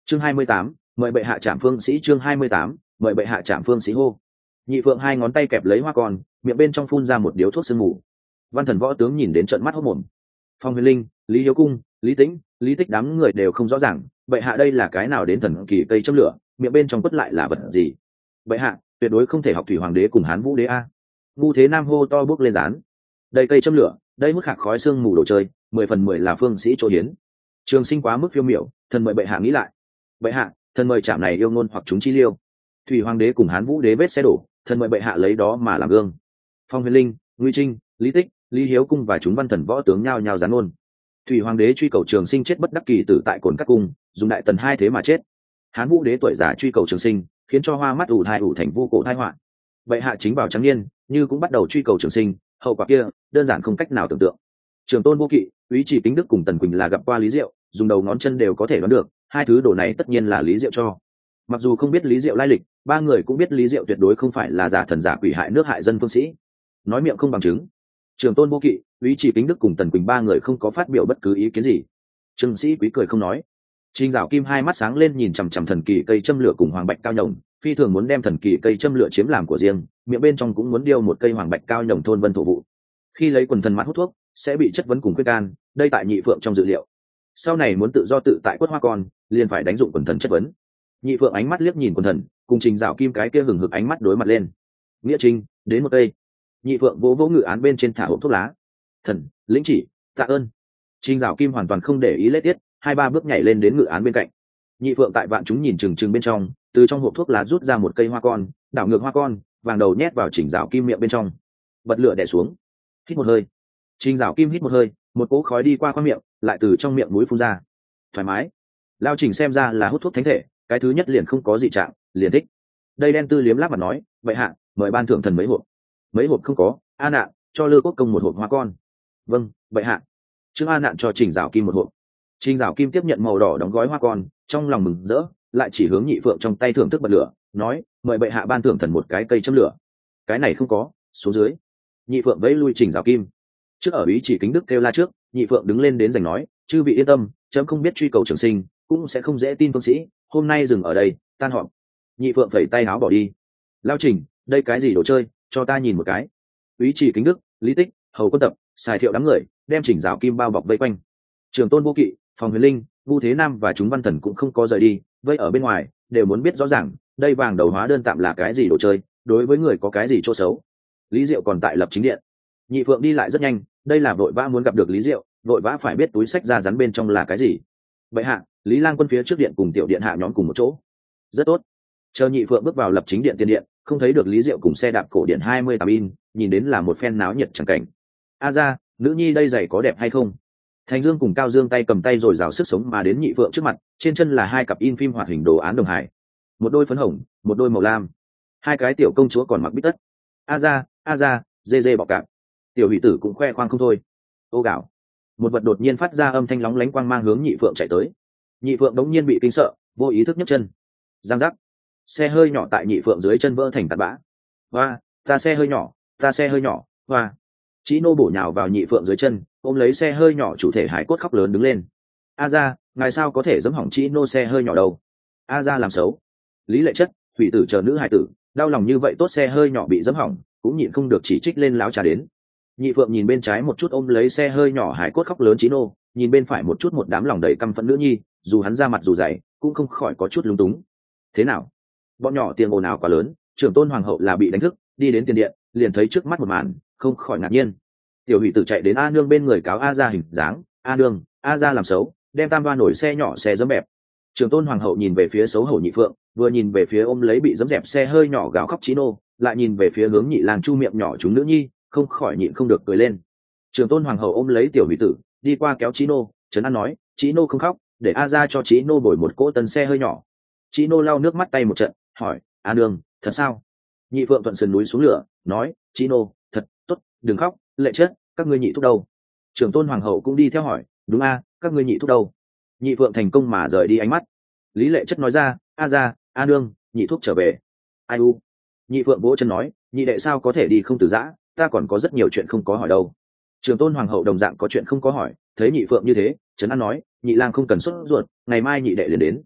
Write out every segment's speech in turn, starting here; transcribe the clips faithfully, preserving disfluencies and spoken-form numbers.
chương hai mươi tám, mời bệ hạ trảm phương sĩ. chương hai mươi tám, mời bệ hạ trảm phương sĩ hô. Nhị phượng hai ngón tay kẹp lấy hoa con, miệng bên trong phun ra một điếu thuốc sương mù. Văn Thần võ tướng nhìn đến trợn mắt hốt mồm. Phong Huyền Linh, Lý Hiếu Cung, Lý Tĩnh, Lý Tích đám người đều không rõ ràng bệ hạ đây là cái nào đến thần kỳ cây châm lửa, miệng bên trong quất lại là vật gì. Bệ hạ tuyệt đối không thể học thủy hoàng đế cùng hán vũ đế a. Ngu Thế Nam hô to bước lên rán. Đây cây châm lửa, đây hút khạc khói sương mù đồ chơi, mười phần mười là phương sĩ chỗ hiến. Trường Sinh quá mức phiêu miểu, thần mời bệ hạ nghĩ lại. Bệ hạ, thần mời chạm này yêu ngôn hoặc chúng chi liêu. Thủy hoàng đế cùng hán vũ đế vết xe đổ, thần mời bệ hạ lấy đó mà làm gương. Phong Huyền Linh, Nguy Trinh, Lý Tích, Lý Hiếu Cung và chúng văn thần võ tướng nhao nhao gián ôn. Thủy hoàng đế truy cầu Trường Sinh chết bất đắc kỳ tử tại cồn cắt cung, dùng đại tần hai thế mà chết. Hán vũ đế tuổi già truy cầu Trường Sinh, khiến cho hoa mắt ủ thai ủ thành vô cổ thai họa. Bệ hạ chính vào trắng niên, như cũng bắt đầu truy cầu Trường Sinh, hậu quả kia đơn giản không cách nào tưởng tượng. Trường Tôn Vô Kỵ, Úy Chỉ Kính Đức cùng Tần Quỳnh là gặp qua Lý Diệu, dùng đầu ngón chân đều có thể đoán được, hai thứ đồ này tất nhiên là Lý Diệu cho. Mặc dù không biết Lý Diệu lai lịch, ba người cũng biết Lý Diệu tuyệt đối không phải là giả thần giả quỷ hại nước hại dân phương sĩ. Nói miệng không bằng chứng. Trường Tôn Vô Kỵ, Úy Chỉ Kính Đức cùng Tần Quỳnh ba người không có phát biểu bất cứ ý kiến gì. Trương Sĩ Quý cười không nói. Trình Dạo Kim hai mắt sáng lên nhìn chằm chằm thần kỳ cây châm lửa cùng hoàng bạch cao nhồng, phi thường muốn đem thần kỳ cây châm lửa chiếm làm của riêng, miệng bên trong cũng muốn điêu một cây hoàng bạch cao nhồng thôn vân thổ vụ. Khi lấy quần thần mặt hút thuốc, sẽ bị chất vấn cùng quyết can, đây tại Nhị Phượng trong dự liệu. Sau này muốn tự do tự tại quất hoa con, liền phải đánh dụng quần thần chất vấn. Nhị Phượng ánh mắt liếc nhìn quần thần, cùng Trình Dạo Kim cái kia hừng hực ánh mắt đối mặt lên. Nghĩa Trinh, đến một cây. Nhị Phượng vỗ vỗ ngự án bên trên thả hộp thuốc lá. Thần, lĩnh chỉ, tạ ơn. Trình Dạo Kim hoàn toàn không để ý lễ tiết, hai ba bước nhảy lên đến ngự án bên cạnh. Nhị Phượng tại vạn chúng nhìn chừng chừng bên trong, từ trong hộp thuốc lá rút ra một cây hoa con, đảo ngược hoa con, vàng đầu nhét vào Trình Dạo Kim miệng bên trong. Bật lửa đè xuống. Hít một hơi. Trình Dạo Kim hít một hơi, một cỗ khói đi qua khoang miệng, lại từ trong miệng mũi phun ra. Thoải mái. Lao Trình xem ra là hút thuốc thánh thể, cái thứ nhất liền không có dị trạng, liền thích. Đây đen tư liếm láp mặt nói, vậy hạ, mời ban thưởng thần mấy hộp. Mấy hộp không có, A Nạn cho Lư Quốc công một hộp hoa con. Vâng, vậy hạ. Trương A Nạn cho Trình Dạo Kim một hộp. Trình Dạo Kim tiếp nhận màu đỏ đóng gói hoa con, trong lòng mừng rỡ, lại chỉ hướng Nhị Phượng trong tay thưởng thức bật lửa, nói, mời bệ hạ ban thưởng thần một cái cây châm lửa. Cái này không có, xuống dưới. Nhị Phượng vẫy lui Trình Dạo Kim. Trước ở Úy Chỉ Kính Đức kêu la trước, Nhị Phượng đứng lên đến giành nói, chư vị yên tâm, chấm không biết truy cầu Trường Sinh, cũng sẽ không dễ tin phương sĩ, hôm nay dừng ở đây, tan họp. Nhị Phượng phẩy tay áo bỏ đi. Lao Trình, đây cái gì đồ chơi, cho ta nhìn một cái. Úy Chỉ Kính Đức, Lý Tích, Hầu Quân Tập, Sài Thiệu đám người đem Trình Dạo Kim bao bọc vây quanh. Trường Tôn Vô Kỵ, Phong Huyền Linh, Ngu Thế Nam và chúng văn thần cũng không có rời đi, vây ở bên ngoài đều muốn biết rõ ràng đây vàng đầu hóa đơn tạm là cái gì đồ chơi, đối với người có cái gì chỗ xấu. Lý Diệu còn tại lập chính điện. Nhị Phượng đi lại rất nhanh, đây là vội vã muốn gặp được Lý Diệu, vội vã phải biết túi sách ra rắn bên trong là cái gì. Bệ hạ, Lý Lang Quân phía trước điện cùng tiểu điện hạ nhóm cùng một chỗ. Rất tốt. Chờ Nhị Phượng bước vào lập chính điện tiền điện, không thấy được Lý Diệu cùng xe đạp cổ điện hai mươi tám in, nhìn đến là một phen náo nhiệt chẳng cảnh. A ra, nữ nhi đây giày có đẹp hay không? Thành Dương cùng Cao Dương tay cầm tay rồi rào sức sống mà đến Nhị Phượng trước mặt, trên chân là hai cặp in phim hoạt hình đồ án đồng hải, một đôi phấn hồng, một đôi màu lam. Hai cái tiểu công chúa còn mặc bít tất. A ra, a ra, dê dê bọc cạp. Tiểu Hỷ Tử cũng khoe khoang không thôi. Ô gạo. Một vật đột nhiên phát ra âm thanh lóng lánh quang mang hướng Nhị Phượng chạy tới. Nhị Phượng đống nhiên bị kinh sợ, vô ý thức nhấc chân. Giang giác. Xe hơi nhỏ tại Nhị Phượng dưới chân vỡ thành tạt bã. Hoa, ta xe hơi nhỏ, ta xe hơi nhỏ, hoa. Chí Nô bổ nhào vào Nhị Phượng dưới chân, ôm lấy xe hơi nhỏ chủ thể hải cốt khóc lớn đứng lên. A ra, ngài sao có thể giẫm hỏng Chí Nô xe hơi nhỏ đâu? A ra làm xấu. Lý Lệ Chất, Thủy Tử chờ nữ hài tử, đau lòng như vậy tốt xe hơi nhỏ bị giẫm hỏng, cũng nhịn không được chỉ trích lên láo trà đến. Nhị Phượng nhìn bên trái một chút ôm lấy xe hơi nhỏ hải cốt khóc lớn Chí Nô, nhìn bên phải một chút một đám lòng đầy căm phẫn nữ nhi, dù hắn ra mặt dù dày, cũng không khỏi có chút lúng túng. Thế nào? Bọn nhỏ tiếng ồn ào quá lớn, trưởng tôn hoàng hậu là bị đánh thức, đi đến tiền điện, liền thấy trước mắt một màn, không khỏi ngạc nhiên. Tiểu Hỷ Tử chạy đến A nương bên người cáo A ra hình dáng, A nương, A ra làm xấu, đem tam ba nổi xe nhỏ xe dẫm bẹp. Trưởng tôn hoàng hậu nhìn về phía xấu hổ Nhị Phượng, vừa nhìn về phía ôm lấy bị dẫm dẹp xe hơi nhỏ gào khóc Chí Nô, lại nhìn về phía hướng Nhị Lang Chu miệng nhỏ chúng nữ nhi, không khỏi nhịn không được cười lên. Trưởng tôn hoàng hậu ôm lấy Tiểu Hỷ Tử, đi qua kéo Chí Nô, trấn an nói, Chí Nô không khóc, để A ra cho Chí Nô bồi một cỗ tân xe hơi nhỏ. Chí Nô lau nước mắt tay một trận, hỏi, A nương, thật sao? Nhị Phượng thuận sườn núi xuống lửa, nói, Chí Nô, thật tốt, đừng khóc, Lệ Chất, các ngươi nhị thúc đâu? Trưởng tôn hoàng hậu cũng đi theo hỏi, đúng a, các ngươi nhị thúc đâu? Nhị Phượng thành công mà rời đi ánh mắt. Lý Lệ Chất nói ra, a ra, a nương, nhị thúc trở về. Ai u? Nhị Phượng vỗ chân nói, nhị đệ sao có thể đi không từ giã, ta còn có rất nhiều chuyện không có hỏi đâu. Trưởng tôn hoàng hậu đồng dạng có chuyện không có hỏi, thấy Nhị Phượng như thế, trấn an nói, nhị lang không cần sốt ruột, ngày mai nhị đệ liền đến.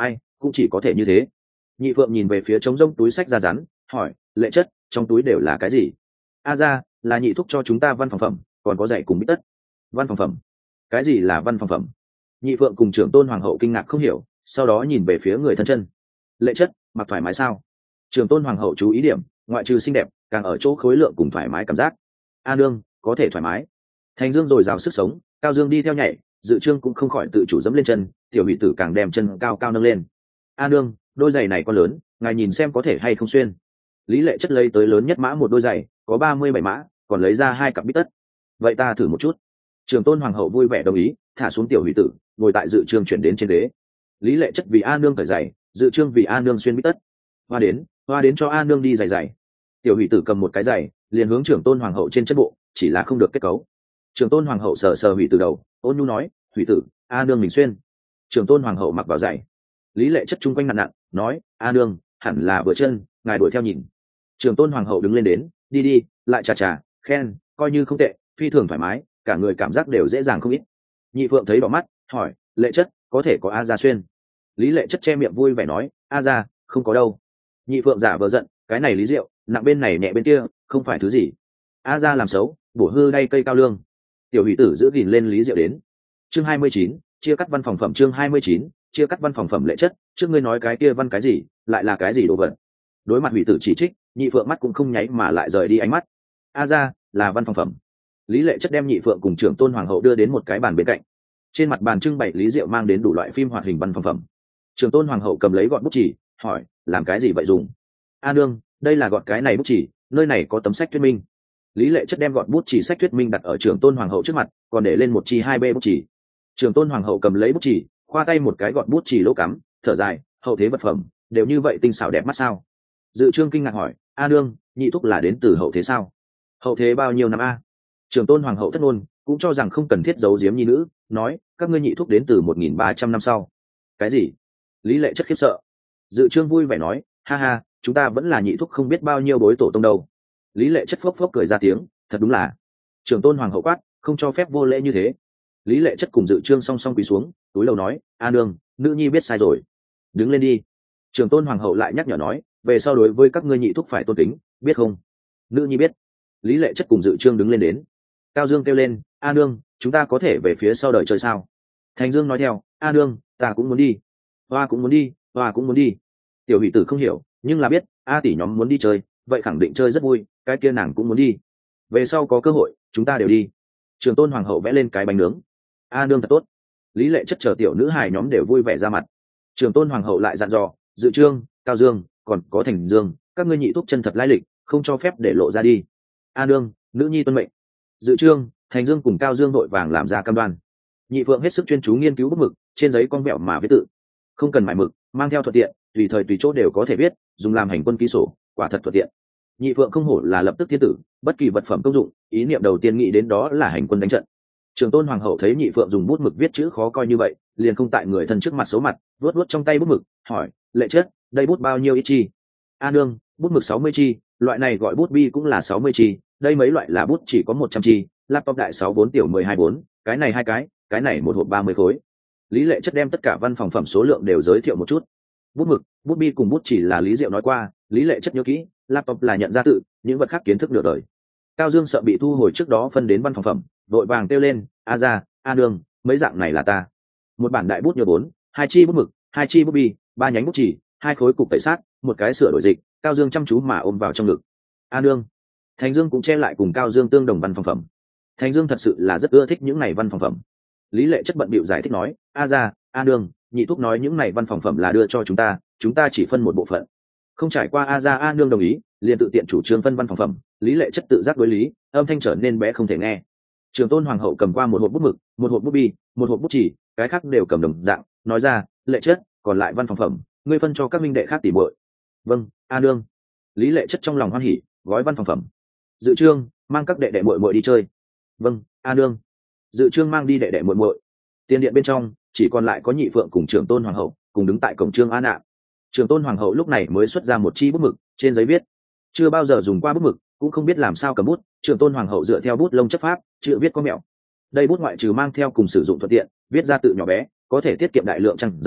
ai cũng chỉ có thể như thế. Nhị phượng nhìn về phía trống rông túi sách ra rắn, hỏi lệ chất trong túi đều là cái gì? A ra là nhị thúc cho chúng ta văn phòng phẩm, còn có giày cùng bít tất. Văn phòng phẩm? Cái gì là văn phòng phẩm? Nhị phượng cùng trưởng tôn hoàng hậu kinh ngạc không hiểu, sau đó nhìn về phía người thân chân. Lệ chất mặc thoải mái sao? Trưởng tôn hoàng hậu chú ý điểm, ngoại trừ xinh đẹp càng ở chỗ khối lượng cùng thoải mái cảm giác. A nương có thể thoải mái. Thành dương dồi dào sức sống, cao dương đi theo nhảy, Dự Trương cũng không khỏi tự chủ dẫm lên chân, tiểu hỷ tử càng đem chân cao cao nâng lên. A nương đôi giày này có lớn, ngài nhìn xem có thể hay không xuyên. Lý lệ chất lấy tới lớn nhất mã một đôi giày, có ba mươi bảy mã, còn lấy ra hai cặp bít tất. Vậy ta thử một chút. Trường tôn hoàng hậu vui vẻ đồng ý, thả xuống tiểu hỷ tử, ngồi tại Dự Trương chuyển đến trên ghế. Lý lệ chất vì A nương cởi giày, Dự Trương vì A nương xuyên bít tất. Hoa đến, hoa đến cho A nương đi giày giày. Tiểu hỷ tử cầm một cái giày, liền hướng trưởng tôn hoàng hậu trên chân bộ, chỉ là không được kết cấu. Trưởng tôn hoàng hậu sờ sờ hủy tử đầu, ôn nhu nói, hủy tử, A nương mình xuyên. Trưởng tôn hoàng hậu mặc vào giày. Lý lệ chất chung quanh nặng nặng, nói, A nương hẳn là vừa chân, ngài đuổi theo nhìn. Trưởng tôn hoàng hậu đứng lên đến, đi đi, lại chà chà, khen, coi như không tệ, phi thường thoải mái, cả người cảm giác đều dễ dàng không ít. Nhị phượng thấy đỏ mắt, hỏi, lệ chất có thể có A ra xuyên? Lý lệ chất che miệng vui vẻ nói, A ra không có đâu. Nhị phượng giả vờ giận, cái này Lý Diệu nặng bên này nhẹ bên kia, không phải thứ gì. A ra làm xấu, bổ hư đay cây cao lương. Tiểu hỷ tử giữ gìn lên Lý Diệu đến. Chương hai mươi chín, chia cắt văn phòng phẩm. Chương hai mươi chín, chia cắt văn phòng phẩm. Lệ chất, trước ngươi nói cái kia văn cái gì, lại là cái gì đồ vật? Đối mặt hủy tử chỉ trích, nhị phượng mắt cũng không nháy mà lại rời đi ánh mắt. A ra là văn phòng phẩm. Lý lệ chất đem nhị phượng cùng trưởng tôn hoàng hậu đưa đến một cái bàn bên cạnh. Trên mặt bàn trưng bày Lý Diệu mang đến đủ loại phim hoạt hình văn phòng phẩm. Trưởng tôn hoàng hậu cầm lấy gọt bút chỉ, hỏi, làm cái gì vậy dùng? A nương đây là gọt cái này bút chỉ, nơi này có tấm sách thuyết minh. Lý lệ chất đem gọt bút chỉ sách thuyết minh đặt ở trưởng tôn hoàng hậu trước mặt, còn để lên một chi hai b bút chỉ. Trưởng tôn hoàng hậu cầm lấy bút chỉ, khoa tay một cái gọt bút chỉ lỗ cắm, thở dài, hậu thế vật phẩm đều như vậy tinh xảo đẹp mắt sao? Dự Trương kinh ngạc hỏi, A nương nhị thúc là đến từ hậu thế sao? Hậu thế bao nhiêu năm a? Trưởng tôn hoàng hậu thất ngôn, cũng cho rằng không cần thiết giấu giếm nhi nữ, nói, các ngươi nhị thúc đến từ một nghìn ba trăm năm sau. Cái gì? Lý lệ chất khiếp sợ. Dự Trương vui vẻ nói, ha ha, chúng ta vẫn là nhị thúc không biết bao nhiêu bối tổ tông đâu. Lý lệ chất phốc phốc cười ra tiếng, thật đúng là. Trưởng tôn hoàng hậu quát, không cho phép vô lễ như thế. Lý lệ chất cùng Dự Trương song song quỳ xuống, túi lầu nói, A nương nữ nhi biết sai rồi, đứng lên đi. Trưởng tôn hoàng hậu lại nhắc nhở nói, về sau đối với các ngươi nhị thúc phải tôn kính, biết không? Nữ nhi biết. Lý lệ chất cùng Dự Trương đứng lên đến. Cao Dương kêu lên, A nương chúng ta có thể về phía sau đời chơi sao? Thành Dương nói theo, A nương ta cũng muốn đi. Hoa cũng muốn đi, hoa cũng muốn đi. Tiểu hỷ tử không hiểu, nhưng là biết A tỷ nhóm muốn đi chơi, vậy khẳng định chơi rất vui, cái kia nàng cũng muốn đi. Về sau có cơ hội chúng ta đều đi. Trường tôn hoàng hậu vẽ lên cái bánh nướng. A nương thật tốt. Lý lệ chất chờ tiểu nữ hài nhóm đều vui vẻ ra mặt. Trường tôn hoàng hậu lại dặn dò, Dự Trương, Cao Dương, còn có Thành Dương, các ngươi nhị thúc chân thật lai lịch, không cho phép để lộ ra đi. A nương nữ nhi tuân mệnh. Dự Trương, Thành Dương cùng Cao Dương vội vàng làm ra cam đoan. Nhị phượng hết sức chuyên chú nghiên cứu bút mực, trên giấy con vẹo mà viết tự, không cần mải mực, mang theo thuận tiện, tùy thời tùy chỗ đều có thể viết, dùng làm hành quân ký sổ, quả thật thuận tiện. Nhị phượng không hổ là lập tức thiên tử, bất kỳ vật phẩm công dụng, ý niệm đầu tiên nghĩ đến đó là hành quân đánh trận. Trường tôn hoàng hậu thấy nhị phượng dùng bút mực viết chữ khó coi như vậy, liền không tại người thân trước mặt xấu mặt, vuốt vuốt trong tay bút mực, hỏi, lệ chất, đây bút bao nhiêu ít chi? A nương bút mực sáu mươi chi, loại này gọi bút bi cũng là sáu mươi chi, đây mấy loại là bút chỉ có một trăm chi, laptop đại sáu bốn tiểu mười hai bốn, cái này hai cái, cái này một hộp ba mươi khối. Lý lệ chất đem tất cả văn phòng phẩm số lượng đều giới thiệu một chút. Bút mực, bút bi cùng bút chỉ là Lý Diệu nói qua, Lý lệ chất nhớ kỹ, laptop là nhận ra tự, những vật khác kiến thức nửa đời. Cao Dương sợ bị thu hồi trước đó phân đến văn phòng phẩm, vội vàng kêu lên, A ra, A nương mấy dạng này là ta. Một bản đại bút nhớ bốn, hai chi bút mực, hai chi bút bi, ba nhánh bút chỉ, hai khối cục tẩy sát, một cái sửa đổi dịch. Cao Dương chăm chú mà ôm vào trong ngực. A nương. Thành Dương cũng che lại cùng Cao Dương tương đồng văn phòng phẩm. Thành Dương thật sự là rất ưa thích những này văn phòng phẩm. Lý lệ chất bận bịu giải thích nói, A ra, A nương nhị thúc nói những này văn phòng phẩm là đưa cho chúng ta, chúng ta chỉ phân một bộ phận. Không trải qua A ra A nương đồng ý, liền tự tiện chủ trương phân văn phòng phẩm. Lý lệ chất tự giác đối lý, âm thanh trở nên bé không thể nghe. Trường tôn hoàng hậu cầm qua một hộp bút mực, một hộp bút bi, một hộp bút chỉ, cái khác đều cầm đồng dạng, nói ra, lệ chất, còn lại văn phòng phẩm ngươi phân cho các minh đệ khác tỉ muội. Vâng, A nương. Lý lệ chất trong lòng hoan hỉ, gói văn phòng phẩm. Dự Trương, mang các đệ đệ muội muội đi chơi. Vâng, A nương. Dự Trương mang đi đệ đệ muội muội. Tiền điện bên trong chỉ còn lại có nhị phượng cùng trưởng tôn hoàng hậu cùng đứng tại cổng Trương An Nạ. Trưởng tôn hoàng hậu lúc này mới xuất ra một chi bút mực, trên giấy viết, chưa bao giờ dùng qua bút mực, cũng không biết làm sao cầm bút. Trưởng tôn hoàng hậu dựa theo bút lông chấp pháp, chữ viết có mẹo. Đây bút ngoại trừ mang theo cùng sử dụng thuận tiện, viết ra tự nhỏ bé, có thể tiết kiệm đại lượng trang giấy,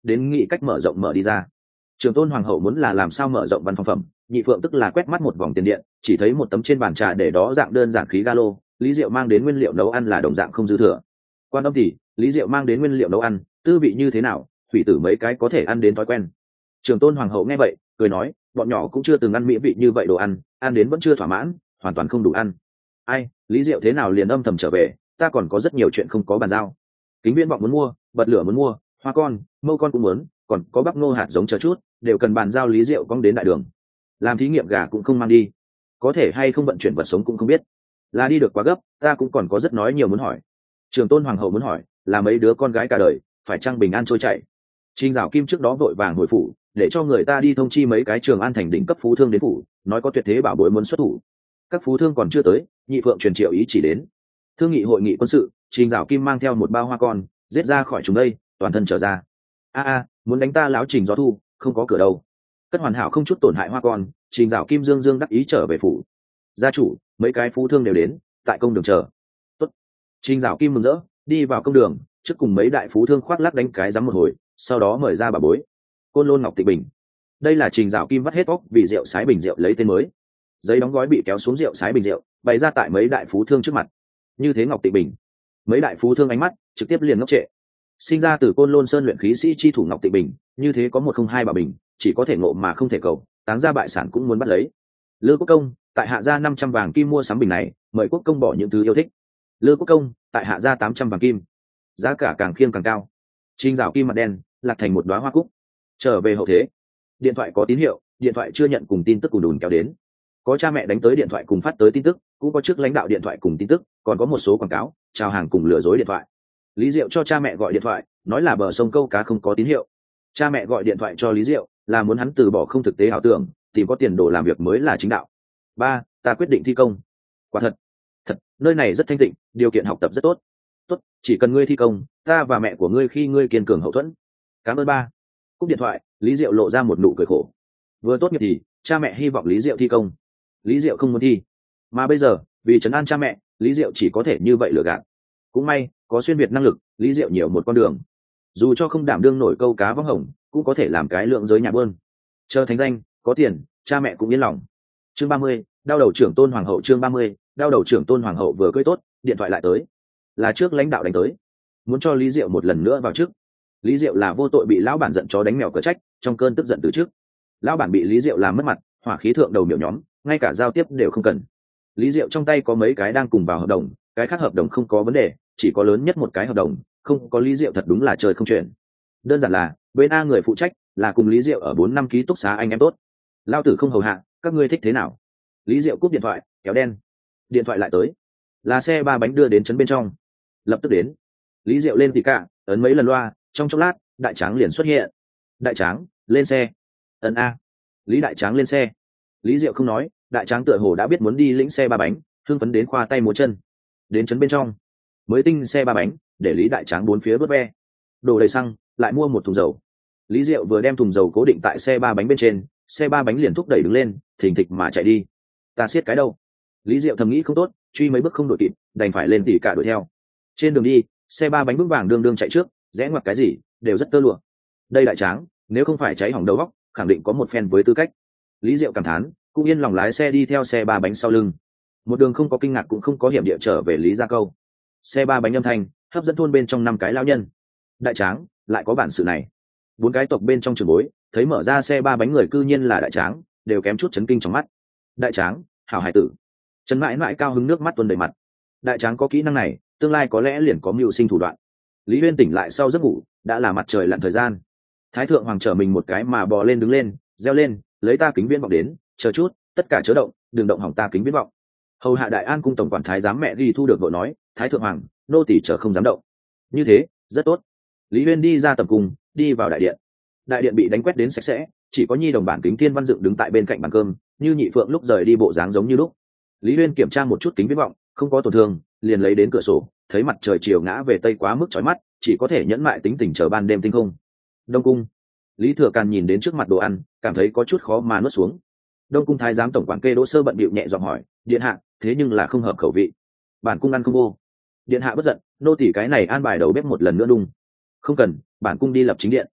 đến nghĩ cách mở rộng mở đi ra. Trường tôn hoàng hậu muốn là làm sao mở rộng văn phòng phẩm, nhị phượng tức là quét mắt một vòng tiền điện, chỉ thấy một tấm trên bàn trà để đó dạng đơn giản khí ga lô, Lý Diệu mang đến nguyên liệu nấu ăn là đồng dạng không dư thừa. Quan âm thì Lý Diệu mang đến nguyên liệu nấu ăn tư vị như thế nào, thủy tử mấy cái có thể ăn đến thói quen. Trường tôn hoàng hậu nghe vậy cười nói, bọn nhỏ cũng chưa từng ăn mỹ vị như vậy đồ ăn, ăn đến vẫn chưa thỏa mãn, hoàn toàn không đủ ăn. Ai, Lý Diệu thế nào liền âm thầm trở về, ta còn có rất nhiều chuyện không có bàn giao. Kính viễn vọng muốn mua, bật lửa muốn mua, hoa con mâu con cũng muốn, còn có bắp ngô hạt giống chờ chút đều cần bàn giao Lý Diệu cong đến đại đường. Làm thí nghiệm gà cũng không mang đi, có thể hay không vận chuyển vật sống cũng không biết, là đi được quá gấp, ta cũng còn có rất nói nhiều muốn hỏi. Trường tôn hoàng hậu muốn hỏi là mấy đứa con gái cả đời phải chăng bình an trôi chảy. Trình Dạo Kim trước đó vội vàng hồi phủ để cho người ta đi thông chi mấy cái trường an thành đỉnh cấp phú thương đến phủ, nói có tuyệt thế bảo bối muốn xuất thủ. Các phú thương còn chưa tới, nhị phượng truyền triệu ý chỉ đến. Thương nghị hội nghị quân sự, Trình Dạo Kim mang theo một bao hoa con giết ra khỏi chúng đây, toàn thân trở ra. A a, muốn đánh ta láo Trình Gió Thu, không có cửa đâu. Cất hoàn hảo không chút tổn hại hoa con, Trình Dạo Kim dương dương đắc ý trở về phủ. Gia chủ, mấy cái phú thương đều đến, tại công đường chờ. Tốt. Trình Dạo Kim mừng rỡ, đi vào công đường, trước cùng mấy đại phú thương khoác lác đánh cái rắm một hồi, sau đó mời ra bà bối. Côn Lôn Ngọc Tịnh Bình. Đây là Trình Dạo Kim vắt hết óc vì rượu sái bình rượu lấy tên mới. Giấy đóng gói bị kéo xuống rượu sái bình rượu, bày ra tại mấy đại phú thương trước mặt. Như thế Ngọc Tịnh Bình. Mấy đại phú thương ánh mắt trực tiếp liền ngốc trệ. Sinh ra từ Côn Lôn Sơn luyện khí sĩ chi thủ Ngọc Tịnh Bình, như thế có một không hai bà bình, chỉ có thể ngộ mà không thể cầu, táng ra bại sản cũng muốn bắt lấy. Lư Quốc Công, tại hạ gia năm trăm vàng kim mua sắm bình này, mời Quốc Công bỏ những thứ yêu thích. Lư Quốc Công, tại hạ gia tám trăm vàng kim. Giá cả càng khiêng càng cao. Trình Dạo Kim mặt đen, lạc thành một đóa hoa cúc. Trở về hậu thế. Điện thoại có tín hiệu, điện thoại chưa nhận cùng tin tức cùng đùn kéo đến. Có cha mẹ đánh tới điện thoại cùng phát tới tin tức, cũng có trước lãnh đạo điện thoại cùng tin tức, còn có một số quảng cáo, chào hàng cùng lừa dối điện thoại. Lý Diệu cho cha mẹ gọi điện thoại, nói là bờ sông câu cá không có tín hiệu. Cha mẹ gọi điện thoại cho Lý Diệu, là muốn hắn từ bỏ không thực tế ảo tưởng, tìm có tiền đồ làm việc mới là chính đạo. Ba, ta quyết định thi công. Quả thật, thật, nơi này rất thanh tịnh, điều kiện học tập rất tốt. Tốt, chỉ cần ngươi thi công, ta và mẹ của ngươi khi ngươi kiên cường hậu thuẫn. Cảm ơn ba. Cúp điện thoại, Lý Diệu lộ ra một nụ cười khổ. Vừa tốt nghiệp thì cha mẹ hy vọng Lý Diệu thi công, Lý Diệu không muốn thi, mà bây giờ vì trấn an cha mẹ, Lý Diệu chỉ có thể như vậy lừa gạt. Cũng may có xuyên việt năng lực, Lý Diệu nhiều một con đường, dù cho không đảm đương nổi câu cá võng hồng, cũng có thể làm cái lượng giới nhà bơn. Chờ thành danh, có tiền, cha mẹ cũng yên lòng. Chương ba mươi, đau đầu trưởng tôn hoàng hậu. Chương ba mươi, đau đầu trưởng tôn hoàng hậu vừa cưới tốt, điện thoại lại tới, là trước lãnh đạo đánh tới, muốn cho Lý Diệu một lần nữa vào chức. Lý Diệu là vô tội bị lão bản giận chó đánh mèo cờ trách, trong cơn tức giận từ trước. Lão bản bị Lý Diệu làm mất mặt, hỏa khí thượng đầu miểu nhóm, ngay cả giao tiếp đều không cần. Lý Diệu trong tay có mấy cái đang cùng vào hợp đồng, cái khác hợp đồng không có vấn đề, chỉ có lớn nhất một cái hợp đồng không có. Lý Diệu thật đúng là trời không chuyển. Đơn giản là bên A người phụ trách là cùng Lý Diệu ở bốn năm ký túc xá anh em tốt. Lao tử không hầu hạ, các ngươi thích thế nào? Lý Diệu cúp điện thoại, kéo đen. Điện thoại lại tới, là xe ba bánh đưa đến trấn bên trong. Lập tức đến. Lý Diệu lên tỉ cả, ấn mấy lần loa, trong chốc lát đại tráng liền xuất hiện. Đại tráng, lên xe. Ấn A. Lý đại tráng lên xe. Lý Diệu không nói, đại tráng tựa hồ đã biết muốn đi lĩnh xe ba bánh, hưng phấn đến khoa tay múa chân. Đến trấn bên trong, mới tinh xe ba bánh, để Lý đại tráng bốn phía vớt ve. Đổ đầy xăng, lại mua một thùng dầu. Lý Diệu vừa đem thùng dầu cố định tại xe ba bánh bên trên, xe ba bánh liền thúc đẩy đứng lên, thình thịch mà chạy đi. Ta siết cái đâu? Lý Diệu thầm nghĩ không tốt, truy mấy bước không đội kịp, đành phải lên tỉ cả đuổi theo. Trên đường đi, xe ba bánh vững vàng đương đương chạy trước, rẽ ngoặt cái gì đều rất tơ lụa. Đây đại tráng, nếu không phải cháy hỏng đầu óc, khẳng định có một phen với tư cách. Lý Diệu cảm thán, cũng yên lòng lái xe đi theo xe ba bánh sau lưng. Một đường không có kinh ngạc cũng không có hiểm địa trở về Lý Gia Câu. Xe ba bánh âm thanh hấp dẫn thôn bên trong năm cái lao nhân. Đại tráng lại có bản sự này. Bốn cái tộc bên trong trường bối thấy mở ra xe ba bánh người cư nhiên là đại tráng, đều kém chút chấn kinh trong mắt. Đại tráng, hảo hải tử. Trần mãi mãi cao hứng nước mắt tuôn đầy mặt. Đại tráng có kỹ năng này, tương lai có lẽ liền có mưu sinh thủ đoạn. Lý Uyên tỉnh lại sau giấc ngủ, đã là mặt trời lặn thời gian. Thái thượng hoàng trở mình một cái mà bò lên đứng lên, reo lên, lấy ta kính viễn vọng đến, chờ chút, tất cả chớ động, đừng động hỏng ta kính viễn vọng. Hầu hạ đại an cung tổng quản thái giám mẹ ghi thu được vội nói, thái thượng hoàng, nô tỳ chờ không dám động. Như thế, rất tốt. Lý Uyên đi ra tầm cung, đi vào đại điện. Đại điện bị đánh quét đến sạch sẽ, chỉ có nhi đồng bản kính thiên văn dựng đứng tại bên cạnh bàn cơm, như nhị phượng lúc rời đi bộ dáng giống như lúc. Lý Uyên kiểm tra một chút kính viễn vọng, không có tổn thương, liền lấy đến cửa sổ, thấy mặt trời chiều ngã về tây quá mức chói mắt, chỉ có thể nhẫn mại tính tình chờ ban đêm tinh không. Đông cung. Lý Thừa Càn nhìn đến trước mặt đồ ăn, cảm thấy có chút khó mà nuốt xuống. Đông cung thái giám tổng quản kê Đỗ Sơ bận bịu nhẹ giọng hỏi, điện hạ, thế nhưng là không hợp khẩu vị, bản cung ăn không vô. Điện hạ bất giận, nô tỳ cái này an bài đầu bếp một lần nữa đung. Không cần, bản cung đi lập chính điện.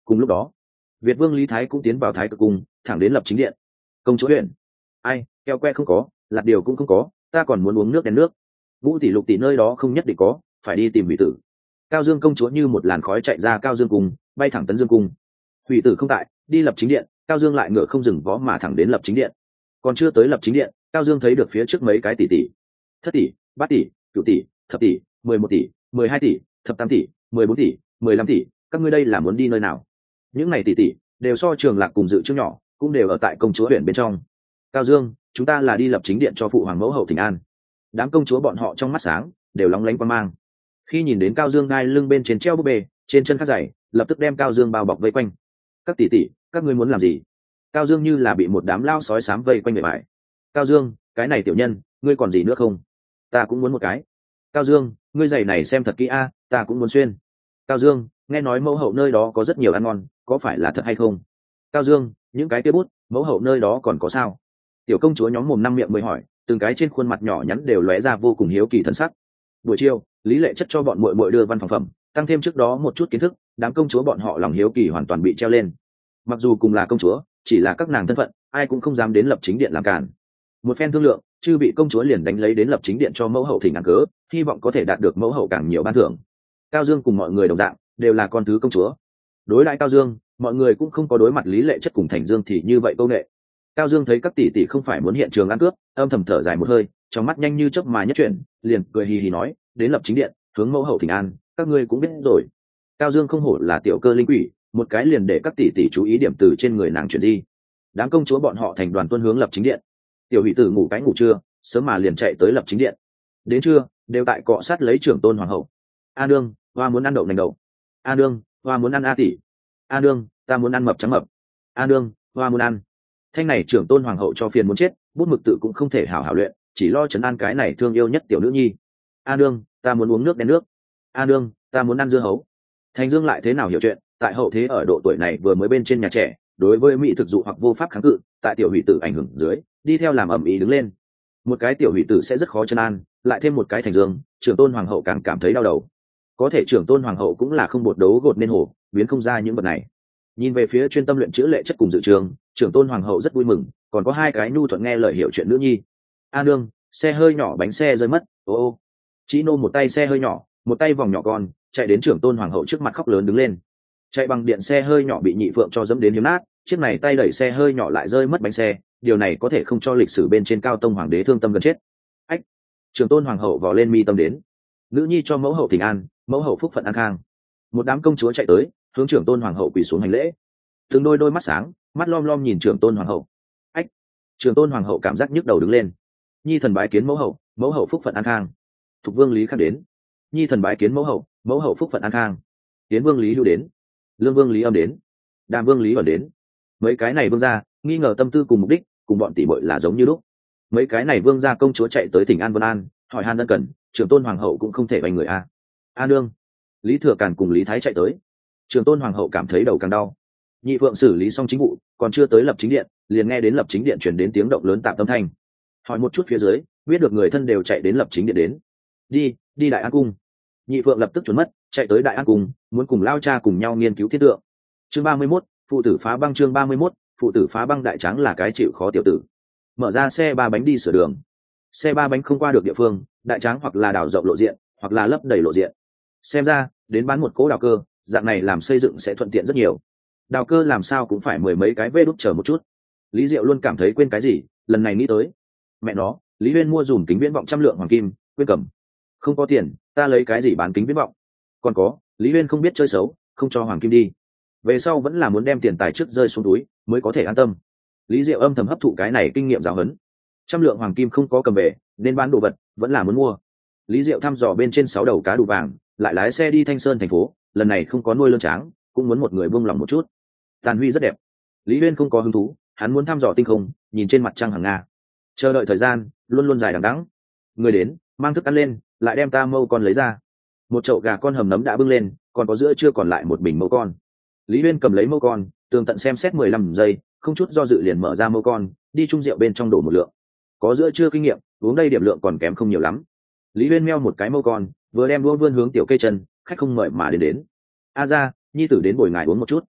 Cùng lúc đó, Việt Vương Lý Thái cũng tiến vào Thái Cực cung, thẳng đến lập chính điện. Công chúa huyện, ai, keo que không có, lạt điều cũng không có, ta còn muốn uống nước đen nước. Ngũ tỷ lục tỷ nơi đó không nhất định có, phải đi tìm Hủy Tử. Cao Dương công chúa như một làn khói chạy ra Cao Dương cung, bay thẳng Tấn Dương cung. Hủy Tử không tại, đi lập chính điện, Cao Dương lại ngựa không dừng vó mà thẳng đến lập chính điện. Còn chưa tới lập chính điện, Cao Dương thấy được phía trước mấy cái tỷ tỷ, thất tỷ, bát tỷ, cửu tỷ, thập tỷ, mười một tỷ, mười hai tỷ, thập tam tỷ, mười bốn tỷ, mười lăm tỷ, các ngươi đây là muốn đi nơi nào? Những này tỷ tỷ đều so Trường Lạc cùng Dự Chương nhỏ, cũng đều ở tại công chúa huyện bên trong. Cao Dương, chúng ta là đi lập chính điện cho phụ hoàng mẫu hậu thỉnh an. Đám công chúa bọn họ trong mắt sáng đều lóng lánh quan mang. Khi nhìn đến Cao Dương đai lưng bên trên treo búp bê, trên chân khắc giày, lập tức đem Cao Dương bao bọc vây quanh. Các tỷ tỷ, các ngươi muốn làm gì? Cao Dương như là bị một đám lao sói xám vây quanh người bại. Cao Dương, cái này tiểu nhân, ngươi còn gì nữa không? Ta cũng muốn một cái. Cao Dương, ngươi giày này xem thật kỹ a, ta cũng muốn xuyên. Cao Dương, nghe nói mẫu hậu nơi đó có rất nhiều ăn ngon, có phải là thật hay không? Cao Dương, những cái kia bút, mẫu hậu nơi đó còn có sao? Tiểu công chúa nhóm mồm năm miệng mới hỏi, từng cái trên khuôn mặt nhỏ nhắn đều lóe ra vô cùng hiếu kỳ thân sắc. Buổi chiều, Lý Lệ chất cho bọn muội muội đưa văn phòng phẩm, tăng thêm trước đó một chút kiến thức, đám công chúa bọn họ lòng hiếu kỳ hoàn toàn bị treo lên. Mặc dù cùng là công chúa, chỉ là các nàng thân phận, ai cũng không dám đến lập chính điện làm cản. Một phen thương lượng, chư bị công chúa liền đánh lấy đến lập chính điện cho mẫu hậu thỉnh an cớ, hy vọng có thể đạt được mẫu hậu càng nhiều ban thưởng. Cao Dương cùng mọi người đồng dạng, đều là con thứ công chúa. Đối lại Cao Dương, mọi người cũng không có đối mặt Lý Lệ chất cùng Thành Dương thì như vậy câu nghệ. Cao Dương thấy các tỷ tỷ không phải muốn hiện trường ăn cướp, âm thầm thở dài một hơi, trong mắt nhanh như chớp mà nhất chuyển, liền cười hì hì nói, đến lập chính điện, hướng mẫu hậu thỉnh an, các ngươi cũng biết rồi. Cao Dương không hổ là tiểu cơ linh quỷ, một cái liền để các tỷ tỷ chú ý điểm từ trên người nàng chuyển di. Đám công chúa bọn họ thành đoàn tuân hướng lập chính điện. Tiểu Hỷ Tử ngủ cái ngủ trưa, sớm mà liền chạy tới lập chính điện. Đến trưa, đều tại cọ sát lấy trưởng tôn hoàng hậu. A Nương, hoa muốn ăn đậu nành đậu. A Nương, hoa muốn ăn a tỷ. A Nương, ta muốn ăn mập trắng mập. A Nương, hoa muốn ăn. Thanh này trưởng tôn hoàng hậu cho phiền muốn chết, bút mực tự cũng không thể hảo hảo luyện, chỉ lo trấn an cái này thương yêu nhất tiểu nữ nhi. A Nương, ta muốn uống nước đen nước. A Nương, ta muốn ăn dưa hấu. Thành Dương lại thế nào hiểu chuyện, tại hậu thế ở độ tuổi này vừa mới bên trên nhà trẻ, đối với mỹ thực dụ hoặc vô pháp kháng cự, tại tiểu Hỷ Tử ảnh hưởng dưới, đi theo làm ẩm ý đứng lên. Một cái tiểu Hỷ Tử sẽ rất khó trấn an, lại thêm một cái Thành Dương, trưởng tôn hoàng hậu càng cảm thấy đau đầu. Có thể trưởng tôn hoàng hậu cũng là không bột đấu gột nên hổ, biến không ra những vật này. Nhìn về phía chuyên tâm luyện chữ Lệ chất cùng Dự Trường, trưởng tôn hoàng hậu rất vui mừng, còn có hai cái nhu thuận nghe lời hiểu chuyện nữ nhi. A Nương, xe hơi nhỏ bánh xe rơi mất. Ô ô. Chị nô một tay xe hơi nhỏ, một tay vòng nhỏ con, chạy đến trưởng tôn hoàng hậu trước mặt khóc lớn đứng lên. Chạy bằng điện xe hơi nhỏ bị nhị phượng cho dẫm đến hiếm nát, chiếc này tay đẩy xe hơi nhỏ lại rơi mất bánh xe, điều này có thể không cho lịch sử bên trên cao tông hoàng đế thương tâm gần chết. Ách. Trưởng tôn hoàng hậu vò lên mi tâm đến. Nữ nhi cho mẫu hậu thỉnh an, mẫu hậu phúc phận an khang. Một đám công chúa chạy tới, hướng trưởng tôn hoàng hậu quỳ xuống hành lễ. Từng đôi đôi mắt sáng, mắt lom lom nhìn trưởng tôn hoàng hậu. Ách. Trưởng tôn hoàng hậu cảm giác nhức đầu đứng lên. Nhi thần bái kiến mẫu hậu, mẫu hậu phúc phận an khang. Thục vương Lý Khắc đến. Nhi thần bái kiến mẫu hậu, mẫu hậu phúc phận an khang. Tiến vương Lý Lưu đến. Lương vương Lý Âm đến. Đàm vương Lý Ẩn đến. Mấy cái này vương gia nghi ngờ tâm tư cùng mục đích, cùng bọn tỷ muội là giống như lúc. Mấy cái này vương gia công chúa chạy tới thỉnh an Vân An, hỏi han ân cần, trưởng tôn hoàng hậu cũng không thể bành người a. A Nương. Lý Thừa Càn cùng Lý Thái chạy tới. Trưởng tôn hoàng hậu cảm thấy đầu càng đau. Nhị phượng xử lý xong chính vụ, còn chưa tới lập chính điện, liền nghe đến lập chính điện truyền đến tiếng động lớn tạm tâm thanh. Hỏi một chút phía dưới, biết được người thân đều chạy đến lập chính điện đến. Đi, đi Đại An cung. Nhị phượng lập tức trốn mất, chạy tới Đại An cung, muốn cùng lao cha cùng nhau nghiên cứu thiết tượng. Chương ba mươi mốt, phụ tử phá băng. Chương ba mươi mốt, phụ tử phá băng. Đại Tráng là cái chịu khó tiểu tử. Mở ra xe ba bánh đi sửa đường. Xe ba bánh không qua được địa phương, Đại Tráng hoặc là đào rộng lộ diện, hoặc là lấp đầy lộ diện. Xem ra, đến bán một cố đào cơ, dạng này làm xây dựng sẽ thuận tiện rất nhiều. Đào cơ làm sao cũng phải mười mấy cái vê đút chờ một chút. Lý Diệu luôn cảm thấy quên cái gì, lần này nghĩ tới. Mẹ nó, Lý Huyên mua dùm kính viễn vọng trăm lượng hoàng kim, quên cầm. Không có tiền, ta lấy cái gì bán kính viễn vọng? Còn có, Lý Huyên không biết chơi xấu, không cho hoàng kim đi. Về sau vẫn là muốn đem tiền tài trước rơi xuống túi, mới có thể an tâm. Lý Diệu âm thầm hấp thụ cái này kinh nghiệm giáo huấn. Trăm lượng hoàng kim không có cầm về, nên bán đồ vật, vẫn là muốn mua. Lý Diệu thăm dò bên trên sáu đầu cá đủ vàng, lại lái xe đi Thanh Sơn thành phố, lần này không có nuôi lươn tráng, cũng muốn một người buông lòng một chút. Tàn huy rất đẹp. Lý Huyên không có hứng thú, hắn muốn thăm dò tinh không, nhìn trên mặt trăng hàng nga. Chờ đợi thời gian luôn luôn dài đằng đẵng. Người đến, mang thức ăn lên, lại đem ta mâu con lấy ra. Một chậu gà con hầm nấm đã bưng lên, còn có giữa chưa còn lại một bình mâu con. Lý Huyên cầm lấy mâu con, tường tận xem xét mười lăm giây, không chút do dự liền mở ra mâu con, đi chung rượu bên trong đổ một lượng. Có giữa chưa kinh nghiệm, uống đây điểm lượng còn kém không nhiều lắm. Lý Huyên meo một cái mâu con, vừa đem đũa vươn hướng tiểu cây chân, khách không mời mà đến đến. A gia, nhi tử đến bồi ngài uống một chút.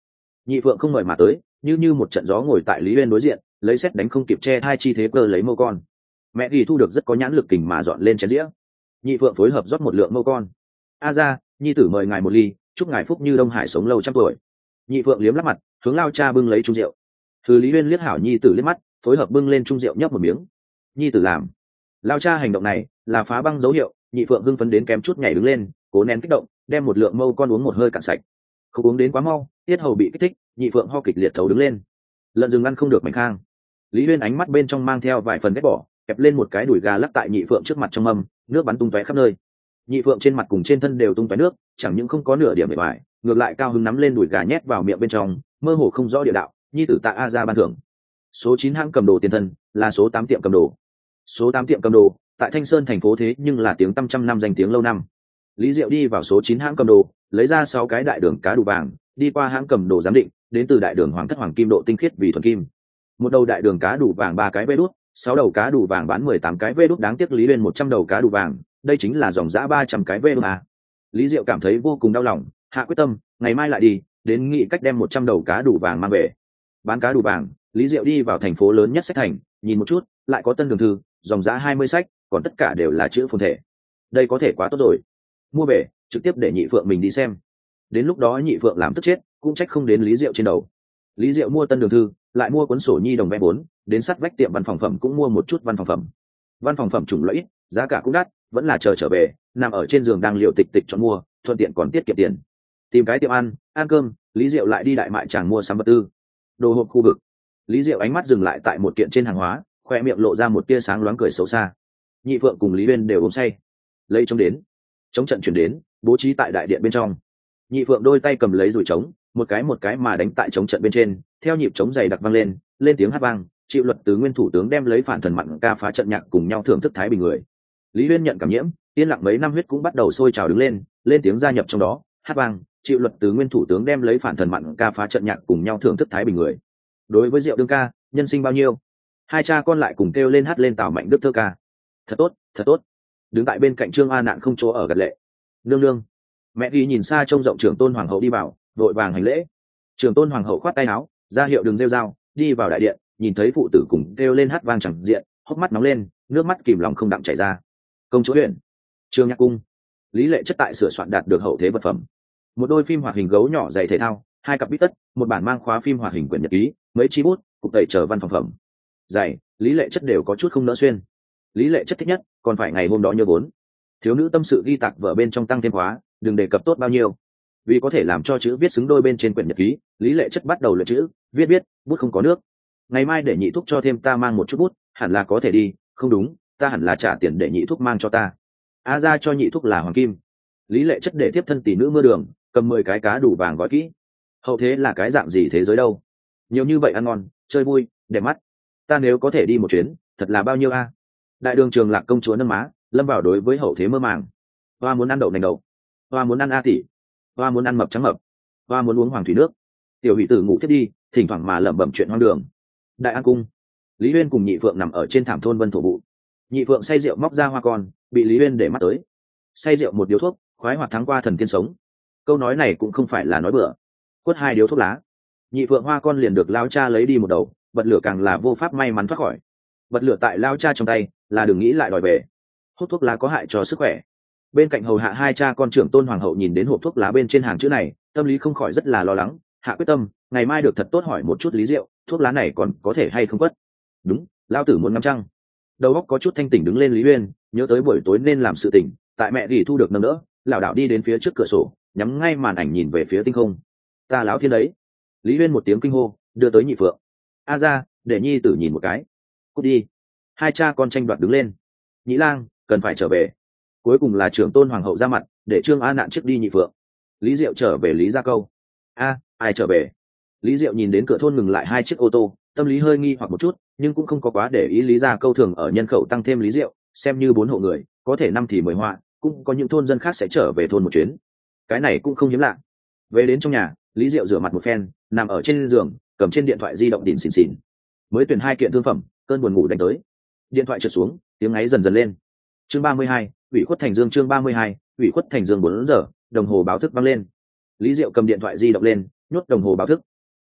Nhị phượng không mời mà tới, như như một trận gió ngồi tại Lý Uyên đối diện, lấy xét đánh không kịp che hai chi thế cơ lấy mâu con. Mẹ ghi thu được rất có nhãn lực kình mà dọn lên chén dĩa. Nhị phượng phối hợp rót một lượng mâu con. A ra, nhi tử mời ngài một ly, chúc ngài phúc như Đông Hải sống lâu trăm tuổi. Nhị phượng liếm lắp mặt, hướng lao cha bưng lấy chung rượu. Thứ Lý Uyên liếc hảo nhi tử liếc mắt, phối hợp bưng lên chung rượu nhấp một miếng. Nhi tử làm. Lao cha hành động này là phá băng dấu hiệu. Nhị phượng hưng phấn đến kém chút nhảy đứng lên, cố nén kích động, đem một lượng mâu con uống một hơi cạn sạch. Không uống đến quá mau, tiết hầu bị kích thích, nhị phượng ho kịch liệt thấu đứng lên. Lợn rừng ăn không được mảnh khang. Lý Uyên ánh mắt bên trong mang theo vài phần ghét bỏ, kẹp lên một cái đùi gà lắc tại nhị phượng trước mặt trong mâm, nước bắn tung tóe khắp nơi. Nhị phượng trên mặt cùng trên thân đều tung tóe nước, chẳng những không có nửa điểm bề ngoài, ngược lại cao hứng nắm lên đùi gà nhét vào miệng bên trong, mơ hồ không rõ địa đạo, nhi tử tạ a ra ban thưởng. Số chín hãng cầm đồ tiền thân, là số tám tiệm cầm đồ. Số tám tiệm cầm đồ, tại Thanh Sơn thành phố thế nhưng là tiếng tăm trăm năm danh tiếng lâu năm. Lý Diệu đi vào số chín hãng cầm đồ, lấy ra sáu cái đại đường cá đủ vàng, đi qua hãng cầm đồ giám định, đến từ đại đường hoàng thất hoàng kim độ tinh khiết vì thuần kim. Một đầu đại đường cá đủ vàng ba cái vê đút, sáu đầu cá đủ vàng bán mười tám cái vê đút, đáng tiếc Lý Uyên một trăm đầu cá đủ vàng, đây chính là dòng giã ba trăm cái vê đút à. Lý Diệu cảm thấy vô cùng đau lòng, hạ quyết tâm, ngày mai lại đi, đến nghĩ cách đem một trăm đầu cá đủ vàng mang về. Bán cá đủ vàng, Lý Diệu đi vào thành phố lớn nhất sách thành, nhìn một chút, lại có tân đường thư, dòng giá hai mươi sách, còn tất cả đều là chữ phồn thể. Đây có thể quá tốt rồi. Mua về, trực tiếp để nhị phượng mình đi xem. Đến lúc đó nhị phượng làm tức chết, cũng trách không đến Lý Diệu trên đầu. Lý Diệu mua tân đường thư, lại mua cuốn sổ nhi đồng vẽ bốn, đến sát vách tiệm văn phòng phẩm cũng mua một chút văn phòng phẩm. Văn phòng phẩm chủng loại ít, giá cả cũng đắt, vẫn là chờ trở về, nằm ở trên giường đang liệu tịch tịch chọn mua, thuận tiện còn tiết kiệm tiền. Tìm cái tiệm ăn, ăn cơm, Lý Diệu lại đi đại mại tràng mua sắm vật tư. Đồ hộp khu vực. Lý Diệu ánh mắt dừng lại tại một kiện trên hàng hóa, khoe miệng lộ ra một tia sáng loáng cười xấu xa. Nhị phượng cùng Lý Uyên đều uống say. Lấy trống đến, chống trận chuyển đến, bố trí tại đại điện bên trong. Nhị phượng đôi tay cầm lấy dùi trống, một cái một cái mà đánh tại chống trận bên trên, theo nhịp trống dày đặc vang lên, lên tiếng hát vang, chịu luật từ nguyên thủ tướng đem lấy phản thần mặn ca phá trận nhạc cùng nhau thưởng thức thái bình người. Lý Uyên nhận cảm nhiễm, yên lặng mấy năm huyết cũng bắt đầu sôi trào đứng lên, lên tiếng gia nhập trong đó, hát vang, chịu luật từ nguyên thủ tướng đem lấy phản thần mặn ca phá trận nhạc cùng nhau thưởng thức thái bình người. Đối với Diệu đương ca, nhân sinh bao nhiêu, hai cha con lại cùng kêu lên hát lên Tào Mạnh Đức thơ ca. Thật tốt, thật tốt. Đứng tại bên cạnh Trương A Nạn không chỗ ở gật lệ. Nương nương. Mẹ ghi nhìn xa trông rộng trưởng tôn hoàng hậu đi vào, vội vàng hành lễ. Trưởng tôn hoàng hậu khoát tay áo, ra hiệu đường rêu dao, đi vào đại điện, nhìn thấy phụ tử cùng kêu lên hát vang chẳng diện, hốc mắt nóng lên, nước mắt kìm lòng không đặng chảy ra. Công chúa huyện, Trương Nhạc cung. Lý Lệ Chất tại sửa soạn đạt được hậu thế vật phẩm. Một đôi phim hoạt hình gấu nhỏ giày thể thao, hai cặp bít tất, một bản mang khóa phim hoạt hình quyển nhật ký, mấy chi bút, cục tẩy chờ văn phòng phẩm. Giày, Lý Lệ Chất đều có chút không nỡ xuyên. Lý Lệ Chất thích nhất, còn phải ngày hôm đó nhớ vốn. Thiếu nữ tâm sự ghi tạc vở bên trong tăng thêm khóa, đừng đề cập tốt bao nhiêu. Vì có thể làm cho chữ viết xứng đôi bên trên quyển nhật ký, Lý Lệ Chất bắt đầu luyện chữ, viết viết, bút không có nước. Ngày mai để nhị thúc cho thêm ta mang một chút bút, hẳn là có thể đi, không đúng, ta hẳn là trả tiền để nhị thúc mang cho ta. A ra cho nhị thúc là hoàng kim. Lý Lệ Chất để tiếp thân tỷ nữ mưa đường, cầm mười cái cá đủ vàng gói kỹ. Hậu thế là cái dạng gì thế giới đâu? Nhiều như vậy ăn ngon, chơi vui, đẹp mắt. Ta nếu có thể đi một chuyến, thật là bao nhiêu a? Đại đường Trường Lạc công chúa nâng má, lâm vào đối với hậu thế mơ màng. Hoa muốn ăn đậu nành đậu, hoa muốn ăn a tỷ, hoa muốn ăn mập trắng mập, hoa muốn uống hoàng thủy nước. Tiểu hỷ tử ngủ thiết đi, thỉnh thoảng mà lẩm bẩm chuyện hoang đường. Đại an cung. Lý Uyên cùng nhị phượng nằm ở trên thảm thôn vân thổ vụ. Nhị phượng say rượu móc ra hoa con, bị Lý Uyên để mắt tới. Say rượu một điếu thuốc, khoái hoạt thắng qua thần tiên sống. Câu nói này cũng không phải là nói bừa. Quất hai điếu thuốc lá, nhị phượng hoa con liền được lao cha lấy đi một đầu, bật lửa càng là vô pháp may mắn thoát khỏi. Bật lửa tại lao cha trong tay, là đừng nghĩ lại đòi về. Hút thuốc lá có hại cho sức khỏe. Bên cạnh hầu hạ hai cha con trưởng tôn hoàng hậu nhìn đến hộp thuốc lá bên trên hàng chữ này, tâm lý không khỏi rất là lo lắng, hạ quyết tâm, ngày mai được thật tốt hỏi một chút Lý Diệu, thuốc lá này còn có thể hay không quất. Đúng, lao tử muốn ngắm trăng. Đầu óc có chút thanh tỉnh đứng lên Lý Uyên, nhớ tới buổi tối nên làm sự tỉnh, tại mẹ gỉ thu được nâng đỡ, lảo đảo đi đến phía trước cửa sổ, nhắm ngay màn ảnh nhìn về phía tinh không. Ta láo thiên đấy. Lý Uyên một tiếng kinh hô, đưa tới nhị phượng. A ra, để nhi tử nhìn một cái. Cút đi. Hai cha con tranh đoạt đứng lên. Nhĩ lang, cần phải trở về. Cuối cùng là trưởng tôn hoàng hậu ra mặt, để Trương A Nạn trước đi nhị phượng. Lý Diệu trở về Lý gia câu. A, ai trở về? Lý Diệu nhìn đến cửa thôn ngừng lại hai chiếc ô tô, tâm lý hơi nghi hoặc một chút, nhưng cũng không có quá để ý. Lý gia câu thường ở nhân khẩu tăng thêm Lý Diệu, xem như bốn hộ người, có thể năm thì mười họa, cũng có những thôn dân khác sẽ trở về thôn một chuyến. Cái này cũng không hiếm lạ. Về đến trong nhà, Lý Diệu rửa mặt một phen, nằm ở trên giường, cầm trên điện thoại di động đỉn xỉn xỉn. Mới tuyển hai kiện thương phẩm, cơn buồn ngủ đánh tới. Điện thoại trượt xuống, tiếng ngáy dần dần lên. Chương ba mươi hai, ủy khuất thành dương. Chương ba mươi hai, ủy khuất thành dương. Bốn giờ, đồng hồ báo thức vang lên. Lý Diệu cầm điện thoại di động lên, nhốt đồng hồ báo thức.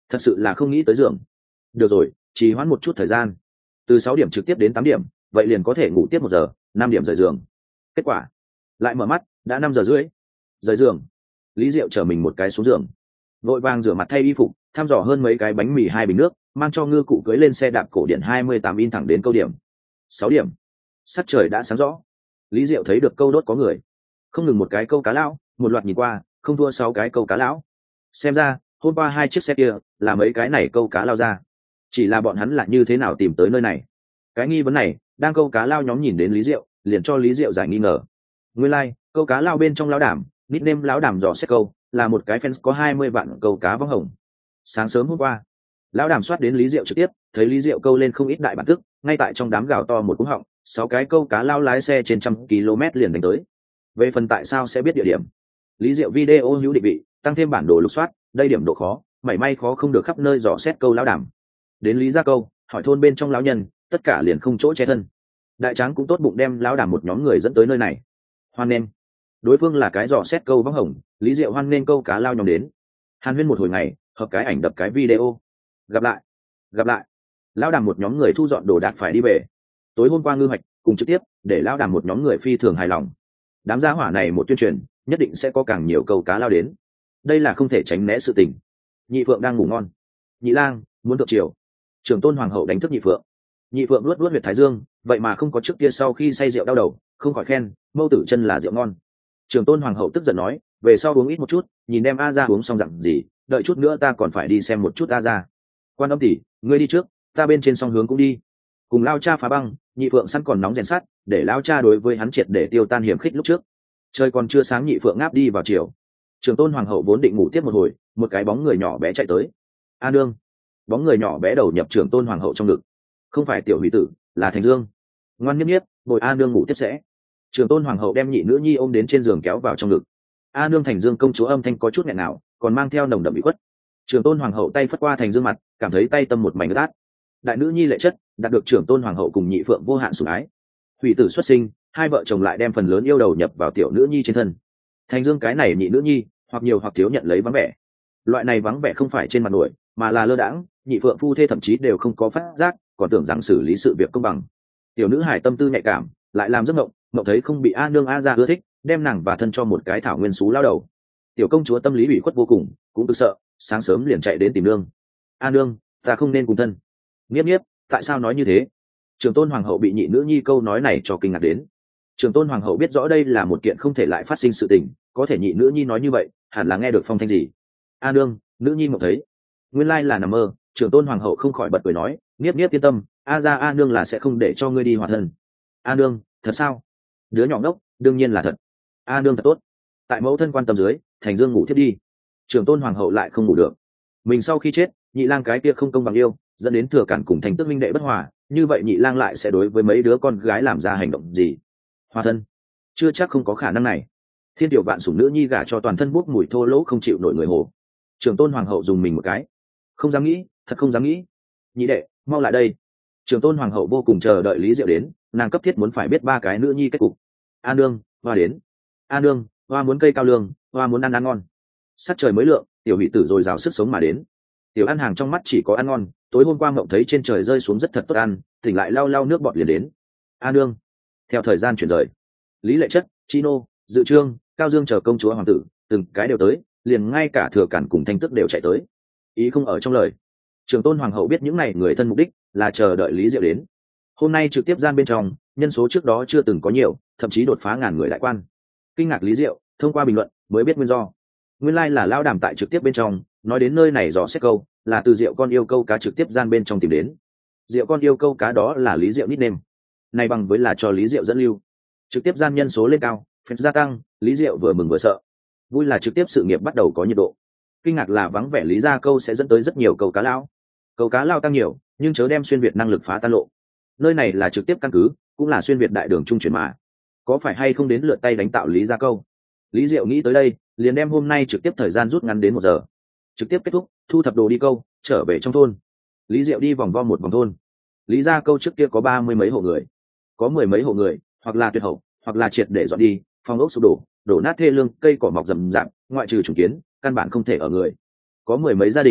thật sự là không nghĩ tới giường. Được rồi, trì hoãn một chút thời gian, từ sáu điểm trực tiếp đến tám điểm, vậy liền có thể ngủ tiếp một giờ, năm điểm rời giường. Kết quả lại mở mắt đã năm giờ rưỡi. Rời giường, Lý Diệu chở mình một cái xuống giường, vội vàng rửa mặt thay y phục, thăm dò hơn mấy cái bánh mì hai bình nước, mang cho ngư cụ cưới lên xe đạp cổ điện hai mươi tám in thẳng đến câu điểm. Sáu điểm, sắc trời đã sáng rõ. Lý Diệu thấy được câu đốt có người, không ngừng một cái câu cá lão, một loạt nhìn qua không thua sáu cái câu cá lão. Xem ra hôm qua hai chiếc xe kia là mấy cái này câu cá lao ra, chỉ là bọn hắn là như thế nào tìm tới nơi này. Cái nghi vấn này đang câu cá lao nhóm nhìn đến Lý Diệu liền cho Lý Diệu giải nghi ngờ. Nguyên lai câu cá lao bên trong lão đảm, nickname lão đảm dò xét câu, là một cái fans có hai mươi vạn câu cá võng hồng. Sáng sớm hôm qua lão đảm soát đến Lý Diệu trực tiếp, thấy Lý Diệu câu lên không ít đại bản tức, ngay tại trong đám gào to một cú họng, sáu cái câu cá lao lái xe trên trăm km liền đánh tới. Về phần tại sao sẽ biết địa điểm, Lý Diệu video hữu định vị, tăng thêm bản đồ lục soát, đây điểm độ khó mảy may khó không được khắp nơi dò xét câu lão đảm. Đến Lý gia câu hỏi thôn bên trong lão nhân, tất cả liền không chỗ che thân. Đại tráng cũng tốt bụng đem lão đảm một nhóm người dẫn tới nơi này. Hoan nghênh, đối phương là cái dò xét câu võng hồng, Lý Diệu hoan nghênh câu cá lao nhóm đến. Hàn huyên một hồi ngày, hợp cái ảnh đập cái video. Gặp lại, gặp lại. Lão đàm một nhóm người thu dọn đồ đạc phải đi về. Tối hôm qua ngư hoạch cùng trực tiếp, để lão đàm một nhóm người phi thường hài lòng. Đám gia hỏa này một tuyên truyền, nhất định sẽ có càng nhiều câu cá lao đến. Đây là không thể tránh né sự tình. Nhị Phượng đang ngủ ngon. Nhị Lang muốn thượng triều. Trưởng tôn hoàng hậu đánh thức Nhị Phượng. Nhị Phượng luốt luốt huyệt thái dương, vậy mà không có trước kia sau khi say rượu đau đầu, không khỏi khen mâu tử chân là rượu ngon. Trưởng tôn hoàng hậu tức giận nói, về sau uống ít một chút, nhìn đem a ra uống xong dặn gì, đợi chút nữa ta còn phải đi xem một chút a ra. Quan âm tỷ, ngươi đi trước, ta bên trên song hướng cũng đi. Cùng lao cha phá băng, Nhị Phượng săn còn nóng rèn sắt, để lao cha đối với hắn triệt để tiêu tan hiểm khích lúc trước. Trời còn chưa sáng, Nhị Phượng ngáp đi vào chiều. Trưởng tôn hoàng hậu vốn định ngủ tiếp một hồi, một cái bóng người nhỏ bé chạy tới. A nương. Bóng người nhỏ bé đầu nhập trưởng tôn hoàng hậu trong ngực. Không phải tiểu hủy tử, là Thành Dương. Ngoan nhất nhất, bồi A nương ngủ tiếp sẽ. Trưởng tôn hoàng hậu đem nhị nữ nhi ôm đến trên giường kéo vào trong ngực. A nương. Thành Dương công chúa âm thanh có chút nghẹn nào, còn mang theo nồng đậm bị khuất. Trưởng tôn hoàng hậu tay phất qua Thành Dương mặt, cảm thấy tay tâm một mảnh ướt át. Đại nữ nhi lệ chất, đạt được trưởng tôn hoàng hậu cùng nhị phượng vô hạn sủng ái. Hủy tử xuất sinh, hai vợ chồng lại đem phần lớn yêu đầu nhập vào tiểu nữ nhi trên thân. Thành Dương cái này nhị nữ nhi, hoặc nhiều hoặc thiếu nhận lấy vắng vẻ. Loại này vắng vẻ không phải trên mặt nổi, mà là lơ đãng, nhị phượng phu thê thậm chí đều không có phát giác, còn tưởng rằng xử lý sự việc công bằng. Tiểu nữ hải tâm tư nhạy cảm, lại làm giấc mộng, mộng thấy không bị A nương A ra ưa thích, đem nàng và thân cho một cái thảo nguyên xú lao đầu. Tiểu công chúa tâm lý ủy khuất vô cùng, cũng tự sợ, sáng sớm liền chạy đến tìm nương. A nương, ta không nên cùng thân. Nghiếp nghiếp, tại sao nói như thế? Trường tôn hoàng hậu bị nhị nữ nhi câu nói này cho kinh ngạc đến. Trường tôn hoàng hậu biết rõ đây là một kiện không thể lại phát sinh sự tình, có thể nhị nữ nhi nói như vậy, hẳn là nghe được phong thanh gì. A nương, nữ nhi mộng thấy. Nguyên lai là nằm mơ. Trường tôn hoàng hậu không khỏi bật cười nói, nghiếp nghiếp yên tâm, A ra A nương là sẽ không để cho ngươi đi hòa thân. A nương, thật sao? Đứa nhỏ ngốc, đương nhiên là thật. A nương thật tốt. Tại mẫu thân quan tâm dưới, Thành Dương ngủ thiếp đi. Trường tôn hoàng hậu lại không ngủ được. Mình sau khi chết, nhị lang cái kia không công bằng yêu, dẫn đến thừa cản cùng Thành Tước minh đệ bất hòa, như vậy nhị lang lại sẽ đối với mấy đứa con gái làm ra hành động gì? Hòa thân? Chưa chắc không có khả năng này. Thiên tiểu vạn sủng nữ nhi gả cho toàn thân bốc mùi thô lỗ không chịu nổi người hồ. Trường tôn hoàng hậu dùng mình một cái. Không dám nghĩ, thật không dám nghĩ. Nhị đệ, mau lại đây. Trường tôn hoàng hậu vô cùng chờ đợi Lý Diệu đến, nàng cấp thiết muốn phải biết ba cái nữ nhi kết cục. A nương, hoa đến. A nương, hoa muốn cây cao lương, hoa muốn ăn ăn ngon. Sắc trời mới lượng, tiểu hỷ tử rồi rào sức sống mà đến. Tiểu ăn hàng trong mắt chỉ có ăn ngon, tối hôm qua mộng thấy trên trời rơi xuống rất thật tốt ăn, tỉnh lại lau lau nước bọt liền đến. A nương. Theo thời gian chuyển rời, Lý Lệ Chất, Chino, Dự Trương, Cao Dương chờ công chúa hoàng tử, từng cái đều tới, liền ngay cả thừa cản cùng Thanh Tước đều chạy tới. Ý không ở trong lời. Trường tôn hoàng hậu biết những này người thân mục đích là chờ đợi Lý Diệu đến. Hôm nay trực tiếp gian bên trong, nhân số trước đó chưa từng có nhiều, thậm chí đột phá ngàn người đại quan. Kinh ngạc Lý Diệu, thông qua bình luận mới biết nguyên do. Nguyên lai like là lao đàm tại trực tiếp bên trong, nói đến nơi này dò xét câu, là từ Diệu con yêu câu cá trực tiếp gian bên trong tìm đến. Diệu con yêu câu cá đó là Lý Diệu nickname. Này bằng với là cho Lý Diệu dẫn lưu. Trực tiếp gian nhân số lên cao, fans gia tăng, Lý Diệu vừa mừng vừa sợ. Vui là trực tiếp sự nghiệp bắt đầu có nhiệt độ. Kinh ngạc là vắng vẻ Lý gia câu sẽ dẫn tới rất nhiều câu cá lao. Câu cá lao tăng nhiều, nhưng chớ đem xuyên việt năng lực phá tan lộ. Nơi này là trực tiếp căn cứ, cũng là xuyên việt đại đường trung chuyển mà. Có phải hay không đến lượt tay đánh tạo Lý gia câu? Lý Diệu nghĩ tới đây, liền đem hôm nay trực tiếp thời gian rút ngắn đến một giờ. Trực tiếp kết thúc, thu thập đồ đi câu, trở về trong thôn. Lý Diệu đi vòng vo một vòng thôn. Lý gia câu trước kia có ba mươi mấy hộ người, có mười mấy hộ người, hoặc là tuyệt hậu, hoặc là triệt để dọn đi, phòng ốc sụp đổ, đổ nát thê lương, cây cỏ mọc rậm rạp, ngoại trừ chủ kiến, căn bản không thể ở người. Có mười mấy gia đình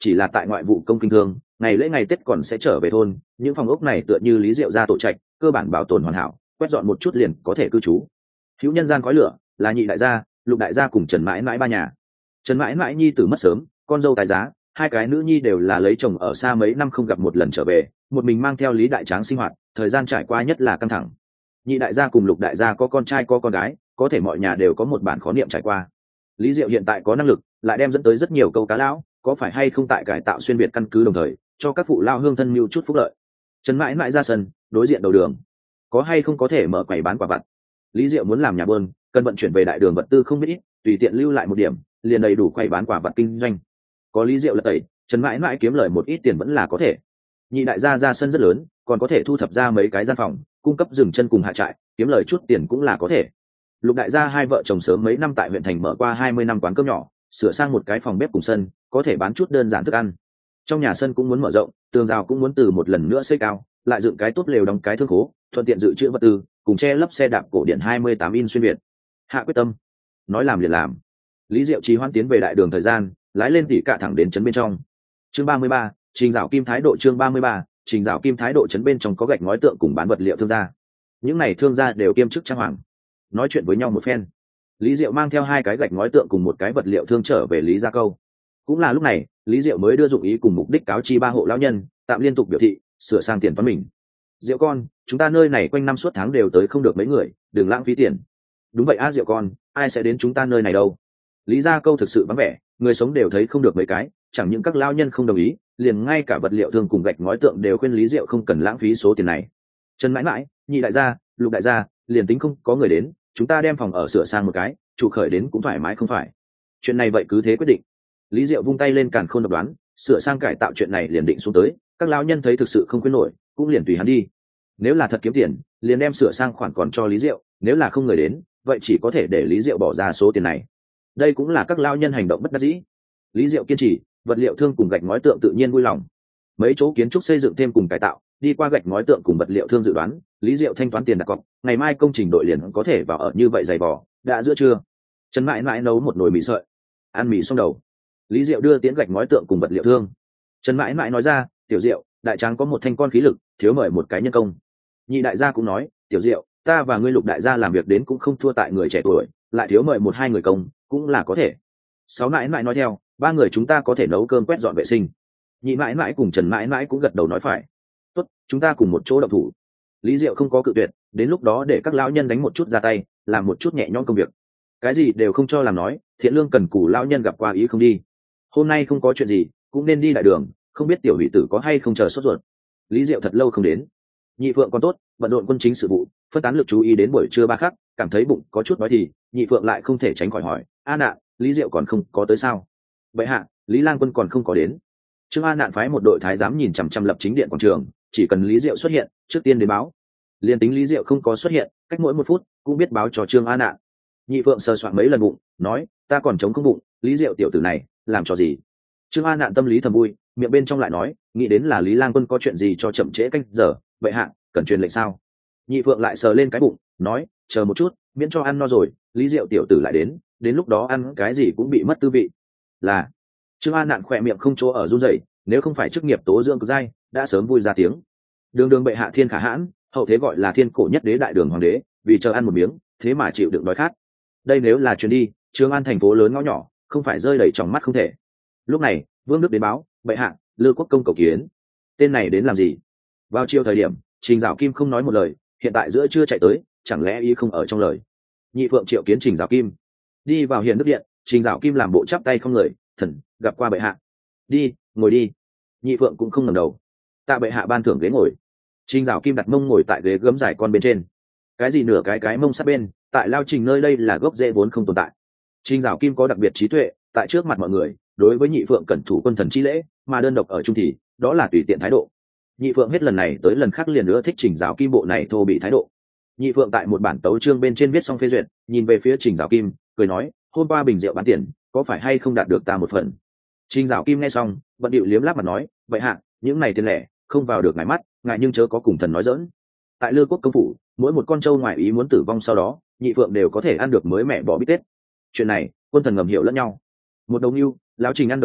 chỉ là tại ngoại vụ công kinh thương, ngày lễ ngày tết còn sẽ trở về thôn. Những phòng ốc này tựa như Lý Diệu ra tổ trạch, cơ bản bảo tồn hoàn hảo, quét dọn một chút liền có thể cư trú. Hữu nhân gian khói lửa là Nhị đại gia, Lục đại gia cùng Trần mãi mãi ba nhà. Trần mãi mãi nhi tử mất sớm, con dâu tái giá, hai cái nữ nhi đều là lấy chồng ở xa mấy năm không gặp một lần trở về, một mình mang theo Lý đại tráng sinh hoạt, thời gian trải qua nhất là căng thẳng. Nhị đại gia cùng Lục đại gia có con trai có con gái, có thể mọi nhà đều có một bản khó niệm trải qua. Lý Diệu hiện tại có năng lực, lại đem dẫn tới rất nhiều câu cá lão, có phải hay không tại cải tạo xuyên việt căn cứ đồng thời cho các phụ lao hương thân mưu chút phúc lợi. Trần mãi mãi ra sân, đối diện đầu đường, có hay không có thể mở quầy bán quả vặt. Lý Diệu muốn làm nhà bơn, cần vận chuyển về đại đường vật tư không biết ít, tùy tiện lưu lại một điểm, liền đầy đủ quầy bán quả vặt kinh doanh. Có Lý Diệu lật tẩy, Trần mãi mãi kiếm lời một ít tiền vẫn là có thể. Nhị đại gia ra sân rất lớn, còn có thể thu thập ra mấy cái gian phòng, cung cấp dừng chân cùng hạ trại, kiếm lời chút tiền cũng là có thể. Lục đại gia hai vợ chồng sớm mấy năm tại huyện thành mở qua hai mươi năm quán cơm nhỏ, sửa sang một cái phòng bếp cùng sân, có thể bán chút đơn giản thức ăn. Trong nhà sân cũng muốn mở rộng, tường rào cũng muốn từ một lần nữa xây cao, lại dựng cái tốt lều đóng cái thương khố, thuận tiện dự trữ vật tư, cùng che lấp xe đạp cổ điển hai mươi tám in xuyên việt. Hạ quyết tâm, nói làm liền làm. Lý Diệu trì hoãn tiến về đại đường thời gian, lái lên tỉ cả thẳng đến trấn bên trong. Chương ba mươi ba, Trình Dạo Kim thái độ chương ba mươi ba, Trình Dạo Kim thái độ trấn bên trong có gạch ngói tượng cùng bán vật liệu thương gia. Những này thương gia đều kiêm chức trang hoàng. Nói chuyện với nhau một phen, Lý Diệu mang theo hai cái gạch ngói tượng cùng một cái vật liệu thương trở về Lý Gia Câu. Cũng là lúc này, Lý Diệu mới đưa dụng ý cùng mục đích cáo chi ba hộ lão nhân, tạm liên tục biểu thị sửa sang tiền toán mình. Diệu con, chúng ta nơi này quanh năm suốt tháng đều tới không được mấy người, đừng lãng phí tiền. Đúng vậy a Diệu con, ai sẽ đến chúng ta nơi này đâu. Lý Gia Câu thực sự vắng vẻ, người sống đều thấy không được mấy cái, chẳng những các lão nhân không đồng ý, liền ngay cả vật liệu thương cùng gạch ngói tượng đều khuyên Lý Diệu không cần lãng phí số tiền này. Trần mãi mãi, Nhị đại gia, Lục đại gia, liền tính không có người đến, chúng ta đem phòng ở sửa sang một cái, chủ khởi đến cũng thoải mái không phải. Chuyện này vậy cứ thế quyết định. Lý Diệu vung tay lên càn khôn độc đoán, sửa sang cải tạo chuyện này liền định xuống tới, các lão nhân thấy thực sự không quyết nổi, cũng liền tùy hắn đi. Nếu là thật kiếm tiền, liền đem sửa sang khoản còn cho Lý Diệu, nếu là không người đến, vậy chỉ có thể để Lý Diệu bỏ ra số tiền này. Đây cũng là các lão nhân hành động bất đắc dĩ. Lý Diệu kiên trì, vật liệu thương cùng gạch ngói tượng tự nhiên vui lòng. Mấy chỗ kiến trúc xây dựng thêm cùng cải tạo, đi qua gạch ngói tượng cùng vật liệu thương dự đoán, Lý Diệu thanh toán tiền đặt cọc, ngày mai công trình đội liền có thể vào ở như vậy dày vò. Đã giữa trưa, Trần mãi mãi nấu một nồi mì sợi, ăn mì xong đầu, Lý Diệu đưa tiễn gạch ngói tượng cùng vật liệu thương. Trần mãi mãi nói ra, tiểu Diệu, đại tráng có một thanh con khí lực, thiếu mời một cái nhân công. Nhị đại gia cũng nói, tiểu Diệu, ta và ngươi Lục đại gia làm việc đến cũng không thua tại người trẻ tuổi, lại thiếu mời một hai người công cũng là có thể. Sáu mãi mãi nói theo, ba người chúng ta có thể nấu cơm quét dọn vệ sinh. Nhị mãi mãi cùng Trần mãi mãi cũng gật đầu nói phải. Tốt, chúng ta cùng một chỗ động thủ. Lý Diệu không có cự tuyệt, đến lúc đó để các lão nhân đánh một chút ra tay, làm một chút nhẹ nhõm công việc. Cái gì đều không cho làm nói, thiện lương cần cù lão nhân gặp qua ý không đi. Hôm nay không có chuyện gì, cũng nên đi đại đường, không biết tiểu hỷ tử có hay không chờ sốt ruột. Lý Diệu thật lâu không đến. Nhị Phượng còn tốt, bận rộn quân chính sự vụ, phân tán lực chú ý đến buổi trưa ba khắc, cảm thấy bụng có chút đói thì, Nhị Phượng lại không thể tránh khỏi hỏi, A Nạn, Lý Diệu còn không có tới sao? Bệ hạ, Lý Lang Quân còn không có đến. Trương A Nạn phái một đội thái giám nhìn chằm chằm lập chính điện quảng trường, chỉ cần Lý Diệu xuất hiện, trước tiên đến báo. Liên tính Lý Diệu không có xuất hiện, cách mỗi một phút cũng biết báo cho Trương A Nạn. Nhị Phượng sờ soạn mấy lần bụng, nói, ta còn chống không bụng, Lý Diệu tiểu tử này làm cho gì? Trương A Nạn tâm lý thầm vui, miệng bên trong lại nói, nghĩ đến là Lý Lang Quân có chuyện gì cho chậm trễ canh giờ, vậy hạ cần truyền lệnh sao? Nhị Phượng lại sờ lên cái bụng, nói, chờ một chút, miễn cho ăn no rồi, Lý Diệu tiểu tử lại đến, đến lúc đó ăn cái gì cũng bị mất tư vị. Là Trương A Nạn khỏe miệng không chỗ ở run rẩy, nếu không phải chức nghiệp tố dưỡng cực dai, đã sớm vui ra tiếng. Đường đường bệ hạ thiên khả hãn, hậu thế gọi là thiên cổ nhất đế đại đường hoàng đế, vì chờ ăn một miếng, thế mà chịu đựng đói khát. Đây nếu là chuyến đi, Trường An thành phố lớn ngõ nhỏ, không phải rơi đầy trong mắt không thể. Lúc này, Vương Đức đến báo, bệ hạ, Lư Quốc công cầu kiến. Tên này đến làm gì? Vào chiều thời điểm, Trình Dạo Kim không nói một lời, hiện tại giữa trưa chạy tới, chẳng lẽ y không ở trong lời. Nhị Phượng triệu kiến Trình Dạo Kim, đi vào Hiền Đức điện, Trình Dạo Kim làm bộ chắp tay không lời, thần gặp qua bệ hạ. Đi, ngồi đi. Nhị Phượng cũng không ngẩng đầu. Tạ bệ hạ ban thưởng ghế ngồi. Trình Dạo Kim đặt mông ngồi tại ghế gấm dài con bên trên. Cái gì nửa cái cái mông sát bên, tại Lao Trình nơi đây là gốc rễ vốn không tồn tại. Trình Dạo Kim có đặc biệt trí tuệ, tại trước mặt mọi người, đối với Nhị Phượng cẩn thủ quân thần chi lễ, mà đơn độc ở trung thì, đó là tùy tiện thái độ. Nhị Phượng hết lần này tới lần khác liền nữa thích Trình Dạo Kim bộ này thô bị thái độ. Nhị Phượng tại một bản tấu chương bên trên viết xong phê duyệt, nhìn về phía Trình Dạo Kim, cười nói, hôm qua bình rượu bán tiền, có phải hay không đạt được ta một phần? Trình Dạo Kim nghe xong, bận điệu liếm láp mặt nói, vậy hạ, những này tiền lẻ không vào được ngài mắt, ngài nhưng chớ có cùng thần nói dỡn. Tại Lư Quốc công phủ, mỗi một con trâu ngoài ý muốn tử vong sau đó, Nhị Phượng đều có thể ăn được mới mẹ bỏ bít tết. Chuyện này, quân thần ngầm hiểu lẫn nhau. Một đầu nưu, lão Trình ăn đầu to,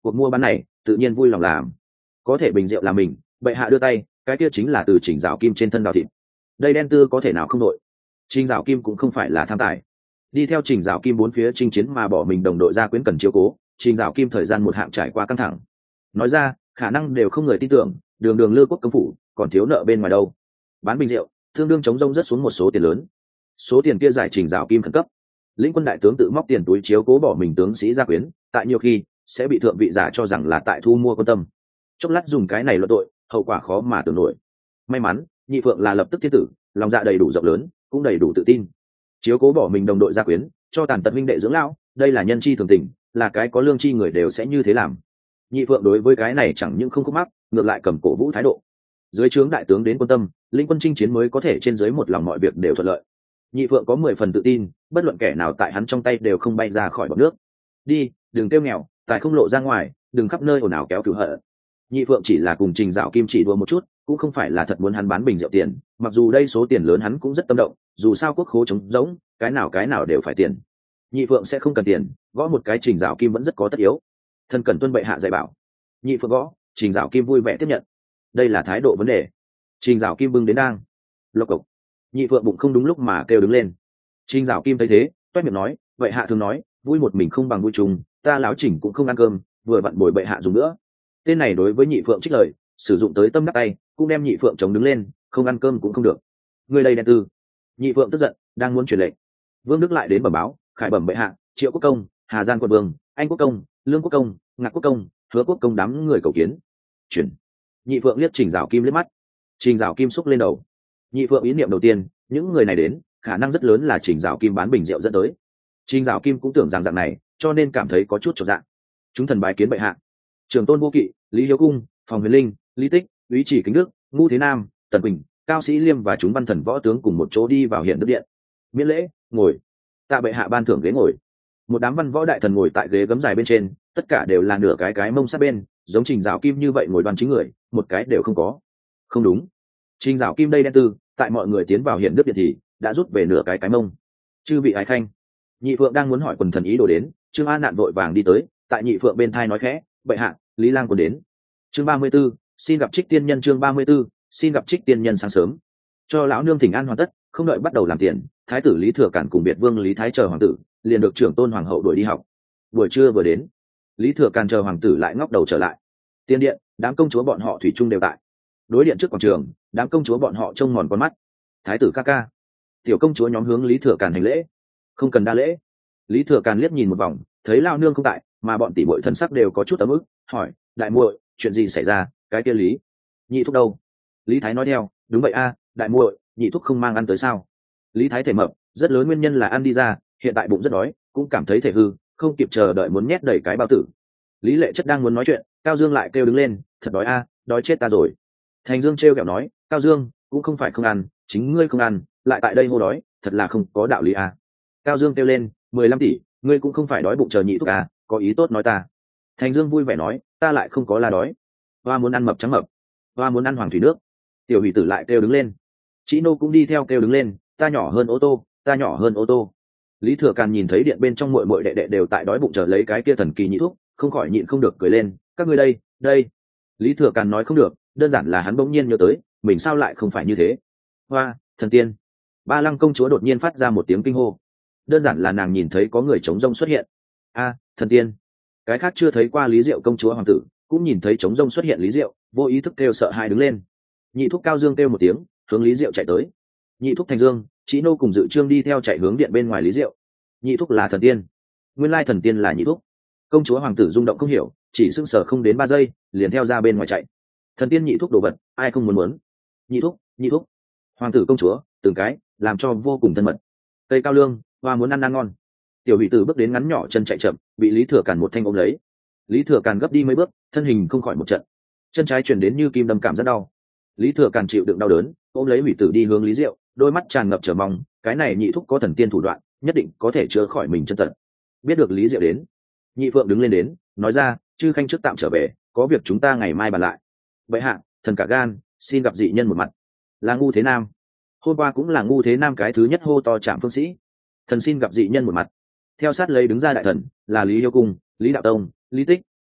cuộc mua bán này tự nhiên vui lòng làm. Có thể bình rượu là mình, bệ hạ đưa tay, cái kia chính là từ Trình Dạo Kim trên thân đào thịt. Đây đen tư có thể nào không đội. Trình Dạo Kim cũng không phải là tham tài. Đi theo Trình Dạo Kim bốn phía chinh chiến mà bỏ mình đồng đội ra quyến cần chiếu cố, Trình Dạo Kim thời gian một hạng trải qua căng thẳng. Nói ra, khả năng đều không người tin tưởng, đường đường Lư quốc công phủ, còn thiếu nợ bên ngoài đâu. Bán bình rượu, tương đương chống rông rất xuống một số tiền lớn. Số tiền kia giải Trình Dạo Kim khẩn cấp. Lĩnh quân đại tướng tự móc tiền túi chiếu cố bỏ mình tướng sĩ gia quyến, tại nhiều khi sẽ bị thượng vị giả cho rằng là tại thu mua quan tâm. Chốc lát dùng cái này luận tội, hậu quả khó mà tưởng nổi. May mắn, Nhị Phượng là lập tức thiên tử, lòng dạ đầy đủ rộng lớn, cũng đầy đủ tự tin. Chiếu cố bỏ mình đồng đội gia quyến, cho tàn tật huynh đệ dưỡng lão, đây là nhân chi thường tình, là cái có lương chi người đều sẽ như thế làm. Nhị Phượng đối với cái này chẳng những không khúc mắc, ngược lại cầm cổ vũ thái độ. Dưới trướng đại tướng đến quan tâm, linh quân chinh chiến mới có thể trên dưới một lòng mọi việc đều thuận lợi. Nhị Phượng có mười phần tự tin, bất luận kẻ nào tại hắn trong tay đều không bay ra khỏi bọt nước. Đi, đừng kêu nghèo, tài không lộ ra ngoài, đừng khắp nơi ồn ào kéo cửu hận. Nhị Phượng chỉ là cùng Trình Dạo Kim chỉ đùa một chút, cũng không phải là thật muốn hắn bán bình rượu tiền, mặc dù đây số tiền lớn hắn cũng rất tâm động, dù sao quốc khố trống rỗng, cái nào cái nào đều phải tiền. Nhị Phượng sẽ không cần tiền, gõ một cái Trình Dạo Kim vẫn rất có tất yếu. Thân cần tuân bệ hạ dạy bảo. Nhị Phượng gõ, Trình Dạo Kim vui vẻ tiếp nhận. Đây là thái độ vấn đề. Trình Dạo Kim bưng đến đang. Lộc cộc. Nhị Phượng bụng không đúng lúc mà kêu đứng lên. Trình Dạo Kim thấy thế, toét miệng nói, vậy hạ thường nói, vui một mình không bằng vui chung, ta lão Trình cũng không ăn cơm, vừa vặn bồi bệ hạ dùng nữa. Tên này đối với Nhị Phượng trích lời, sử dụng tới tâm đắc tay, cũng đem Nhị Phượng chống đứng lên, không ăn cơm cũng không được. Người đây đen tư. Nhị Phượng tức giận, đang muốn truyền lệnh. Vương Đức lại đến bẩm báo, khải bẩm bệ hạ, Triệu Quốc công, Hà Giang quận vương, Anh Quốc công, Lương Quốc công, Ngạc Quốc công, Hứa Quốc công đám người cầu kiến. Chuyển. Nhị Phượng liếc Trình Dạo Kim liếc mắt. Trình Dạo Kim xúc lên đầu. Nhị Phượng ý niệm đầu tiên, những người này đến, khả năng rất lớn là Trình Dạo Kim bán bình rượu dẫn tới. Trình Dạo Kim cũng tưởng rằng dạng này, cho nên cảm thấy có chút chột dạ. Chúng thần bái kiến bệ hạ. Trường Tôn Vô Kỵ, Lý Hiếu Cung, Phòng Huyền Linh, Lý Tích, Úy Chỉ Kính Đức, Ngũ Thế Nam, Tần Quỳnh, Cao Sĩ Liêm và chúng văn thần võ tướng cùng một chỗ đi vào hiện đức điện. Miễn lễ, ngồi. Tạ bệ hạ ban thưởng ghế ngồi. Một đám văn võ đại thần ngồi tại ghế gấm dài bên trên, tất cả đều là nửa cái cái mông sát bên, giống Trình Dạo Kim như vậy ngồi đoan chính người, một cái đều không có. Không đúng. Trình Dạo Kim đây đen tư, tại mọi người tiến vào hiện đức điện thì đã rút về nửa cái cái mông. Chư vị ái khanh. Nhị Phượng đang muốn hỏi quần thần ý đồ đến, Trương A Nạn vội vàng đi tới, tại Nhị Phượng bên thai nói khẽ, bệ hạ, Lý Lang còn đến. Chương ba mươi 34, xin gặp Trích Tiên Nhân. Chương ba mươi 34, xin gặp Trích Tiên Nhân. Sáng sớm, cho lão nương thỉnh an hoàn tất, không đợi bắt đầu làm tiền, thái tử Lý Thừa Cản cùng biệt vương Lý Thái chờ hoàng tử liền được trưởng tôn hoàng hậu đuổi đi học. Buổi trưa vừa đến, Lý Thừa Cản chờ hoàng tử lại ngóc đầu trở lại. Tiên điện, đám công chúa bọn họ thủy chung đều tại. Đối điện trước quảng trường, đám công chúa bọn họ trông mòn con mắt. Thái tử ca ca. Tiểu công chúa nhóm hướng Lý Thừa Cản hành lễ. Không cần đa lễ. Lý Thừa Cản liếc nhìn một vòng, thấy lão nương không tại, mà bọn tỷ muội thần sắc đều có chút ấm ức, hỏi, đại muội, chuyện gì xảy ra? Cái kia Lý Nhị thúc đâu? Lý Thái nói theo, đúng vậy a, đại muội, Nhị thúc không mang ăn tới sao? Lý Thái thể mập, rất lớn nguyên nhân là ăn đi ra, hiện tại bụng rất đói, cũng cảm thấy thể hư, không kịp chờ đợi muốn nhét đầy cái bao tử. Lý Lệ Chất đang muốn nói chuyện, Cao Dương lại kêu đứng lên, thật đói a, đói chết ta rồi. Thành Dương trêu ghẹo nói, Cao Dương, cũng không phải không ăn, chính ngươi không ăn, lại tại đây hô đói, thật là không có đạo lý a. Cao Dương kêu lên, mười lăm tỷ, ngươi cũng không phải đói bụng chờ Nhị thúc à, có ý tốt nói ta. Thành Dương vui vẻ nói, ta lại không có la đói. Hoa muốn ăn mập trắng mập, hoa muốn ăn hoàng thủy nước. Tiểu Hủy Tử lại kêu đứng lên. Chị Nô cũng đi theo kêu đứng lên, ta nhỏ hơn ô tô, ta nhỏ hơn ô tô. Lý Thừa Càn nhìn thấy điện bên trong muội muội đệ đệ đều tại đói bụng chờ lấy cái kia thần kỳ nhị thuốc, không khỏi nhịn không được cười lên, các ngươi đây, đây. Lý Thừa Càn nói không được, đơn giản là hắn bỗng nhiên nhớ tới, mình sao lại không phải như thế. Hoa, thần tiên. Ba Lăng công chúa đột nhiên phát ra một tiếng kinh hô. Đơn giản là nàng nhìn thấy có người chống rông xuất hiện. A, thần tiên. Cái khác chưa thấy qua Lý Diệu công chúa hoàng tử, cũng nhìn thấy chống rông xuất hiện Lý Diệu, vô ý thức kêu sợ hãi đứng lên. Nhị thúc Cao Dương kêu một tiếng, hướng Lý Diệu chạy tới. Nhị thúc Thành Dương, Chí Nô cùng Dự Trương đi theo chạy hướng điện bên ngoài Lý Diệu. Nhị thúc là thần tiên. Nguyên lai thần tiên là nhị thúc. Công chúa hoàng tử rung động không hiểu, chỉ sững sờ không đến ba giây, liền theo ra bên ngoài chạy. Thần tiên nhị thúc đồ vật, ai không muốn muốn. Nhị thúc, nhị thúc. Hoàng tử công chúa, từng cái, làm cho vô cùng thân mật. Tây Cao Lương, hoa muốn ăn ăn ngon. Tiểu Hủy Tử bước đến ngắn nhỏ chân chạy chậm, bị Lý Thừa Càn một thanh ôm lấy. Lý Thừa Càn gấp đi mấy bước, thân hình không khỏi một trận, chân trái truyền đến như kim đâm cảm rất đau. Lý Thừa Càn chịu đựng đau đớn, ôm lấy Hủy Tử đi hướng Lý Diệu, đôi mắt tràn ngập chờ mong, cái này nhị thúc có thần tiên thủ đoạn, nhất định có thể chữa khỏi mình chân tật. Biết được Lý Diệu đến, Nhị Phượng đứng lên đến, nói ra, chư khanh trước tạm trở về, có việc chúng ta ngày mai bàn lại. Bệ hạ, thần cả gan, xin gặp dị nhân một mặt. Là Ngu Thế Nam. Hôm qua cũng là Ngu Thế Nam cái thứ nhất hô to Trạm Phương Sĩ. Thần xin gặp dị nhân một mặt. Theo sát lấy đứng ra đại thần, là Lý Hiếu Cung, Lý Đạo Tông, Lý Tích,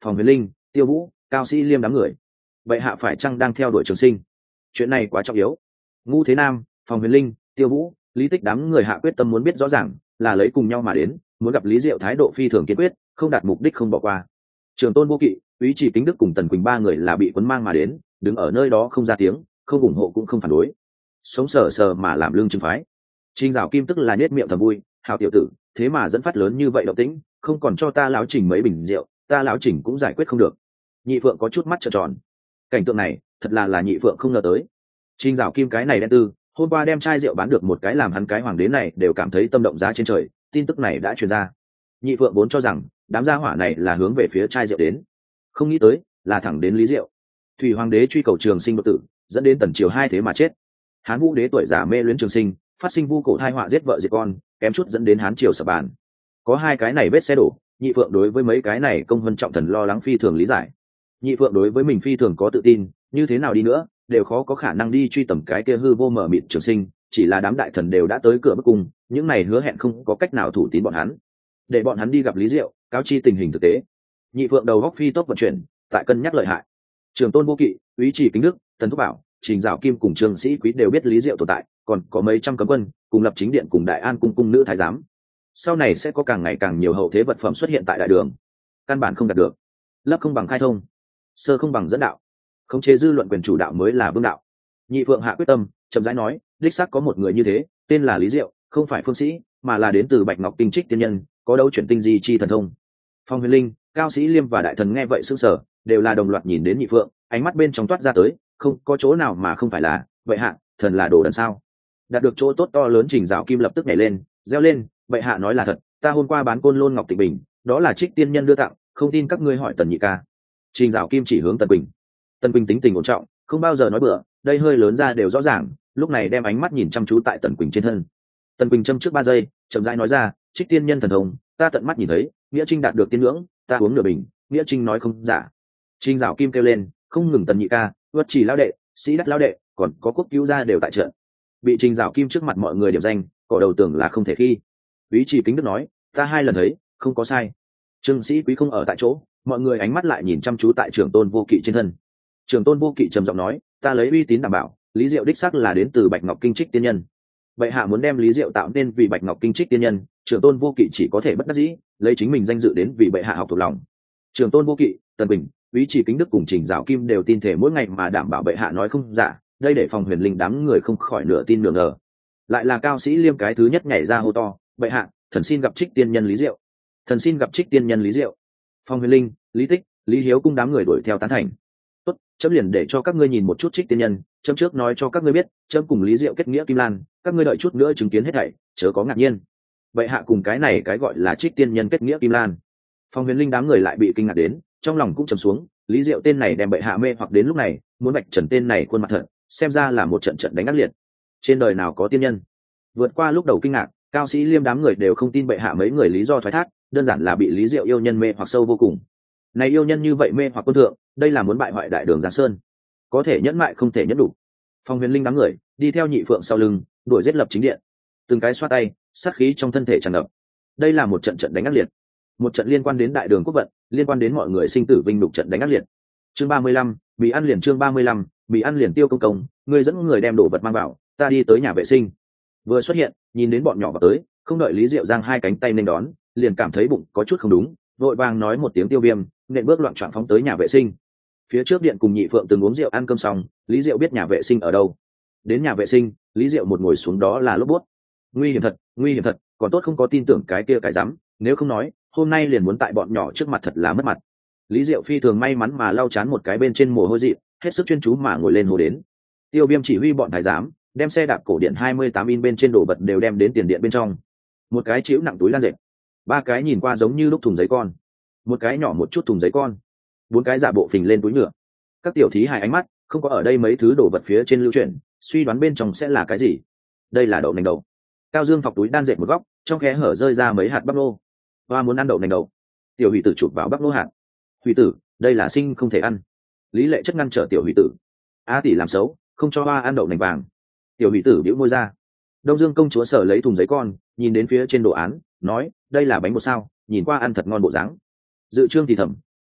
Phòng Huyền Linh, Tiêu Vũ, Cao Sĩ Liêm đám người. Vậy hạ phải chăng đang theo đuổi Trường Sinh? Chuyện này quá trọng yếu. Ngũ Thế Nam, Phòng Huyền Linh, Tiêu Vũ, Lý Tích đám người hạ quyết tâm muốn biết rõ ràng, là lấy cùng nhau mà đến, muốn gặp Lý Diệu thái độ phi thường kiên quyết, không đạt mục đích không bỏ qua. Trường Tôn Vô Kỵ, Úy Chỉ Kính Đức cùng Tần Quỳnh ba người là bị cuốn mang mà đến, đứng ở nơi đó không ra tiếng, không ủng hộ cũng không phản đối, sống sờ sờ mà làm lương chứng phái. Trình Dạo Kim tức là nhếch miệng thầm vui, hào tiểu tử, thế mà dẫn phát lớn như vậy động tĩnh, không còn cho ta lão Trình mấy bình rượu, ta lão Trình cũng giải quyết không được. Nhị Phượng có chút mắt trợn tròn, cảnh tượng này thật là là Nhị Phượng không ngờ tới. Trình Dạo Kim cái này đen tư, hôm qua đem chai rượu bán được một cái làm hắn cái hoàng đế này đều cảm thấy tâm động giá trên trời, tin tức này đã truyền ra. Nhị Phượng vốn cho rằng đám gia hỏa này là hướng về phía chai rượu đến, không nghĩ tới là thẳng đến Lý Diệu. Thủy Hoàng đế truy cầu Trường Sinh đột tử, dẫn đến Tần triều hai thế mà chết. Hán Vũ đế tuổi già mê luyến Trường Sinh, phát sinh vu cổ thai họa giết vợ diệt con, kém chút dẫn đến Hán triều sập bàn. Có hai cái này vết xe đổ, Nhị Phượng đối với mấy cái này công vân trọng thần lo lắng phi thường lý giải. Nhị Phượng đối với mình phi thường có tự tin, như thế nào đi nữa đều khó có khả năng đi truy tầm cái kia hư vô mở mịt Trường Sinh, chỉ là đám đại thần đều đã tới cửa bức cung, những này hứa hẹn không có cách nào thủ tín bọn hắn, để bọn hắn đi gặp Lý Diệu, cáo chi tình hình thực tế. Nhị Phượng đầu góc phi tốc vận chuyển, tại cân nhắc lợi hại. Trường Tôn Vô Kỵ, Úy Chỉ Kính Đức, Tần Thúc Bảo, Trình Dạo Kim cùng Trương Sĩ Quý đều biết Lý Diệu tồn tại, còn có mấy trăm cấm quân cùng lập chính điện cùng Đại An cung cung nữ thái giám. Sau này sẽ có càng ngày càng nhiều hậu thế vật phẩm xuất hiện tại đại đường. Căn bản không đạt được, lấp không bằng khai thông, sơ không bằng dẫn đạo, khống chế dư luận quyền chủ đạo mới là vương đạo. Nhị Phượng hạ quyết tâm, chậm rãi nói, đích xác có một người như thế, tên là Lý Diệu, không phải phương sĩ, mà là đến từ Bạch Ngọc Tinh Trích tiên nhân, có đấu chuyển tinh di chi thần thông. Phong Huyền Linh, Cao Sĩ Liêm và đại thần nghe vậy sững sờ, đều là đồng loạt nhìn đến Nhị Phượng, ánh mắt bên trong toát ra tới, không có chỗ nào mà không phải là vậy hạ, thần là đồ đần sao? Đạt được chỗ tốt to lớn, Trình Dạo Kim lập tức nhảy lên, reo lên, vậy hạ nói là thật, ta hôm qua bán côn lôn ngọc tịnh bình, đó là Trích tiên nhân đưa tặng, không tin các ngươi hỏi Tần nhị ca. Trình Dạo Kim chỉ hướng Tần Quỳnh. Tần Quỳnh tính tình ổn trọng, không bao giờ nói bừa, đây hơi lớn ra đều rõ ràng, lúc này đem ánh mắt nhìn chăm chú tại Tần Quỳnh trên thân. Tần Quỳnh châm trước ba giây, chậm rãi nói ra, Trích tiên nhân thần thông, ta tận mắt nhìn thấy, nghĩa trinh đạt được tiên ngưỡng, ta uống nửa bình, nghĩa trinh nói không giả. Trình Dạo Kim kêu lên, không ngừng Tần nhị ca, Uất Chỉ lão đệ, Sĩ Đắc lão đệ, còn có Quốc cứu gia đều tại trận. Bị Trình Dạo Kim trước mặt mọi người điểm danh, cỏ đầu tưởng là không thể khi. Úy Chỉ Kính Đức nói, ta hai lần thấy, không có sai. Trương Sĩ Quý không ở tại chỗ, mọi người ánh mắt lại nhìn chăm chú tại Trường Tôn Vô Kỵ trên thân. Trường Tôn Vô Kỵ trầm giọng nói, ta lấy uy tín đảm bảo, Lý Diệu đích xác là đến từ Bạch Ngọc Kinh Trích tiên nhân. Vậy hạ muốn đem Lý Diệu tạo nên vì Bạch Ngọc Kinh Trích tiên nhân, Trường Tôn Vô Kỵ chỉ có thể bất đắc dĩ, lấy chính mình danh dự đến vì bệ hạ học thuộc lòng. Trường Tôn Vô Kỵ, Tần Bình, Úy Chỉ Kính Đức cùng Trình Dạo Kim đều tin thể mỗi ngày mà đảm bảo bệ hạ nói không giả, đây để Phòng Huyền Linh đám người không khỏi nửa tin nửa ngờ. Lại là Cao Sĩ Liêm cái thứ nhất nhảy ra hô to, bệ hạ, thần xin gặp Trích tiên nhân Lý Diệu. Thần xin gặp Trích tiên nhân Lý Diệu. Phòng Huyền Linh, Lý Tích, Lý Hiếu cùng đám người đuổi theo tán thành. Tốt, chấm liền để cho các ngươi nhìn một chút Trích tiên nhân, chấm trước nói cho các ngươi biết, chấm cùng Lý Diệu kết nghĩa kim lan, các ngươi đợi chút nữa chứng kiến hết thảy, chớ có ngạc nhiên. Bệ hạ cùng cái này cái gọi là Trích tiên nhân kết nghĩa kim lan. Phòng Huyền Linh đám người lại bị kinh ngạc đến, trong lòng cũng trầm xuống, Lý Diệu tên này đem bệ hạ mê hoặc đến lúc này, muốn bạch trần tên này khuôn mặt thật, xem ra là một trận trận đánh ác liệt. Trên đời nào có tiên nhân? Vượt qua lúc đầu kinh ngạc, Cao Sĩ Liêm đám người đều không tin bệ hạ mấy người lý do thoái thác, đơn giản là bị Lý Diệu yêu nhân mê hoặc sâu vô cùng. Này yêu nhân như vậy mê hoặc quân thượng, đây là muốn bại hoại đại đường Giang Sơn. Có thể nhẫn mại không thể nhẫn đủ. Phong Huyền Linh đám người đi theo Nhị Phượng sau lưng, đuổi giết lập chính điện. Từng cái xoa tay, sát khí trong thân thể tràn ngập. Đây là một trận trận đánh ác liệt, một trận liên quan đến đại đường quốc vận, liên quan đến mọi người sinh tử vinh nhục trận đánh ác liệt. Chương ba mươi lăm, bị ăn liền chương ba mươi lăm, bị ăn liền Tiêu Công Công, người dẫn người đem đồ vật mang vào, ta đi tới nhà vệ sinh. Vừa xuất hiện, nhìn đến bọn nhỏ vào tới, không đợi Lý Diệu giang hai cánh tay nên đón, liền cảm thấy bụng có chút không đúng, vội vàng nói một tiếng Tiêu Viêm, nện bước loạn trọn phóng tới nhà vệ sinh. Phía trước điện cùng Nhị Phượng từng uống rượu ăn cơm xong, Lý Diệu biết nhà vệ sinh ở đâu. Đến nhà vệ sinh, Lý Diệu một ngồi xuống đó là lốp bút. Nguy hiểm thật, nguy hiểm thật, còn tốt không có tin tưởng cái kia cái dám, nếu không nói, hôm nay liền muốn tại bọn nhỏ trước mặt thật là mất mặt. Lý Diệu phi thường may mắn mà lau chán một cái bên trên mồ hôi dị, hết sức chuyên chú mà ngồi lên hồ đến. Tiêu Viêm chỉ huy bọn thái giám đem xe đạp cổ điện hai mươi tám in bên trên đồ vật đều đem đến tiền điện bên trong. Một cái chịu nặng túi lan dệt, ba cái nhìn qua giống như lúc thùng giấy con, một cái nhỏ một chút thùng giấy con, bốn cái giả bộ phình lên túi nhựa. Các tiểu thí hài ánh mắt không có ở đây mấy thứ đồ vật phía trên lưu chuyển, suy đoán bên trong sẽ là cái gì. Đây là đậu nành đầu. Cao Dương phọc túi đan dệt một góc, trong khe hở rơi ra mấy hạt bắp nô. Hoa muốn ăn đậu nành đầu. Tiểu Hủy Tử chụp vào bắp nô hạt. Hủy Tử, đây là sinh không thể ăn. Lý Lệ chất ngăn trở Tiểu Hủy Tử. A tỷ làm xấu, không cho hoa ăn đậu nành vàng. Tiểu Hủy Tử bĩu môi ra. Đông Dương công chúa sở lấy thùng giấy con, nhìn đến phía trên đồ án, nói, đây là bánh bột sao, nhìn qua ăn thật ngon bộ dáng. Dự Trương thì thầm,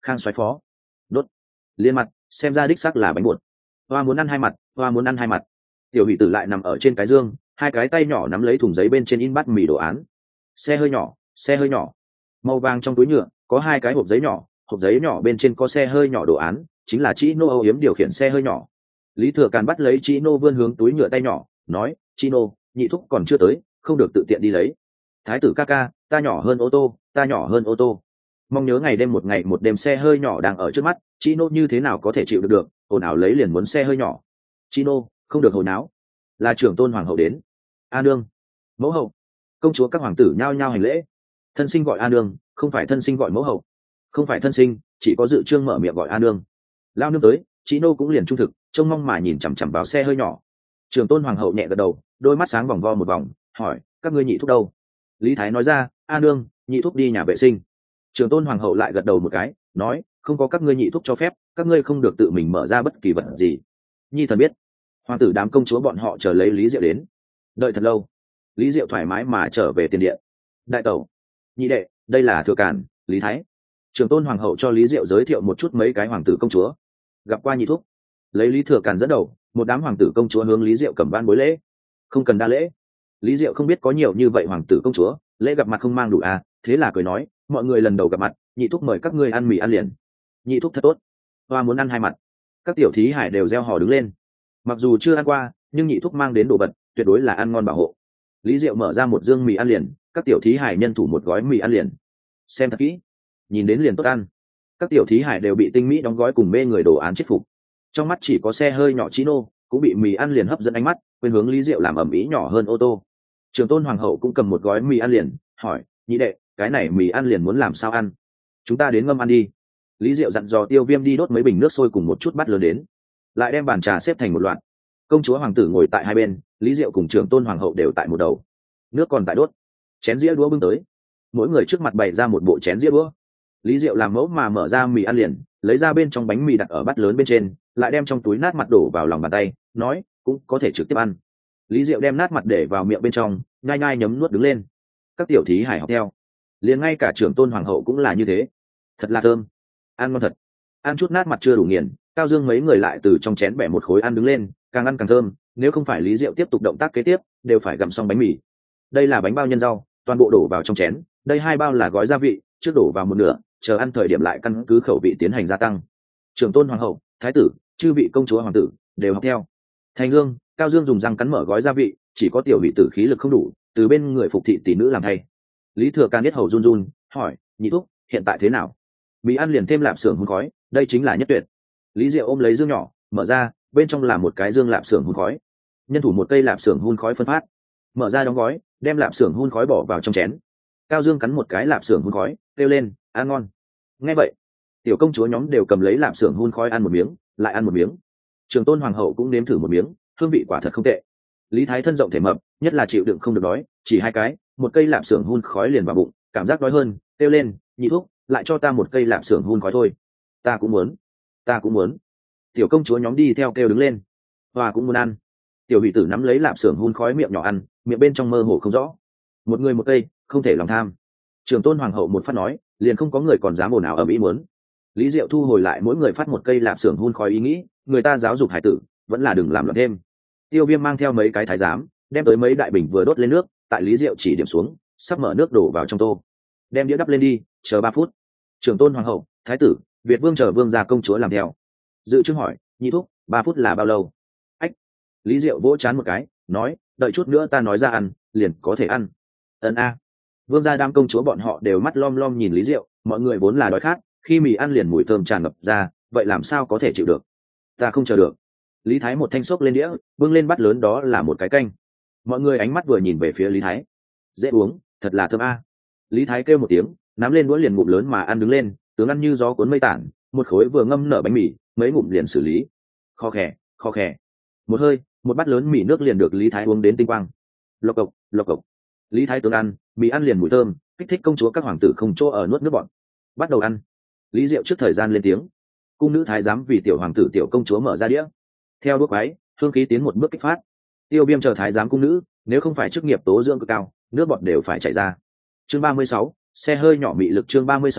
Khang xoáy phó đốt liên mặt, xem ra đích xác là bánh bột. Hoa muốn ăn hai mặt, hoa muốn ăn hai mặt. Tiểu hỷ tử lại nằm ở trên cái giường, hai cái tay nhỏ nắm lấy thùng giấy bên trên in bát mì đồ án. Xe hơi nhỏ, xe hơi nhỏ. Màu vàng trong túi nhựa có hai cái hộp giấy nhỏ, hộp giấy nhỏ bên trên có xe hơi nhỏ đồ án, chính là Chino âu yếm điều khiển xe hơi nhỏ. Lý Thừa Càn bắt lấy Chino vươn hướng túi nhựa tay nhỏ, nói: Chino, nhị thúc còn chưa tới, không được tự tiện đi lấy. Thái tử ca ca, ta nhỏ hơn ô tô, ta nhỏ hơn ô tô. Mong nhớ ngày đêm một ngày một đêm xe hơi nhỏ đang ở trước mắt, Chino như thế nào có thể chịu được được, ồn ào lấy liền muốn xe hơi nhỏ. Chino, không được hồi náo. Là trưởng tôn hoàng hậu đến. A nương, mẫu hậu. Công chúa các hoàng tử nhao nhao hành lễ. Thân sinh gọi A nương, không phải thân sinh gọi mẫu hậu. Không phải thân sinh, chỉ có dự trương mở miệng gọi A nương. Lao nương tới, Chino cũng liền trung thực, trông mong mà nhìn chằm chằm vào xe hơi nhỏ. Trưởng tôn hoàng hậu nhẹ gật đầu, đôi mắt sáng vòng vo một vòng, hỏi: các ngươi nhị thúc đâu? Lý Thái nói ra: A nương, nhị thúc đi nhà vệ sinh. Trưởng tôn hoàng hậu lại gật đầu một cái, nói: không có các ngươi nhị thúc cho phép, các ngươi không được tự mình mở ra bất kỳ vật gì. Nhi thần biết. Hoàng tử đám công chúa bọn họ chờ lấy Lý Diệu đến. Đợi thật lâu, Lý Diệu thoải mái mà trở về tiền điện. Đại tẩu, nhị đệ, đây là Thừa Càn, Lý Thái. Trưởng tôn hoàng hậu cho Lý Diệu giới thiệu một chút mấy cái hoàng tử công chúa. Gặp qua nhị thúc. Lấy Lý Thừa Càn dẫn đầu, một đám hoàng tử công chúa hướng Lý Diệu cầm ban bối lễ. Không cần đa lễ. Lý Diệu không biết có nhiều như vậy hoàng tử công chúa, lễ gặp mặt không mang đủ à, thế là cười nói: mọi người lần đầu gặp mặt, nhị thúc mời các ngươi ăn mì ăn liền. Nhị thúc thật tốt. Hoa muốn ăn hai mặt. Các tiểu thí hải đều reo hò đứng lên. Mặc dù chưa ăn qua, nhưng nhị thúc mang đến đồ vật tuyệt đối là ăn ngon bảo hộ. Lý Diệu mở ra một dương mì ăn liền, các tiểu thí hải nhân thủ một gói mì ăn liền. Xem thật kỹ, nhìn đến liền tốt ăn. Các tiểu thí hải đều bị tinh mỹ đóng gói cùng mê người đồ án chết phục. Trong mắt chỉ có xe hơi nhỏ Chino cũng bị mì ăn liền hấp dẫn ánh mắt, quên hướng Lý Diệu làm ẩm ý nhỏ hơn ô tô. Trường tôn hoàng hậu cũng cầm một gói mì ăn liền, hỏi: nhị đệ, cái này mì ăn liền muốn làm sao ăn? Chúng ta đến ngâm ăn đi. Lý Diệu dặn dò Tiêu Viêm đi đốt mấy bình nước sôi cùng một chút bát lớn đến, lại đem bàn trà xếp thành một loạt. Công chúa hoàng tử ngồi tại hai bên, Lý Diệu cùng Trường tôn hoàng hậu đều tại một đầu. Nước còn tại đốt, chén dĩa đũa bưng tới, mỗi người trước mặt bày ra một bộ chén dĩa đũa. Lý Diệu làm mẫu mà mở ra mì ăn liền, lấy ra bên trong bánh mì đặt ở bát lớn bên trên, lại đem trong túi nát mặt đổ vào lòng bàn tay, nói: cũng có thể trực tiếp ăn. Lý Diệu đem nát mặt để vào miệng bên trong, nhai nhai nhấm nuốt đứng lên. Các tiểu thí hải học theo, liền ngay cả trưởng tôn hoàng hậu cũng là như thế. Thật là thơm, ăn ngon thật. Ăn chút nát mặt chưa đủ nghiền, Cao Dương mấy người lại từ trong chén bẻ một khối ăn đứng lên, càng ăn càng thơm. Nếu không phải Lý Diệu tiếp tục động tác kế tiếp, đều phải gặm xong bánh mì. Đây là bánh bao nhân rau, toàn bộ đổ vào trong chén. Đây hai bao là gói gia vị, trước đổ vào một nửa, chờ ăn thời điểm lại căn cứ khẩu vị tiến hành gia tăng. Trưởng tôn hoàng hậu, thái tử, chư vị công chúa hoàng tử đều học theo. Thành Dương, Cao Dương dùng răng cắn mở gói gia vị, chỉ có tiểu vị tử khí lực không đủ, từ bên người phục thị tỷ nữ làm thay. Lý Thừa Càn biết hầu run run, hỏi: nhị thúc, hiện tại thế nào? Mì ăn liền thêm lạp xưởng hun khói, đây chính là nhất tuyệt. Lý Diệu ôm lấy dương nhỏ, mở ra, bên trong là một cái dương lạp xưởng hun khói. Nhân thủ một cây lạp xưởng hun khói phân phát. Mở ra đóng gói, đem lạp xưởng hun khói bỏ vào trong chén. Cao Dương cắn một cái lạp xưởng hun khói, kêu lên: ăn ngon. Nghe vậy, tiểu công chúa nhóm đều cầm lấy lạp xưởng hun khói ăn một miếng, lại ăn một miếng. Trường tôn hoàng hậu cũng nếm thử một miếng, hương vị quả thật không tệ. Lý Thái thân rộng thể mập, nhất là chịu đựng không được đói, chỉ hai cái, một cây lạp xưởng hun khói liền vào bụng, cảm giác đói hơn, kêu lên: nhị thúc, lại cho ta một cây lạp xưởng hun khói thôi. Ta cũng muốn, ta cũng muốn. Tiểu công chúa nhóm đi theo kêu đứng lên. Hoa cũng muốn ăn. Tiểu hỷ tử nắm lấy lạp xưởng hun khói miệng nhỏ ăn, miệng bên trong mơ hồ không rõ. Một người một cây, không thể lòng tham. Trường tôn hoàng hậu một phát nói, liền không có người còn dám ồn ào ở mỹ muốn. Lý Diệu thu hồi lại mỗi người phát một cây lạp xưởng hun khói ý nghĩ, người ta giáo dục hải tử, vẫn là đừng làm loạn thêm. Tiêu Viêm mang theo mấy cái thái giám, đem tới mấy đại bình vừa đốt lên nước, tại Lý Diệu chỉ điểm xuống, sắp mở nước đổ vào trong tô. Đem đĩa đắp lên đi, chờ ba phút. Trưởng tôn hoàng hậu, thái tử, Việt vương chờ vương gia công chúa làm theo. Dự trương hỏi: nhị thúc, ba phút là bao lâu? Ách. Lý Diệu vỗ chán một cái, nói: đợi chút nữa ta nói ra ăn, liền có thể ăn. Ấn a. Vương gia đám công chúa bọn họ đều mắt lom lom nhìn Lý Diệu, mọi người vốn là đói khát, khi mì ăn liền mùi thơm tràn ngập ra, vậy làm sao có thể chịu được? Ta không chờ được. Lý Thái một thanh xốc lên đĩa, bưng lên bát lớn đó là một cái canh. Mọi người ánh mắt vừa nhìn về phía Lý Thái. Dễ uống, thật là thơm a. Lý Thái kêu một tiếng, nắm lên đũa liền ngụm lớn mà ăn đứng lên, tướng ăn như gió cuốn mây tản, một khối vừa ngâm nở bánh mì, mấy ngụm liền xử lý. Kho khè, kho khè. Một hơi, một bát lớn mì nước liền được Lý Thái uống đến tinh quang. Lộc cộc, lộc cộc. Lý Thái tướng ăn, mì ăn liền mùi thơm, kích thích công chúa các hoàng tử không chỗ ở nuốt nước bọt. Bắt đầu ăn. Lý Diệu trước thời gian lên tiếng. Cung nữ thái giám vì tiểu hoàng tử tiểu công chúa mở ra đĩa. Theo đuốc váy, hương khí tiến một bước kích phát. Tiêu Viêm chờ thái giám cung nữ, nếu không phải chức nghiệp tố dưỡng cực cao, nước bọt đều phải chảy ra. Chương ba mươi sáu, xe hơi nhỏ mị lực. Chương ba mươi sáu,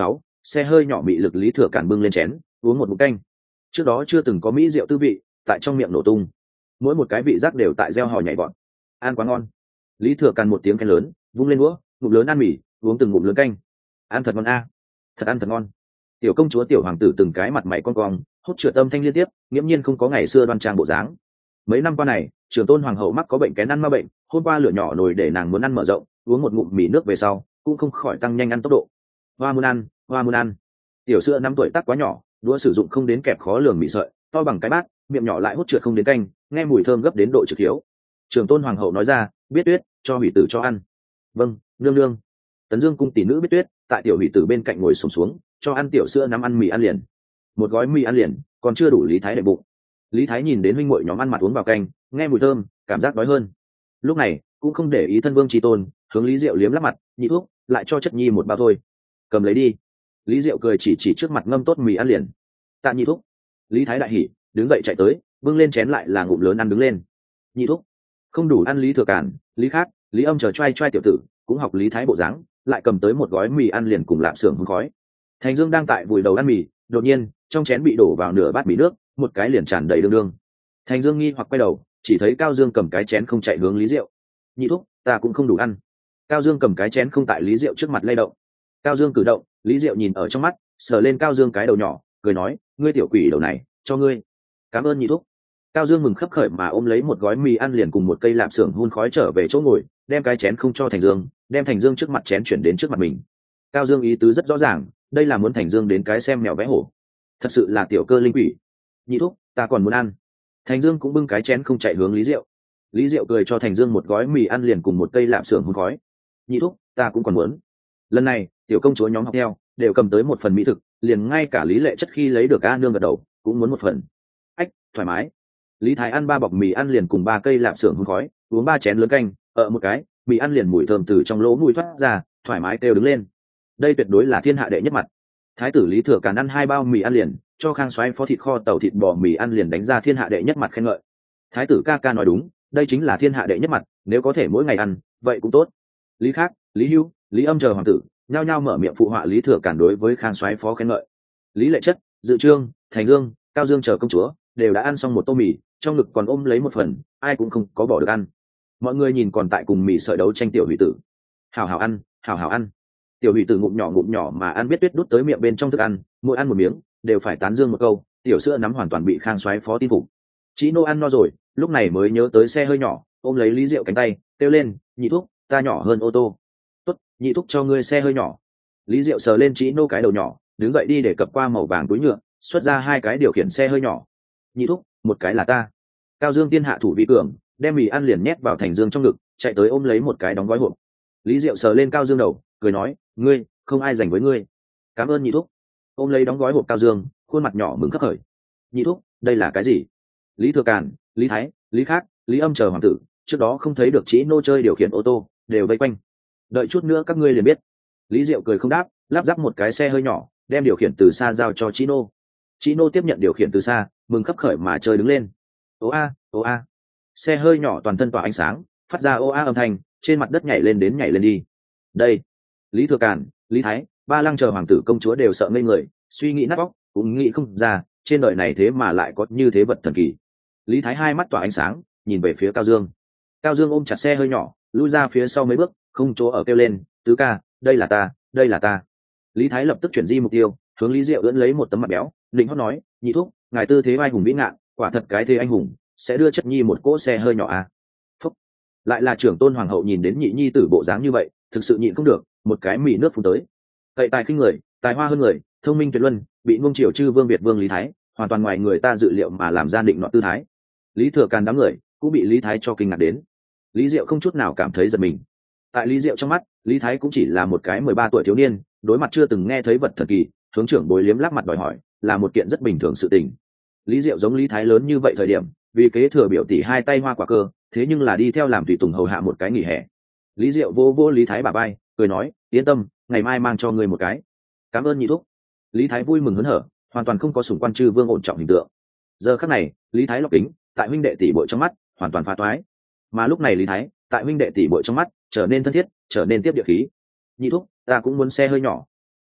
xe hơi nhỏ bị lực lý thừa càn bưng lên chén uống một ngụm canh. Trước đó chưa từng có mỹ rượu tư vị tại trong miệng nổ tung, mỗi một cái vị giác đều tại gieo hò nhảy vọt. Ăn quá ngon. Lý thừa càn một tiếng khen lớn, vung lên đũa, ngụm lớn ăn mì, uống từng ngụm lớn canh. Ăn thật ngon a, thật ăn thật ngon. Tiểu công chúa tiểu hoàng tử từng cái mặt mày con cong, hốt trượt âm thanh liên tiếp, nghiễm nhiên không có ngày xưa đoan trang bộ dáng. Mấy năm qua này, trường tôn hoàng hậu mắc có bệnh kén ăn ma bệnh, hôm qua lửa nhỏ nồi để nàng muốn ăn mở rộng, uống một ngụm mì nước về sau cũng không khỏi tăng nhanh ăn tốc độ. Hoa muốn ăn, hoa muốn ăn. Tiểu sữa năm tuổi tác quá nhỏ, đũa sử dụng không đến kẹp khó lường mì sợi, to bằng cái bát, miệng nhỏ lại hút trượt không đến canh, nghe mùi thơm gấp đến độ trực thiếu. Trường tôn hoàng hậu nói ra, biết tuyết cho hủy tử cho ăn. Vâng, nương nương. Tấn Dương cung tỷ nữ biết tuyết tại tiểu hủy tử bên cạnh ngồi sùng xuống, xuống cho ăn tiểu sữa nắm ăn mì ăn liền. Một gói mì ăn liền còn chưa đủ lý thái đệm bụng. Lý thái nhìn đến huynh muội nhóm ăn mặt uống vào canh, nghe mùi thơm cảm giác đói hơn. Lúc này cũng không để ý thân vương tri tôn, hướng Lý Diệu liếm lắp mặt, nhị thuốc lại cho chất nhi một bao thôi, cầm lấy đi. Lý Diệu cười chỉ chỉ trước mặt ngâm tốt mì ăn liền. Tạ nhị thuốc. Lý thái đại hỉ, đứng dậy chạy tới, bưng lên chén lại là ngụm lớn ăn đứng lên. Nhị thuốc không đủ ăn. Lý Thừa Cản, Lý Khát, Lý Âm chờ trai trai tiểu tử cũng học Lý thái bộ dáng, lại cầm tới một gói mì ăn liền cùng lạp xưởng hương khói. Thành Dương đang tại vùi đầu ăn mì, đột nhiên trong chén bị đổ vào nửa bát mì nước, một cái liền tràn đầy đương đương. Thành Dương nghi hoặc quay đầu, chỉ thấy Cao Dương cầm cái chén không chạy hướng Lý Diệu. Nhị thúc, ta cũng không đủ ăn. Cao Dương cầm cái chén không tại Lý Diệu trước mặt lay động. Cao Dương cử động, Lý Diệu nhìn ở trong mắt, sờ lên Cao Dương cái đầu nhỏ, cười nói, ngươi tiểu quỷ đầu này, cho ngươi. Cảm ơn nhị thúc. Cao Dương mừng khấp khởi mà ôm lấy một gói mì ăn liền cùng một cây lạp xưởng hun khói trở về chỗ ngồi, đem cái chén không cho Thành Dương, đem Thành Dương trước mặt chén chuyển đến trước mặt mình. Cao Dương ý tứ rất rõ ràng, đây là muốn Thành Dương đến cái xem mèo vẽ hổ. Thật sự là tiểu cơ linh quỷ. Nhị thúc, ta còn muốn ăn. Thành Dương cũng bưng cái chén không chạy hướng Lý Diệu. Lý Diệu cười cho Thành Dương một gói mì ăn liền cùng một cây lạp xưởng hun khói. Nhị thúc, ta cũng còn muốn. Lần này tiểu công chúa nhóm học theo đều cầm tới một phần mỹ thực, liền ngay cả Lý Lệ Chất khi lấy được A nương gật đầu cũng muốn một phần. Ách, thoải mái. Lý Thái ăn ba bọc mì ăn liền cùng ba cây lạp xưởng hun khói, uống ba chén lớn canh, ở một cái mì ăn liền mùi thơm từ trong lỗ mũi thoát ra, thoải mái kêu đứng lên. Đây tuyệt đối là thiên hạ đệ nhất mặt. Thái tử Lý Thừa Càn ăn hai bao mì ăn liền, cho Khang Soái phó thịt kho tàu thịt bò mì ăn liền đánh ra thiên hạ đệ nhất mặt khen ngợi. Thái tử ca ca nói đúng, đây chính là thiên hạ đệ nhất mặt, nếu có thể mỗi ngày ăn vậy cũng tốt. Lý Khác, Lý Hưu, Lý Âm chờ hoàng tử nhao nhao mở miệng phụ họa Lý Thừa Càn đối với Khang Soái phó khen ngợi. Lý Lệ Chất, Dự Trương, Thành Dương, Cao Dương chờ công chúa đều đã ăn xong một tô mì, trong ngực còn ôm lấy một phần, ai cũng không có bỏ được ăn. Mọi người nhìn còn tại cùng mì sợi đấu tranh tiểu hủy tử. Hảo hảo ăn, hảo hảo ăn. Tiểu hủy tử ngụm nhỏ ngụm nhỏ mà ăn biết tuyết đút tới miệng bên trong thức ăn, mỗi ăn một miếng đều phải tán dương một câu, tiểu sữa nắm hoàn toàn bị Khang Soái phó tin phục. Chị nô ăn no rồi, lúc này mới nhớ tới xe hơi nhỏ, ôm lấy Lý Diệu cánh tay, kêu lên, nhị thúc, ta nhỏ hơn ô tô. Tốt, nhị thúc cho ngươi xe hơi nhỏ. Lý Diệu sờ lên chị nô cái đầu nhỏ, đứng dậy đi để cập qua màu vàng túi nhựa, xuất ra hai cái điều khiển xe hơi nhỏ. Nhị thúc, một cái là ta. Cao Dương tiên hạ thủ vi cường, đem mì ăn liền nhét vào Thành Dương trong ngực, chạy tới ôm lấy một cái đóng gói hộp. Lý Diệu sờ lên Cao Dương đầu, cười nói, ngươi không ai dành với ngươi. Cảm ơn nhị thúc. Ôm lấy đóng gói hộp Cao Dương, khuôn mặt nhỏ mừng khấp khởi. Nhị thúc, đây là cái gì? Lý Thừa Càn, Lý Thái, Lý Khác, Lý Âm chờ hoàng tử trước đó không thấy được chị nô chơi điều khiển ô tô đều vây quanh, đợi chút nữa các ngươi liền biết. Lý Diệu cười không đáp, lắp ráp một cái xe hơi nhỏ, đem điều khiển từ xa giao cho chị nô. Chị nô tiếp nhận điều khiển từ xa, mừng khấp khởi mà chơi đứng lên. Ô a, ô a. Xe hơi nhỏ toàn thân tỏa ánh sáng, phát ra ô a âm thanh, trên mặt đất nhảy lên đến nhảy lên đi. Đây. Lý Thừa Càn, Lý Thái, Ba Lăng chờ hoàng tử công chúa đều sợ ngây người, suy nghĩ nát óc, cũng nghĩ không ra trên đời này thế mà lại có như thế vật thần kỳ. Lý Thái hai mắt tỏa ánh sáng, nhìn về phía Cao Dương. Cao Dương ôm chặt xe hơi nhỏ, lui ra phía sau mấy bước, không chỗ ở kêu lên, tứ ca, đây là ta, đây là ta. Lý Thái lập tức chuyển di mục tiêu, hướng Lý Diệu ưỡn lấy một tấm mặt béo, định hót nói, nhị thúc, ngài tư thế anh hùng vĩ ngạn, quả thật cái thế anh hùng, sẽ đưa chất nhi một cỗ xe hơi nhỏ à. Phúc. Lại là trưởng tôn hoàng hậu nhìn đến nhị nhi tử bộ dáng như vậy, thực sự nhịn không được, một cái mì nước phun tới. Cậy tài khinh người, tài hoa hơn người, thông minh tuyệt luân, bị ngông triều chư vương Việt vương Lý Thái hoàn toàn ngoài người ta dự liệu mà làm ra định nọ tư thái. Lý Thừa Càn đám người cũng bị Lý Thái cho kinh ngạc đến. Lý Diệu không chút nào cảm thấy giật mình. Tại Lý Diệu trong mắt, Lý Thái cũng chỉ là một cái mười ba tuổi thiếu niên, đối mặt chưa từng nghe thấy vật thần kỳ, hướng trưởng bối liếm láp mặt đòi hỏi, là một kiện rất bình thường sự tình. Lý Diệu giống Lý Thái lớn như vậy thời điểm, vì kế thừa biểu tỷ hai tay hoa quả cơ, thế nhưng là đi theo làm tùy tùng hầu hạ một cái nghỉ hè. Lý Diệu vô vô Lý Thái bả vai, cười nói, yên tâm, ngày mai mang cho ngươi một cái. Cảm ơn nhị thúc. Lý Thái vui mừng hớn hở, hoàn toàn không có sủng quan chư vương ổn trọng hình tượng. Giờ khắc này, Lý Thái lọc kính, tại huynh đệ tỷ muội trong mắt, hoàn toàn phá toái. Mà lúc này Lý Thái, tại huynh đệ tỷ muội trong mắt, trở nên thân thiết, trở nên tiếp địa khí. Nhị thúc, ta cũng muốn xe hơi nhỏ. Nhị thúc,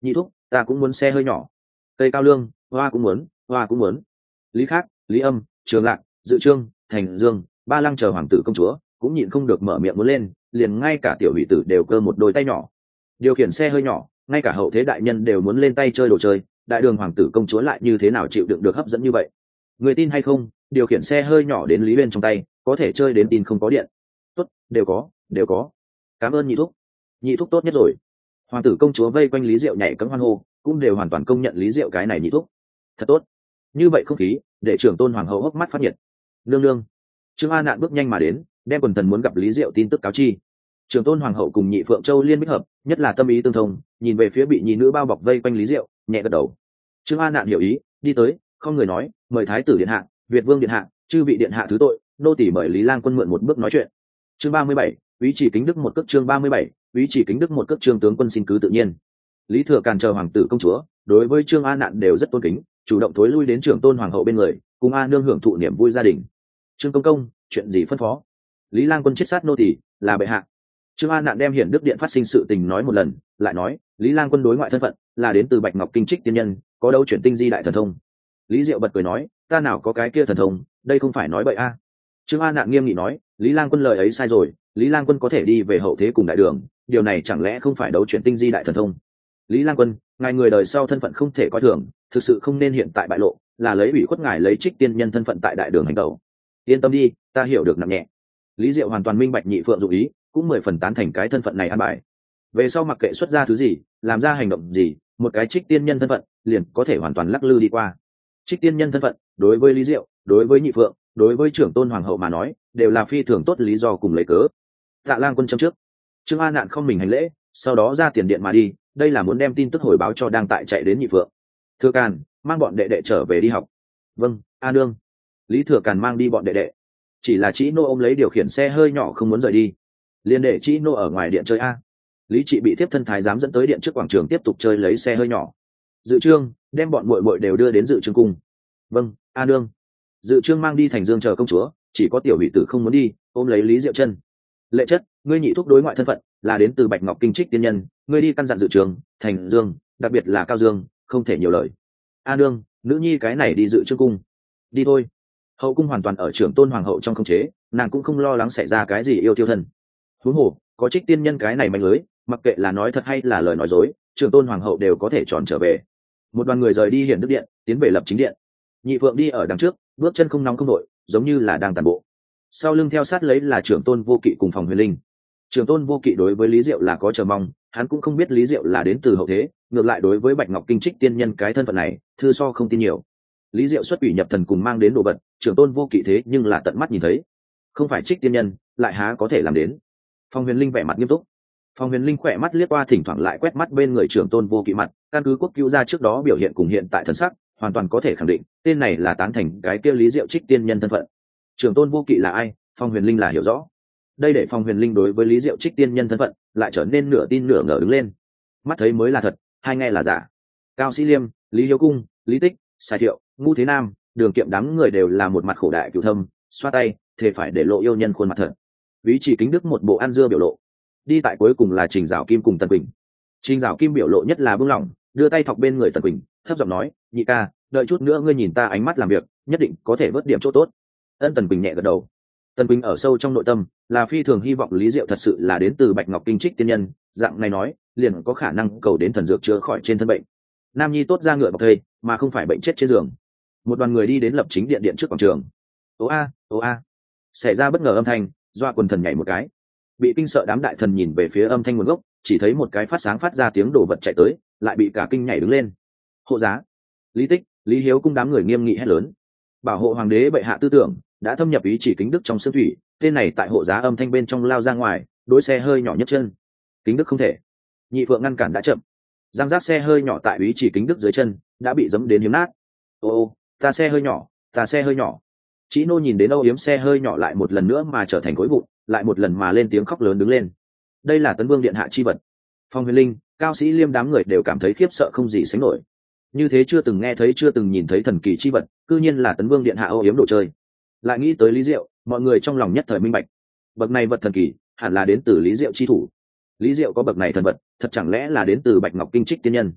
ta cũng muốn xe hơi nhỏ. Tây Cao Lương, hoa cũng muốn, hoa cũng muốn. Lý Khác, Lý Âm, Trường Lạc, Dự Trương, Thành Dương, ba lăng chờ hoàng tử công chúa cũng nhịn không được mở miệng muốn lên, liền ngay cả tiểu hỷ tử đều cơ một đôi tay nhỏ điều khiển xe hơi nhỏ, ngay cả hậu thế đại nhân đều muốn lên tay chơi đồ chơi, đại đường hoàng tử công chúa lại như thế nào chịu đựng được hấp dẫn như vậy? Người tin hay không, điều khiển xe hơi nhỏ đến Lý Uyên trong tay có thể chơi đến tin không có điện. Tốt, đều có, đều có. Cảm ơn nhị thúc. Nhị thúc tốt nhất rồi. Hoàng tử công chúa vây quanh Lý Diệu nhảy cẫng hoan hô, cũng đều hoàn toàn công nhận Lý Diệu cái này nhị thúc thật tốt. Như vậy không khí để trưởng tôn hoàng hậu hốc mắt phát nhiệt. Nương nương. Trương A Nạn bước nhanh mà đến, đem quần thần muốn gặp Lý Diệu tin tức cáo chi. Trưởng tôn hoàng hậu cùng nhị phượng châu liên bích hợp, nhất là tâm ý tương thông, nhìn về phía bị nhị nữ bao bọc vây quanh Lý Diệu, nhẹ gật đầu. Trương A Nạn hiểu ý, đi tới, không người nói, mời thái tử điện hạ, Việt vương điện hạ, chư vị điện hạ thứ tội, nô tỳ mời Lý Lang quân mượn một bước nói chuyện. Chương ba mươi bảy, úy chỉ kính đức một cước. Chương ba mươi bảy, úy chỉ kính đức một cước. Trương tướng quân xin cứ tự nhiên. Lý Thừa Càn chờ hoàng tử công chúa, đối với Trương A Nạn đều rất tôn kính, chủ động thối lui đến trưởng tôn hoàng hậu bên người, cùng A nương hưởng thụ niềm vui gia đình. Trương công công, chuyện gì phân phó? Lý Lang quân chết sát nô tỳ, là bệ hạ. Trương A Nạn đem hiển đức điện phát sinh sự tình nói một lần, lại nói Lý Lang quân đối ngoại thân phận là đến từ Bạch Ngọc Kinh Trích tiên nhân, có đấu chuyển tinh di đại thần thông. Lý Diệu bật cười nói, ta nào có cái kia thần thông, đây không phải nói bậy a. Trương A Nạn nghiêm nghị nói, Lý Lang quân lời ấy sai rồi, Lý Lang quân có thể đi về hậu thế cùng đại đường, điều này chẳng lẽ không phải đấu chuyển tinh di đại thần thông? Lý Lang quân, ngài người đời sau thân phận không thể coi thường, thực sự không nên hiện tại bại lộ, là lấy ủy khuất ngài lấy Trích tiên nhân thân phận tại đại đường hành tẩu. Yên tâm đi, ta hiểu được nặng nhẹ. Lý Diệu hoàn toàn minh bạch nhị phượng dụng ý, cũng mười phần tán thành cái thân phận này an bài. Về sau mặc kệ xuất ra thứ gì, làm ra hành động gì, một cái Trích tiên nhân thân phận liền có thể hoàn toàn lắc lư đi qua. Trích tiên nhân thân phận đối với Lý Diệu, đối với nhị phượng, đối với trưởng tôn hoàng hậu mà nói đều là phi thường tốt lý do cùng lấy cớ. Tạ Lang quân châm trước. Trương A Nạn không mình hành lễ, sau đó ra tiền điện mà đi, đây là muốn đem tin tức hồi báo cho đang tại chạy đến nhị phượng. Thừa Càn, mang bọn đệ đệ trở về đi học. Vâng, A nương. Lý Thừa Càn mang đi bọn đệ đệ, chỉ là Chỉ Nô ôm lấy điều khiển xe hơi nhỏ không muốn rời đi, liền để Chỉ Nô ở ngoài điện chơi a. Lý Trị bị tiếp thân thái giám dẫn tới điện trước quảng trường tiếp tục chơi lấy xe hơi nhỏ. Dự Trương, đem bọn muội muội đều đưa đến Dự Trương cung. Vâng, A nương. Dự Trương mang đi Thành Dương chờ công chúa, chỉ có tiểu hỷ tử không muốn đi, ôm lấy Lý Diệu chân. Lệ chất, ngươi nhị thúc đối ngoại thân phận là đến từ Bạch Ngọc Kinh Trích tiên nhân, ngươi đi căn dặn Dự Trương, Thành Dương, đặc biệt là Cao Dương, không thể nhiều lời. A nương, nữ nhi cái này đi Dự Trương cung. Đi thôi. Hậu cung hoàn toàn ở trưởng tôn hoàng hậu trong khống chế, nàng cũng không lo lắng xảy ra cái gì yêu tiêu thân. Huống hồ có Trích tiên nhân cái này mạnh lưới, mặc kệ là nói thật hay là lời nói dối, trưởng tôn hoàng hậu đều có thể tròn trở về. Một đoàn người rời đi hiển đức điện, tiến về lập chính điện. Nhị phượng đi ở đằng trước, bước chân không nóng không nội, giống như là đang tàn bộ. Sau lưng theo sát lấy là trưởng tôn vô kỵ cùng Phòng Huyền Linh. Trưởng tôn vô kỵ đối với Lý Diệu là có chờ mong, hắn cũng không biết Lý Diệu là đến từ hậu thế, ngược lại đối với Bạch Ngọc Kinh Trích tiên nhân cái thân phận này, thư so không tin nhiều. Lý Diệu xuất ủy nhập thần cùng mang đến đồ vật, trưởng tôn vô kỵ thế nhưng là tận mắt nhìn thấy, không phải Trích tiên nhân lại há có thể làm đến. Phong Huyền Linh vẻ mặt nghiêm túc. Phong Huyền Linh khỏe mắt liếc qua, thỉnh thoảng lại quét mắt bên người trưởng tôn vô kỵ mặt, căn cứ quốc cứu ra trước đó biểu hiện cùng hiện tại thần sắc, hoàn toàn có thể khẳng định tên này là tán thành cái kia Lý Diệu Trích tiên nhân thân phận. Trưởng tôn vô kỵ là ai, Phong Huyền Linh là hiểu rõ. Đây để Phong Huyền Linh đối với Lý Diệu Trích tiên nhân thân phận lại trở nên nửa tin nửa ngờ đứng lên. Mắt thấy mới là thật, hai nghe là giả. Cao Sĩ Liêm, Lý Hiếu Cung, Lý Tích, Sai Thiệu, Ngũ Thế Nam, Đường Kiệm đám người đều là một mặt khổ đại cửu thâm, xoa tay thề phải để lộ yêu nhân khuôn mặt thật. Ví chỉ kính đức một bộ ăn dưa biểu lộ. Đi tại cuối cùng là Trình Giảo Kim cùng Tần Quỳnh. Trình Giảo Kim biểu lộ nhất là buông lỏng, đưa tay thọc bên người Tần Quỳnh, thấp giọng nói, nhị ca, đợi chút nữa ngươi nhìn ta ánh mắt làm việc, nhất định có thể vớt điểm chỗ tốt. Ân. Tần Quỳnh nhẹ gật đầu. Tần Quỳnh ở sâu trong nội tâm là phi thường hy vọng Lý Diệu thật sự là đến từ Bạch Ngọc Kinh Trích tiên nhân, dạng này nói liền có khả năng cầu đến thần dược chữa khỏi trên thân bệnh. Nam nhi tốt ra ngựa bọc thây, mà không phải bệnh chết trên giường. Một đoàn người đi đến lập chính điện điện trước quảng trường. Ô a, ô a. Xảy ra bất ngờ âm thanh, doa quần thần nhảy một cái. Bị kinh sợ đám đại thần nhìn về phía âm thanh nguồn gốc, chỉ thấy một cái phát sáng phát ra tiếng đổ vật chạy tới, lại bị cả kinh nhảy đứng lên. Hộ giá. Lý Tích, Lý Hiếu Cung đám người nghiêm nghị hét lớn. Bảo hộ hoàng đế bệ hạ tư tưởng đã thâm nhập ý chỉ kính đức trong xương thủy, tên này tại hộ giá âm thanh bên trong lao ra ngoài, đối xe hơi nhỏ nhất chân. Kính đức không thể. Nhị phượng ngăn cản đã chậm. Giang giác xe hơi nhỏ tại ý chỉ kính đức dưới chân đã bị giẫm đến hiếm nát. Ô ô, ta xe hơi nhỏ, ta xe hơi nhỏ. Chỉ Nô nhìn đến âu yếm xe hơi nhỏ lại một lần nữa mà trở thành khối vụn, lại một lần mà lên tiếng khóc lớn đứng lên. Đây là Tấn Vương điện hạ chi vật. Phong Huyền Linh, Cao Sĩ Liêm đám người đều cảm thấy khiếp sợ không gì sánh nổi. Như thế chưa từng nghe thấy chưa từng nhìn thấy thần kỳ chi vật, cư nhiên là Tấn Vương điện hạ âu yếm đồ chơi. Lại nghĩ tới Lý Diệu, mọi người trong lòng nhất thời minh bạch, bậc này vật thần kỳ hẳn là đến từ Lý Diệu chi thủ. Lý Diệu có bậc này thần vật, thật chẳng lẽ là đến từ Bạch Ngọc Kinh Trích tiên nhân?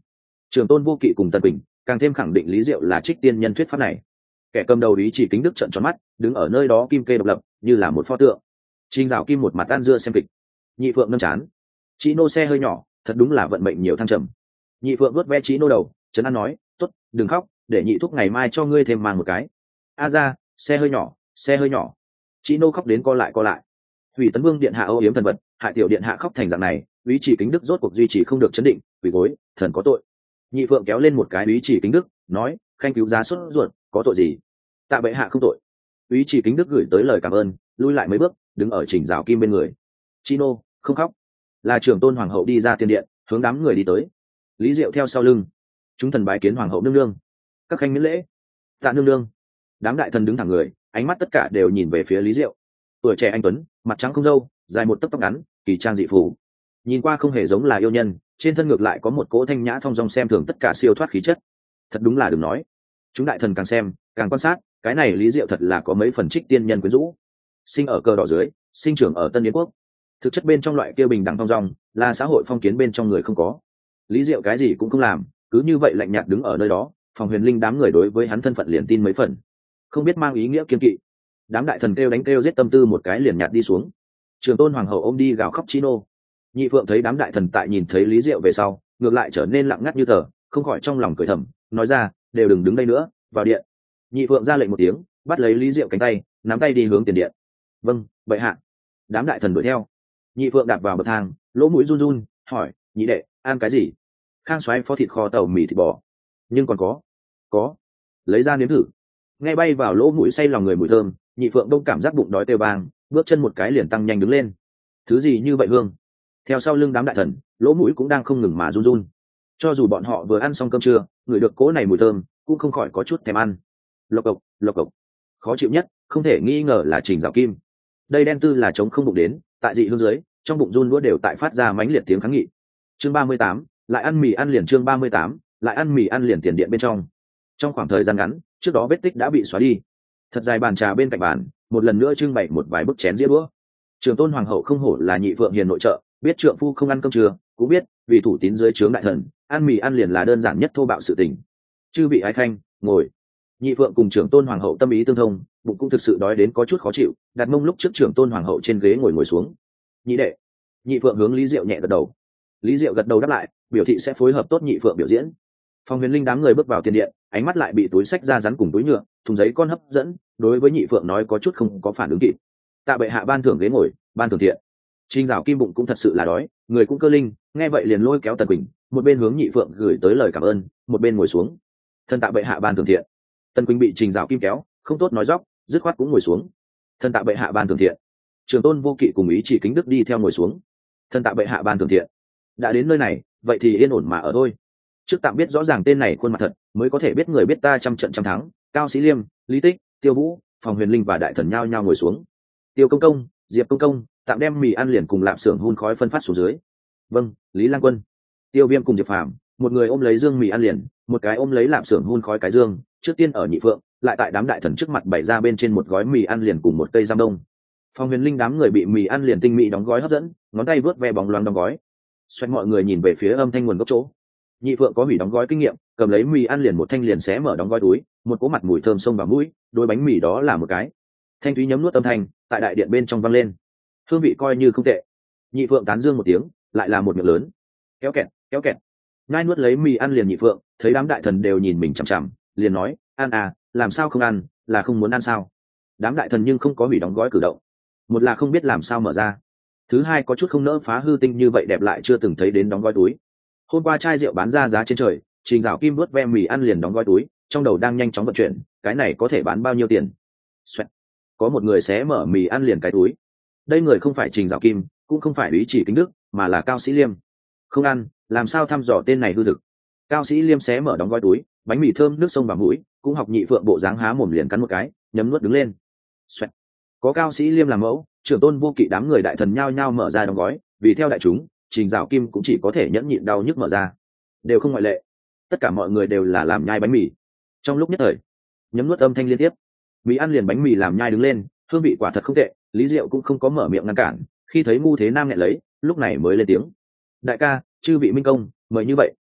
Trường Tôn Vô Kỵ cùng Tần Bình càng thêm khẳng định Lý Diệu là trích tiên nhân thuyết pháp này. Kẻ cầm đầu ý chỉ kính đức trợn tròn mắt, đứng ở nơi đó kim kê độc lập như là một pho tượng. Trình Dạo Kim một mặt ăn dưa xem kịch. Nhị Phượng nâng chán. Chị nô xe hơi nhỏ, thật đúng là vận mệnh nhiều thăng trầm. Nhị Phượng vuốt ve Chị nô đầu, trấn an nói, tốt, đừng khóc, để nhị thúc ngày mai cho ngươi thêm mang một cái. A ra, xe hơi nhỏ, xe hơi nhỏ. Chị nô khóc đến co lại co lại. Hủy Tấn Vương điện hạ âu yếm thần vật, hại tiểu điện hạ khóc thành dạng này, ý chỉ kính đức rốt cuộc duy trì không được chấn định, quỳ gối, thần có tội. Nhị Phượng kéo lên một cái ý chỉ kính đức, nói, khanh cứu giá xuất ruột, có tội gì? Tạ bệ hạ không tội. Ý chỉ kính đức gửi tới lời cảm ơn, lui lại mấy bước, đứng ở Trình Dạo Kim bên người. Chino không khóc. Là trưởng tôn hoàng hậu đi ra tiền điện, hướng đám người đi tới. Lý Diệu theo sau lưng. Chúng thần bái kiến hoàng hậu nương nương. Các khanh miễn lễ. Tạ nương nương. Đám đại thần đứng thẳng người, ánh mắt tất cả đều nhìn về phía Lý Diệu. Tuổi trẻ anh tuấn, mặt trắng không râu, dài một tấc tóc ngắn, kỳ trang dị phủ. Nhìn qua không hề giống là yêu nhân, trên thân ngược lại có một cỗ thanh nhã thong dong xem thường tất cả siêu thoát khí chất. Thật đúng là đừng nói. Chúng đại thần càng xem, càng quan sát, cái này Lý Diệu thật là có mấy phần trích tiên nhân quyến rũ. Sinh ở cờ đỏ dưới, sinh trưởng ở Tân Yến quốc. Thực chất bên trong loại kia bình đẳng thong dong, là xã hội phong kiến bên trong người không có. Lý Diệu cái gì cũng không làm, cứ như vậy lạnh nhạt đứng ở nơi đó, Phòng Huyền Linh đám người đối với hắn thân phận liền tin mấy phần, không biết mang ý nghĩa kiên kỵ. Đám đại thần kêu đánh kêu giết tâm tư một cái liền nhạt đi xuống. Trường tôn hoàng hậu ôm đi gào khóc Chino. Nhị Phượng thấy đám đại thần tại nhìn thấy Lý Diệu về sau, ngược lại trở nên lặng ngắt như tờ, không khỏi trong lòng cười thầm, nói ra, đều đừng đứng đây nữa, vào điện. Nhị Phượng ra lệnh một tiếng, bắt lấy Lý Diệu cánh tay, nắm tay đi hướng tiền điện. Vâng, bệ hạ. Đám đại thần đuổi theo. Nhị Phượng đạp vào bậc thang, lỗ mũi run run, hỏi, nhị đệ, ăn cái gì? Khang xoáy phó thịt kho tàu mì thịt bò. Nhưng còn có, có, lấy ra nếm thử. Nghe bay vào lỗ mũi say lòng người mùi thơm, Nhị Phượng đông cảm giác bụng đói têu vang, bước chân một cái liền tăng nhanh đứng lên. Thứ gì như vậy hương? Theo sau lưng đám đại thần, lỗ mũi cũng đang không ngừng mà run run. Cho dù bọn họ vừa ăn xong cơm trưa, ngửi được cỗ này mùi thơm, cũng không khỏi có chút thèm ăn. Lộc cộc, lộc cộc. Khó chịu nhất, không thể nghi ngờ là Trình Dạo Kim. Đây đen tư là trống không bụng đến, tại dị hương dưới, trong bụng run đũa đều tại phát ra mãnh liệt tiếng kháng nghị. Chương ba mươi tám, lại ăn mì ăn liền chương ba mươi tám, lại ăn mì ăn liền tiền điện bên trong. Trong khoảng thời gian ngắn, trước đó vết tích đã bị xóa đi. Thật dài bàn trà bên cạnh bàn, một lần nữa trưng bày một vài bức chén dĩa đũa. Trường tôn hoàng hậu không hổ là Nhị Phượng hiền nội trợ, biết trượng phu không ăn cơm trưa, cũng biết vì thủ tín dưới trướng đại thần, ăn mì ăn liền là đơn giản nhất thô bạo sự tình. Chư vị ái khanh, ngồi. Nhị Phượng cùng trưởng tôn hoàng hậu tâm ý tương thông, bụng cũng thực sự đói đến có chút khó chịu, đặt mông lúc trước trưởng tôn hoàng hậu trên ghế ngồi ngồi xuống. Nhị đệ. Nhị Phượng hướng Lý Diệu nhẹ gật đầu. Lý Diệu gật đầu đáp lại, biểu thị sẽ phối hợp tốt Nhị Phượng biểu diễn. Phòng Huyền Linh đám người bước vào tiền điện, ánh mắt lại bị túi sách ra rắn cùng túi nhựa, thùng giấy con hấp dẫn, đối với Nhị Phượng nói có chút không có phản ứng kịp. Tạ bệ hạ ban thưởng ghế ngồi, ban thưởng thiện. Trình Dạo Kim bụng cũng thật sự là đói, người cũng cơ linh, nghe vậy liền lôi kéo Tần Quỳnh, một bên hướng Nhị Phượng gửi tới lời cảm ơn, một bên ngồi xuống. Thân tạ bệ hạ ban thưởng thiện. Tần Quỳnh bị Trình Dạo Kim kéo, không tốt nói dóc, dứt khoát cũng ngồi xuống. Thân tạ bệ hạ ban thưởng thiện. Trường tôn Vô Kỵ cùng ý chỉ kính đức đi theo ngồi xuống. Thân tạ bệ hạ ban thưởng thiện. Đã đến nơi này, vậy thì yên ổn mà ở thôi. Trước tạm biết rõ ràng tên này khuôn mặt thật, mới có thể biết người biết ta trăm trận trăm thắng. Cao Sĩ Liêm, Lý Tích, Tiêu Vũ, Phòng Huyền Linh và đại thần nhao nhao ngồi xuống. Tiêu công công, Diệp công công, tạm đem mì ăn liền cùng lạp xưởng hun khói phân phát xuống dưới. Vâng, Lý Lang Quân. Tiêu Viêm cùng Diệp Phàm, một người ôm lấy dương mì ăn liền, một cái ôm lấy lạp xưởng hun khói cái dương, trước tiên ở Nhị Phượng, lại tại đám đại thần trước mặt bày ra bên trên một gói mì ăn liền cùng một cây giam đông. Phòng Huyền Linh đám người bị mì ăn liền tinh mỹ đóng gói hấp dẫn, ngón tay vớt ve bóng loáng đóng gói. Xoay mọi người nhìn về phía âm thanh nguồn gốc chỗ. Nhị Phượng có hủy đóng gói kinh nghiệm, cầm lấy mì ăn liền một thanh liền xé mở đóng gói túi, một cỗ mặt mùi thơm xông vào mũi, đôi bánh mì đó là một cái. Thanh thúy nhấm nuốt âm thanh, tại đại điện bên trong vang lên. Hương vị coi như không tệ. Nhị Phượng tán dương một tiếng, lại là một miệng lớn. Kéo kẹt, kéo kẹt. Ngai nuốt lấy mì ăn liền Nhị Phượng, thấy đám đại thần đều nhìn mình chằm chằm, liền nói, ăn à, làm sao không ăn, là không muốn ăn sao? Đám đại thần nhưng không có hủy đóng gói cử động. Một là không biết làm sao mở ra, thứ hai có chút không nỡ phá hư tinh như vậy đẹp lại chưa từng thấy đến đóng gói túi. Hôm qua chai rượu bán ra giá trên trời, Trình Dạo Kim vớt ve mì ăn liền đóng gói túi, trong đầu đang nhanh chóng vận chuyển, cái này có thể bán bao nhiêu tiền? Xoẹt. Có một người xé mở mì ăn liền cái túi. Đây người không phải Trình Dạo Kim, cũng không phải Lý Chỉ Kính Đức, mà là Cao Sĩ Liêm. Không ăn, làm sao thăm dò tên này hư thực? Cao Sĩ Liêm xé mở đóng gói túi, bánh mì thơm nước sông vào mũi, cũng học Nhị Phượng bộ dáng há mồm liền cắn một cái, nhấm nuốt đứng lên. Xoẹt. Có Cao Sĩ Liêm làm mẫu, trưởng tôn Vô Kỵ đám người đại thần nhao nhao mở ra đóng gói, vì theo đại chúng, Trình Dạo Kim cũng chỉ có thể nhẫn nhịn đau nhức mở ra, đều không ngoại lệ. Tất cả mọi người đều là làm nhai bánh mì. Trong lúc nhất thời, nhấm nuốt âm thanh liên tiếp, mì ăn liền bánh mì làm nhai đứng lên, hương vị quả thật không tệ. Lý Diệu cũng không có mở miệng ngăn cản, khi thấy Ngu Thế Nam nghẹn lấy, lúc này mới lên tiếng. Đại ca, chư vị minh công, mời như vậy.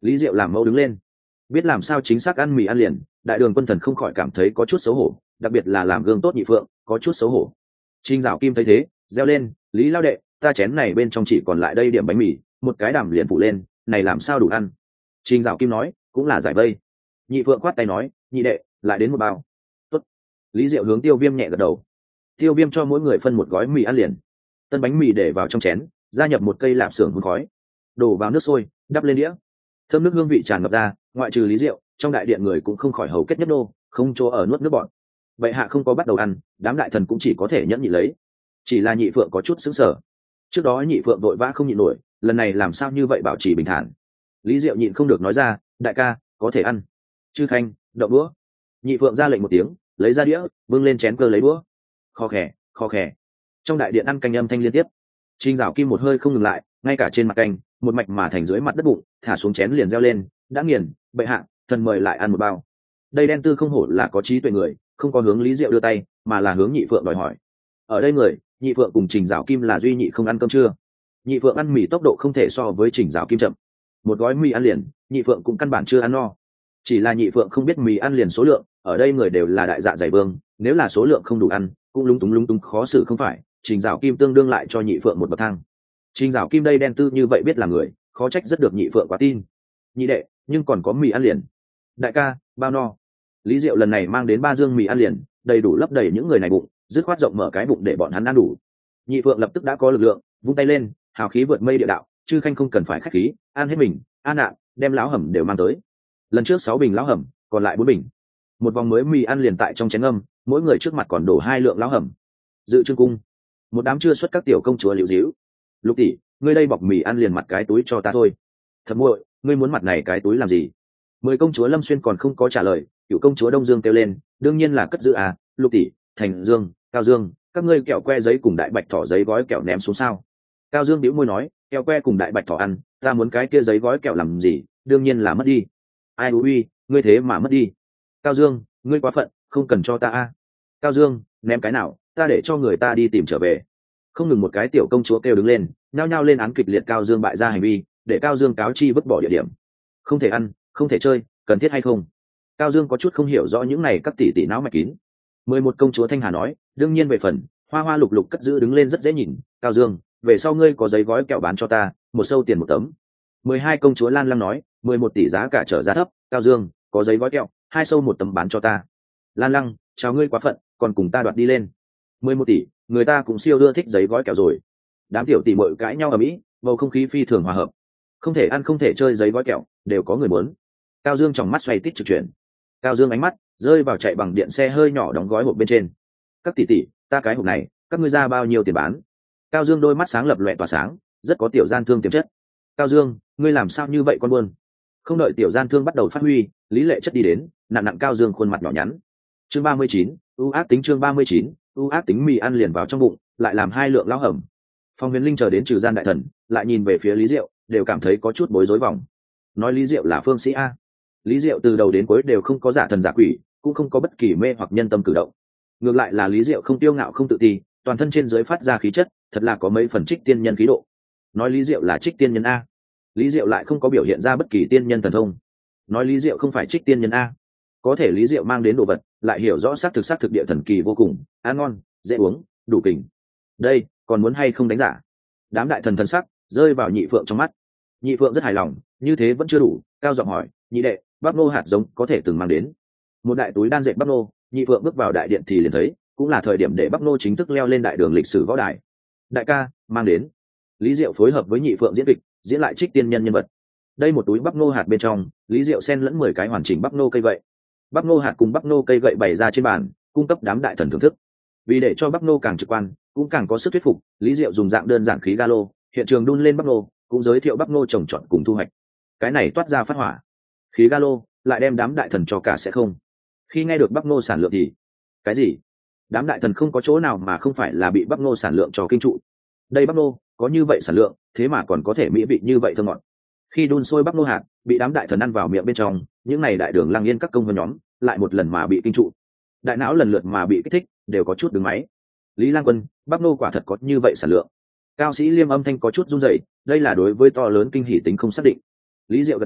Lý Diệu làm mẫu đứng lên, biết làm sao chính xác ăn mì ăn liền. Đại đường quân thần không khỏi cảm thấy có chút xấu hổ, đặc biệt là làm gương tốt nhị phượng có chút xấu hổ. Trình Dạo Kim thấy thế reo lên, Lý lao đệ, ta chén này bên trong chỉ còn lại đây điểm bánh mì, một cái đàm liền phủ lên, này làm sao đủ ăn? Trình Dạo Kim nói, cũng là giải vây. Nhị phượng khoát tay nói, nhị đệ, lại đến một bao. Tốt. Lý Diệu hướng Tiêu Viêm nhẹ gật đầu. Tiêu Viêm cho mỗi người phân một gói mì ăn liền. Tân bánh mì để vào trong chén, gia nhập một cây lạp xưởng hun khói, đổ vào nước sôi, đắp lên đĩa. Thơm nước hương vị tràn ngập ra, ngoại trừ Lý Diệu, trong đại điện người cũng không khỏi hầu kết nhấp nô, không chỗ ở nuốt nước bọt. Vậy hạ không có bắt đầu ăn, đám đại thần cũng chỉ có thể nhẫn nhịn lấy. Chỉ là nhị phượng có chút sững sờ. Trước đó nhị phượng vội vã không nhịn nổi, lần này làm sao như vậy bảo trì bình thản. Lý Diệu nhịn không được nói ra, đại ca, có thể ăn. Chư Khanh, đậu đũa. Nhị phượng ra lệnh một tiếng, lấy ra đĩa, bưng lên chén cơ lấy đũa. Kho khè, kho khè. Trong đại điện ăn canh âm thanh liên tiếp. Trình Dạo Kim một hơi không ngừng lại, ngay cả trên mặt canh, một mạch mà thành dưới mặt đất bụng, thả xuống chén liền reo lên, đã nghiền, bệ hạ, thần mời lại ăn một bao. Đây đen tư không hổ là có trí tuệ người, không có hướng Lý Diệu đưa tay, mà là hướng nhị phượng đòi hỏi. Ở đây người, nhị phượng cùng Trình Dạo Kim là duy nhị không ăn cơm trưa. Nhị phượng ăn mì tốc độ không thể so với Trình Dạo Kim chậm. Một gói mì ăn liền, nhị phượng cũng căn bản chưa ăn no. Chỉ là nhị phượng không biết mì ăn liền số lượng, ở đây người đều là đại dạ dày vương, nếu là số lượng không đủ ăn, cũng lúng túng lúng túng khó xử không phải. Trình Dạo Kim tương đương lại cho nhị phượng một bậc thang. Trình Dạo Kim đây đen tư như vậy biết là người, khó trách rất được nhị phượng quá tin. Nhị đệ, nhưng còn có mì ăn liền. Đại ca, bao no. Lý Diệu lần này mang đến ba dương mì ăn liền, đầy đủ lấp đầy những người này bụng, dứt khoát rộng mở cái bụng để bọn hắn ăn đủ. Nhị phượng lập tức đã có lực lượng, vung tay lên, hào khí vượt mây địa đạo, Chư Khanh không cần phải khách khí, ăn hết mình, an ạ, đem lão hầm đều mang tới. Lần trước sáu bình lão hầm, còn lại bốn bình. Một vòng mới mì ăn liền tại trong chén âm, mỗi người trước mặt còn đổ hai lượng lão hầm. Dự trương cung, một đám chưa xuất các tiểu công chúa liễu díu. Lục tỷ, ngươi đây bọc mì ăn liền mặt cái túi cho ta thôi. Thật muội, ngươi muốn mặt này cái túi làm gì? Mười công chúa Lâm Xuyên còn không có trả lời, cựu công chúa Đông Dương kêu lên, đương nhiên là cất giữ à, Lục tỷ, Thành Dương, Cao Dương, các ngươi kẹo que giấy cùng đại bạch thỏ giấy gói kẹo ném xuống sao? Cao Dương bĩu môi nói, kẹo que cùng đại bạch thỏ ăn, ta muốn cái kia giấy gói kẹo làm gì, đương nhiên là mất đi. Ai ui, ngươi thế mà mất đi. Cao Dương, ngươi quá phận, không cần cho ta a. Cao Dương, ném cái nào, ta để cho người ta đi tìm trở về. Không ngừng một cái tiểu công chúa kêu đứng lên, nhao nhao lên án kịch liệt Cao Dương bại ra hành vi, để Cao Dương cáo chi vứt bỏ địa điểm. Không thể ăn, không thể chơi, cần thiết hay không? Cao Dương có chút không hiểu rõ những này các tỷ tỷ não mạch kín. Mười một công chúa Thanh Hà nói, đương nhiên về phần, hoa hoa lục lục cất giữ đứng lên rất dễ nhìn. Cao Dương, về sau ngươi có giấy gói kẹo bán cho ta, một sâu tiền một tấm. Mười hai công chúa Lan Lăng nói, mười một tỷ giá cả trở giá thấp. Cao Dương, có giấy gói kẹo, hai sâu một tấm bán cho ta. Lan Lăng, chào ngươi quá phận, còn cùng ta đoạt đi lên. Mười một tỷ, người ta cũng siêu ưa thích giấy gói kẹo rồi. Đám tiểu tỷ muội cãi nhau ở mỹ, bầu không khí phi thường hòa hợp. Không thể ăn không thể chơi giấy gói kẹo, đều có người muốn. Cao Dương trong mắt xoay tít trực chuyển. Cao Dương ánh mắt rơi vào chạy bằng điện xe hơi nhỏ đóng gói hộp bên trên. Các tỷ tỷ, ta cái hộp này, các ngươi ra bao nhiêu tiền bán? Cao Dương đôi mắt sáng lập loè tỏa sáng, rất có tiểu gian thương tiềm chất. Cao Dương, ngươi làm sao như vậy con buôn? Không đợi tiểu gian thương bắt đầu phát huy, Lý Lệ Chất đi đến, nặng nặng Cao Dương khuôn mặt nhỏ nhắn. Chương ba mươi chín, ưu ác tính chương ba mươi chín, ưu ác tính mì ăn liền vào trong bụng, lại làm hai lượng lão hầm. Phong Huyền Linh chờ đến trừ gian đại thần, lại nhìn về phía Lý Diệu, đều cảm thấy có chút bối rối vòng. Nói Lý Diệu là phương sĩ a. Lý Diệu từ đầu đến cuối đều không có giả thần giả quỷ, cũng không có bất kỳ mê hoặc nhân tâm cử động. Ngược lại là Lý Diệu không tiêu ngạo không tự ti, toàn thân trên dưới phát ra khí chất, thật là có mấy phần trích tiên nhân khí độ. Nói Lý Diệu là trích tiên nhân a, Lý Diệu lại không có biểu hiện ra bất kỳ tiên nhân thần thông. Nói Lý Diệu không phải trích tiên nhân a, có thể Lý Diệu mang đến đồ vật, lại hiểu rõ xác thực xác thực địa thần kỳ vô cùng, ăn ngon, dễ uống, đủ kình. Đây, còn muốn hay không đánh giả? Đám đại thần thần sắc rơi vào Nhị Phượng trong mắt. Nhị Phượng rất hài lòng, như thế vẫn chưa đủ, cao giọng hỏi, nhị đệ, bắp nô hạt giống có thể từng mang đến. Một đại túi đan dệt bắp nô, Nhị Phượng bước vào đại điện thì liền thấy, cũng là thời điểm để bắp nô chính thức leo lên đại đường lịch sử võ đài. Đại ca, mang đến. Lý Diệu phối hợp với Nhị Phượng diễn kịch, diễn lại trích tiên nhân nhân vật. Đây một túi bắp nô hạt bên trong, Lý Diệu xen lẫn mười cái hoàn chỉnh bắp nô cây gậy. Bắp nô hạt cùng bắp nô cây gậy bày ra trên bàn, cung cấp đám đại thần thưởng thức. Vì để cho bắp nô càng trực quan, cũng càng có sức thuyết phục, Lý Diệu dùng dạng đơn giản khí galo, hiện trường đun lên bắp nô, cũng giới thiệu bắp nô trồng trọt cùng thu hoạch. Cái này toát ra phát hỏa. Khí galo lại đem đám đại thần cho cả sẽ không. Khi nghe được bắp nô sản lượng thì cái gì? Đám đại thần không có chỗ nào mà không phải là bị bắp nô sản lượng cho kinh trụ. Đây bắp nô có như vậy sản lượng, thế mà còn có thể mỹ vị như vậy thơm ngọt. Khi đun sôi bắp nô hạt bị đám đại thần ăn vào miệng bên trong, những này đại đường Lăng Yên các công vân nhóm lại một lần mà bị kinh trụ, đại não lần lượt mà bị kích thích, đều có chút đứng máy. Lý Lang Quân, bắp nô quả thật có như vậy sản lượng. Cao sĩ Liêm âm thanh có chút run rẩy, đây là đối với to lớn kinh hỉ tính không xác định. Lý Diệu gật đầu,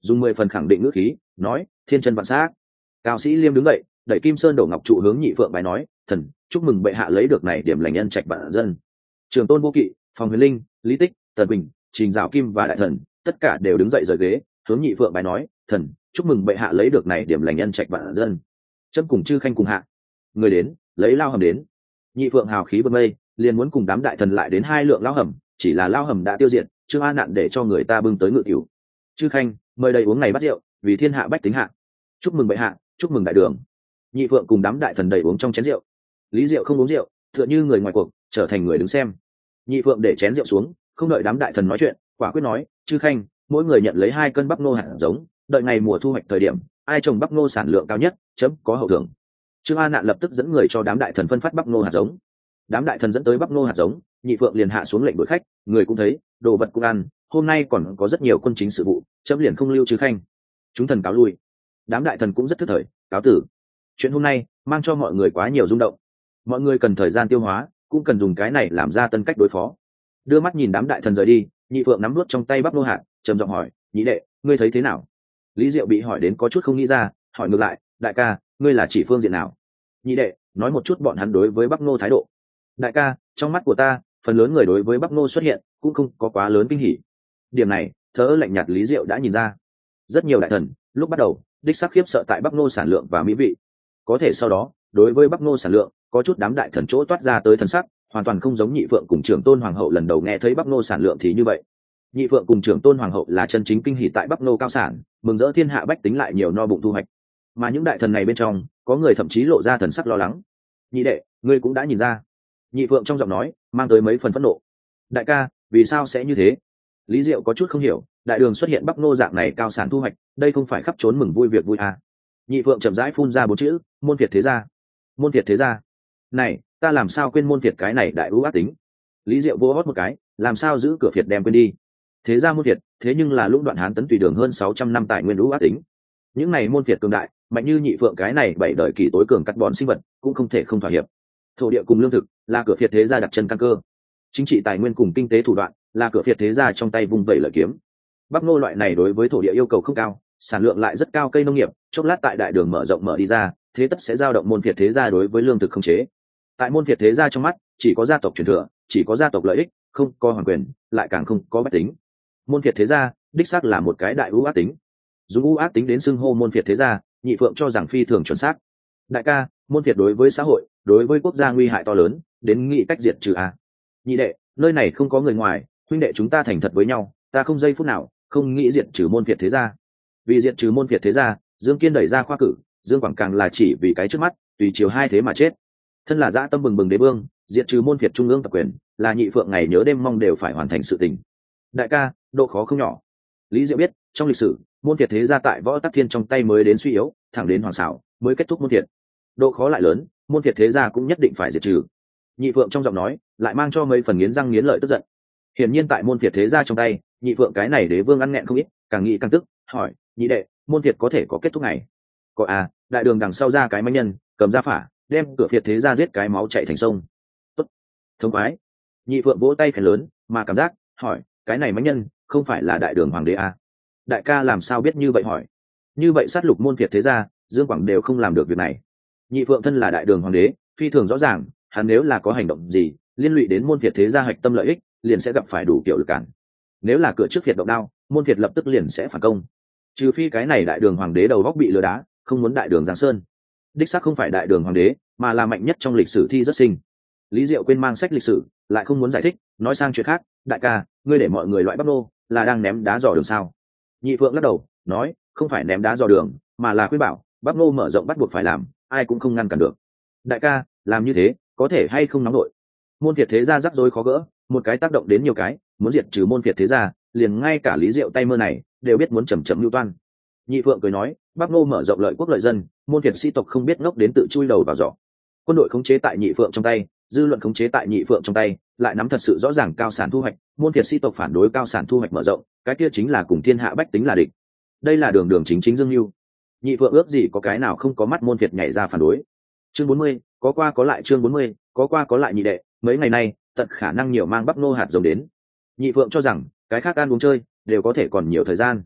dùng mười phần khẳng định ngữ khí nói thiên chân vạn xác. Cao Sĩ Liêm đứng dậy đẩy Kim Sơn đổ ngọc trụ hướng Nhị Phượng bài nói thần chúc mừng bệ hạ lấy được này điểm lành nhân trạch vạn dân. Trường Tôn Vô Kỵ, Phòng Huyền Linh, Lý Tích, Tần Bình, Trình Dạo Kim và đại thần tất cả đều đứng dậy rời ghế hướng Nhị Phượng bài nói thần chúc mừng bệ hạ lấy được này điểm lành nhân trạch vạn dân. Chấm cùng chư khanh cùng hạ người đến lấy lao hầm đến. Nhị Phượng hào khí bật mây liền muốn cùng đám đại thần lại đến hai lượng lao hầm, chỉ là lao hầm đã tiêu diệt, Trương A Nạn để cho người ta bưng tới ngự cửu. Chư khanh mời đầy uống này bắt rượu vì thiên hạ bách tính hạ. Chúc mừng bệ hạ, chúc mừng đại đường. Nhị Phượng cùng đám đại thần đầy uống trong chén rượu. Lý Diệu không uống rượu, tựa như người ngoài cuộc trở thành người đứng xem. Nhị Phượng để chén rượu xuống, không đợi đám đại thần nói chuyện, quả quyết nói chư khanh mỗi người nhận lấy hai cân bắp nô hạt giống, đợi ngày mùa thu hoạch thời điểm ai trồng bắp nô sản lượng cao nhất chấm có hậu thưởng. Trương A Nạn lập tức dẫn người cho đám đại thần phân phát bắp nô hạt giống. Đám đại thần dẫn tới bắp nô hạt giống, Nhị Phượng liền hạ xuống lệnh đuổi khách, người cũng thấy đồ vật cũng ăn, hôm nay còn có rất nhiều quân chính sự vụ, chấm liền không lưu chư khanh. Chúng thần cáo lui. Đám đại thần cũng rất thức thời, cáo tử. Chuyện hôm nay mang cho mọi người quá nhiều rung động, mọi người cần thời gian tiêu hóa, cũng cần dùng cái này làm ra tân cách đối phó. Đưa mắt nhìn đám đại thần rời đi, Nhị Phượng nắm nuốt trong tay bắp nô hạt, trầm giọng hỏi nhị đệ ngươi thấy thế nào? Lý Diệu bị hỏi đến có chút không nghĩ ra, hỏi ngược lại đại ca ngươi là chỉ phương diện nào? Nhị đệ nói một chút bọn hắn đối với bắp nô thái độ. Đại ca trong mắt của ta phần lớn người đối với bắp nô xuất hiện cũng không có quá lớn kinh hỉ. Điểm này thớ lạnh nhạt Lý Diệu đã nhìn ra. Rất nhiều đại thần lúc bắt đầu đích xác khiếp sợ tại bắp nô sản lượng và mỹ vị, có thể sau đó đối với bắp nô sản lượng có chút đám đại thần chỗ toát ra tới thần sắc hoàn toàn không giống Nhị Phượng cùng Trưởng Tôn Hoàng hậu lần đầu nghe thấy bắp nô sản lượng thì như vậy. Nhị Phượng cùng Trưởng Tôn Hoàng hậu là chân chính kinh hỉ tại bắp nô cao sản, mừng rỡ thiên hạ bách tính lại nhiều no bụng thu hoạch. Mà những đại thần này bên trong có người thậm chí lộ ra thần sắc lo lắng. Nhị đệ ngươi cũng đã nhìn ra. Nhị Phượng trong giọng nói mang tới mấy phần phẫn nộ. Đại ca vì sao sẽ như thế? Lý Diệu có chút không hiểu, đại đường xuất hiện bắp nô dạng này cao sản thu hoạch, đây không phải khắp trốn mừng vui việc vui à? Nhị Phượng chậm rãi phun ra bốn chữ môn việt thế gia. Môn việt thế gia này ta làm sao quên môn việt cái này đại ưu ác tính. Lý Diệu vô hót một cái làm sao giữ cửa việt đem quên đi. Thế gia môn việt thế nhưng là lũng đoạn hán tấn tùy đường hơn sáu trăm năm tài nguyên ưu ác tính. Những này môn việt cường đại mạnh như Nhị Phượng cái này bảy đời kỳ tối cường cắt bọn sinh vật cũng không thể không thỏa hiệp. Thổ địa cùng lương thực là cửa việt thế gia đặt chân căn cơ, chính trị tài nguyên cùng kinh tế thủ đoạn là cửa việt thế gia trong tay vung vẩy lợi kiếm. Bắp nô loại này đối với thổ địa yêu cầu không cao, sản lượng lại rất cao cây nông nghiệp, chốc lát tại đại đường mở rộng mở đi ra, thế tất sẽ dao động môn việt thế gia đối với lương thực không chế. Tại môn việt thế gia trong mắt chỉ có gia tộc truyền thừa, chỉ có gia tộc lợi ích, không có hoàng quyền, lại càng không có bách tính. Môn việt thế gia đích xác là một cái đại ưu ác tính. Dùng ưu ác tính đến xưng hô môn việt thế gia, Nhị Phượng cho rằng phi thường chuẩn xác. Đại ca môn việt đối với xã hội, đối với quốc gia nguy hại to lớn, đến nghĩ cách diệt trừ a. Nhị đệ nơi này không có người ngoài, huynh đệ chúng ta thành thật với nhau, ta không giây phút nào không nghĩ diệt trừ môn việt thế gia. Vì diệt trừ môn việt thế gia, Dương Kiên đẩy ra khoa cử, Dương Quảng càng là chỉ vì cái trước mắt, tùy chiều hai thế mà chết. Thân là dã tâm bừng bừng đế vương, diệt trừ môn việt trung ương tập quyền, là Nhị Phượng ngày nhớ đêm mong đều phải hoàn thành sự tình. Đại ca độ khó không nhỏ. Lý Diệu biết trong lịch sử môn việt thế gia tại Võ Tắc Thiên trong tay mới đến suy yếu, thẳng đến hoàng xảo mới kết thúc môn việt. Độ khó lại lớn, môn việt thế gia cũng nhất định phải diệt trừ. Nhị Phượng trong giọng nói lại mang cho mấy phần nghiến răng nghiến lợi tức giận. Hiển nhiên tại môn việt thế gia trong tay, Nhị Phượng cái này đế vương ăn nghẹn không ít, càng nghĩ càng tức, hỏi nhị đệ môn việt có thể có kết thúc này? Có à, đại đường đằng sau ra cái manh nhân cầm ra phả đem cửa việt thế gia giết cái máu chạy thành sông. Tốt thống khoái. Nhị Phượng vỗ tay khen lớn mà cảm giác hỏi cái này manh nhân không phải là đại đường hoàng đế à? Đại ca làm sao biết như vậy? Hỏi như vậy sát lục môn việt thế gia, Dương Quảng đều không làm được việc này. Nhị Phượng thân là đại đường hoàng đế, phi thường rõ ràng, hắn nếu là có hành động gì liên lụy đến môn việt thế gia hạch tâm lợi ích, liền sẽ gặp phải đủ kiểu lực cản. Nếu là cửa trước việt động đao, môn việt lập tức liền sẽ phản công. Trừ phi cái này đại đường hoàng đế đầu góc bị lừa đá, không muốn đại đường giáng sơn. Đích xác không phải đại đường hoàng đế, mà là mạnh nhất trong lịch sử thi rất sinh. Lý Diệu quên mang sách lịch sử, lại không muốn giải thích, nói sang chuyện khác. Đại ca ngươi để mọi người loại bắp nô là đang ném đá dò đường sao? Nhị Phượng lắc đầu nói không phải ném đá dò đường, mà là khuyên bảo bắp nô mở rộng bắt buộc phải làm, ai cũng không ngăn cản được. Đại ca làm như thế có thể hay không nóng nổi? Môn việt thế gia rắc rối khó gỡ, một cái tác động đến nhiều cái, muốn diệt trừ môn việt thế gia, liền ngay cả Lý Diệu tay mơ này đều biết muốn chầm chậm lưu toan. Nhị Phượng cười nói bắp nô mở rộng lợi quốc lợi dân, môn việt sĩ tộc không biết ngốc đến tự chui đầu vào giỏ. Quân đội khống chế tại Nhị Phượng trong tay, dư luận khống chế tại Nhị Phượng trong tay, lại nắm thật sự rõ ràng cao sản thu hoạch, môn việt sĩ tộc phản đối cao sản thu hoạch mở rộng, cái kia chính là cùng thiên hạ bách tính là địch. Đây là đường đường chính chính dương mưu. Nhị Phượng ước gì có cái nào không có mắt môn việt nhảy ra phản đối. Chương bốn mươi có qua có lại. Chương bốn mươi có qua có lại. Nhị đệ mấy ngày nay tận khả năng nhiều mang bắp nô hạt giống đến. Nhị Phượng cho rằng cái khác ăn uống chơi đều có thể còn nhiều thời gian.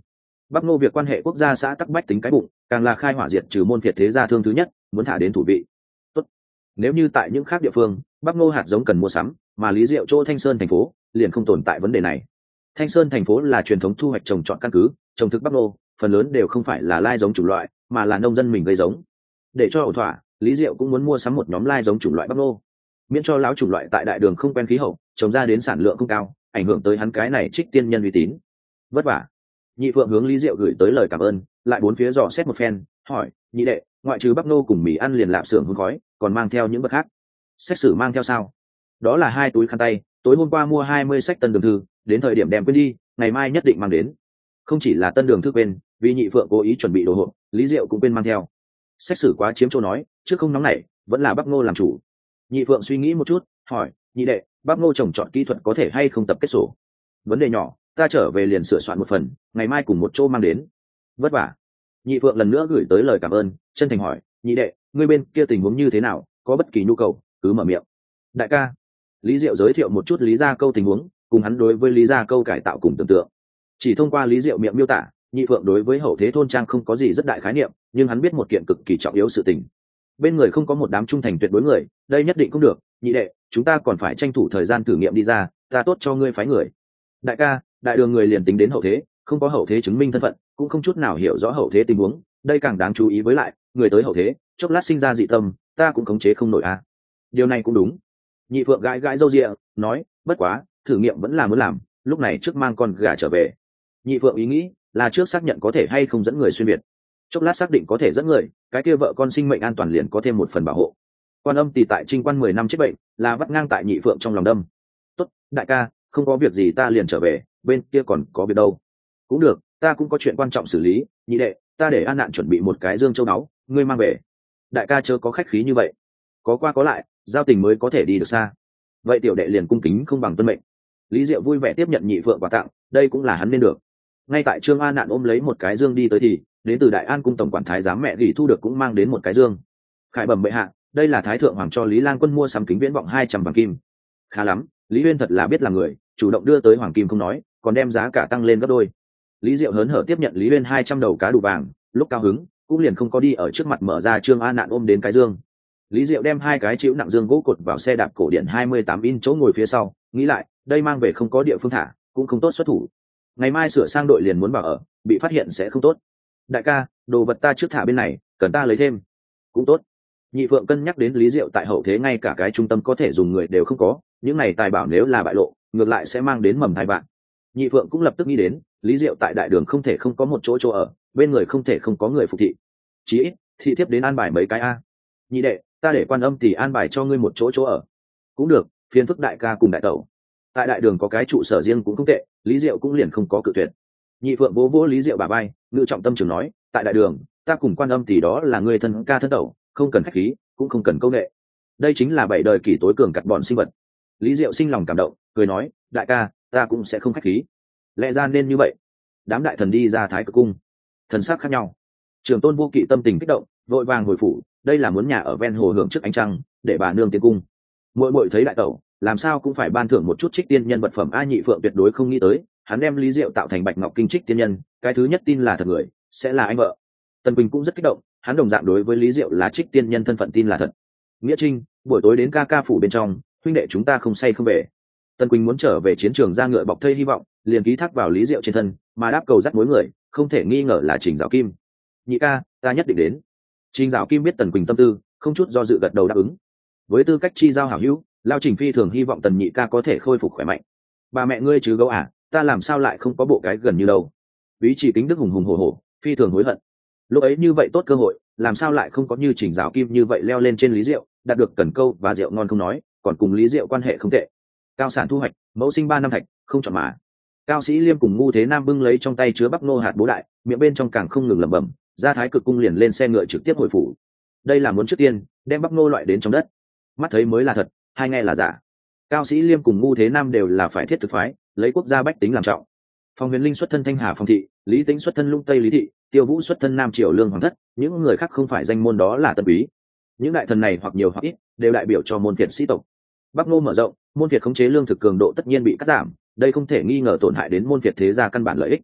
Bắc Ngô việc quan hệ quốc gia xã tắc bách tính cái bụng, càng là khai hỏa diệt trừ môn phiệt thế gia thương thứ nhất, muốn thả đến thủ vị. Tốt. Nếu như tại những khác địa phương, Bắc Ngô hạt giống cần mua sắm, mà Lý Diệu chỗ Thanh Sơn thành phố liền không tồn tại vấn đề này. Thanh Sơn thành phố là truyền thống thu hoạch trồng trọt căn cứ, trồng thực Bắc Ngô phần lớn đều không phải là lai giống chủng loại, mà là nông dân mình gây giống. Để cho ổn thỏa, Lý Diệu cũng muốn mua sắm một nhóm lai giống chủng loại Bắc Ngô, miễn cho lão chủng loại tại đại đường không quen khí hậu, trồng ra đến sản lượng không cao, ảnh hưởng tới hắn cái này trích tiên nhân uy tín. Vất vả. Nhị Phượng hướng Lý Diệu gửi tới lời cảm ơn, lại bốn phía dò xét một phen, hỏi: nhị đệ, ngoại trừ Bắc Ngô cùng mì ăn liền lạp xưởng hương khói, còn mang theo những vật khác? Xét xử mang theo sao? Đó là hai túi khăn tay, tối hôm qua mua hai mươi sách tân đường thư, đến thời điểm đem quên đi, ngày mai nhất định mang đến. Không chỉ là tân đường thư quên, vì Nhị Phượng cố ý chuẩn bị đồ hộp, Lý Diệu cũng quên mang theo. Xét xử quá chiếm chỗ nói, trước không nóng nảy, vẫn là Bắc Ngô làm chủ. Nhị Phượng suy nghĩ một chút, hỏi: nhị đệ, Bắc Ngô trồng trọt kỹ thuật có thể hay không tập kết sổ? Vấn đề nhỏ, ta trở về liền sửa soạn một phần, ngày mai cùng một chỗ mang đến. Vất vả. Nhị Phượng lần nữa gửi tới lời cảm ơn, chân thành hỏi: nhị đệ, ngươi bên kia tình huống như thế nào, có bất kỳ nhu cầu cứ mở miệng. Đại ca. Lý Diệu giới thiệu một chút Lý Gia Câu tình huống, cùng hắn đối với Lý Gia Câu cải tạo cùng tưởng tượng. Chỉ thông qua Lý Diệu miệng miêu tả, Nhị Phượng đối với hậu thế thôn trang không có gì rất đại khái niệm, nhưng hắn biết một kiện cực kỳ trọng yếu sự tình. Bên người không có một đám trung thành tuyệt đối người, đây nhất định không được. Nhị đệ, chúng ta còn phải tranh thủ thời gian thử nghiệm đi ra, ta tốt cho ngươi phái người. Đại ca, đại đường người liền tính đến hậu thế, không có hậu thế chứng minh thân phận, cũng không chút nào hiểu rõ hậu thế tình huống, đây càng đáng chú ý. Với lại, người tới hậu thế, chốc lát sinh ra dị tâm, ta cũng khống chế không nổi à. Điều này cũng đúng. Nhị Phượng gãi gãi râu ria, nói: bất quá, thử nghiệm vẫn là muốn làm, lúc này trước mang con gà trở về. Nhị Phượng ý nghĩ là trước xác nhận có thể hay không dẫn người xuyên việt, chốc lát xác định có thể dẫn người, cái kia vợ con sinh mệnh an toàn liền có thêm một phần bảo hộ. Quan Âm Tỳ tại Trinh Quan mười năm chết bệnh, là vắt ngang tại Nhị Phượng trong lòng đâm. Tốt, đại ca, không có việc gì ta liền trở về, bên kia còn có việc đâu. Cũng được, ta cũng có chuyện quan trọng xử lý. Nhị đệ, ta để An Nạn chuẩn bị một cái dương châu báu, ngươi mang về. Đại ca chớ có khách khí như vậy, có qua có lại, giao tình mới có thể đi được xa. Vậy tiểu đệ liền cung kính không bằng tuân mệnh. Lý Diệu vui vẻ tiếp nhận Nhị Phượng quà tặng, đây cũng là hắn nên được. Ngay tại Trương An Nạn ôm lấy một cái dương đi tới thì đến từ Đại An cung tổng quản thái giám mẹ gỉ thu được cũng mang đến một cái dương. Khải bẩm bệ hạ, đây là thái thượng hoàng cho Lý Lang Quân mua sắm kính viễn vọng hai trăm vàng kim. Khá lắm, Lý Uyên thật là biết là người, chủ động đưa tới hoàng kim không nói, còn đem giá cả tăng lên gấp đôi. Lý Diệu hớn hở tiếp nhận Lý Uyên hai trăm đầu cá đủ vàng, lúc cao hứng cũng liền không có đi ở trước mặt mở ra Trương An Nạn ôm đến cái dương. Lý Diệu đem hai cái chịu nặng dương gỗ cột vào xe đạp cổ điện hai mươi tám in chỗ ngồi phía sau, nghĩ lại, đây mang về không có địa phương thả, cũng không tốt xuất thủ. Ngày mai sửa sang đội liền muốn vào ở, bị phát hiện sẽ không tốt. Đại ca, đồ vật ta trước thả bên này, cần ta lấy thêm. Cũng tốt. Nhị Phượng cân nhắc đến Lý Diệu tại hậu thế ngay cả cái trung tâm có thể dùng người đều không có, những này tài bảo nếu là bại lộ, ngược lại sẽ mang đến mầm thai vạn. Nhị Phượng cũng lập tức nghĩ đến, Lý Diệu tại đại đường không thể không có một chỗ chỗ ở, bên người không thể không có người phục thị. Chí ít, thị thiếp đến an bài mấy cái a. Nhị đệ, ta để Quan Âm Tỳ an bài cho ngươi một chỗ chỗ ở. Cũng được, phiền phức đại ca cùng đại tẩu. Tại đại đường có cái trụ sở riêng cũng không tệ, Lý Diệu cũng liền không có cự tuyệt. Nhị Phượng vỗ vỗ Lý Diệu bả vai, ngự trọng tâm trường nói: tại đại đường, ta cùng Quan Âm Tỳ đó là người thân ca thân tẩu, không cần khách khí, cũng không cần câu nệ. Đây chính là bảy đời kỷ tối cường cặt bọn sinh vật. Lý Diệu sinh lòng cảm động, cười nói: đại ca, ta cũng sẽ không khách khí. Lẽ ra nên như vậy. Đám đại thần đi ra Thái Cực cung, thần sắc khác nhau. Trường Tôn Vô Kỵ tâm tình kích động, vội vàng hồi phủ, đây là muốn nhà ở ven hồ hưởng trước ánh trăng, để bà nương tiến cung. Muội muội thấy đại tẩu, làm sao cũng phải ban thưởng một chút trích tiên nhân vật phẩm. A Nhị Phượng tuyệt đối không nghĩ tới, hắn đem Lý Diệu tạo thành Bạch Ngọc Kinh trích tiên nhân, cái thứ nhất tin là thật người, sẽ là anh vợ. Tần Quỳnh cũng rất kích động, hắn đồng dạng đối với Lý Diệu là trích tiên nhân thân phận tin là thật. Nghĩa Trinh, buổi tối đến ca ca phủ bên trong, huynh đệ chúng ta không say không về. Tần Quỳnh muốn trở về chiến trường ra ngựa bọc thây hy vọng, liền ký thác vào Lý Diệu trên thân, mà đáp cầu dắt mối người, không thể nghi ngờ là Trình Dạo Kim. Nhị ca, ta nhất định đến. Trình Dạo Kim biết Tần Quỳnh tâm tư, không chút do dự gật đầu đáp ứng. Với tư cách chi giao hảo hữu, Lao Trình phi thường hy vọng Tần nhị ca có thể khôi phục khỏe mạnh. Bà mẹ ngươi chứ gấu à, ta làm sao lại không có bộ cái gần như đâu. Ý chỉ kính đức hùng hùng hổ hổ, phi thường hối hận. Lúc ấy như vậy tốt cơ hội, làm sao lại không có như Trình Dạo Kim như vậy leo lên trên Lý Diệu, đạt được cần câu và rượu ngon không nói, còn cùng Lý Diệu quan hệ không tệ. Cao sản thu hoạch, mẫu sinh ba năm thạch, không chọn mà. Cao Sĩ Liêm cùng Ngu Thế Nam bưng lấy trong tay chứa bắp nô hạt bố đại, miệng bên trong càng không ngừng lẩm bẩm, ra Thái Cực cung liền lên xe ngựa trực tiếp hồi phủ. Đây là muốn trước tiên đem bắp nô loại đến trong đất, mắt thấy mới là thật, hai nghe là giả. Cao Sĩ Liêm cùng Ngu Thế Nam đều là phải thiết thực phái, lấy quốc gia bách tính làm trọng. Phong Huyền Linh xuất thân Thanh Hà Phong thị, Lý Tĩnh xuất thân Lũng Tây Lý thị, Tiêu Vũ xuất thân Nam Triều Lương Hoàng thất, những người khác không phải danh môn đó là tân quý. Những đại thần này hoặc nhiều hoặc ít đều đại biểu cho môn phiệt sĩ tộc. Bắc Nô mở rộng, môn phiệt khống chế lương thực cường độ tất nhiên bị cắt giảm, đây không thể nghi ngờ tổn hại đến môn phiệt thế gia căn bản lợi ích.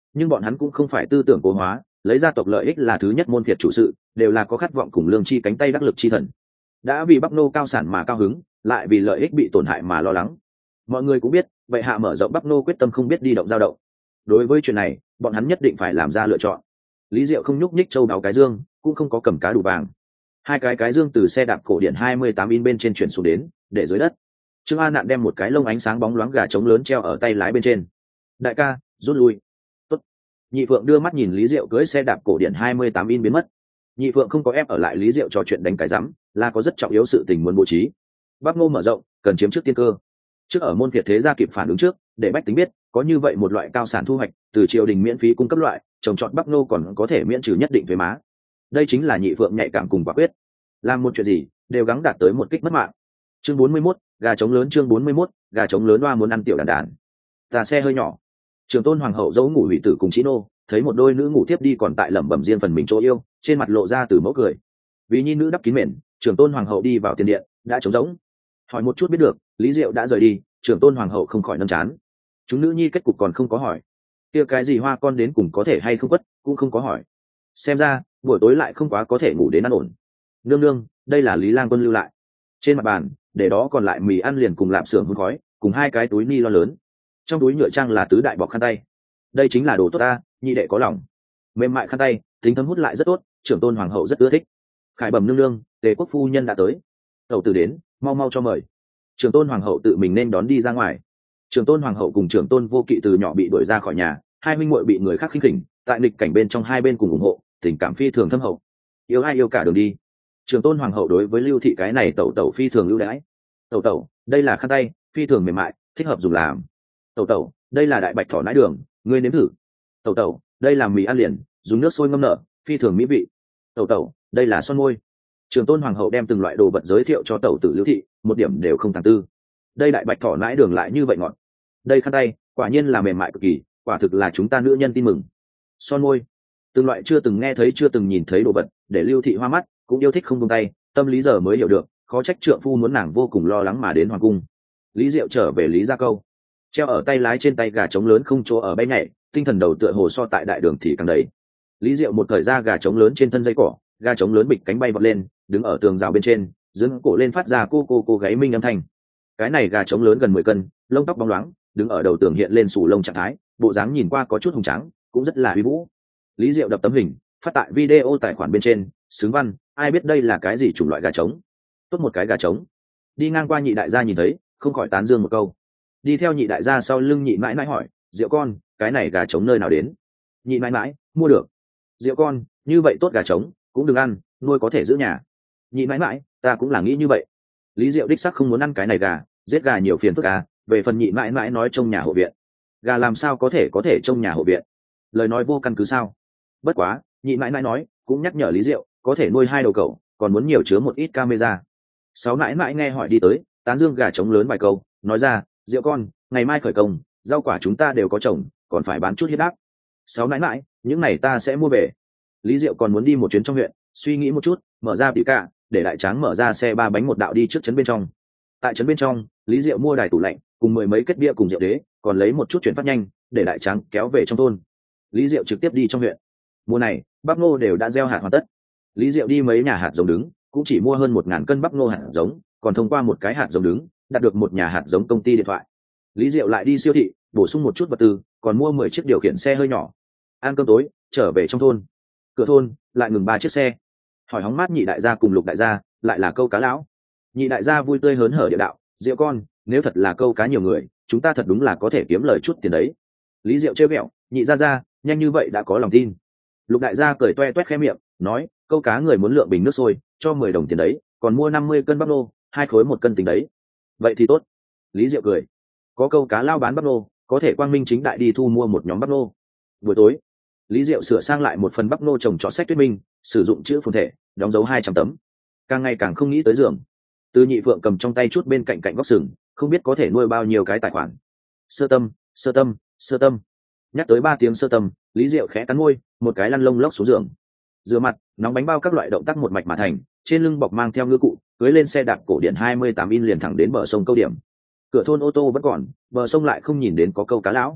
nhưng bọn hắn cũng không phải tư tưởng cố hóa, lấy gia tộc lợi ích là thứ nhất môn phiệt chủ sự, đều là có khát vọng cùng lương chi cánh tay đắc lực chi thần. Đã vì Bắc Nô cao sản mà cao hứng, lại vì lợi ích bị tổn hại mà lo lắng. Mọi người cũng biết, vậy hạ mở rộng Bắc Nô quyết tâm không biết đi động dao động. Đối với chuyện này, bọn hắn nhất định phải làm ra lựa chọn. Lý Diệu không nhúc nhích châu đáo cái dương, cũng không có cầm cá đủ vàng. Hai cái cái dương từ xe đạp cổ điện hai mươi tám in bên trên chuyển xuống đến, để dưới đất. Trương A Nạn đem một cái lông ánh sáng bóng loáng gà trống lớn treo ở tay lái bên trên. Đại ca, rút lui. Tốt. Nhị Phượng đưa mắt nhìn Lý Diệu cưỡi xe đạp cổ điện hai mươi tám in biến mất. Nhị Phượng không có ép ở lại Lý Diệu trò chuyện đánh cái rắm, là có rất trọng yếu sự tình muốn bố trí. Bắc Ngô mở rộng, cần chiếm trước tiên cơ. Trước ở môn phiệt thế gia kịp phản ứng trước, để bách tính biết, có như vậy một loại cao sản thu hoạch, từ triều đình miễn phí cung cấp loại, trồng trọt Bắc Ngô còn có thể miễn trừ nhất định thuế má. Đây chính là Nhị Phượng nhạy cảm cùng quả quyết. Làm một chuyện gì, đều gắng đạt tới một kích mất mạng. Chương bốn mươi mốt, gà trống lớn chương bốn mươi mốt, gà trống lớn oa muốn ăn tiểu đàn đàn. Tà xe hơi nhỏ. Trường Tôn hoàng hậu dấu ngủ hủy tử cùng Chí Nô, thấy một đôi nữ ngủ tiếp đi còn tại lẩm bẩm riêng phần mình chỗ yêu, trên mặt lộ ra từ mẫu cười. Vì nhi nữ đắp kín mền, Trường Tôn hoàng hậu đi vào tiền điện, đã trống rỗng. Hỏi một chút biết được, Lý Diệu đã rời đi, Trường Tôn hoàng hậu không khỏi nâm chán. Chúng nữ nhi kết cục còn không có hỏi, kia cái gì hoa con đến cùng có thể hay không quất, cũng không có hỏi. Xem ra buổi tối lại không quá có thể ngủ đến ăn ổn. Nương nương, đây là Lý Lang Quân lưu lại. Trên mặt bàn, để đó còn lại mì ăn liền cùng lạp xưởng hun khói, cùng hai cái túi ni lo lớn. Trong túi nhựa trang là tứ đại bọc khăn tay. Đây chính là đồ tốt ta, nhị đệ có lòng. Mềm mại khăn tay, tính thấm hút lại rất tốt, Trưởng Tôn hoàng hậu rất ưa thích. Khải bẩm nương nương, Tề quốc phu nhân đã tới. Tẩu tử đến, mau mau cho mời. Trưởng Tôn hoàng hậu tự mình nên đón đi ra ngoài. Trưởng Tôn hoàng hậu cùng Trưởng Tôn Vô Kỵ từ nhỏ bị đuổi ra khỏi nhà, hai huynh muội bị người khác khinh khỉnh, tại nghịch cảnh bên trong hai bên cùng ủng hộ, tình cảm phi thường thâm hậu. Yêu ai yêu cả đường đi. Trưởng Tôn hoàng hậu đối với Lưu thị cái này tẩu tẩu phi thường lưu đãi. Tẩu tẩu, đây là khăn tay, phi thường mềm mại, thích hợp dùng làm. Tẩu tẩu, đây là đại bạch thỏ nãi đường, ngươi nếm thử. Tẩu tẩu, đây là mì ăn liền, dùng nước sôi ngâm nở, phi thường mỹ vị. Tẩu tẩu, đây là son môi. Trường Tôn hoàng hậu đem từng loại đồ vật giới thiệu cho tẩu tử Lưu thị, một điểm đều không tàng tư. Đây đại bạch thỏ nãi đường lại như vậy ngọt. Đây khăn tay, quả nhiên là mềm mại cực kỳ, quả thực là chúng ta nữ nhân tin mừng. Son môi, từng loại chưa từng nghe thấy chưa từng nhìn thấy đồ vật, để Lưu thị hoa mắt, cũng yêu thích không buông tay, tâm lý giờ mới hiểu được, khó trách trượng phu muốn nàng vô cùng lo lắng mà đến hoàng cung. Lý Diệu trở về Lý Gia Câu, treo ở tay lái trên tay gà trống lớn không chỗ ở bay nhảy, tinh thần đầu tựa hồ so tại đại đường thì càng đầy. Lý Diệu một thời ra gà trống lớn trên thân dây cỏ, gà trống lớn bịch cánh bay vọt lên, đứng ở tường rào bên trên, dưỡng cổ lên phát ra cô cô cô gáy minh âm thanh. Cái này gà trống lớn gần mười cân, lông tóc bóng loáng, đứng ở đầu tường hiện lên sù lông trạng thái, bộ dáng nhìn qua có chút hùng tráng, cũng rất là uy vũ. Lý Diệu đập tấm hình, phát tại video tài khoản bên trên, xướng văn, ai biết đây là cái gì chủng loại gà trống? Tốt một cái gà trống. Đi ngang qua nhị đại gia nhìn thấy, không khỏi tán dương một câu. Đi theo nhị đại gia sau lưng nhị mãi mãi hỏi, Diệu con, cái này gà trống nơi nào đến? Nhị mãi mãi, mua được. Diệu con, như vậy tốt gà trống, cũng đừng ăn, nuôi có thể giữ nhà. Nhị mãi mãi, ta cũng là nghĩ như vậy. Lý Diệu đích sắc không muốn ăn cái này gà, giết gà nhiều phiền phức à, về phần nhị mãi mãi nói trông nhà hộ viện. Gà làm sao có thể có thể trông nhà hộ viện? Lời nói vô căn cứ sao? Bất quá, nhị mãi mãi nói, cũng nhắc nhở Lý Diệu, có thể nuôi hai đầu cẩu, còn muốn nhiều chứa một ít camera. Sáu mãi mãi nghe hỏi đi tới, tán dương gà trống lớn vài câu, nói ra, Diệu con, ngày mai khởi công, rau quả chúng ta đều có trồng, còn phải bán chút hiếp đáp. Sáu mãi mãi, những này ta sẽ mua về. Lý Diệu còn muốn đi một chuyến trong huyện, suy nghĩ một chút, mở ra tỉ cả, để đại tráng mở ra xe ba bánh một đạo đi trước trấn bên trong. Tại trấn bên trong, Lý Diệu mua đài tủ lạnh, cùng mười mấy kết bia cùng rượu đế, còn lấy một chút chuyển phát nhanh, để đại tráng kéo về trong thôn. Lý Diệu trực tiếp đi trong huyện. Mùa này, bắp ngô đều đã gieo hạt hoàn tất. Lý Diệu đi mấy nhà hạt giống đứng, cũng chỉ mua hơn một ngàn cân bắp ngô hạt giống, còn thông qua một cái hạt giống đứng, đạt được một nhà hạt giống công ty điện thoại. Lý Diệu lại đi siêu thị, bổ sung một chút vật tư, còn mua mười chiếc điều khiển xe hơi nhỏ. Ăn cơm tối, trở về trong thôn. Cửa thôn lại ngừng ba chiếc xe. Hỏi hóng mát nhị đại gia cùng lục đại gia, lại là câu cá lão. Nhị đại gia vui tươi hớn hở địa đạo, Diệu con, nếu thật là câu cá nhiều người, chúng ta thật đúng là có thể kiếm lời chút tiền đấy. Lý Diệu trêu ghẹo, nhị gia gia, nhanh như vậy đã có lòng tin. Lục đại gia cười toe toét khẽ miệng, nói, câu cá người muốn lượng bình nước sôi, cho mười đồng tiền đấy, còn mua năm mươi cân bắp nô, hai khối một cân tính đấy. Vậy thì tốt. Lý Diệu cười. Có câu cá lao bán bắp nô, có thể quang minh chính đại đi thu mua một nhóm bắp nô. Buổi tối, Lý Diệu sửa sang lại một phần bắp nô trồng trọt sách thuyết minh, sử dụng chữ phồn thể, đóng dấu hai trăm tấm. Càng ngày càng không nghĩ tới giường. Từ Nhị Phượng cầm trong tay chút bên cạnh cạnh góc sừng, không biết có thể nuôi bao nhiêu cái tài khoản. Sơ tâm, sơ tâm, sơ tâm. Nhắc tới ba tiếng sơ tâm, Lý Diệu khẽ cắn môi, một cái lăn lông lốc xuống giường. Rửa mặt, nóng bánh bao các loại động tác một mạch mà thành, trên lưng bọc mang theo ngư cụ, cưới lên xe đạp cổ điện hai mươi tám in liền thẳng đến bờ sông câu điểm. Cửa thôn ô tô vẫn còn, bờ sông lại không nhìn đến có câu cá lão.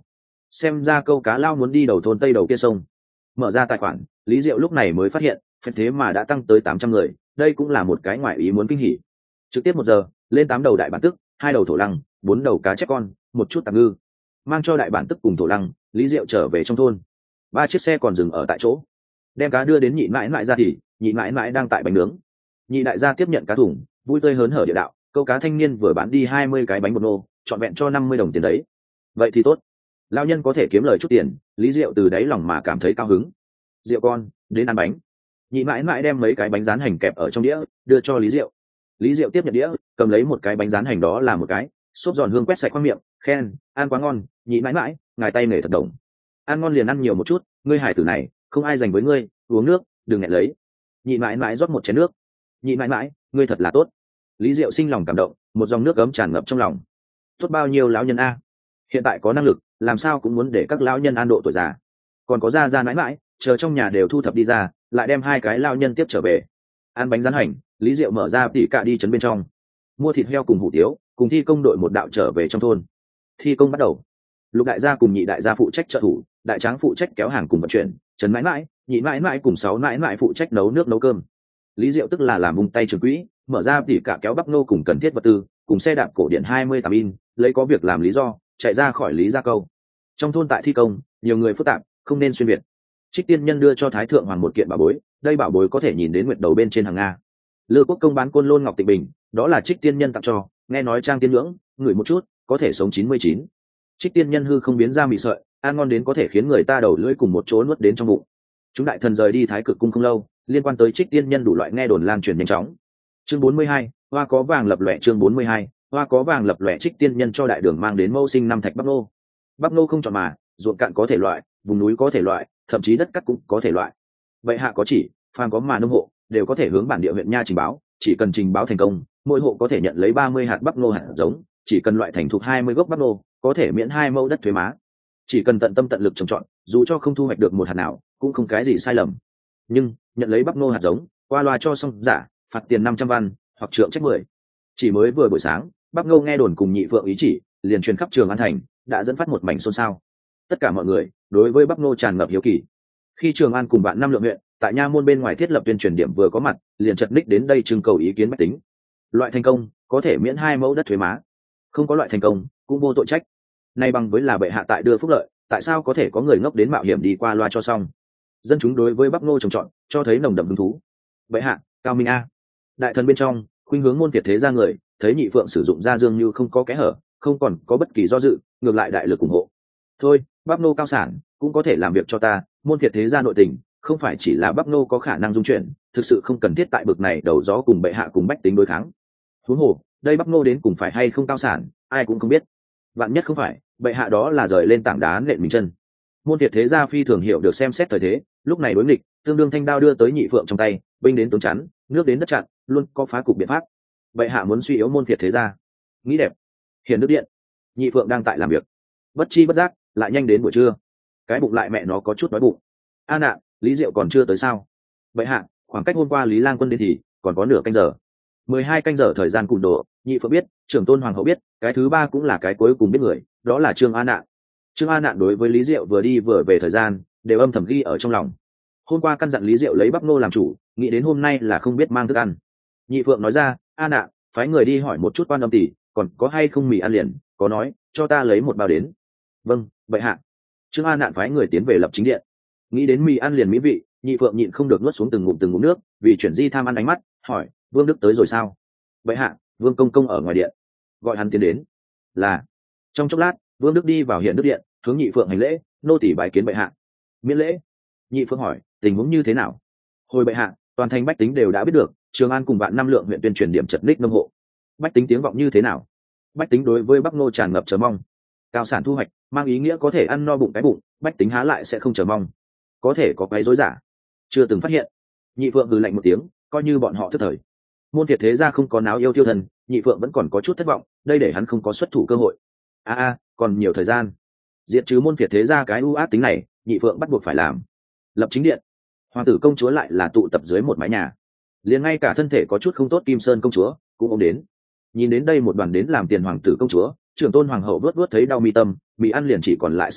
xem ra câu cá lao muốn đi đầu thôn tây đầu kia sông. Mở ra tài khoản, Lý Diệu lúc này mới phát hiện phép thế mà đã tăng tới tám trăm người, đây cũng là một cái ngoại ý muốn kinh hỉ. Trực tiếp một giờ lên tám đầu đại bản tức, hai đầu thổ lăng, bốn đầu cá chép con, một chút tạm ngư, mang cho đại bản tức cùng thổ lăng, Lý Diệu trở về trong thôn. Ba chiếc xe còn dừng ở tại chỗ, đem cá đưa đến nhị mãi mãi ra thì nhị mãi mãi đang tại bánh nướng. Nhị đại gia tiếp nhận cá thủng, vui tươi hớn hở địa đạo, câu cá thanh niên vừa bán đi hai mươi cái bánh bột nô, trọn vẹn cho năm mươi đồng tiền đấy. Vậy thì tốt, lao nhân có thể kiếm lời chút tiền, Lý Diệu từ đáy lòng mà cảm thấy cao hứng. Diệu con, đến ăn bánh. Nhị mãi mãi đem mấy cái bánh rán hành kẹp ở trong đĩa đưa cho Lý Diệu. Lý Diệu tiếp nhận đĩa, cầm lấy một cái bánh rán hành đó là một cái, xốp giòn hương quét sạch qua miệng, khen, ăn quá ngon, nhị mãi mãi, ngài tay nghề thật đồng. Ăn ngon liền ăn nhiều một chút, ngươi hải tử này không ai dành với ngươi, uống nước đừng nghẹn lấy. Nhị mãi mãi rót một chén nước. Nhị mãi mãi, ngươi thật là tốt. Lý Diệu sinh lòng cảm động, một dòng nước ấm tràn ngập trong lòng. Tốt bao nhiêu lão nhân a, hiện tại có năng lực làm sao cũng muốn để các lão nhân an độ tuổi già. Còn có gia gia mãi mãi chờ trong nhà đều thu thập đi ra, lại đem hai cái lão nhân tiếp trở về. Ăn bánh rán hành, Lý Diệu mở ra tỉ cả đi trấn bên trong, mua thịt heo cùng hủ tiếu, cùng thi công đội một đạo trở về trong thôn. Thi công bắt đầu, Lục đại gia cùng nhị đại gia phụ trách trợ thủ, đại tráng phụ trách kéo hàng cùng vận chuyển, trần mãi mãi, nhị mãi mãi cùng sáu mãi mãi phụ trách nấu nước nấu cơm. Lý Diệu tức là làm vung tay trường quỹ, mở ra tỉ cả kéo bắp nô cùng cần thiết vật tư, cùng xe đạp cổ điện hai mươi tám in, lấy có việc làm lý do chạy ra khỏi Lý Gia Câu. Trong thôn tại thi công, nhiều người phức tạp, không nên xuyên việt. Trích Tiên Nhân đưa cho Thái Thượng Hoàng một kiện bảo bối, đây bảo bối có thể nhìn đến nguyệt đầu bên trên hàng nga. Lư Quốc Công bán côn lôn ngọc tịnh bình, đó là Trích Tiên Nhân tặng cho, nghe nói trang tiên ngưỡng, ngửi một chút, có thể sống chín mươi chín. Trích Tiên Nhân hư không biến ra mì sợi, ăn ngon đến có thể khiến người ta đầu lưỡi cùng một chỗ nuốt đến trong bụng. Chúng đại thần rời đi Thái Cực cung không lâu, liên quan tới Trích Tiên Nhân đủ loại nghe đồn lan truyền nhanh chóng. Chương bốn mươi hai, hoa có vàng lập lòe. Chương bốn mươi hai, hoa có vàng lập lòe. Trích Tiên Nhân cho đại đường mang đến mâu sinh năm thạch bắp nô. Bắp nô không chọn mà, ruộng cạn có thể loại, vùng núi có thể loại, thậm chí đất cắt cũng có thể loại. Vậy hạ có chỉ, phàm có mà nông hộ đều có thể hướng bản địa huyện nha trình báo, chỉ cần trình báo thành công, mỗi hộ có thể nhận lấy ba mươi hạt bắp nô hạt giống, chỉ cần loại thành thục hai mươi gốc bắp nô, có thể miễn hai mẫu đất thuế má. Chỉ cần tận tâm tận lực trồng trọt, dù cho không thu hoạch được một hạt nào, cũng không cái gì sai lầm. Nhưng nhận lấy bắp nô hạt giống, qua loa cho xong giả, phạt tiền năm trăm văn, hoặc trượng trách mười. Chỉ mới vừa buổi sáng, bắp nô nghe đồn cùng nhị phượng ý chỉ, liền truyền khắp Trường An thành, đã dẫn phát một mảnh xôn xao. Tất cả mọi người đối với bắp nô tràn ngập hiếu kỳ. Khi Trường An cùng bạn năm lượng huyện tại nha môn bên ngoài thiết lập tuyên truyền điểm vừa có mặt, liền chật ních đến đây trưng cầu ý kiến bách tính. Loại thành công có thể miễn hai mẫu đất thuế má, không có loại thành công cũng vô tội trách. Nay bằng với là bệ hạ tại đưa phúc lợi, tại sao có thể có người ngốc đến mạo hiểm đi qua loa cho xong. Dân chúng đối với bắp nô trồng trọt cho thấy nồng đậm hứng thú. Bệ hạ cao minh a. Đại thần bên trong khuynh hướng môn Việt thế ra người thấy nhị phượng sử dụng ra dương như không có kẽ hở, không còn có bất kỳ do dự, ngược lại đại lực ủng hộ. Thôi, bắp nô cao sản cũng có thể làm việc cho ta, môn Việt thế gia nội tình không phải chỉ là bắp nô có khả năng dung chuyển, thực sự không cần thiết tại bực này đầu gió cùng bệ hạ cùng bách tính đối kháng. Huống hồ đây bắp nô đến cùng phải hay không cao sản, ai cũng không biết. Vạn nhất không phải, bệ hạ đó là rời lên tảng đá nện mình chân. Môn Việt thế gia phi thường hiểu được xem xét thời thế, lúc này đối nghịch, tương đương thanh đao đưa tới nhị phượng trong tay, binh đến tướng chắn, nước đến đất chặn, luôn có phá cục biện pháp. Bệ hạ muốn suy yếu môn Việt thế gia, nghĩ đẹp. Hiền đức điện, nhị phượng đang tại làm việc, bất chi bất giác lại nhanh đến buổi trưa, cái bụng lại mẹ nó có chút đói bụng. A nạ, Lý Diệu còn chưa tới sao? Bệ hạ, khoảng cách hôm qua Lý Lang Quân đến thì còn có nửa canh giờ. Mười hai canh giờ thời gian cùn đồ, nhị phượng biết, trưởng tôn hoàng hậu biết, cái thứ ba cũng là cái cuối cùng biết người, đó là Trương A Nạn. Trương A Nạn đối với Lý Diệu vừa đi vừa về thời gian đều âm thầm ghi ở trong lòng. Hôm qua căn dặn Lý Diệu lấy bắp nô làm chủ, nghĩ đến hôm nay là không biết mang thức ăn. Nhị phượng nói ra, A Nạn, phái người đi hỏi một chút quan âm tỷ, còn có hay không mì ăn liền, có nói cho ta lấy một bao đến. Vâng, bệ hạ. Trương A Nạn phái người tiến về lập chính điện. Nghĩ đến mì ăn liền mỹ vị, nhị phượng nhịn không được nuốt xuống từng ngụm từng ngụm nước, vì chuyển di tham ăn ánh mắt hỏi, Vương Đức tới rồi sao? Bệ hạ, Vương công công ở ngoài điện, gọi hắn tiến đến. Là. Trong chốc lát, Vương Đức đi vào Hiện Đức điện, hướng nhị phượng hành lễ, nô tỳ bái kiến bệ hạ. Miễn lễ. Nhị phượng hỏi, tình huống như thế nào? Hồi bệ hạ, toàn thành bách tính đều đã biết được, Trường An cùng vạn năm lượng huyện tuyên truyền điểm chật ních nông hộ. Bách tính tiếng vọng như thế nào? Bách tính đối với bắp nô tràn ngập chờ mong. Cao sản thu hoạch mang ý nghĩa có thể ăn no bụng cái bụng, bách tính há lại sẽ không chờ mong. Có thể có cái dối giả, chưa từng phát hiện. Nhị phượng hừ lạnh một tiếng, coi như bọn họ thất thời. Môn Việt thế gia không có náo yêu tiêu thần, nhị phượng vẫn còn có chút thất vọng, đây để hắn không có xuất thủ cơ hội. A a, còn nhiều thời gian. Diệt trừ môn Việt thế gia cái ưu ác tính này, nhị phượng bắt buộc phải làm. Lập chính điện, hoàng tử công chúa lại là tụ tập dưới một mái nhà, liền ngay cả thân thể có chút không tốt Kim Sơn công chúa cũng ôm đến. Nhìn đến đây một đoàn đến làm tiền hoàng tử công chúa, trưởng tôn hoàng hậu vớt vớt thấy đau mi tâm, mì ăn liền chỉ còn lại sáu bọc,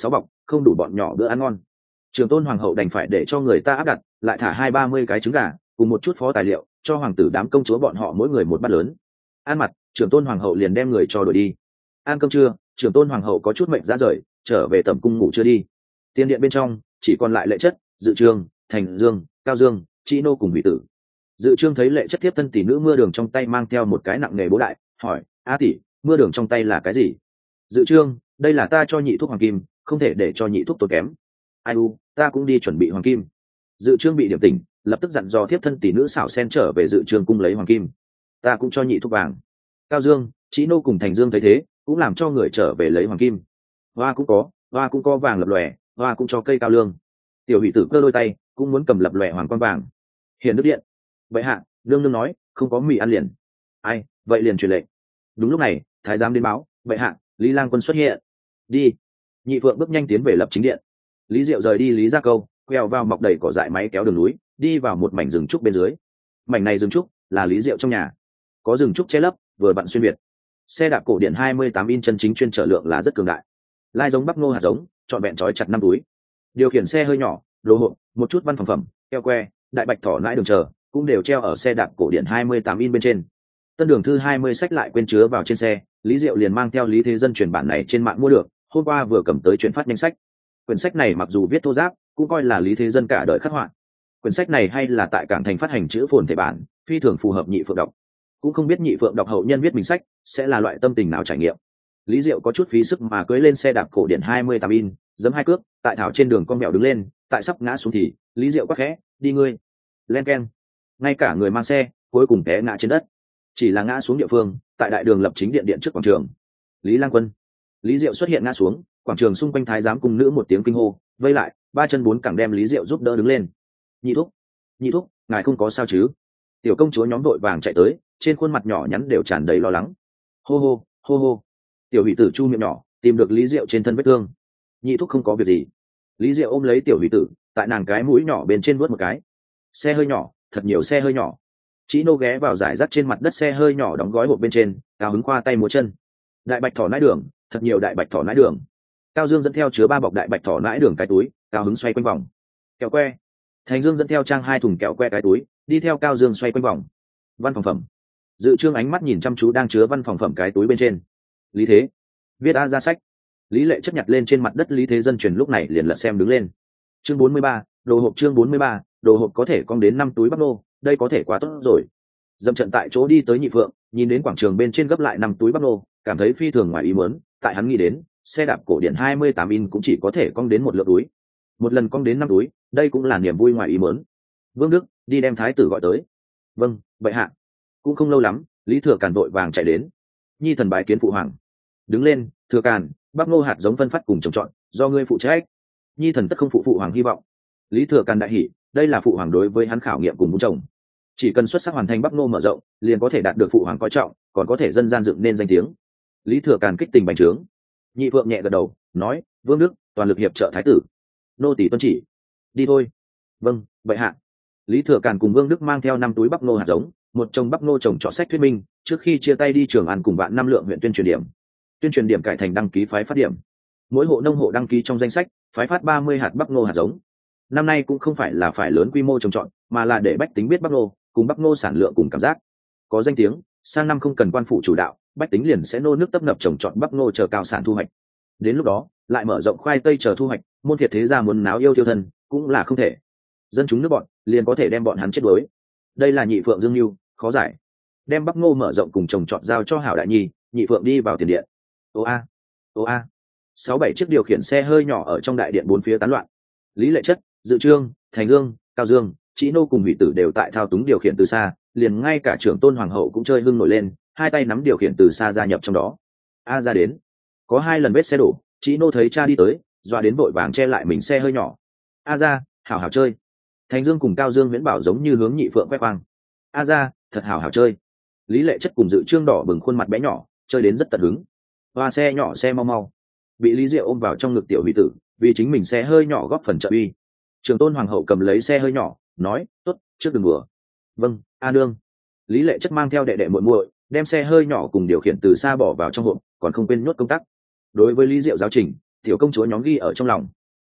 không đủ bọn nhỏ bữa ăn ngon. Trưởng tôn hoàng hậu đành phải để cho người ta áp đặt, lại thả hai ba mươi cái trứng gà cùng một chút phó tài liệu, cho hoàng tử đám công chúa bọn họ mỗi người một bát lớn. Ăn mặt, trưởng tôn hoàng hậu liền đem người cho đuổi đi. Ăn cơm trưa, trưởng tôn hoàng hậu có chút mệnh ra rời, trở về tẩm cung ngủ chưa đi. Tiên điện bên trong chỉ còn lại Lệ Chất, Dự Trương, Thành Dương, Cao Dương, Chị Nô cùng vị tử. Dự Trương thấy Lệ Chất tiếp thân tỷ nữ Mưa Đường trong tay mang theo một cái nặng nghề bố đại, hỏi: "A tỷ, Mưa Đường trong tay là cái gì?" Dự Trương: "Đây là ta cho nhị thuốc hoàng kim, không thể để cho nhị thuốc tốn kém." "Ai u, ta cũng đi chuẩn bị hoàng kim." Dự Trương bị điểm tỉnh, lập tức dặn dò tiếp thân tỷ nữ xảo sen trở về Dự Trương cung lấy hoàng kim. "Ta cũng cho nhị thuốc vàng." Cao Dương, Chị Nô cùng Thành Dương thấy thế, cũng làm cho người trở về lấy hoàng kim. Hoa cũng có, hoa cũng có vàng lập lòe, hoa cũng cho cây cao lương. Tiểu Hỷ Tử cơ đôi tay, cũng muốn cầm lập lòe hoàng quan vàng. Hiền đức điện. Vậy hạ, nương nương nói, không có mì ăn liền. Ai, vậy liền truyền lệnh. Đúng lúc này, thái giám đến báo, vậy hạ, Lý Lang Quân xuất hiện. Đi. Nhị Phượng bước nhanh tiến về lập chính điện. Lý Diệu rời đi Lý Gia Câu, quẹo vào mọc đầy cỏ dại máy kéo đường núi, đi vào một mảnh rừng trúc bên dưới. Mảnh này rừng trúc là Lý Diệu trong nhà, có rừng trúc che lấp, vừa vặn xuyên việt. Xe đạp cổ điển hai mươi tám in chân chính chuyên trở lượng là rất cường đại. Lai giống bắp ngô hạt giống, trọn vẹn trói chặt năm túi. Điều khiển xe hơi nhỏ, đồ hộp, một chút văn phòng phẩm, keo que, đại bạch thỏ nãi đường chờ, cũng đều treo ở xe đạp cổ điển hai mươi tám in bên trên. Tân Đường Thư hai mươi sách lại quên chứa vào trên xe, Lý Diệu liền mang theo Lý Thế Dân chuyển bản này trên mạng mua được, hôm qua vừa cầm tới chuyển phát nhanh sách. Quyển sách này mặc dù viết thô ráp, cũng coi là Lý Thế Dân cả đời khắc họa. Quyển sách này hay là tại Cảng Thành phát hành chữ phồn thể bản, phi thường phù hợp nhị phượng đọc. Cũng không biết nhị phượng đọc hậu nhân viết mình sách sẽ là loại tâm tình nào trải nghiệm. Lý Diệu có chút phí sức mà cưỡi lên xe đạp cổ điển hai mươi tám in, giẫm hai cước, tại thảo trên đường con mèo đứng lên, tại sắp ngã xuống thì Lý Diệu quát khẽ: "Đi ngươi!" Len keng. Ngay cả người mang xe cuối cùng té ngã trên đất. Chỉ là ngã xuống địa phương, tại đại đường lập chính điện điện trước quảng trường. Lý Lang Quân. Lý Diệu xuất hiện ngã xuống, quảng trường xung quanh thái giám cùng nữ một tiếng kinh hô, vây lại, ba chân bốn cẳng đem Lý Diệu giúp đỡ đứng lên. "Nhị thúc, nhị thúc, ngài không có sao chứ?" Tiểu công chúa nhóm đội vàng chạy tới, trên khuôn mặt nhỏ nhắn đều tràn đầy lo lắng. Hô hô, hô hô. Tiểu Hỷ Tử chu miệng nhỏ, tìm được Lý Diệu trên thân vết thương. "Nhị thúc không có việc gì." Lý Diệu ôm lấy Tiểu Hỷ Tử, tại nàng cái mũi nhỏ bên trên vuốt một cái. Xe hơi nhỏ, thật nhiều xe hơi nhỏ. Chị Nô ghé vào giải rác trên mặt đất xe hơi nhỏ đóng gói hộp bên trên, cao hứng khoa tay múa chân. Đại bạch thỏ nãi đường, thật nhiều đại bạch thỏ nãi đường. Cao Dương dẫn theo chứa ba bọc đại bạch thỏ nãi đường cái túi, cao hứng xoay quanh vòng. Kẹo que. Thành Dương dẫn theo trang hai thùng kẹo que cái túi, đi theo Cao Dương xoay quanh vòng. Văn phòng phẩm. Dự Trương ánh mắt nhìn chăm chú đang chứa văn phòng phẩm cái túi bên trên. Lý Thế. Viết A ra sách. Lý Lệ chấp nhặt lên trên mặt đất Lý Thế Dân truyền lúc này liền lật xem đứng lên. Chương bốn mươi ba, đồ hộp chương bốn mươi ba, đồ hộp có thể cong đến năm túi bắp nô, đây có thể quá tốt rồi. Dậm trận tại chỗ đi tới Nhị Phượng, nhìn đến quảng trường bên trên gấp lại năm túi bắp nô, cảm thấy phi thường ngoài ý muốn, tại hắn nghĩ đến, xe đạp cổ điển hai mươi tám in cũng chỉ có thể cong đến một lượng túi. Một lần cong đến năm túi, đây cũng là niềm vui ngoài ý muốn. Vương Đức, đi đem thái tử gọi tới. Vâng, bệ hạ. Cũng không lâu lắm, Lý Thừa Càn vội vàng chạy đến. Nhi thần bái kiến phụ hoàng. Đứng lên, Thừa Càn, bắp ngô hạt giống phân phát cùng trồng trọt, do ngươi phụ trách. Nhi thần tất không phụ phụ hoàng hy vọng. Lý Thừa Càn đại hỉ, đây là phụ hoàng đối với hắn khảo nghiệm cùng muốn trồng. Chỉ cần xuất sắc hoàn thành bắp ngô mở rộng, liền có thể đạt được phụ hoàng coi trọng, còn có thể dân gian dựng nên danh tiếng. Lý Thừa Càn kích tình bành trướng. Nhị Phượng nhẹ gật đầu, nói: Vương Đức, toàn lực hiệp trợ thái tử. Nô tỳ tuân chỉ. Đi thôi. Vâng, bệ hạ. Lý Thừa Càn cùng Vương Đức mang theo năm túi bắp ngô hạt giống, một chồng bắp ngô trồng trọt sách thuyết minh, trước khi chia tay đi Trường An cùng bạn năm lượng huyện tuyên truyền điểm. Tuyên truyền điểm cải thành đăng ký phái phát điểm. Mỗi hộ nông hộ đăng ký trong danh sách, phái phát ba mươi hạt bắp ngô hạt giống. Năm nay cũng không phải là phải lớn quy mô trồng trọt, mà là để bách tính biết bắp ngô, cùng bắp ngô sản lượng cùng cảm giác. Có danh tiếng, sang năm không cần quan phủ chủ đạo, bách tính liền sẽ nô nước tấp nập trồng trọt bắp ngô chờ cao sản thu hoạch. Đến lúc đó, lại mở rộng khoai tây chờ thu hoạch, môn thiệt thế gia muốn náo yêu tiêu thân, cũng là không thể. Dân chúng nước bọn, liền có thể đem bọn hắn chết đuối. Đây là Nhị Phượng dương mưu, khó giải. Đem bắp ngô mở rộng cùng trồng trọt giao cho Hảo Đại Nhi, Nhị Phượng đi vào tiền điện. Ô a, ô a. Sáu bảy chiếc điều khiển xe hơi nhỏ ở trong đại điện bốn phía tán loạn. Lý Lệ Chất, Dự Trương, Thành Dương, Cao Dương, Chị Nô cùng Hủy Tử đều tại thao túng điều khiển từ xa, liền ngay cả trưởng tôn hoàng hậu cũng chơi hưng nổi lên, hai tay nắm điều khiển từ xa gia nhập trong đó. A ra đến. Có hai lần vết xe đổ, Chị Nô thấy cha đi tới, dọa đến vội vàng che lại mình xe hơi nhỏ. A ra, hảo hảo chơi. Thành Dương cùng Cao Dương Viễn bảo giống như hướng Nhị Phượng quét quang. A ra, thật hảo hảo chơi. Lý Lệ Chất cùng Dự Trương đỏ bừng khuôn mặt bé nhỏ, chơi đến rất tận hứng. Hoa xe nhỏ xe mau mau. Bị Lý Diệu ôm vào trong ngực tiểu Hủy Tử, vì chính mình xe hơi nhỏ góp phần trợ uy. Trường tôn hoàng hậu cầm lấy xe hơi nhỏ, nói: tốt, trước đừng đùa. Vâng, a nương. Lý Lệ Chất mang theo đệ đệ muội muội, đem xe hơi nhỏ cùng điều khiển từ xa bỏ vào trong hộp, còn không quên nhốt công tắc. Đối với Lý Diệu giáo trình, tiểu công chúa nhóm ghi ở trong lòng,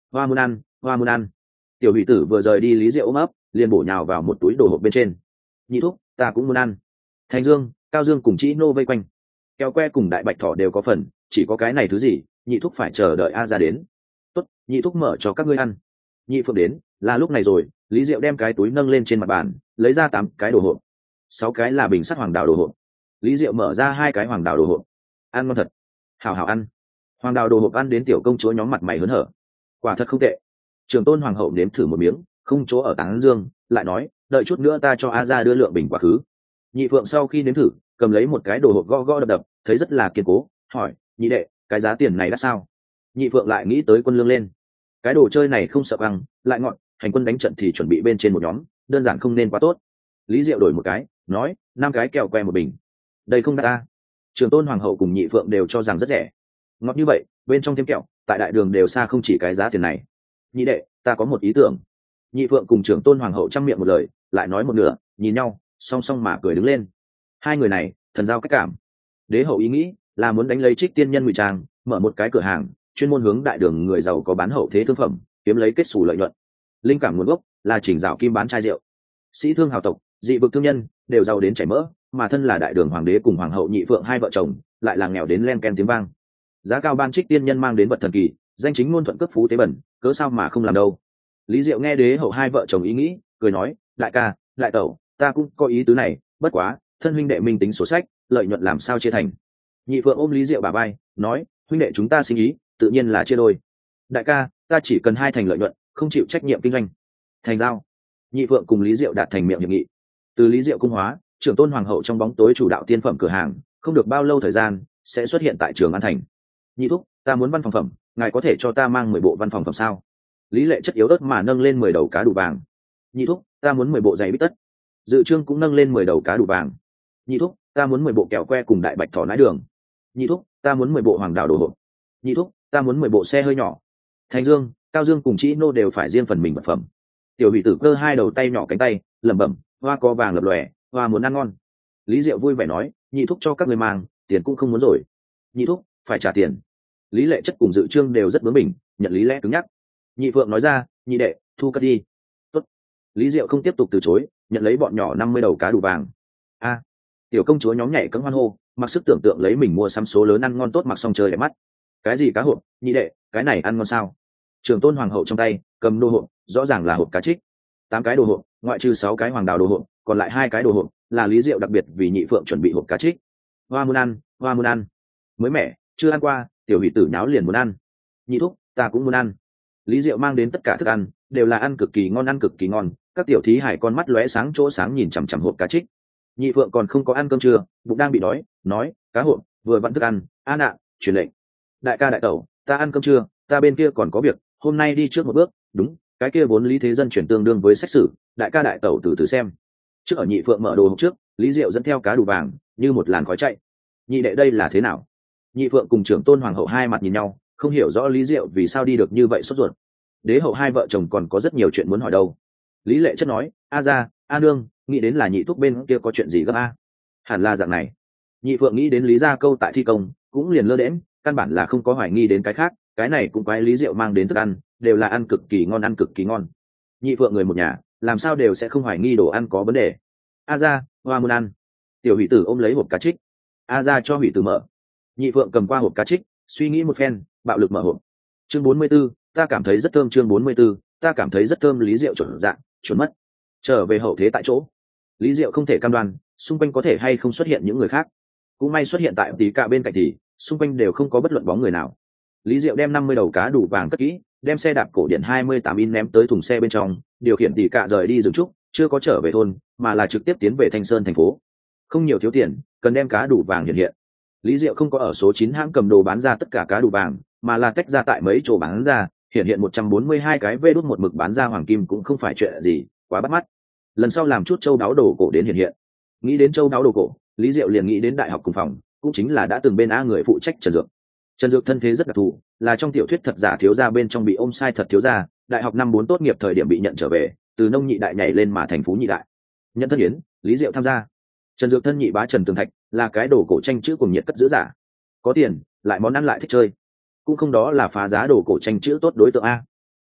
hoa muốn ăn, hoa muốn ăn. Tiểu hủy tử vừa rời đi Lý Diệu ôm ấp, liền bổ nhào vào một túi đồ hộp bên trên. Nhị thúc, ta cũng muốn ăn. Thành Dương, Cao Dương cùng Chị Nô vây quanh. Keo que cùng đại bạch thỏ đều có phần, chỉ có cái này thứ gì, nhị thúc phải chờ đợi A ra đến. Tốt, nhị thúc mở cho các ngươi ăn. Nhị Phượng đến, là lúc này rồi. Lý Diệu đem cái túi nâng lên trên mặt bàn, lấy ra tám cái đồ hộp, sáu cái là bình sắt hoàng đào đồ hộp. Lý Diệu mở ra hai cái hoàng đào đồ hộp. Ăn ngon thật, hào hào ăn. Hoàng đào đồ hộp ăn đến tiểu công chúa nhóm mặt mày hớn hở. Quả thật không tệ. Trường tôn hoàng hậu nếm thử một miếng, không chỗ ở tán dương, lại nói, đợi chút nữa ta cho A ra đưa lượng bình quá khứ. Nhị Phượng sau khi nếm thử, cầm lấy một cái đồ hộp gõ gõ đập đập, thấy rất là kiên cố, hỏi, nhị đệ, cái giá tiền này đắt sao? Nhị Phượng lại nghĩ tới quân lương lên. Cái đồ chơi này không sợ ăn, lại ngọn, hành quân đánh trận thì chuẩn bị bên trên một nhóm, đơn giản không nên quá tốt. Lý Diệu đổi một cái, nói, năm cái kẹo que một bình. Đây không đắt ta. Trường tôn hoàng hậu cùng Nhị Phượng đều cho rằng rất rẻ. Ngọt như vậy, bên trong thêm kẹo, tại đại đường đều xa không chỉ cái giá tiền này. Nhị đệ, ta có một ý tưởng. Nhị Phượng cùng Trường tôn hoàng hậu chăm miệng một lời, lại nói một nửa, nhìn nhau, song song mà cười đứng lên. Hai người này, thần giao cách cảm. Đế hậu ý nghĩ là muốn đánh lấy Trích tiên nhân ngụy trang, mở một cái cửa hàng, chuyên môn hướng đại đường người giàu có bán hậu thế thương phẩm, kiếm lấy kết xù lợi nhuận. Linh cảm nguồn gốc là chỉnh rào kim bán chai rượu. Sĩ thương hào tộc, dị vực thương nhân đều giàu đến chảy mỡ, mà thân là đại đường hoàng đế cùng hoàng hậu Nhị Phượng hai vợ chồng lại là nghèo đến len ken tiếng vang. Giá cao ban Trích tiên nhân mang đến vật thần kỳ, danh chính ngôn thuận cấp phú tế bẩn, cớ sao mà không làm đâu. Lý Diệu nghe đế hậu hai vợ chồng ý nghĩ, cười nói, đại ca, đại tẩu, ta cũng có ý tứ này, bất quá thân huynh đệ minh tính sổ sách, lợi nhuận làm sao chia thành. Nhị Phượng ôm Lý Diệu bà vai, nói, huynh đệ chúng ta sinh ý tự nhiên là chia đôi. Đại ca, ta chỉ cần hai thành lợi nhuận, không chịu trách nhiệm kinh doanh. Thành giao. Nhị Phượng cùng Lý Diệu đạt thành miệng hiệp nghị. Từ Lý Diệu cung hóa, trưởng tôn hoàng hậu trong bóng tối chủ đạo tiên phẩm cửa hàng, không được bao lâu thời gian sẽ xuất hiện tại Trường An thành. Nhị thúc, ta muốn văn phòng phẩm, ngài có thể cho ta mang mười bộ văn phòng phẩm sao? Lý Lệ chất yếu ớt mà nâng lên mười đầu cá đủ vàng. Nhị thúc, ta muốn mười bộ giày bít tất. Dự Trương cũng nâng lên mười đầu cá đủ vàng. Nhị thúc, ta muốn mười bộ kẹo que cùng đại bạch thỏ nái đường. Nhị thúc, ta muốn mười bộ hoàng đào đồ hộp. Nhị thúc, ta muốn mười bộ xe hơi nhỏ. Thành Dương, Cao Dương cùng Chị Nô đều phải riêng phần mình vật phẩm. Tiểu hỷ tử cơ hai đầu tay nhỏ cánh tay, lẩm bẩm, hoa có vàng lập lòe, hoa muốn ăn ngon. Lý Diệu vui vẻ nói, nhị thúc cho các người mang, tiền cũng không muốn rồi. Nhị thúc, phải trả tiền. Lý Lệ chất cùng Dự Trương đều rất bướng bỉnh, nhận lý lẽ cứng nhắc. Nhị Phượng nói ra, nhị đệ, thu cất đi. Tốt. Lý Diệu không tiếp tục từ chối, nhận lấy bọn nhỏ năm mươi đầu cá đủ vàng. A. Tiểu công chúa nhóm nhảy cẫng hoan hô, mặc sức tưởng tượng lấy mình mua sắm số lớn ăn ngon tốt mặc xong chơi đẹp mắt. Cái gì cá hộp, nhị đệ, cái này ăn ngon sao? Trường tôn hoàng hậu trong tay cầm đồ hộp, rõ ràng là hộp cá trích. Tám cái đồ hộp, ngoại trừ sáu cái hoàng đào đồ hộp, còn lại hai cái đồ hộp là Lý Diệu đặc biệt vì Nhị Phượng chuẩn bị hộp cá trích. Hoa muốn ăn, hoa muốn ăn. Mới mẻ, chưa ăn qua, tiểu hỷ tử nháo liền muốn ăn. Nhị thúc, ta cũng muốn ăn. Lý Diệu mang đến tất cả thức ăn đều là ăn cực kỳ ngon, ăn cực kỳ ngon. Các tiểu thí hải con mắt lóe sáng chỗ sáng nhìn chằm chằm hộp cá trích. Nhị Phượng còn không có ăn cơm trưa, bụng đang bị đói, nói, cá hộp vừa vặn thức ăn. A nạ, truyền lệnh. Đại ca đại tẩu, ta ăn cơm trưa, ta bên kia còn có việc, hôm nay đi trước một bước. Đúng, cái kia vốn Lý Thế Dân chuyển tương đương với sách sử, đại ca đại tẩu từ từ xem. Trước ở Nhị Phượng mở đồ hộp trước, Lý Diệu dẫn theo cá đủ vàng như một làn khói chạy. Nhị đệ đây là thế nào? Nhị Phượng cùng trưởng tôn hoàng hậu hai mặt nhìn nhau, không hiểu rõ Lý Diệu vì sao đi được như vậy sốt ruột. Đế hậu hai vợ chồng còn có rất nhiều chuyện muốn hỏi đâu. Lý Lệ chất nói, a ra, a nương, nghĩ đến là nhị thúc bên kia có chuyện gì gấp a? Hẳn là dạng này. Nhị Phượng nghĩ đến Lý gia câu tại thi công, cũng liền lơ đễm, căn bản là không có hoài nghi đến cái khác, cái này cũng quái Lý Diệu mang đến thức ăn, đều là ăn cực kỳ ngon, ăn cực kỳ ngon. Nhị Phượng người một nhà, làm sao đều sẽ không hoài nghi đồ ăn có vấn đề. A ra, hoa muốn ăn. Tiểu hỷ tử ôm lấy hộp cá trích. A ra cho hỷ tử mở. Nhị Phượng cầm qua hộp cá trích, suy nghĩ một phen, bạo lực mở hộp. Chương bốn mươi 44, ta cảm thấy rất thơm. Chương bốn mươi 44, ta cảm thấy rất thơm. Lý Diệu chuẩn dạng, chuẩn mất. Trở về hậu thế tại chỗ. Lý Diệu không thể cam đoan, xung quanh có thể hay không xuất hiện những người khác. Cũng may xuất hiện tại tí cả bên cạnh thì, xung quanh đều không có bất luận bóng người nào. Lý Diệu đem năm mươi đầu cá đủ vàng cất kỹ, đem xe đạp cổ điện hai mươi tám in ném tới thùng xe bên trong, điều khiển tỷ cả rời đi dừng trúc, chưa có trở về thôn, mà là trực tiếp tiến về Thanh Sơn thành phố. Không nhiều thiếu tiền, cần đem cá đủ vàng hiện hiện. Lý Diệu không có ở số chín hãng cầm đồ bán ra tất cả cá đủ vàng, mà là tách ra tại mấy chỗ bán ra, hiện hiện một trăm bốn mươi hai cái vê đốt một mực bán ra hoàng kim cũng không phải chuyện gì, quá bắt mắt. Lần sau làm chút châu đáo đồ cổ đến hiện hiện. Nghĩ đến châu đáo đồ cổ, Lý Diệu liền nghĩ đến đại học cùng phòng, cũng chính là đã từng bên a người phụ trách Trần Dược. Trần Dược thân thế rất đặc thù, là trong tiểu thuyết thật giả thiếu gia bên trong bị ôm sai thật thiếu gia, đại học năm bốn tốt nghiệp thời điểm bị nhận trở về, từ nông nhị đại nhảy lên mà thành phú nhị đại. Nhận thân yến, Lý Diệu tham gia. Trần Dược thân nhị bá Trần Tường Thạch, là cái đồ cổ tranh chữ cùng nhiệt cất giữ giả. Có tiền, lại món ăn lại thích chơi. Cũng không đó là phá giá đồ cổ tranh chữ tốt đối tượng a.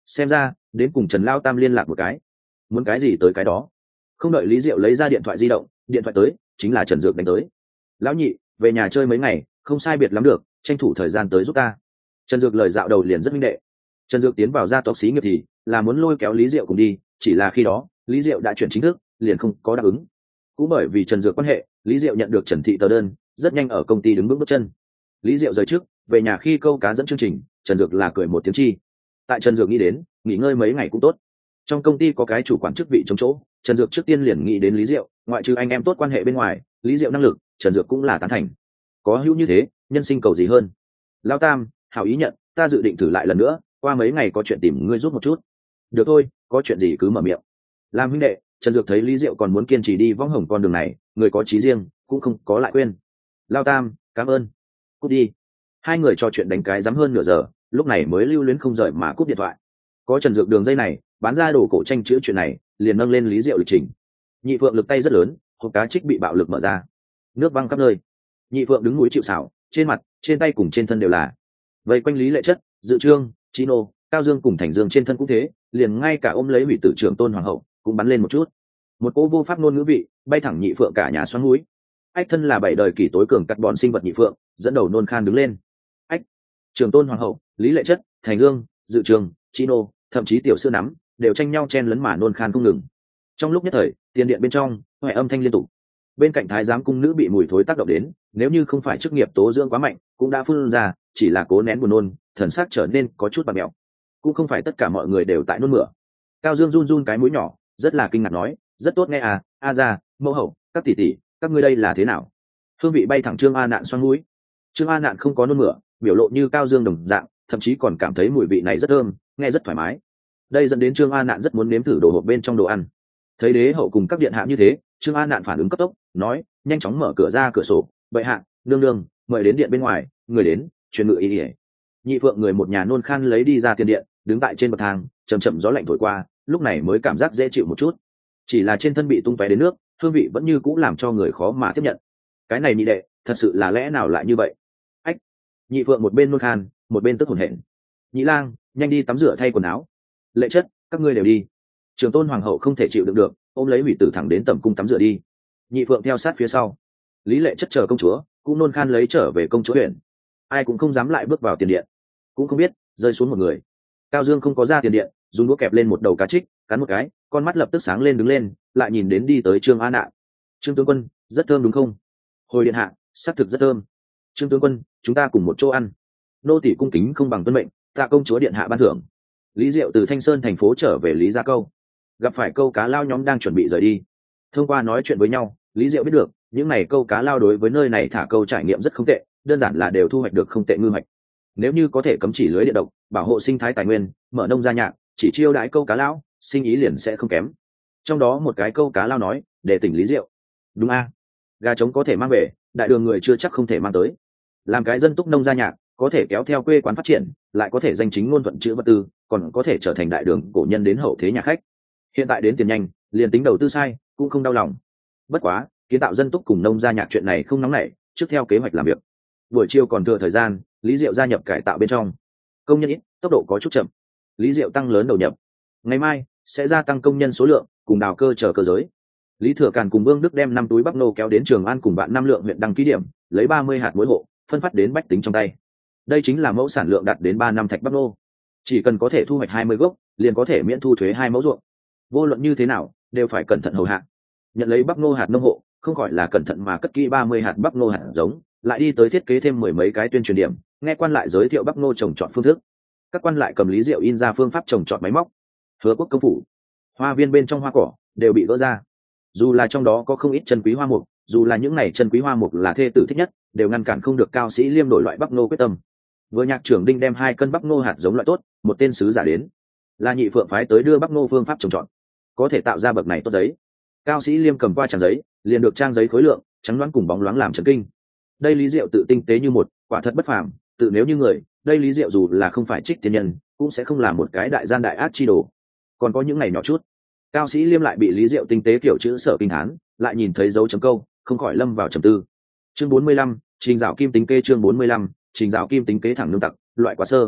xem ra đến cùng Trần Lao Tam liên lạc một cái, muốn cái gì tới cái đó. Không đợi Lý Diệu lấy ra điện thoại di động, điện thoại tới chính là Trần Dược đánh tới. Lão nhị, về nhà chơi mấy ngày, không sai biệt lắm được, tranh thủ thời gian tới giúp ta. Trần Dược lời dạo đầu liền rất minh đệ. Trần Dược tiến vào gia tộc xí nghiệp thì là muốn lôi kéo Lý Diệu cùng đi, chỉ là khi đó Lý Diệu đã chuyển chính thức, liền không có đáp ứng. Cũng bởi vì Trần Dược quan hệ, Lý Diệu nhận được Trần Thị tờ đơn, rất nhanh ở công ty đứng bước bước chân. Lý Diệu rời trước, về nhà khi câu cá dẫn chương trình, Trần Dược là cười một tiếng chi. Tại Trần Dược nghĩ đến, nghỉ ngơi mấy ngày cũng tốt. Trong công ty có cái chủ quản chức vị trống chỗ, Trần Dược trước tiên liền nghĩ đến Lý Diệu, ngoại trừ anh em tốt quan hệ bên ngoài, Lý Diệu năng lực, Trần Dược cũng là tán thành. Có hữu như thế, nhân sinh cầu gì hơn. Lao Tam, hảo ý nhận, ta dự định thử lại lần nữa, qua mấy ngày có chuyện tìm ngươi giúp một chút. Được thôi, có chuyện gì cứ mở miệng. Làm huynh đệ, Trần Dược thấy Lý Diệu còn muốn kiên trì đi vong hồng con đường này, người có chí riêng, cũng không có lại quên. Lao Tam, cảm ơn. Cút đi. Hai người trò chuyện đánh cái dám hơn nửa giờ, lúc này mới lưu luyến không rời mà cúp điện thoại. Có Trần Dược đường dây này, bán ra đồ cổ tranh chữ chuyện này, liền nâng lên Lý Diệu lịch trình. Nhị Phượng lực tay rất lớn, hộp cá trích bị bạo lực mở ra, nước văng khắp nơi. Nhị Phượng đứng núi chịu xảo, trên mặt, trên tay cùng trên thân đều là vây quanh Lý Lệ Chất, Dự Trương, Chino, Cao Dương cùng Thành Dương trên thân cũng thế, liền ngay cả ôm lấy hủy tử trưởng Tôn Hoàng hậu cũng bắn lên một chút. Một cỗ vô pháp ngôn ngữ vị bay thẳng Nhị Phượng cả nhà xoắn núi. Ách thân là bảy đời kỷ tối cường cắt bọn sinh vật Nhị Phượng, dẫn đầu nôn khan đứng lên. Ách, Trường Tôn Hoàng hậu, Lý Lệ Chất, Thành Dương, Dự Trương, Chino, thậm chí tiểu sư nắm đều tranh nhau chen lấn mà nôn khan không ngừng. Trong lúc nhất thời, tiền điện bên trong hoại âm thanh liên tục. Bên cạnh thái giám cung nữ bị mùi thối tác động đến, nếu như không phải chức nghiệp tố dưỡng quá mạnh, cũng đã phun ra, chỉ là cố nén buồn nôn, thần sắc trở nên có chút bặm mèo. Cũng không phải tất cả mọi người đều tại nôn mửa. Cao Dương run run cái mũi nhỏ, rất là kinh ngạc nói, rất tốt nghe à, a gia, mẫu hậu, các tỷ tỷ, các ngươi đây là thế nào? Hương vị bay thẳng Trương A Nạn xoăn mũi. Trương A Nạn không có nôn mửa, biểu lộ như Cao Dương đồng dạng, thậm chí còn cảm thấy mùi vị này rất thơm, nghe rất thoải mái. Đây dẫn đến Trương A Nạn rất muốn nếm thử đồ hộp bên trong đồ ăn. Thấy đế hậu cùng các điện hạ như thế, Trương A Nạn phản ứng cấp tốc, nói, nhanh chóng mở cửa ra cửa sổ, bệ hạ, nương nương, mời đến điện bên ngoài, người đến, truyền ngự ý ỉa. Nhị Phượng người một nhà nôn khan lấy đi ra tiền điện, đứng tại trên bậc thang, chầm chậm gió lạnh thổi qua, lúc này mới cảm giác dễ chịu một chút. Chỉ là trên thân bị tung tóe đến nước, hương vị vẫn như cũ làm cho người khó mà tiếp nhận. Cái này nhị đệ, thật sự là lẽ nào lại như vậy? Ách. Nhị Phượng một bên nôn khan, một bên tức hổn hển. Nhị lang, nhanh đi tắm rửa thay quần áo. Lệ Chất, các ngươi đều đi. Trường Tôn Hoàng hậu không thể chịu đựng được, ôm lấy hủy tử thẳng đến tẩm cung tắm rửa đi. Nhị Phượng theo sát phía sau. Lý Lệ Chất chờ công chúa, cũng nôn khan lấy trở về công chúa huyện. Ai cũng không dám lại bước vào tiền điện, cũng không biết rơi xuống một người. Cao Dương không có ra tiền điện, dùng đũa kẹp lên một đầu cá trích, cắn một cái, con mắt lập tức sáng lên đứng lên, lại nhìn đến đi tới Trương A Nạn. Trương tướng quân, rất thơm đúng không? Hồi điện hạ, xác thực rất thơm. Trương tướng quân, chúng ta cùng một chỗ ăn. Nô tỷ cung kính không bằng tuân mệnh, tạ công chúa điện hạ ban thưởng. Lý Diệu từ Thanh Sơn thành phố trở về Lý Gia Câu, gặp phải câu cá lao nhóm đang chuẩn bị rời đi. Thông qua nói chuyện với nhau, Lý Diệu biết được những này câu cá lao đối với nơi này thả câu trải nghiệm rất không tệ, đơn giản là đều thu hoạch được không tệ ngư hoạch. Nếu như có thể cấm chỉ lưới điện độc, bảo hộ sinh thái tài nguyên, mở nông gia nhạc, chỉ chiêu đãi câu cá lao, sinh ý liền sẽ không kém. Trong đó một cái câu cá lao nói, để tỉnh Lý Diệu. Đúng a, gà trống có thể mang về, đại đường người chưa chắc không thể mang tới. Làm cái dân túc nông gia nhạc, có thể kéo theo quê quán phát triển, lại có thể danh chính ngôn thuận chữ vật tư, còn có thể trở thành đại đường cổ nhân đến hậu thế nhà khách. Hiện tại đến tiền nhanh, liền tính đầu tư sai, cũng không đau lòng. Bất quá, kiến tạo dân túc cùng nông gia nhạc chuyện này không nóng nảy, trước theo kế hoạch làm việc. Buổi chiều còn thừa thời gian, Lý Diệu gia nhập cải tạo bên trong. Công nhân ít, tốc độ có chút chậm. Lý Diệu tăng lớn đầu nhập. Ngày mai sẽ gia tăng công nhân số lượng, cùng đào cơ chờ cơ giới. Lý Thừa Càn cùng Vương Đức đem năm túi bắp nô kéo đến Trường An cùng bạn năm lượng huyện đăng ký điểm, lấy ba mươi hạt mỗi hộ, phân phát đến bách tính trong tay. Đây chính là mẫu sản lượng đạt đến ba năm thạch bắp nô. Chỉ cần có thể thu hoạch hai mươi gốc, liền có thể miễn thu thuế hai mẫu ruộng. Vô luận như thế nào, đều phải cẩn thận hầu hạ. Nhận lấy bắp nô hạt nông hộ, không khỏi là cẩn thận mà cất kỹ ba mươi hạt bắp nô hạt giống, lại đi tới thiết kế thêm mười mấy cái tuyên truyền điểm, nghe quan lại giới thiệu bắp nô trồng trọt phương thức. Các quan lại cầm Lý Diệu in ra phương pháp trồng trọt máy móc. Hứa Quốc công phủ, hoa viên bên trong hoa cỏ đều bị gỡ ra. Dù là trong đó có không ít chân quý hoa mục, dù là những này chân quý hoa mục là thê tử thích nhất, đều ngăn cản không được Cao Sĩ Liêm đổi loại bắp nô quyết tâm. Vừa nhạc trưởng Đinh đem hai cân bắp nô hạt giống loại tốt, một tên sứ giả đến, là Nhị Phượng phái tới đưa bắp nô phương pháp trồng trọt, có thể tạo ra bậc này tốt giấy. Cao Sĩ Liêm cầm qua trang giấy, liền được trang giấy khối lượng trắng loáng cùng bóng loáng làm chấn kinh. Đây Lý Diệu tự tinh tế như một, quả thật bất phàm, tự nếu như người, đây Lý Diệu dù là không phải trích tiên nhân, cũng sẽ không làm một cái đại gian đại ác chi đồ. Còn có những ngày nhỏ chút, Cao Sĩ Liêm lại bị Lý Diệu tinh tế kiểu chữ sở kinh hán, lại nhìn thấy dấu chấm câu, không khỏi lâm vào trầm tư. Chương bốn mươi lăm, trình dạo kim tính kê chương bốn mươi lăm, trình dạo kim tính kế thẳng nương tặc, loại quá sơ.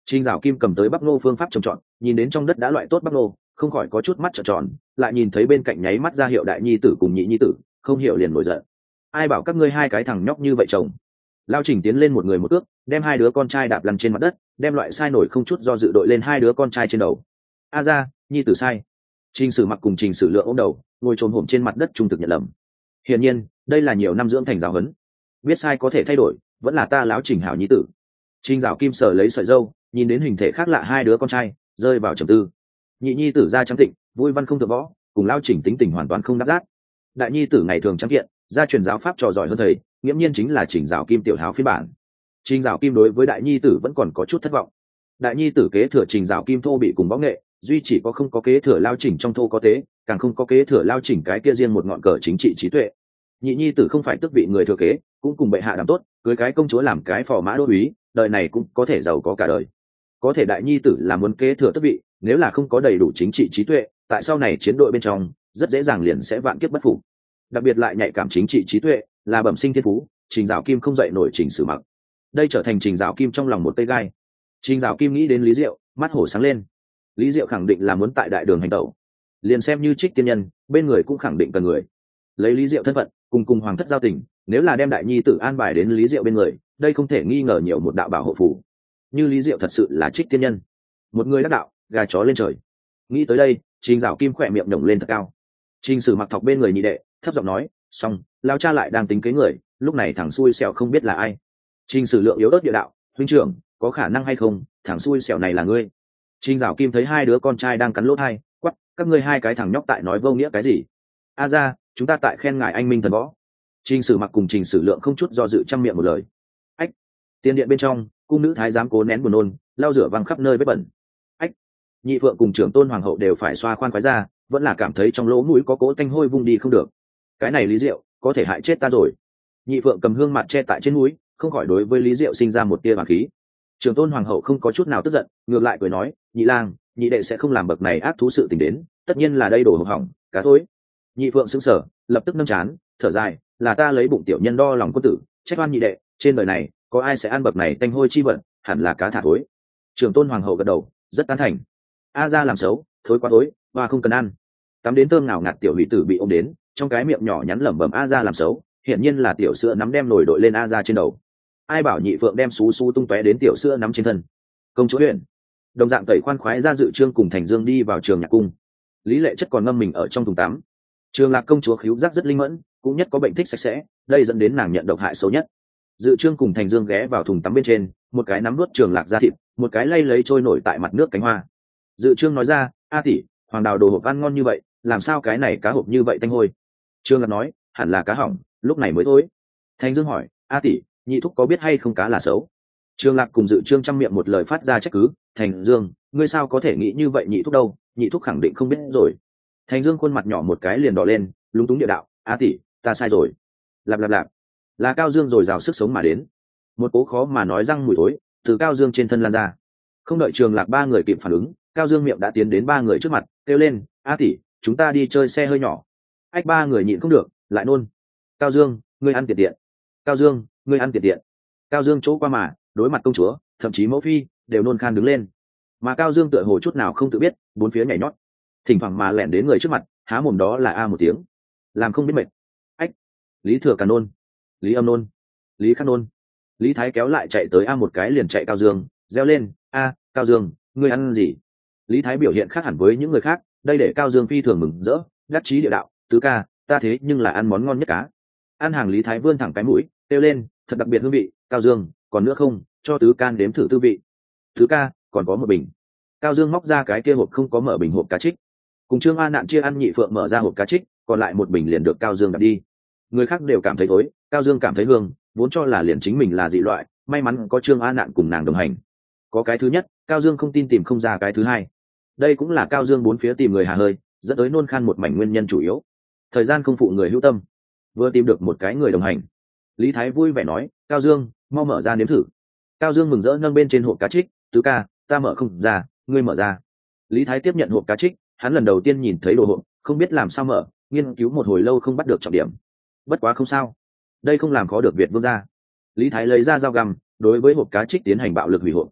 Trình Dạo Kim cầm tới bắp ngô phương pháp trồng trọt, nhìn đến trong đất đã loại tốt bắp ngô, không khỏi có chút mắt trợn tròn, lại nhìn thấy bên cạnh nháy mắt ra hiệu đại nhi tử cùng nhị nhi tử, không hiểu liền nổi giận. Ai bảo các ngươi hai cái thằng nhóc như vậy chồng? Lao Trình tiến lên một người một cước, đem hai đứa con trai đạp lăn trên mặt đất, đem loại sai nổi không chút do dự đội lên hai đứa con trai trên đầu. A ra, nhi tử sai. Trình Sử Mặc cùng Trình Sử Lượng ôm đầu, ngồi trồm hổm trên mặt đất trung thực nhận lầm. Hiển nhiên, đây là nhiều năm dưỡng thành giáo huấn. Biết sai có thể thay đổi, vẫn là ta lão Trình hảo nhi tử. Trình Dạo Kim sờ lấy sợi râu, nhìn đến hình thể khác lạ hai đứa con trai, rơi vào trầm tư. Nhị nhi tử ra trắng tịnh, vui văn không thượng võ, cùng Lao Trình tính tình hoàn toàn không đáp giác. Đại nhi tử ngày thường trắng kiện, gia truyền giáo pháp trò giỏi hơn thầy, nghiễm nhiên chính là Trình Dạo Kim tiểu háo phiên bản. Trình Dạo Kim đối với đại nhi tử vẫn còn có chút thất vọng. Đại nhi tử kế thừa Trình Dạo Kim thô bị cùng võ nghệ, duy chỉ có không có kế thừa Lao Trình trong thô có tế, càng không có kế thừa Lao Trình cái kia riêng một ngọn cờ chính trị trí tuệ. Nhị nhi tử không phải tước vị người thừa kế, cũng cùng bệ hạ làm tốt, cưới cái công chúa làm cái phò mã đô úy, đời này cũng có thể giàu có cả đời. Có thể đại nhi tử là muốn kế thừa tước vị, nếu là không có đầy đủ chính trị trí tuệ, tại sau này chiến đội bên trong rất dễ dàng liền sẽ vạn kiếp bất phục. Đặc biệt lại nhạy cảm chính trị trí tuệ, là bẩm sinh thiên phú, Trình Dạo Kim không dậy nổi Trình Sử Mặc. Đây trở thành Trình Dạo Kim trong lòng một cây gai. Trình Dạo Kim nghĩ đến Lý Diệu, mắt hổ sáng lên. Lý Diệu khẳng định là muốn tại đại đường hành tẩu, liền xem như Trích tiên nhân, bên người cũng khẳng định cần người. Lấy Lý Diệu thân phận, cùng cùng hoàng thất giao tình, nếu là đem đại nhi tử an bài đến Lý Diệu bên người, đây không thể nghi ngờ nhiều một đạo bảo hộ phù. Như Lý Diệu thật sự là Trích tiên nhân, một người đắc đạo, gà chó lên trời. Nghĩ tới đây, Trình Dạo Kim khỏe miệng nhổng lên thật cao. Trình Sử Mặc thọc bên người nhị đệ, thấp giọng nói, xong, lao cha lại đang tính kế người, lúc này thằng xui xẻo không biết là ai. Trình Sử Lượng yếu ớt địa đạo, huynh trưởng, có khả năng hay không, thằng xui xẻo này là ngươi. Trình Dạo Kim thấy hai đứa con trai đang cắn lỗ thai, quắc, các ngươi hai cái thằng nhóc tại nói vô nghĩa cái gì? A ra, chúng ta tại khen ngài anh minh thần võ. Trình Sử Mặc cùng Trình Sử Lượng không chút do dự trăm miệng một lời. Ách, tiền điện bên trong, cung nữ thái giám cố nén buồn nôn, lau rửa văng khắp nơi vết bẩn. Ách, nhị phượng cùng trưởng tôn hoàng hậu đều phải xoa khoan khoái ra, vẫn là cảm thấy trong lỗ mũi có cỗ tanh hôi vung đi không được. Cái này Lý Diệu có thể hại chết ta rồi. Nhị phượng cầm hương mặt che tại trên mũi, không khỏi đối với Lý Diệu sinh ra một tia hoàng khí. Trưởng tôn hoàng hậu không có chút nào tức giận, ngược lại cười nói, nhị lang, nhị đệ sẽ không làm bậc này ác thú sự tình đến, tất nhiên là đây đồ hỏng hỏng cá thối. Nhị phượng sững sờ, lập tức nâng chán, thở dài, là ta lấy bụng tiểu nhân đo lòng quân tử, trách oan nhị đệ, trên đời này có ai sẽ ăn bậc này tanh hôi chi vật, hẳn là cá thả thối. Trưởng tôn hoàng hậu gật đầu, rất tán thành. A ra làm xấu, thối quá thối, và không cần ăn. Tắm đến thơm nào ngạt tiểu hủy tử bị ôm đến, trong cái miệng nhỏ nhắn lẩm bẩm A ra làm xấu, hiển nhiên là tiểu sữa nắm đem nổi đội lên A ra trên đầu. Ai bảo nhị phượng đem xú xú tung tóe đến tiểu sữa nắm trên thân. Công chúa huyện, đồng dạng tẩy khoan khoái ra dự trương cùng Thành Dương đi vào trường nhạc cung. Lý Lệ Chất còn ngâm mình ở trong thùng tắm. Trường Lạc công chúa khứu giác rất linh mẫn, cũng nhất có bệnh thích sạch sẽ, đây dẫn đến nàng nhận độc hại xấu nhất. Dự trương cùng Thành Dương ghé vào thùng tắm bên trên, một cái nắm nuốt Trường Lạc ra thịt, một cái lay lấy trôi nổi tại mặt nước cánh hoa. Dự trương nói ra, a tỷ, hoàng đào đồ hộp ăn ngon như vậy, làm sao cái này cá hộp như vậy tanh hôi? Trương Lạc nói, hẳn là cá hỏng, lúc này mới thôi. Thành Dương hỏi, a tỷ, nhị thúc có biết hay không cá là xấu? Trương Lạc cùng Dự trương trăm miệng một lời phát ra trách cứ, Thành Dương, ngươi sao có thể nghĩ như vậy nhị thúc đâu, nhị thúc khẳng định không biết rồi. Thành Dương khuôn mặt nhỏ một cái liền đỏ lên, lúng túng địa đạo, a tỷ, ta sai rồi. Lạp lạp lạp, là Cao Dương rồi rào sức sống mà đến. Một cố khó mà nói răng mùi thối từ Cao Dương trên thân lan ra. Không đợi Trường Lạc ba người kịp phản ứng, Cao Dương miệng đã tiến đến ba người trước mặt, kêu lên, a tỷ, chúng ta đi chơi xe hơi nhỏ. Ách ba người nhịn không được, lại nôn. Cao Dương, ngươi ăn tiện tiện. Cao Dương, ngươi ăn tiện tiện. Cao Dương chỗ qua mà, đối mặt công chúa, thậm chí mẫu phi, đều nôn khan đứng lên. Mà Cao Dương tựa hồ chút nào không tự biết, bốn phía nhảy nhót, thỉnh thoảng mà lẻn đến người trước mặt, há mồm đó là a một tiếng, làm không biết mệt. Ách, Lý Thừa Càn nôn, Lý Âm nôn, Lý Khắc nôn. Lý Thái kéo lại chạy tới a một cái liền chạy Cao Dương, reo lên, a, Cao Dương, ngươi ăn gì? Lý Thái biểu hiện khác hẳn với những người khác, đây để Cao Dương phi thường mừng rỡ, đắc chí địa đạo, tứ ca, ta thế nhưng là ăn món ngon nhất cá. Ăn hàng Lý Thái vươn thẳng cái mũi, kêu lên, thật đặc biệt hương vị, Cao Dương, còn nữa không, cho tứ can đếm thử tư vị. Tứ ca, còn có một bình. Cao Dương móc ra cái kia hộp không có mở bình hộp cá trích, cùng Trương A Nạn chia ăn, nhị phượng mở ra hộp cá trích, còn lại một bình liền được Cao Dương đặt đi. Người khác đều cảm thấy tối, Cao Dương cảm thấy hương, vốn cho là liền chính mình là dị loại, may mắn có Trương A Nạn cùng nàng đồng hành. Có cái thứ nhất, Cao Dương không tin tìm không ra cái thứ hai. Đây cũng là Cao Dương bốn phía tìm người hà hơi, dẫn tới nôn khan một mảnh nguyên nhân chủ yếu. Thời gian không phụ người hữu tâm, vừa tìm được một cái người đồng hành. Lý Thái vui vẻ nói, Cao Dương, mau mở ra nếm thử. Cao Dương mừng rỡ nâng bên trên hộp cá trích, tứ ca, ta mở không ra, ngươi mở ra. Lý Thái tiếp nhận hộp cá trích, hắn lần đầu tiên nhìn thấy đồ hộp, không biết làm sao mở, nghiên cứu một hồi lâu không bắt được trọng điểm. Bất quá không sao, đây không làm khó được Việt vương gia. Lý Thái lấy ra dao găm, đối với hộp cá trích tiến hành bạo lực hủy hộp.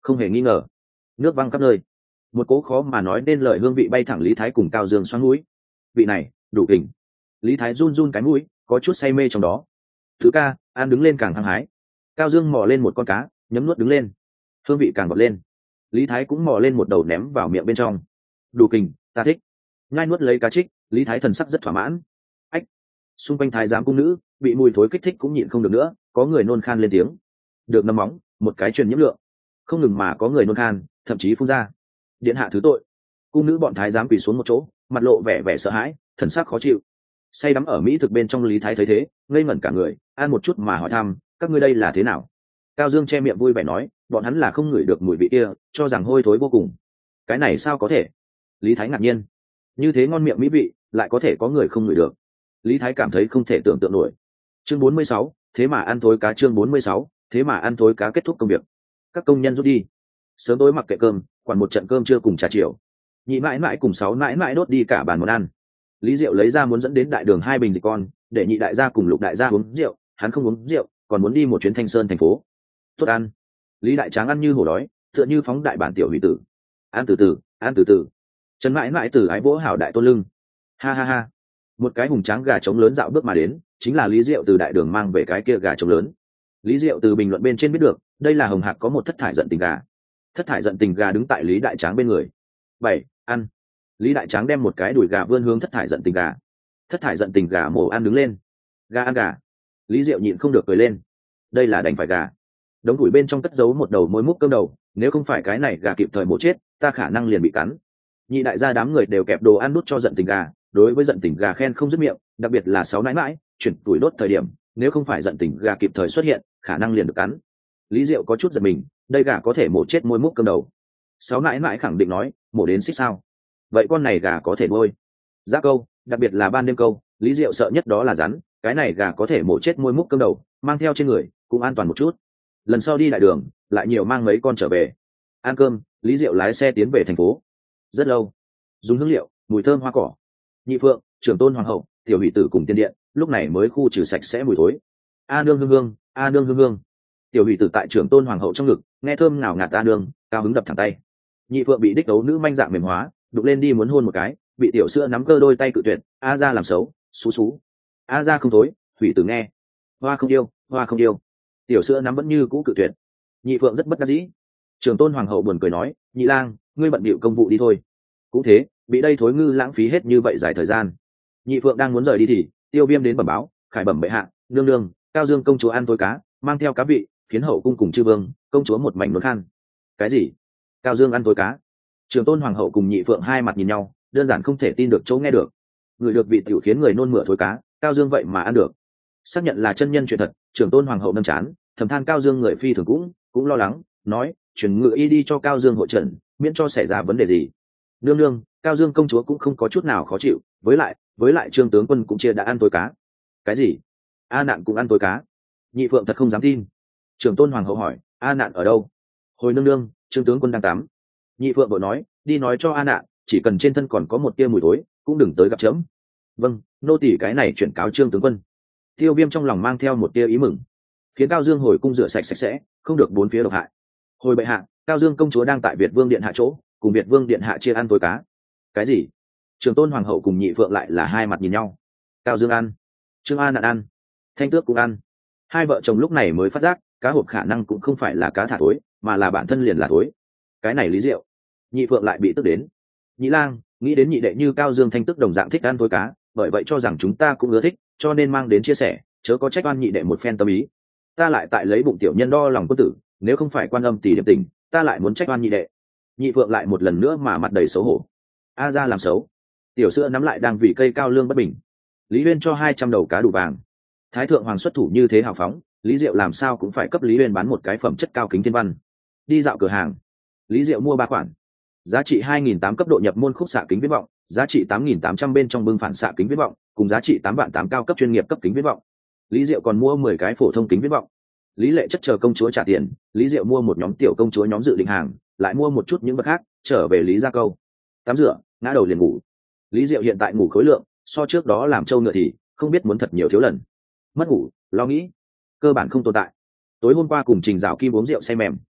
không hề nghi ngờ. Nước văng khắp nơi, một cố khó mà nói nên lời hương vị bay thẳng Lý Thái cùng Cao Dương xoắn mũi. Vị này đủ kình. Lý Thái run run cái mũi, có chút say mê trong đó. Thứ ca, ăn đứng lên càng hăng hái. Cao Dương mò lên một con cá, nhấm nuốt đứng lên, hương vị càng bật lên. Lý Thái cũng mò lên một đầu ném vào miệng bên trong. Đủ kình, ta thích. Ngay nuốt lấy cá trích, Lý Thái thần sắc rất thỏa mãn. Ách, xung quanh thái giám cung nữ bị mùi thối kích thích cũng nhịn không được nữa, có người nôn khan lên tiếng. Được nấm móng, một cái truyền nhiễm lượng, không ngừng mà có người nôn khan, thậm chí phun ra. Điện hạ thứ tội. Cung nữ bọn thái giám quỳ xuống một chỗ, mặt lộ vẻ vẻ sợ hãi, thần sắc khó chịu. Say đắm ở mỹ thực bên trong Lý Thái thấy thế, ngây ngẩn cả người, ăn một chút mà hỏi thăm, các ngươi đây là thế nào? Cao Dương che miệng vui vẻ nói, bọn hắn là không ngửi được mùi vị kia, cho rằng hôi thối vô cùng. Cái này sao có thể? Lý Thái ngạc nhiên, như thế ngon miệng mỹ vị, lại có thể có người không ngửi được. Lý Thái cảm thấy không thể tưởng tượng nổi. Chương bốn mươi sáu, thế mà ăn thối cá. Chương bốn mươi sáu, thế mà ăn thối cá. Kết thúc công việc, các công nhân rút đi. Sớm tối mặc kệ cơm, quản một trận cơm trưa cùng trà chiều. Nhị mãi mãi cùng sáu mãi mãi đốt đi cả bàn món ăn. Lý Diệu lấy ra muốn dẫn đến đại đường hai bình dịch con, để nhị đại gia cùng lục đại gia uống rượu, hắn không uống rượu, còn muốn đi một chuyến Thanh Sơn thành phố. Tốt ăn. Lý đại tráng ăn như hổ đói, tựa như phóng đại bản tiểu hủy tử. Ăn từ từ, ăn từ từ. Trần mãi mãi từ ái vỗ hảo đại tôn lưng. Ha ha ha. Một cái hùng tráng gà trống lớn dạo bước mà đến, chính là Lý Diệu từ đại đường mang về cái kia gà trống lớn. Lý Diệu từ bình luận bên trên biết được, đây là Hồng Hạc có một thất thải giận tình gà. Thất thải giận tình gà đứng tại Lý đại tráng bên người. Bảy, ăn. Lý đại tráng đem một cái đùi gà vươn hướng thất thải giận tình gà. Thất thải giận tình gà mổ ăn đứng lên. Gà ăn gà. Lý Diệu nhịn không được cười lên. Đây là đành phải gà. Đống đùi bên trong cất giấu một đầu môi múc cơm đầu, nếu không phải cái này gà kịp thời mổ chết, ta khả năng liền bị cắn. Nhị đại gia đám người đều kẹp đồ ăn nút cho giận tình gà, đối với giận tình gà khen không dứt miệng, đặc biệt là sáu nãi mãi chuyển tuổi đốt thời điểm, nếu không phải giận tình gà kịp thời xuất hiện, khả năng liền được cắn. Lý Diệu có chút giật mình, đây gà có thể mổ chết môi múc cơm đầu. Sáu nãi mãi khẳng định nói, mổ đến xích sao? Vậy con này gà có thể bôi. Giá câu, đặc biệt là ban đêm câu, Lý Diệu sợ nhất đó là rắn, cái này gà có thể mổ chết môi múc cơm đầu, mang theo trên người, cũng an toàn một chút. Lần sau đi đại đường, lại nhiều mang mấy con trở về. Ăn cơm, Lý Diệu lái xe tiến về thành phố. Rất lâu, dùng hương liệu, mùi thơm hoa cỏ. Nhị Phượng, Trưởng Tôn Hoàng hậu, Tiểu Hỷ Tử cùng tiên điện, lúc này mới khu trừ sạch sẽ mùi thối. A nương hương hương, a nương hương hương. Tiểu Hỷ Tử tại Trưởng Tôn Hoàng hậu trong ngực, nghe thơm nào ngạt a nương, cao hứng đập thẳng tay. Nhị Phượng bị đích đấu nữ manh dạng mềm hóa, đụng lên đi muốn hôn một cái, bị tiểu sữa nắm cơ đôi tay cự tuyệt. A ra làm xấu, xú xú. A ra không thối, Hỷ Tử nghe. Hoa không yêu, hoa không yêu. Tiểu sữa nắm vẫn như cũ cự tuyệt. Nhị Phượng rất bất đắc dĩ. Trưởng Tôn Hoàng hậu buồn cười nói, nhị lang, ngươi bận bịu công vụ đi thôi. Cũng thế, bị đây thối ngư lãng phí hết như vậy dài thời gian. Nhị Phượng đang muốn rời đi thì Tiêu Viêm đến bẩm báo, khải bẩm bệ hạ, nương nương, Cao Dương công chúa ăn thối cá, mang theo cá vị, khiến hậu cung cùng chư vương, công chúa một mảnh nôn khan. Cái gì? Cao Dương ăn thối cá? Trưởng Tôn Hoàng hậu cùng Nhị Phượng hai mặt nhìn nhau, đơn giản không thể tin được chỗ nghe được. Người được vị tiểu khiến người nôn mửa thối cá, Cao Dương vậy mà ăn được. Xác nhận là chân nhân chuyện thật, Trưởng Tôn Hoàng hậu nâng chán, thầm than Cao Dương người phi thường cũng cũng lo lắng, nói, chuyển ngự y đi cho Cao Dương hội trần, miễn cho xảy ra vấn đề gì. Nương nương, Cao Dương công chúa cũng không có chút nào khó chịu, với lại với lại Trương tướng quân cũng chia đã ăn tối cá. Cái gì? A Nạn cũng ăn tối cá? Nhị Phượng thật không dám tin. Trưởng Tôn Hoàng hậu hỏi, A Nạn ở đâu? Hồi nương nương, Trương tướng quân đang tắm. Nhị Phượng vội nói, đi nói cho A Nạn, chỉ cần trên thân còn có một tia mùi thối, cũng đừng tới gặp chấm. Vâng, nô tỳ cái này chuyển cáo Trương tướng quân. Tiêu Viêm trong lòng mang theo một tia ý mừng, khiến Cao Dương hồi cung rửa sạch sạch sẽ, không được bốn phía độc hại. Hồi bệ hạ, Cao Dương công chúa đang tại Việt Vương điện hạ chỗ, cùng Việt Vương điện hạ chia ăn tối cá. Cái gì? Trường Tôn Hoàng hậu cùng Nhị Phượng lại là hai mặt nhìn nhau. Cao Dương ăn, Trương A Nạn ăn, Thanh Tước cũng ăn. Hai vợ chồng lúc này mới phát giác, cá hộp khả năng cũng không phải là cá thả thối, mà là bản thân liền là thối. Cái này lý diệu. Nhị Phượng lại bị tức đến. Nhị lang, nghĩ đến nhị đệ như Cao Dương Thanh Tước đồng dạng thích ăn thối cá, bởi vậy cho rằng chúng ta cũng ưa thích, cho nên mang đến chia sẻ, chớ có trách oan nhị đệ một phen tâm ý. Ta lại tại lấy bụng tiểu nhân đo lòng quân tử, nếu không phải quan âm tỷ điểm tình, ta lại muốn trách oan nhị đệ. Nhị Phượng lại một lần nữa mà mặt đầy xấu hổ. A ra làm xấu. Tiểu sữa nắm lại đang vì cây cao lương bất bình. Lý Uyên cho hai trăm đầu cá đủ vàng. Thái thượng hoàng xuất thủ như thế hào phóng, Lý Diệu làm sao cũng phải cấp Lý Uyên bán một cái phẩm chất cao kính thiên văn. Đi dạo cửa hàng, Lý Diệu mua ba khoản, giá trị hai nghìn tám cấp độ nhập môn khúc xạ kính viễn vọng, giá trị tám nghìn tám trăm bên trong bưng phản xạ kính viễn vọng, cùng giá trị tám vạn tám cao cấp chuyên nghiệp cấp kính viễn vọng. Lý Diệu còn mua mười cái phổ thông kính viễn vọng. Lý Lệ chất chờ công chúa trả tiền, Lý Diệu mua một nhóm tiểu công chúa nhóm dự định hàng, lại mua một chút những vật khác, trở về Lý gia câu. Tắm rửa, ngã đầu liền ngủ. Lý Diệu hiện tại ngủ khối lượng, so trước đó làm trâu ngựa thì không biết muốn thật nhiều thiếu lần. Mất ngủ, lo nghĩ, cơ bản không tồn tại. Tối hôm qua cùng Trình Dạo Kim uống rượu say mềm,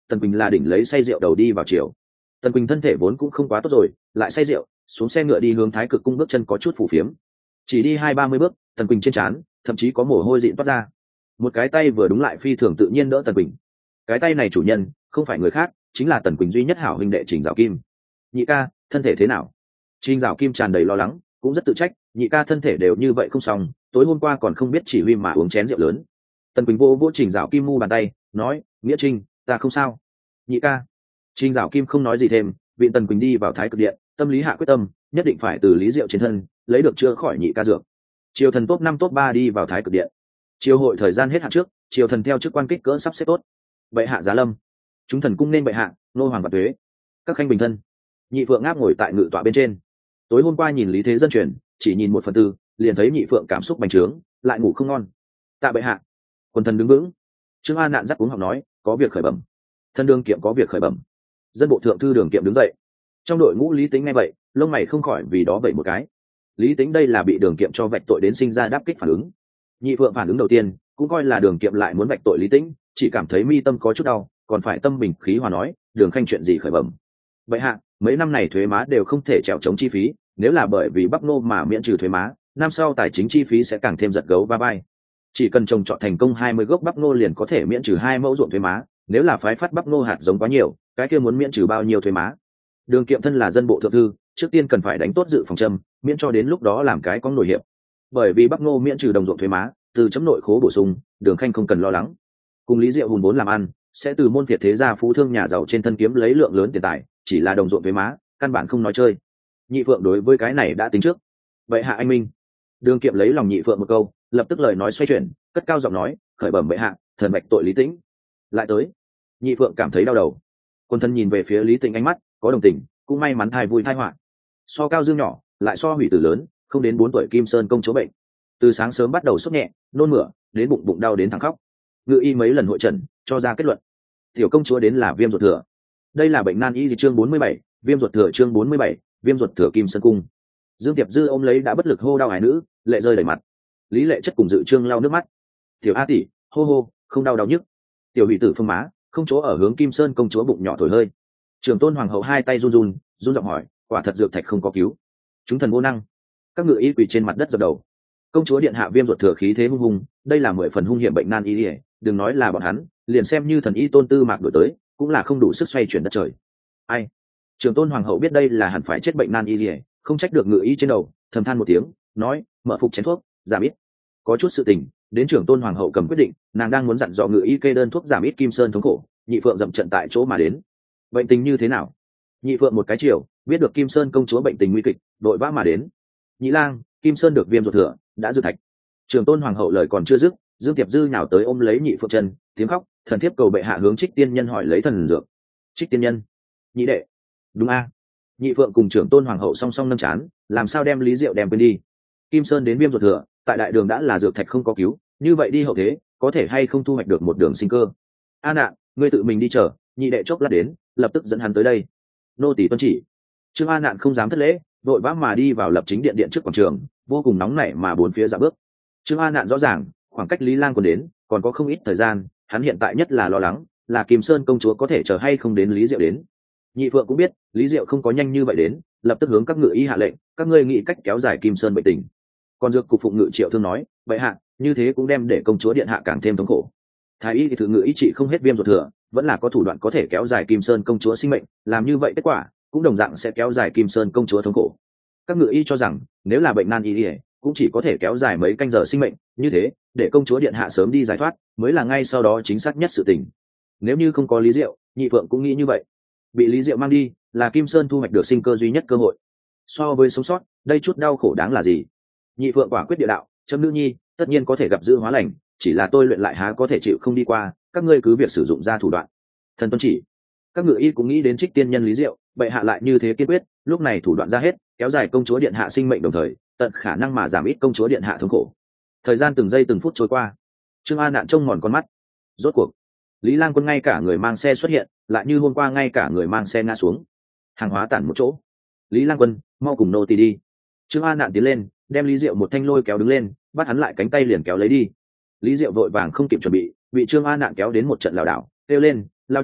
Tần Quỳnh là đỉnh lấy say rượu đầu đi vào chiều. Tần Quỳnh thân thể vốn cũng không quá tốt rồi, lại say rượu, xuống xe ngựa đi hướng Thái Cực cung bước chân có chút phù phiếm. Chỉ đi hai ba mươi bước, Tần Quỳnh trên trán thậm chí có mồ hôi dịn toát ra. Một cái tay vừa đúng lại phi thường tự nhiên đỡ Tần Quỳnh. Cái tay này chủ nhân không phải người khác, chính là Tần Quỳnh duy nhất hảo huynh đệ Trình Dạo Kim. Nhị ca, thân thể thế nào? Trình Dạo Kim tràn đầy lo lắng, cũng rất tự trách, nhị ca thân thể đều như vậy không xong, tối hôm qua còn không biết chỉ huy mà uống chén rượu lớn. Tần Quỳnh vô vô Trình Dạo Kim mu bàn tay, nói, nghĩa Trình, ta không sao. Nhị ca. Trình Dạo Kim không nói gì thêm, viện Tần Quỳnh đi vào Thái Cực điện, tâm lý hạ quyết tâm, nhất định phải từ lý rượu trên thân lấy được chữa khỏi nhị ca dược. Triều thần top năm top ba đi vào Thái Cực điện. Triều hội thời gian hết hạn trước, triều thần theo chức quan kích cỡ sắp xếp tốt. Bệ hạ giá lâm, chúng thần cung nên bệ hạ, nô hoàng và tuế, các khanh bình thân. Nhị Phượng ngáp ngồi tại ngự tọa bên trên. Tối hôm qua nhìn lý thế dân truyền, chỉ nhìn một phần tư, liền thấy Nhị Phượng cảm xúc bành trướng, lại ngủ không ngon. Tạ bệ hạ. Quần thần đứng vững. Trương An nạn dắt uống học nói, có việc khởi bẩm. Thân đương kiệm có việc khởi bẩm. Dân bộ thượng thư Đường Kiệm đứng dậy. Trong đội ngũ Lý Tính nghe vậy, lông mày không khỏi vì đó vậy một cái. Lý Tính đây là bị Đường Kiệm cho vạch tội đến sinh ra đáp kích phản ứng. Nhị Phượng phản ứng đầu tiên cũng coi là Đường Kiệm lại muốn vạch tội Lý Tính, chỉ cảm thấy mi tâm có chút đau, còn phải tâm bình khí hòa nói, Đường khanh chuyện gì khởi bẩm. Bệ hạ, mấy năm này thuế má đều không thể trèo chống chi phí, nếu là bởi vì bắp nô mà miễn trừ thuế má, năm sau tài chính chi phí sẽ càng thêm giật gấu va vai. Chỉ cần trồng trọt thành công hai mươi gốc bắp nô liền có thể miễn trừ hai mẫu ruộng thuế má, nếu là phái phát bắp nô hạt giống quá nhiều, cái kia muốn miễn trừ bao nhiêu thuế má. Đường Kiệm thân là dân bộ thượng thư, trước tiên cần phải đánh tốt dự phòng châm, miễn cho đến lúc đó làm cái có nổi hiệp. Bởi vì bắp nô miễn trừ đồng ruộng thuế má, từ chấm nội khố bổ sung, Đường khanh không cần lo lắng. Cùng Lý Diệu hùn vốn làm ăn, sẽ từ môn phiệt thế gia phú thương nhà giàu trên thân kiếm lấy lượng lớn tiền tài, chỉ là đồng ruộng thuế má, căn bản không nói chơi. Nhị Phượng đối với cái này đã tính trước. Bệ hạ anh minh. Đường Kiệm lấy lòng Nhị Phượng một câu, lập tức lời nói xoay chuyển, cất cao giọng nói, khởi bẩm bệ hạ, thần bạch tội Lý Tĩnh. Lại tới. Nhị Phượng cảm thấy đau đầu. Quân thân nhìn về phía Lý Tĩnh ánh mắt có đồng tình, cũng may mắn thai vui thai họa. So cao dương nhỏ, lại so hủy tử lớn, không đến bốn tuổi Kim Sơn công chúa bệnh. Từ sáng sớm bắt đầu sốt nhẹ, nôn mửa, đến bụng bụng đau đến thẳng khóc. Ngự y mấy lần hội trần, cho ra kết luận. Tiểu công chúa đến là viêm ruột thừa. Đây là bệnh nan y chương bốn mươi bảy, viêm ruột thừa chương bốn mươi bảy, viêm ruột thừa Kim Sơn cung. Dương Tiệp Dư ôm lấy đã bất lực hô đau hải nữ, lệ rơi đầy mặt. Lý Lệ Chất cùng Dự Trương lau nước mắt. Tiểu A tỷ, hô hô, không đau đau nhức. Tiểu Hủy Tử phương má, không chỗ ở hướng Kim Sơn công chúa bụng nhỏ thổi hơi. Trường Tôn hoàng hậu hai tay run run, run giọng hỏi, quả thật dược thạch không có cứu. Chúng thần vô năng. Các ngự y quỳ trên mặt đất dập đầu. Công chúa điện hạ viêm ruột thừa khí thế hung hùng, đây là mười phần hung hiểm bệnh nan y, đừng nói là bọn hắn, liền xem như thần y Tôn Tư Mạc đổi tới, cũng là không đủ sức xoay chuyển đất trời. Ai? Trường Tôn hoàng hậu biết đây là hẳn phải chết bệnh nan y, không trách được ngự y trên đầu, thầm than một tiếng, nói, mở phục chén thuốc, giảm ít. Có chút sự tình, đến Trưởng Tôn hoàng hậu cầm quyết định, nàng đang muốn dặn dò ngự y kê đơn thuốc giảm ít Kim Sơn thống khổ. Nhị Phượng dậm trận tại chỗ mà đến. Bệnh tình như thế nào? Nhị Phượng một cái chiều biết được Kim Sơn công chúa bệnh tình nguy kịch, đội vã mà đến. Nhị lang, Kim Sơn được viêm ruột thừa, đã dư thạch. Trường Tôn hoàng hậu lời còn chưa dứt, Dương Tiệp Dư nhào tới ôm lấy Nhị Phượng chân, tiếng khóc, thần thiếp cầu bệ hạ hướng Trích tiên nhân hỏi lấy thần dược. Trích tiên nhân? Nhị đệ? Đúng a. Nhị Phượng cùng Trưởng Tôn hoàng hậu song song nâng chán, làm sao đem Lý Diệu đem quên đi. Kim Sơn đến viêm ruột thừa, tại đại đường đã là dược thạch không có cứu, như vậy đi hậu thế, có thể hay không thu hoạch được một đường sinh cơ. A nạn, ngươi tự mình đi chờ, nhị đệ chốc lát đến, lập tức dẫn hắn tới đây. Nô tỳ tuân chỉ. Trương A nạn không dám thất lễ, vội vã mà đi vào lập chính điện điện trước quảng trường, vô cùng nóng nảy mà bốn phía dạo bước. Trương A nạn rõ ràng, khoảng cách Lý Lang còn đến, còn có không ít thời gian, hắn hiện tại nhất là lo lắng, là Kim Sơn công chúa có thể chờ hay không đến Lý Diệu đến. Nhị Phượng cũng biết, Lý Diệu không có nhanh như vậy đến, lập tức hướng các ngự y hạ lệnh, các ngươi nghĩ cách kéo dài Kim Sơn bệnh tình. Còn dược cục phụng ngự Triệu Thương nói, vậy hạ, như thế cũng đem để công chúa điện hạ càng thêm thống khổ. Thái y thì thử ngự y trị không hết viêm ruột thừa, vẫn là có thủ đoạn có thể kéo dài Kim Sơn công chúa sinh mệnh, làm như vậy kết quả cũng đồng dạng sẽ kéo dài Kim Sơn công chúa thống khổ. Các ngự y cho rằng, nếu là bệnh nan y, cũng chỉ có thể kéo dài mấy canh giờ sinh mệnh, như thế, để công chúa điện hạ sớm đi giải thoát, mới là ngay sau đó chính xác nhất sự tình. Nếu như không có Lý Diệu, Nhị Phượng cũng nghĩ như vậy. Bị Lý Diệu mang đi, là Kim Sơn thu hoạch được sinh cơ duy nhất cơ hội. So với sống sót, đây chút đau khổ đáng là gì? Nhị Phượng quả quyết địa đạo, chấm nữ nhi, tất nhiên có thể gặp dữ hóa lành, chỉ là tôi luyện lại há có thể chịu không đi qua, các ngươi cứ việc sử dụng ra thủ đoạn. Thần tuân chỉ. Các ngự y cũng nghĩ đến Trích tiên nhân Lý Diệu, bệ hạ lại như thế kiên quyết, lúc này thủ đoạn ra hết, kéo dài công chúa điện hạ sinh mệnh đồng thời, tận khả năng mà giảm ít công chúa điện hạ thống khổ. Thời gian từng giây từng phút trôi qua, Trương A nạn trông mòn con mắt. Rốt cuộc, Lý Lang Quân ngay cả người mang xe xuất hiện, lại như hôm qua ngay cả người mang xe ngã xuống. Hàng hóa tản một chỗ. Lý Lang Quân, mau cùng nô tỳ đi. Trương A nạn tiến lên, đem Lý Diệu một thanh lôi kéo đứng lên, bắt hắn lại cánh tay liền kéo lấy đi. Lý Diệu vội vàng không kịp chuẩn bị, bị Trương A nạn kéo đến một trận lảo đảo, kêu lên, lao Trương,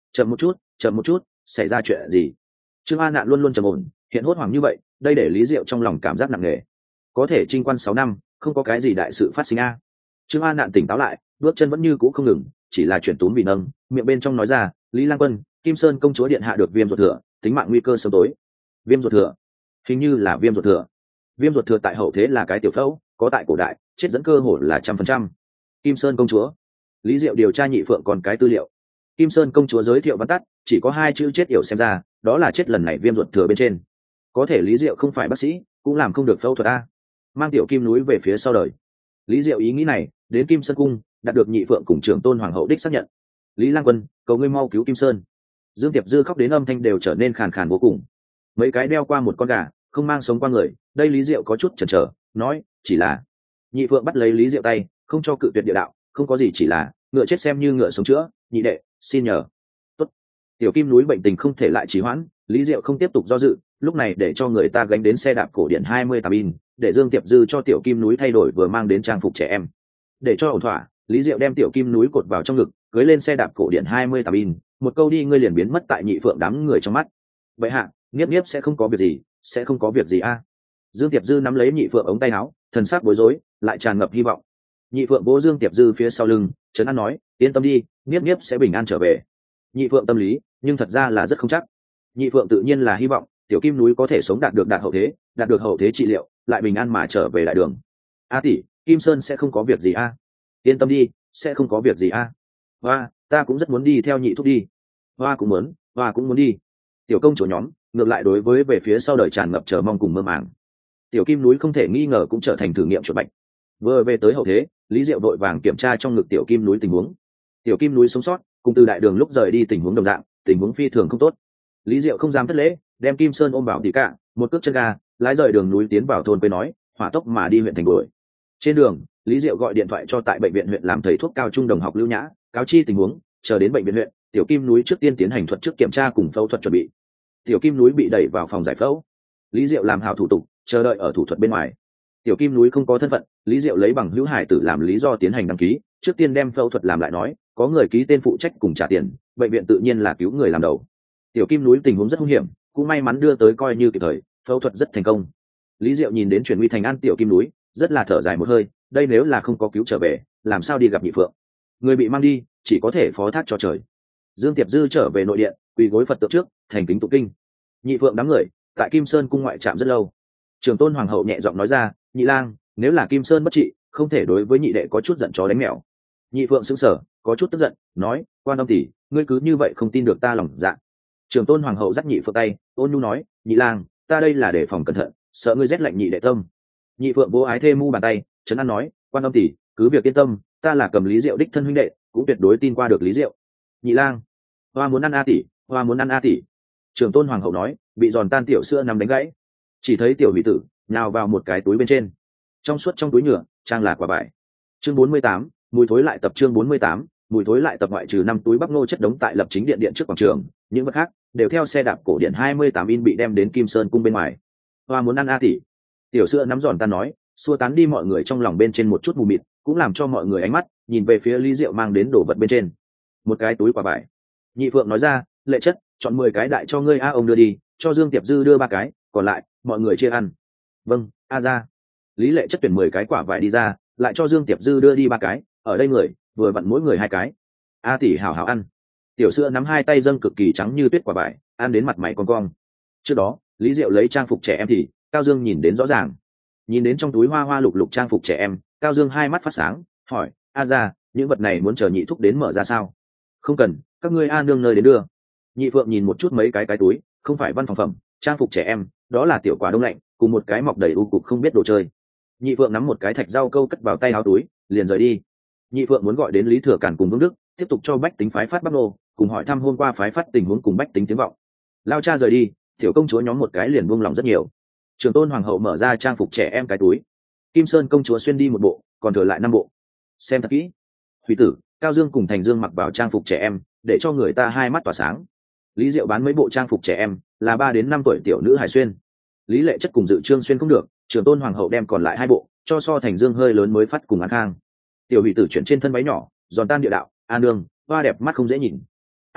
chậm một chút chậm một chút, xảy ra chuyện gì? Trương A Nạn luôn luôn trầm ổn, hiện hốt hoảng như vậy, đây để Lý Diệu trong lòng cảm giác nặng nề. Có thể trinh quan sáu năm, không có cái gì đại sự phát sinh a. Trương A Nạn tỉnh táo lại, bước chân vẫn như cũ không ngừng, chỉ là chuyển túm vì nâng, miệng bên trong nói ra, Lý Lang Quân, Kim Sơn công chúa điện hạ được viêm ruột thừa, tính mạng nguy cơ sớm tối. Viêm ruột thừa? Hình như là viêm ruột thừa. Viêm ruột thừa tại hậu thế là cái tiểu phẫu, có tại cổ đại, chết dẫn cơ hồ là trăm phần trăm. Kim Sơn công chúa? Lý Diệu điều tra nhị phượng còn cái tư liệu. Kim Sơn công chúa giới thiệu văn tắt, chỉ có hai chữ chết yểu xem ra, đó là chết lần này viêm ruột thừa bên trên. Có thể Lý Diệu không phải bác sĩ, cũng làm không được phẫu thuật a. Mang tiểu kim núi về phía sau đời. Lý Diệu ý nghĩ này, đến Kim Sơn cung, đạt được nhị phượng cùng trưởng tôn hoàng hậu đích xác nhận. Lý Lang Quân, cầu ngươi mau cứu Kim Sơn. Dương Tiệp Dư khóc đến âm thanh đều trở nên khàn khàn vô cùng. Mấy cái đeo qua một con gà, không mang sống qua người, đây Lý Diệu có chút chần chờ, nói, chỉ là. Nhị phượng bắt lấy Lý Diệu tay, không cho cự tuyệt địa đạo, không có gì, chỉ là ngựa chết xem như ngựa sống chữa, nhị đệ, xin nhờ. Tốt. Tiểu kim núi bệnh tình không thể lại trì hoãn, Lý Diệu không tiếp tục do dự, lúc này để cho người ta gánh đến xe đạp cổ điển hai mươi tám in, để Dương Tiệp Dư cho tiểu kim núi thay đổi vừa mang đến trang phục trẻ em. Để cho ổn thỏa, Lý Diệu đem tiểu kim núi cột vào trong ngực, cưới lên xe đạp cổ điển hai mươi tám in, một câu đi ngươi liền biến mất tại nhị phượng đám người trong mắt. Vậy hạ, Niếp Niếp sẽ không có việc gì, sẽ không có việc gì a. Dương Tiệp Dư nắm lấy nhị phượng ống tay áo, thần sắc bối rối, lại tràn ngập hy vọng. Nhị phượng bố Dương Tiệp Dư phía sau lưng, trấn an nói, yên tâm đi, Niếp Niếp sẽ bình an trở về. Nhị phượng tâm lý, nhưng thật ra là rất không chắc. Nhị phượng tự nhiên là hy vọng tiểu kim núi có thể sống đạt được đạt hậu thế, đạt được hậu thế trị liệu, lại bình an mà trở về đại đường. A tỷ, Kim Sơn sẽ không có việc gì a. Yên tâm đi, sẽ không có việc gì a. Hoa, ta cũng rất muốn đi theo nhị thúc đi. Hoa cũng muốn, hoa cũng muốn đi. Tiểu công chúa nhóm, ngược lại đối với về phía sau đời tràn ngập chờ mong cùng mơ màng. Tiểu kim núi không thể nghi ngờ cũng trở thành thử nghiệm chuột bạch. Vừa về tới hậu thế, Lý Diệu đội vàng kiểm tra trong ngực tiểu kim núi tình huống. Tiểu kim núi sống sót, cùng từ đại đường lúc rời đi tình huống đồng dạng, tình huống phi thường không tốt. Lý Diệu không dám thất lễ, đem Kim Sơn ôm vào tỉ cả, một cước chân ga, lái rời đường núi tiến vào thôn quê nói, hỏa tốc mà đi huyện thành đuổi. Trên đường, Lý Diệu gọi điện thoại cho tại bệnh viện huyện làm thầy thuốc cao trung đồng học Lưu Nhã, cáo chi tình huống, chờ đến bệnh viện huyện, tiểu kim núi trước tiên tiến hành thuật trước kiểm tra cùng phẫu thuật chuẩn bị. Tiểu kim núi bị đẩy vào phòng giải phẫu. Lý Diệu làm hào thủ tục, chờ đợi ở thủ thuật bên ngoài. Tiểu kim núi không có thân phận, Lý Diệu lấy bằng hữu hải tử làm lý do tiến hành đăng ký, trước tiên đem phẫu thuật làm lại nói, có người ký tên phụ trách cùng trả tiền, bệnh viện tự nhiên là cứu người làm đầu. Tiểu kim núi tình huống rất nguy hiểm, cũng may mắn đưa tới coi như kịp thời, phẫu thuật rất thành công. Lý Diệu nhìn đến chuyển nguy thành an tiểu kim núi, rất là thở dài một hơi, đây nếu là không có cứu trở về, làm sao đi gặp nhị phượng. Người bị mang đi, chỉ có thể phó thác cho trời. Dương Tiệp Dư trở về nội điện, quỳ gối Phật tượng trước, thành kính tụng kinh. Nhị phượng đám người tại Kim Sơn cung ngoại trạm rất lâu. Trường tôn hoàng hậu nhẹ giọng nói ra, nhị lang, nếu là Kim Sơn bất trị, không thể đối với nhị đệ có chút giận chó đánh mèo. Nhị phượng sững sờ, có chút tức giận, nói, quan âm tỷ, ngươi cứ như vậy không tin được ta lòng dạ. Trường tôn hoàng hậu dắt nhị phượng tay, ôn nhu nói, nhị lang, ta đây là để phòng cẩn thận, sợ ngươi rét lạnh nhị đệ tâm. Nhị phượng vô ái thê mu bàn tay, trấn an nói, quan âm tỷ, cứ việc yên tâm, ta là cầm Lý Diệu đích thân huynh đệ, cũng tuyệt đối tin qua được Lý Diệu. Nhị lang, hoa muốn ăn a tỷ, hoa muốn ăn a tỷ. Trường tôn hoàng hậu nói, bị giòn tan tiểu sữa nằm đánh gãy. Chỉ thấy tiểu hỷ tử nhào vào một cái túi bên trên, trong suốt trong túi nhựa trang là quả vải. Chương bốn mươi tám, mùi thối lại tập chương bốn mươi tám, mùi thối lại tập ngoại trừ năm túi bắp ngô chất đống tại lập chính điện điện trước quảng trường, những vật khác đều theo xe đạp cổ điện hai mươi tám in bị đem đến Kim Sơn cung bên ngoài. Hoa muốn ăn a tỷ. Tiểu sữa nắm giòn tan nói, xua tán đi mọi người trong lòng bên trên một chút mù mịt, cũng làm cho mọi người ánh mắt nhìn về phía Lý Diệu mang đến đồ vật bên trên. Một cái túi quả vải. Nhị phượng nói ra, lệ chất, chọn mười cái đại cho ngươi a ông đưa đi, cho Dương Tiệp Dư đưa ba cái, còn lại mọi người chia ăn. Vâng, a ra. Lý lệ chất tuyển mười cái quả vải đi ra, lại cho Dương Tiệp Dư đưa đi ba cái, ở đây người vừa vặn mỗi người hai cái. A tỷ hảo hảo ăn. Tiểu sữa nắm hai tay dâng cực kỳ trắng như tuyết quả vải, ăn đến mặt mày con cong. Trước đó Lý Diệu lấy trang phục trẻ em thì Cao Dương nhìn đến rõ ràng, nhìn đến trong túi hoa hoa lục lục trang phục trẻ em, Cao Dương hai mắt phát sáng, hỏi, a ra, những vật này muốn chờ nhị thúc đến mở ra sao? Không cần, các ngươi a nương nơi đến đưa. Nhị phượng nhìn một chút mấy cái cái túi, không phải văn phòng phẩm, trang phục trẻ em, đó là tiểu quả đông lạnh, cùng một cái mọc đầy u cục không biết đồ chơi. Nhị phượng nắm một cái thạch rau câu cất vào tay áo túi, liền rời đi. Nhị phượng muốn gọi đến Lý Thừa Cản cùng Vương Đức, tiếp tục cho bách tính phái phát bắc nô, cùng hỏi thăm hôm qua phái phát tình huống cùng bách tính tiếng vọng. Lao cha rời đi, tiểu công chúa nhóm một cái liền buông lòng rất nhiều. Trường tôn hoàng hậu mở ra trang phục trẻ em cái túi, Kim Sơn công chúa xuyên đi một bộ, còn thừa lại năm bộ. Xem thật kỹ. Thủy tử, Cao Dương cùng Thành Dương mặc vào trang phục trẻ em, để cho người ta hai mắt tỏa sáng. Lý Diệu bán mấy bộ trang phục trẻ em, là ba đến năm tuổi tiểu nữ hài xuyên. Lý lệ chất cùng Dự Trương xuyên không được, Trường tôn hoàng hậu đem còn lại hai bộ cho so Thành Dương hơi lớn mới phát cùng An Khang. Tiểu hỷ tử chuyển trên thân váy nhỏ, giòn tan địa đạo, a nương, hoa đẹp mắt không dễ nhìn. A nương,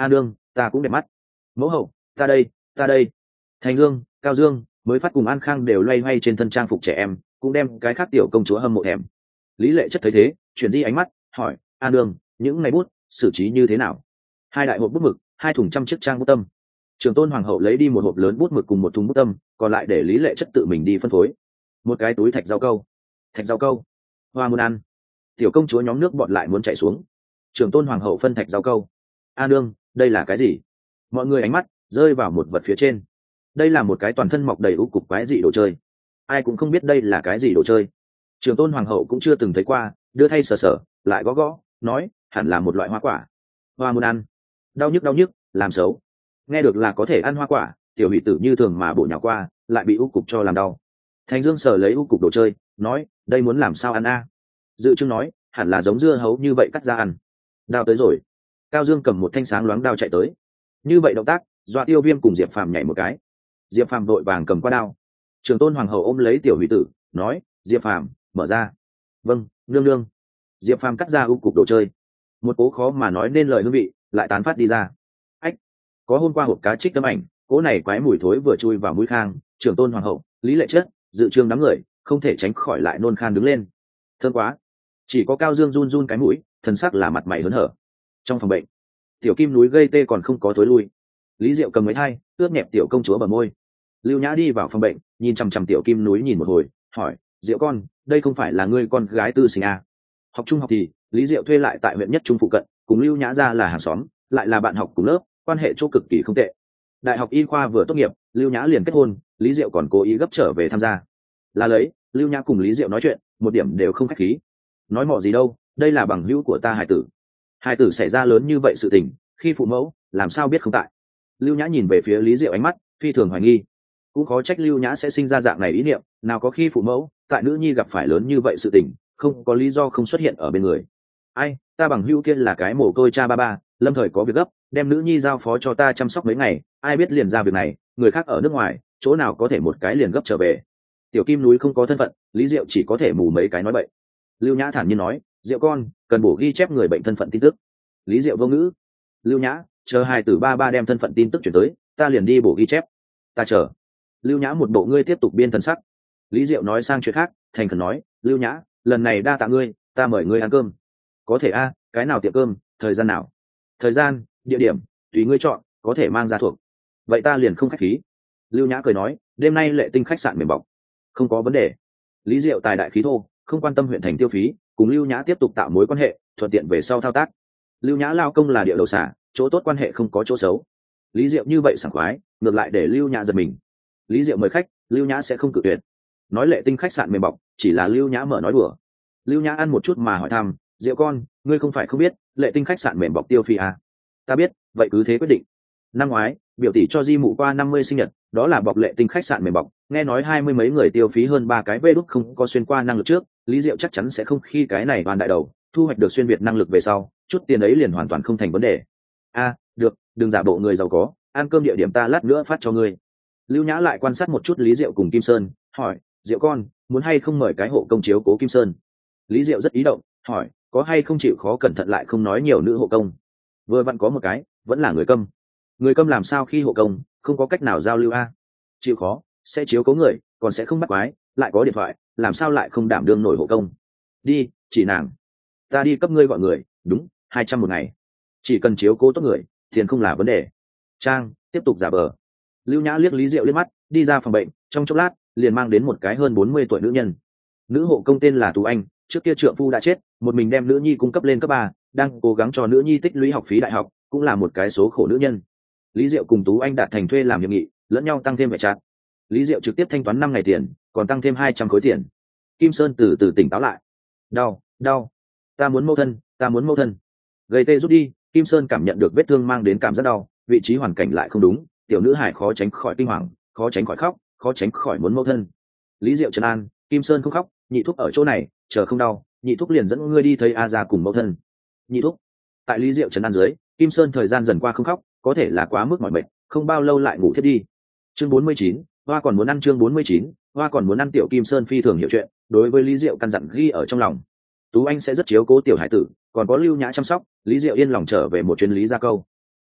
ta cũng đẹp mắt. Mẫu hậu, ta đây, ta đây. Thành Dương, Cao Dương, mới phát cùng An Khang đều loay hoay trên thân trang phục trẻ em, cũng đem cái khác tiểu công chúa hâm mộ thèm. Lý Lệ Chất thấy thế, chuyển di ánh mắt, hỏi: An Đường, những ngày bút xử trí như thế nào? Hai đại hộp bút mực, hai thùng trăm chiếc trang bút tâm. Trường Tôn Hoàng hậu lấy đi một hộp lớn bút mực cùng một thùng bút tâm, còn lại để Lý Lệ Chất tự mình đi phân phối. Một cái túi thạch rau câu. Thạch rau câu, hoa muốn ăn. Tiểu công chúa nhóm nước bọt lại muốn chạy xuống. Trường Tôn Hoàng hậu phân thạch rau câu. An Đường, đây là cái gì? Mọi người ánh mắt rơi vào một vật phía trên. Đây là một cái toàn thân mọc đầy u cục quái dị đồ chơi. Ai cũng không biết đây là cái gì đồ chơi. Trường Tôn Hoàng hậu cũng chưa từng thấy qua, đưa thay sờ sờ, lại gõ gõ, nói hẳn là một loại hoa quả. Hoa muốn ăn. Đau nhức đau nhức, làm xấu. Nghe được là có thể ăn hoa quả, tiểu hỷ tử như thường mà bổ nhào qua, lại bị u cục cho làm đau. Thành Dương sờ lấy u cục đồ chơi, nói đây muốn làm sao ăn a? Dự Trương nói hẳn là giống dưa hấu như vậy cắt ra ăn. Đao tới rồi. Cao Dương cầm một thanh sáng loáng đao chạy tới. Như vậy động tác dọa Tiêu Viêm cùng Diệp Phàm nhảy một cái. Diệp Phàm vội vàng cầm qua đao. Trường Tôn Hoàng hậu ôm lấy tiểu hỷ tử, nói Diệp Phàm mở ra. Vâng, nương nương. Diệp Phàm cắt ra u cục đồ chơi. Một cố khó mà nói nên lời hương vị lại tán phát đi ra. Ách, có hôm qua hộp cá trích tấm ảnh, cố này quái mùi thối vừa chui vào mũi Khang, Trường Tôn Hoàng hậu, Lý Lệ Chất, Dự Trương đám người không thể tránh khỏi lại nôn khan đứng lên. Thơm quá. Chỉ có Cao Dương run run cái mũi, thần sắc là mặt mày hớn hở. Trong phòng bệnh, tiểu kim núi gây tê còn không có tối lui. Lý Diệu cầm mấy hai ướt nhẹp tiểu công chúa bờ môi. Lưu Nhã đi vào phòng bệnh, nhìn chằm chằm tiểu kim núi nhìn một hồi, hỏi: Diệu con, đây không phải là ngươi con gái tư sinh à? Học trung học thì Lý Diệu thuê lại tại huyện Nhất Trung phụ cận, cùng Lưu Nhã ra là hàng xóm, lại là bạn học cùng lớp, quan hệ chỗ cực kỳ không tệ. Đại học y khoa vừa tốt nghiệp, Lưu Nhã liền kết hôn, Lý Diệu còn cố ý gấp trở về tham gia. Là lấy, Lưu Nhã cùng Lý Diệu nói chuyện, một điểm đều không khách khí. Nói mọ gì đâu, đây là bằng hữu của ta hải tử. Hải tử xảy ra lớn như vậy sự tình, khi phụ mẫu, làm sao biết không tại. Lưu Nhã nhìn về phía Lý Diệu ánh mắt phi thường hoài nghi. Cũng khó trách Lưu Nhã sẽ sinh ra dạng này ý niệm, nào có khi phụ mẫu tại nữ nhi gặp phải lớn như vậy sự tình, không có lý do không xuất hiện ở bên người. Ai, ta bằng hữu kia là cái mồ côi cha ba ba, lâm thời có việc gấp, đem nữ nhi giao phó cho ta chăm sóc mấy ngày, ai biết liền ra việc này, người khác ở nước ngoài, chỗ nào có thể một cái liền gấp trở về. Tiểu kim núi không có thân phận, Lý Diệu chỉ có thể mù mấy cái nói bậy. Lưu Nhã thản nhiên nói, Diệu con cần bổ ghi chép người bệnh thân phận tin tức. Lý Diệu vô ngữ. Lưu Nhã, chờ hai tử ba ba đem thân phận tin tức chuyển tới, ta liền đi bổ ghi chép. Ta chờ. Lưu Nhã một bộ ngươi tiếp tục biên thần sắc. Lý Diệu nói sang chuyện khác, thành khẩn nói, Lưu Nhã, lần này đa tạ ngươi, ta mời ngươi ăn cơm. Có thể a, cái nào tiệm cơm, thời gian nào? Thời gian, địa điểm, tùy ngươi chọn, có thể mang ra thuộc. Vậy ta liền không khách khí. Lưu Nhã cười nói, đêm nay Lệ Tinh khách sạn mềm bọc. Không có vấn đề. Lý Diệu tài đại khí thô, không quan tâm huyện thành tiêu phí, cùng Lưu Nhã tiếp tục tạo mối quan hệ, thuận tiện về sau thao tác. Lưu Nhã lao công là địa đầu xả, chỗ tốt quan hệ không có chỗ xấu. Lý Diệu như vậy sảng khoái, ngược lại để Lưu Nhã giật mình. Lý Diệu mời khách, Lưu Nhã sẽ không cự tuyệt. Nói Lệ Tinh khách sạn mềm bọc, chỉ là Lưu Nhã mở nói đùa. Lưu Nhã ăn một chút mà hỏi thăm, Diệu con, ngươi không phải không biết, Lệ Tinh khách sạn mềm bọc tiêu phí à? Ta biết, vậy cứ thế quyết định. Năm ngoái, biểu tỷ cho Di Mụ qua năm mươi sinh nhật, đó là bọc Lệ Tinh khách sạn mềm bọc, nghe nói hai mươi mấy người tiêu phí hơn ba cái vê đúc không có xuyên qua năng lực trước, Lý Diệu chắc chắn sẽ không khi cái này hoàn đại đầu, thu hoạch được xuyên việt năng lực về sau, chút tiền ấy liền hoàn toàn không thành vấn đề. A, được, đừng giả bộ người giàu có, ăn cơm địa điểm ta lát nữa phát cho ngươi. Lưu Nhã lại quan sát một chút Lý Diệu cùng Kim Sơn, hỏi, Diệu con, muốn hay không mời cái hộ công chiếu cố Kim Sơn? Lý Diệu rất ý động, hỏi, có hay không chịu khó cẩn thận lại không nói nhiều nữ hộ công? Vừa vặn có một cái, vẫn là người câm. Người câm làm sao khi hộ công, không có cách nào giao lưu a? Chịu khó, sẽ chiếu cố người, còn sẽ không bắt quái, lại có điện thoại, làm sao lại không đảm đương nổi hộ công? Đi, chỉ nàng. Ta đi cấp ngươi gọi người, đúng, hai trăm một ngày. Chỉ cần chiếu cố tốt người, tiền không là vấn đề. Trang, tiếp tục giả vờ. Lưu Nhã liếc Lý Diệu liếc mắt, đi ra phòng bệnh, trong chốc lát, liền mang đến một cái hơn bốn mươi tuổi nữ nhân. Nữ hộ công tên là Tú Anh, trước kia trượng phu đã chết, một mình đem nữ nhi cung cấp lên cấp ba, đang cố gắng cho nữ nhi tích lũy học phí đại học, cũng là một cái số khổ nữ nhân. Lý Diệu cùng Tú Anh đạt thành thuê làm hiệp nghị, lẫn nhau tăng thêm vẻ chặt. Lý Diệu trực tiếp thanh toán năm ngày tiền, còn tăng thêm hai trăm khối tiền. Kim Sơn từ từ tỉnh táo lại. Đau, đau, ta muốn mâu thân, ta muốn mâu thân. Gây tê rút đi, Kim Sơn cảm nhận được vết thương mang đến cảm giác đau, vị trí hoàn cảnh lại không đúng, tiểu nữ hải khó tránh khỏi kinh hoàng, khó tránh khỏi khóc, khó tránh khỏi muốn mâu thân. Lý Diệu trấn an, Kim Sơn không khóc, nhị thúc ở chỗ này, chờ không đau, nhị thúc liền dẫn ngươi đi thấy A Gia cùng mâu thân. Nhị thúc. Tại Lý Diệu trấn an dưới, Kim Sơn thời gian dần qua không khóc, có thể là quá mức mỏi mệt, không bao lâu lại ngủ thiếp đi. Chương bốn mươi chín, Hoa còn muốn ăn chương bốn mươi chín, Hoa còn muốn ăn tiểu Kim Sơn phi thường hiểu chuyện, đối với Lý Diệu căn dặn ghi ở trong lòng. Tú Anh sẽ rất chiếu cố tiểu hải tử, còn có Lưu Nhã chăm sóc, Lý Diệu yên lòng trở về một chuyến Lý Gia Câu.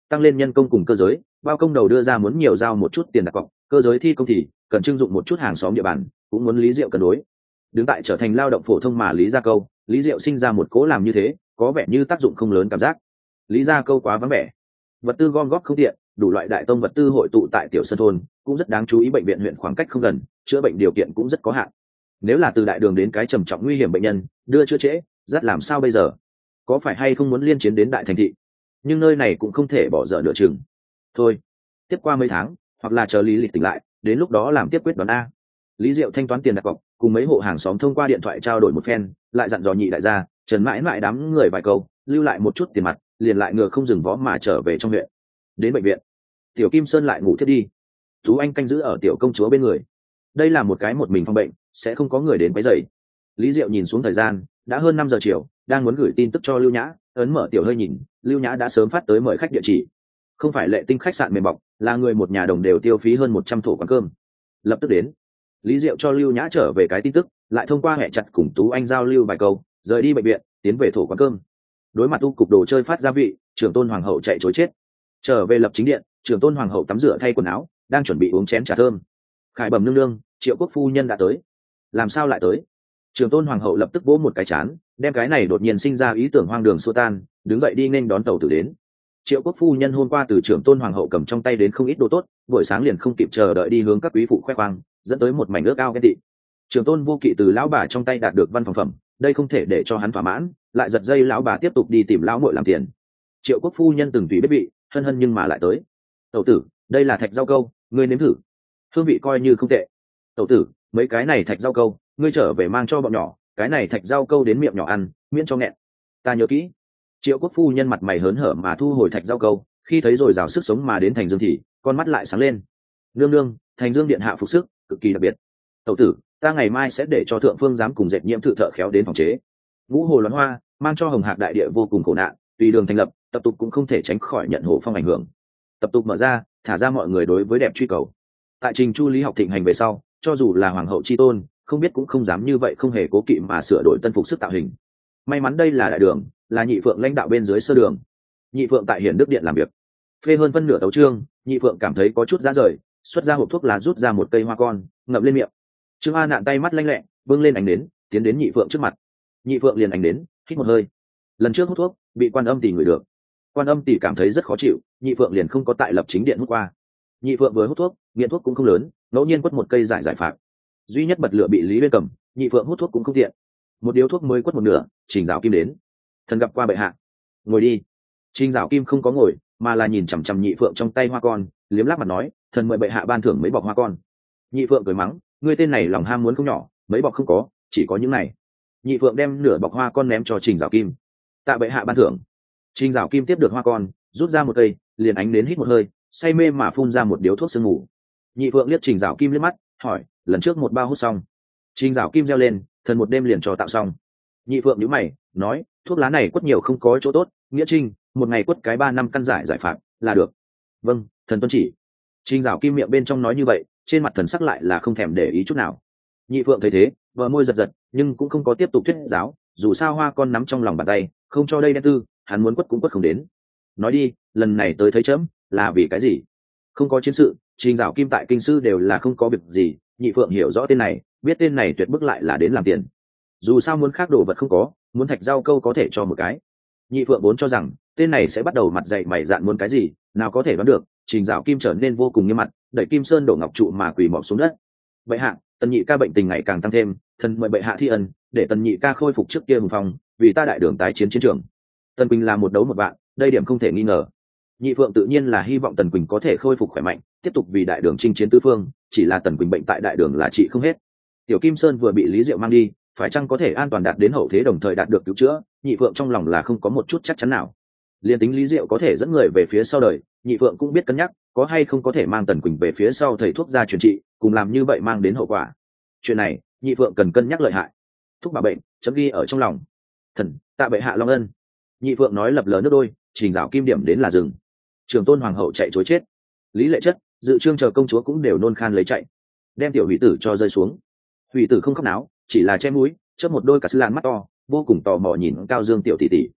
tăng lên nhân công cùng cơ giới, bao công đầu đưa ra muốn nhiều giao một chút tiền đặt cọc, cơ giới thi công thì cần trưng dụng một chút hàng xóm địa bàn, cũng muốn Lý Diệu cân đối. Đứng tại trở thành lao động phổ thông mà Lý Gia Câu, Lý Diệu sinh ra một cố làm như thế, có vẻ như tác dụng không lớn cảm giác. Lý Gia Câu quá vắng vẻ, vật tư gom góp không tiện, đủ loại đại tông vật tư hội tụ tại tiểu sơn thôn, cũng rất đáng chú ý. Bệnh viện huyện khoảng cách không gần, chữa bệnh điều kiện cũng rất có hạn. Nếu là từ đại đường đến cái trầm trọng nguy hiểm bệnh nhân, đưa chữa trễ, rất làm sao bây giờ? Có phải hay không muốn liên chiến đến đại thành thị? Nhưng nơi này cũng không thể bỏ dở nửa chừng. Thôi, tiếp qua mấy tháng, hoặc là chờ Lý Lịch tỉnh lại, đến lúc đó làm tiếp quyết đoán a. Lý Diệu thanh toán tiền đặt cọc, cùng mấy hộ hàng xóm thông qua điện thoại trao đổi một phen, lại dặn dò nhị đại gia, Trần mãi mãi đám người vài câu, lưu lại một chút tiền mặt, liền lại ngựa không dừng vó mà trở về trong huyện. Đến bệnh viện, Tiểu Kim Sơn lại ngủ thiết đi. Tú Anh canh giữ ở tiểu công chúa bên người. Đây là một cái một mình phòng bệnh, sẽ không có người đến quấy rầy. Lý Diệu nhìn xuống thời gian, đã hơn năm giờ chiều, đang muốn gửi tin tức cho Lưu Nhã, ấn mở tiểu hơi nhìn, Lưu Nhã đã sớm phát tới mời khách địa chỉ. Không phải Lệ Tinh khách sạn mềm bọc, là người một nhà đồng đều tiêu phí hơn một trăm thổ quán cơm. Lập tức đến. Lý Diệu cho Lưu Nhã trở về cái tin tức, lại thông qua hẹn chặt cùng Tú Anh giao lưu vài câu, rời đi bệnh viện, tiến về thổ quán cơm. Đối mặt u cục đồ chơi phát gia vị, trưởng tôn hoàng hậu chạy chối chết. Trở về lập chính điện, trưởng tôn hoàng hậu tắm rửa thay quần áo, đang chuẩn bị uống chén trà thơm. Khải bẩm nương nương, Triệu quốc phu nhân đã tới. Làm sao lại tới? Trưởng tôn hoàng hậu lập tức vỗ một cái chán, đem cái này đột nhiên sinh ra ý tưởng hoang đường xua tan, đứng dậy đi nên đón tàu tử đến. Triệu quốc phu nhân hôm qua từ trưởng tôn hoàng hậu cầm trong tay đến không ít đồ tốt, buổi sáng liền không kịp chờ đợi đi hướng các quý phụ khoe khoang, dẫn tới một mảnh ước ao ghen tị. Trưởng tôn vô kỵ từ lão bà trong tay đạt được văn phòng phẩm, đây không thể để cho hắn thỏa mãn, lại giật dây lão bà tiếp tục đi tìm lão muội làm tiền. Triệu quốc phu nhân từng tùy biết vị, hân hân nhưng mà lại tới. Tẩu tử, đây là thạch rau câu, ngươi nếm thử, hương vị coi như không tệ. Tẩu tử, mấy cái này thạch rau câu, ngươi trở về mang cho bọn nhỏ, cái này thạch rau câu đến miệng nhỏ ăn, miễn cho nghẹn. Ta nhớ kỹ. Triệu quốc phu nhân mặt mày hớn hở mà thu hồi thạch rau câu, khi thấy rồi rào sức sống mà đến Thành Dương thì con mắt lại sáng lên. Nương nương, Thành Dương điện hạ phục sức cực kỳ đặc biệt. Tẩu tử, ta ngày mai sẽ để cho thượng phương giám cùng dệt nhiễm thự thợ khéo đến phòng chế. Ngũ hồ loạn hoa mang cho hồng hạc đại địa vô cùng khổ nạn, tùy đường thành lập, tập tục cũng không thể tránh khỏi nhận hồ phong ảnh hưởng. Tập tục mở ra, thả ra mọi người đối với đẹp truy cầu. Tại trình chu lý học thịnh hành về sau, cho dù là hoàng hậu chi tôn, không biết cũng không dám như vậy không hề cố kỵ mà sửa đổi tân phục sức tạo hình. May mắn đây là đại đường, là nhị phượng lãnh đạo bên dưới sơ đường. Nhị phượng tại hiển đức điện làm việc, phê hơn phân nửa tấu chương, nhị phượng cảm thấy có chút giá rời, xuất ra hộp thuốc lá rút ra một cây hoa con, ngậm lên miệng. Trương A nạn tay mắt lanh lẹ, bưng lên ánh nến, tiến đến nhị phượng trước mặt. Nhị phượng liền ánh nến, hít một hơi. Lần trước hút thuốc, bị quan âm tỷ ngửi được. Quan âm tỷ cảm thấy rất khó chịu, nhị phượng liền không có tại lập chính điện hút qua. Nhị phượng vừa hút thuốc, nghiện thuốc cũng không lớn, ngẫu nhiên quất một cây giải giải phạt. Duy nhất bật lửa bị Lý Uyên cầm, nhị phượng hút thuốc cũng không tiện. Một điếu thuốc mới quất một nửa, Trình Dạo Kim đến. Thần gặp qua bệ hạ. Ngồi đi. Trình Dạo Kim không có ngồi, mà là nhìn chằm chằm nhị phượng trong tay hoa con, liếm láp mặt nói, thần mời bệ hạ ban thưởng mấy bọc hoa con. Nhị phượng cười mắng, ngươi tên này lòng ham muốn không nhỏ, mấy bọc không có, chỉ có những này. Nhị phượng đem nửa bọc hoa con ném cho Trình Dạo Kim. Tạ bệ hạ ban thưởng. Trình Dạo Kim tiếp được hoa con, rút ra một cây, liền ánh đến hít một hơi, say mê mà phun ra một điếu thuốc sương mù. Nhị phượng liếc Trình Dạo Kim liếc mắt, hỏi, lần trước một bao hút xong. Trình Dạo Kim reo lên, thần một đêm liền cho tạo xong. Nhị phượng nhíu mày, nói, thuốc lá này quất nhiều không có chỗ tốt, nghĩa trinh, một ngày quất cái ba năm căn giải giải phạt là được. Vâng, thần tuân chỉ. Trình Dạo Kim miệng bên trong nói như vậy, trên mặt thần sắc lại là không thèm để ý chút nào. Nhị phượng thấy thế, vợ môi giật giật, nhưng cũng không có tiếp tục thuyết giáo, dù sao hoa con nắm trong lòng bàn tay, không cho đây đen tư, hắn muốn quất cũng quất không đến. Nói đi, lần này tới thấy chấm là vì cái gì? Không có chiến sự, Trình Dạo Kim tại kinh sư đều là không có việc gì, nhị phượng hiểu rõ tên này, biết tên này tuyệt bức lại là đến làm tiền. Dù sao muốn khác đồ vật không có, muốn thạch rau câu có thể cho một cái. Nhị phượng vốn cho rằng tên này sẽ bắt đầu mặt dày mày dạn muốn cái gì, nào có thể đoán được, Trình Dạo Kim trở nên vô cùng nghiêm mặt, đẩy Kim Sơn đổ ngọc trụ mà quỳ mọp xuống đất. Bệ hạ, tần nhị ca bệnh tình ngày càng tăng thêm, thần mời bệ hạ thi ân, để tần nhị ca khôi phục trước kia hùng phong, vì ta đại đường tái chiến chiến trường. Tần Quỳnh là một đấu một bạn, đây điểm không thể nghi ngờ. Nhị phượng tự nhiên là hy vọng Tần Quỳnh có thể khôi phục khỏe mạnh, tiếp tục vì đại đường chinh chiến tứ phương, chỉ là Tần Quỳnh bệnh tại đại đường là trị không hết. Tiểu Kim Sơn vừa bị Lý Diệu mang đi, phải chăng có thể an toàn đạt đến hậu thế đồng thời đạt được cứu chữa, nhị phượng trong lòng là không có một chút chắc chắn nào. Liên tính Lý Diệu có thể dẫn người về phía sau đời, nhị phượng cũng biết cân nhắc, có hay không có thể mang Tần Quỳnh về phía sau thầy thuốc ra truyền trị, cùng làm như vậy mang đến hậu quả. Chuyện này, nhị phượng cần cân nhắc lợi hại. Thuốc bà bệnh, chấm ghi ở trong lòng. Thần, tạ bệ hạ long ân. Nhị phượng nói lập lờ nước đôi, Trình Dạo Kim điểm đến là rừng. Trường tôn hoàng hậu chạy chối chết, Lý Lệ Chất, Dự Trương chờ công chúa cũng đều nôn khan lấy chạy, đem tiểu hủy tử cho rơi xuống. Hủy tử không khóc náo, chỉ là che mũi, chớp một đôi cả sư lan mắt to, vô cùng tò mò nhìn Cao Dương tiểu tỷ tỷ.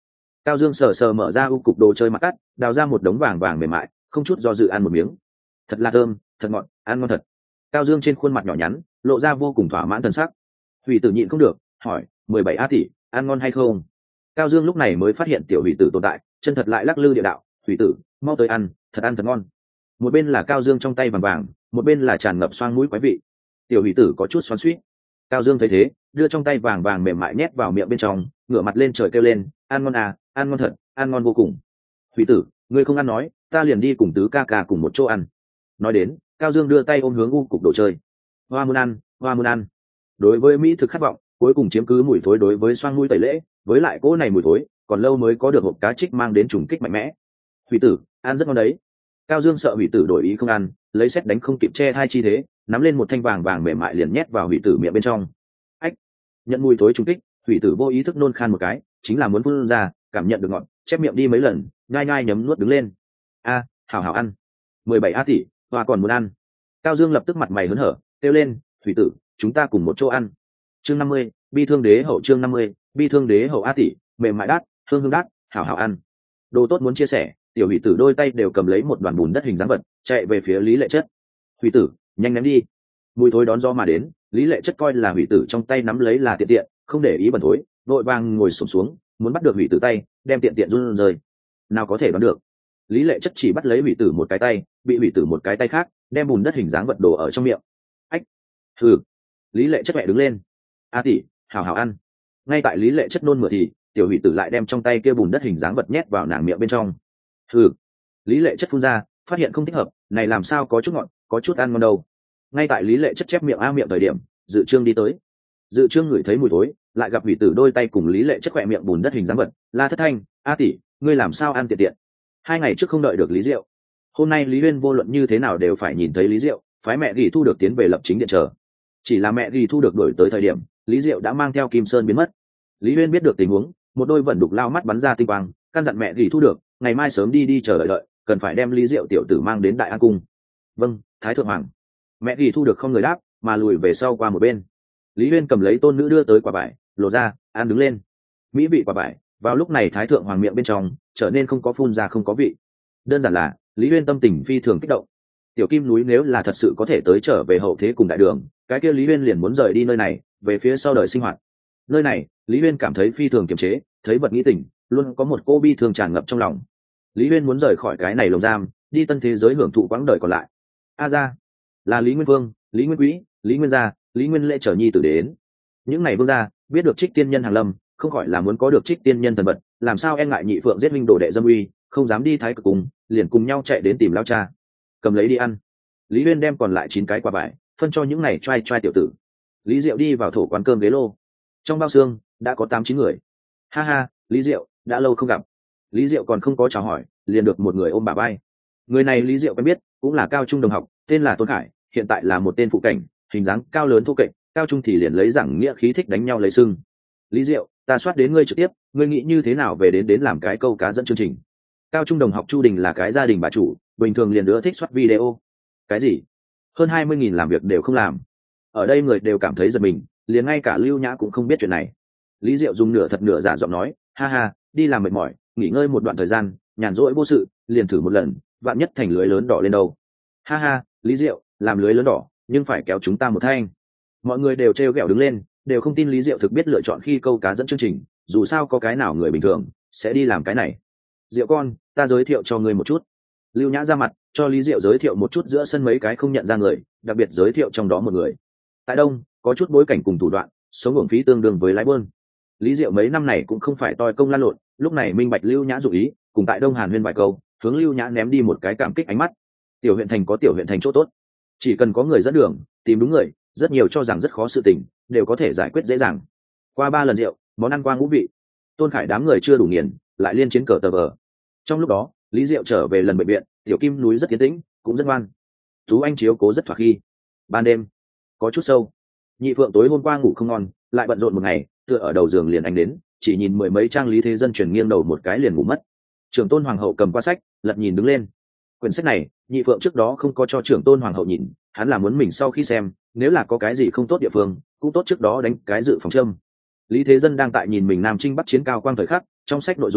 Cao Dương sờ sờ mở ra u cục đồ chơi mặt cắt, đào ra một đống vàng vàng mềm mại, không chút do dự ăn một miếng. Thật là thơm, thật ngọt, ăn ngon thật. Cao Dương trên khuôn mặt nhỏ nhắn lộ ra vô cùng thỏa mãn thần sắc. Hủy Tử nhịn không được hỏi, mười bảy a tỷ, ăn ngon hay không? Cao Dương lúc này mới phát hiện tiểu Hủy Tử tồn tại, chân thật lại lắc lư địa đạo, Hủy Tử, mau tới ăn, thật ăn thật ngon. Một bên là Cao Dương trong tay vàng vàng, một bên là tràn ngập xoang mũi quái vị. Tiểu Hủy Tử có chút xoắn xuýt. Cao Dương thấy thế, đưa trong tay vàng vàng mềm mại nhét vào miệng bên trong, ngửa mặt lên trời kêu lên, ăn ngon à, ăn ngon thật, ăn ngon vô cùng. Hủy Tử, ngươi không ăn nói, ta liền đi cùng tứ ca ca cùng một chỗ ăn. Nói đến, Cao Dương đưa tay ôm hướng u cục đồ chơi. Hoa muốn ăn, hoa muốn ăn. Đối với mỹ thực khát vọng, cuối cùng chiếm cứ mùi thối đối với xoang mũi tẩy lễ, với lại cỗ này mùi thối, còn lâu mới có được hộp cá trích mang đến trùng kích mạnh mẽ. Hủy Tử, ăn rất ngon đấy. Cao Dương sợ Hủy Tử đổi ý không ăn, lấy sét đánh không kịp che hai chi thế, nắm lên một thanh vàng vàng mềm mại liền nhét vào Hủy Tử miệng bên trong. Ách! Nhận mùi thối trùng kích, Hủy Tử vô ý thức nôn khan một cái, chính là muốn phun ra, cảm nhận được ngọt, chép miệng đi mấy lần, nhai nhai nhấm nuốt đứng lên. A, hảo hảo ăn. mười bảy a tỷ, hoa còn muốn ăn. Cao Dương lập tức mặt mày hớn hở, kêu lên, Hủy Tử, chúng ta cùng một chỗ ăn. Chương năm mươi, bi thương đế hậu chương năm mươi, bi thương đế hậu a tỷ, mềm mại đát, hương hương đát, hảo hảo ăn. Đồ tốt muốn chia sẻ, tiểu Hủy Tử đôi tay đều cầm lấy một đoàn bùn đất hình dáng vật, chạy về phía Lý Lệ Chất. Hủy Tử, nhanh ném đi. Mùi thối đón gió mà đến, Lý Lệ Chất coi là Hủy Tử trong tay nắm lấy là tiện tiện, không để ý bẩn thối, vội vàng ngồi xổm xuống, muốn bắt được Hủy Tử tay, đem tiện tiện run rơi. Nào có thể đoán được, Lý Lệ Chất chỉ bắt lấy Hủy Tử một cái tay, bị Hủy Tử một cái tay khác đem bùn đất hình dáng vật đổ ở trong miệng. Ách! Hừ! Lý Lệ Chất mẹ đứng lên. A tỷ, hảo hảo ăn. Ngay tại Lý Lệ Chất nôn mửa thì tiểu Hủy Tử lại đem trong tay kia bùn đất hình dáng vật nhét vào nàng miệng bên trong. Hừ! Lý Lệ Chất phun ra, phát hiện không thích hợp, này làm sao có chút ngọt, có chút ăn ngon đâu. Ngay tại Lý Lệ Chất chép miệng a miệng thời điểm, Dự Trương đi tới. Dự Trương ngửi thấy mùi thối, lại gặp Hủy Tử đôi tay cùng Lý Lệ Chất khỏe miệng bùn đất hình dáng vật, la thất thanh, a tỷ, ngươi làm sao ăn tiện tiện? Hai ngày trước không đợi được Lý Diệu, hôm nay Lý Uyên vô luận như thế nào đều phải nhìn thấy Lý Diệu, phái mẹ Gỉ Thu được tiến về lập chính điện chờ. Chỉ là mẹ Gỉ Thu được đổi tới thời điểm, Lý Diệu đã mang theo Kim Sơn biến mất. Lý Uyên biết được tình huống, một đôi vận đục lao mắt bắn ra tinh quang, căn dặn mẹ Gỉ Thu được, ngày mai sớm đi đi chờ đợi đợi, cần phải đem Lý Diệu tiểu tử mang đến Đại An cung. Vâng, Thái thượng hoàng. Mẹ Gỉ Thu được không người đáp, mà lùi về sau qua một bên. Lý Uyên cầm lấy tôn nữ đưa tới quả vải, lộ ra, ăn đứng lên. Mỹ vị quả vải, vào lúc này Thái thượng hoàng miệng bên trong trở nên không có phun ra không có vị. Đơn giản là Lý Uyên tâm tình phi thường kích động. Tiểu Kim núi nếu là thật sự có thể tới trở về hậu thế cùng đại đường, cái kia Lý Uyên liền muốn rời đi nơi này, về phía sau đời sinh hoạt. Nơi này, Lý Uyên cảm thấy phi thường kiềm chế, thấy vật nghĩ tình, luôn có một cô bi thương tràn ngập trong lòng. Lý Uyên muốn rời khỏi cái này lồng giam, đi tân thế giới hưởng thụ quãng đời còn lại. A gia, là Lý Nguyên Vương, Lý Nguyên Quý, Lý Nguyên gia, Lý Nguyên Lễ trở nhi tử đến. Những ngày vương gia biết được Trích Tiên Nhân hàng lâm, không khỏi là muốn có được Trích Tiên Nhân thần vật, làm sao e ngại nhị phượng giết minh đồ đệ dâm uy, không dám đi thái cực cùng, liền cùng nhau chạy đến tìm lao cha, cầm lấy đi ăn. Lý Uyên đem còn lại chín cái quả vải phân cho những này trai trai tiểu tử. Lý Diệu đi vào thổ quán cơm ghế lô, trong bao xương đã có tám chín người. Ha ha, Lý Diệu, đã lâu không gặp. Lý Diệu còn không có chào hỏi, liền được một người ôm bà vai. Người này Lý Diệu quen biết, cũng là cao trung đồng học, tên là Tôn Khải, hiện tại là một tên phụ cảnh, hình dáng cao lớn thô kệch, cao trung thì liền lấy giảng nghĩa khí thích đánh nhau lấy sưng. Lý Diệu, ta soát đến ngươi trực tiếp, ngươi nghĩ như thế nào về đến đến làm cái câu cá dẫn chương trình? Cao trung đồng học Chu Đình là cái gia đình bà chủ, bình thường liền nữa thích soát video. Cái gì? Hơn hai mươi nghìn làm việc đều không làm. Ở đây người đều cảm thấy giật mình, liền ngay cả Lưu Nhã cũng không biết chuyện này. Lý Diệu dùng nửa thật nửa giả giọng nói, ha ha, đi làm mệt mỏi, nghỉ ngơi một đoạn thời gian, nhàn rỗi vô sự, liền thử một lần, vạn nhất thành lưới lớn đỏ lên đâu. Ha ha, Lý Diệu, làm lưới lớn đỏ, nhưng phải kéo chúng ta một thanh. Mọi người đều trêu ghẹo đứng lên, đều không tin Lý Diệu thực biết lựa chọn khi câu cá dẫn chương trình, dù sao có cái nào người bình thường sẽ đi làm cái này. Diệu con, ta giới thiệu cho ngươi một chút. Lưu Nhã ra mặt cho Lý Diệu giới thiệu một chút giữa sân mấy cái không nhận ra người, đặc biệt giới thiệu trong đó một người tại đông có chút bối cảnh cùng thủ đoạn, sống hưởng phí tương đương với lái buôn. Lý Diệu mấy năm này cũng không phải toi công lan lộn, lúc này minh bạch Lưu Nhã dụ ý, cùng tại đông hàn huyên vài câu, hướng Lưu Nhã ném đi một cái cảm kích ánh mắt. Tiểu huyện thành có tiểu huyện thành chỗ tốt, chỉ cần có người dẫn đường, tìm đúng người, rất nhiều cho rằng rất khó sự tình đều có thể giải quyết dễ dàng. Qua ba lần rượu, món ăn qua ngũ vị, Tôn Khải đám người chưa đủ nghiền, lại liên chiến cờ tờ vờ. Trong lúc đó, Lý Diệu trở về lần bệnh viện, Tiểu Kim núi rất tiến tĩnh, cũng rất ngoan. Tú Anh chiếu cố rất thoải khi. Ban đêm có chút sâu, Nhị Phượng tối hôm qua ngủ không ngon, lại bận rộn một ngày, tựa ở đầu giường liền anh đến, chỉ nhìn mười mấy trang lý thế dân chuyển nghiêng đầu một cái liền ngủ mất. Trưởng Tôn Hoàng hậu cầm qua sách, lật nhìn đứng lên. Quyển sách này, Nhị Phượng trước đó không có cho Trưởng Tôn Hoàng hậu nhìn, hắn là muốn mình sau khi xem, nếu là có cái gì không tốt địa phương, cũng tốt trước đó đánh cái dự phòng châm. Lý Thế Dân đang tại nhìn mình Nam Trinh Bắc chiến cao quang thời khắc, trong sách nội dung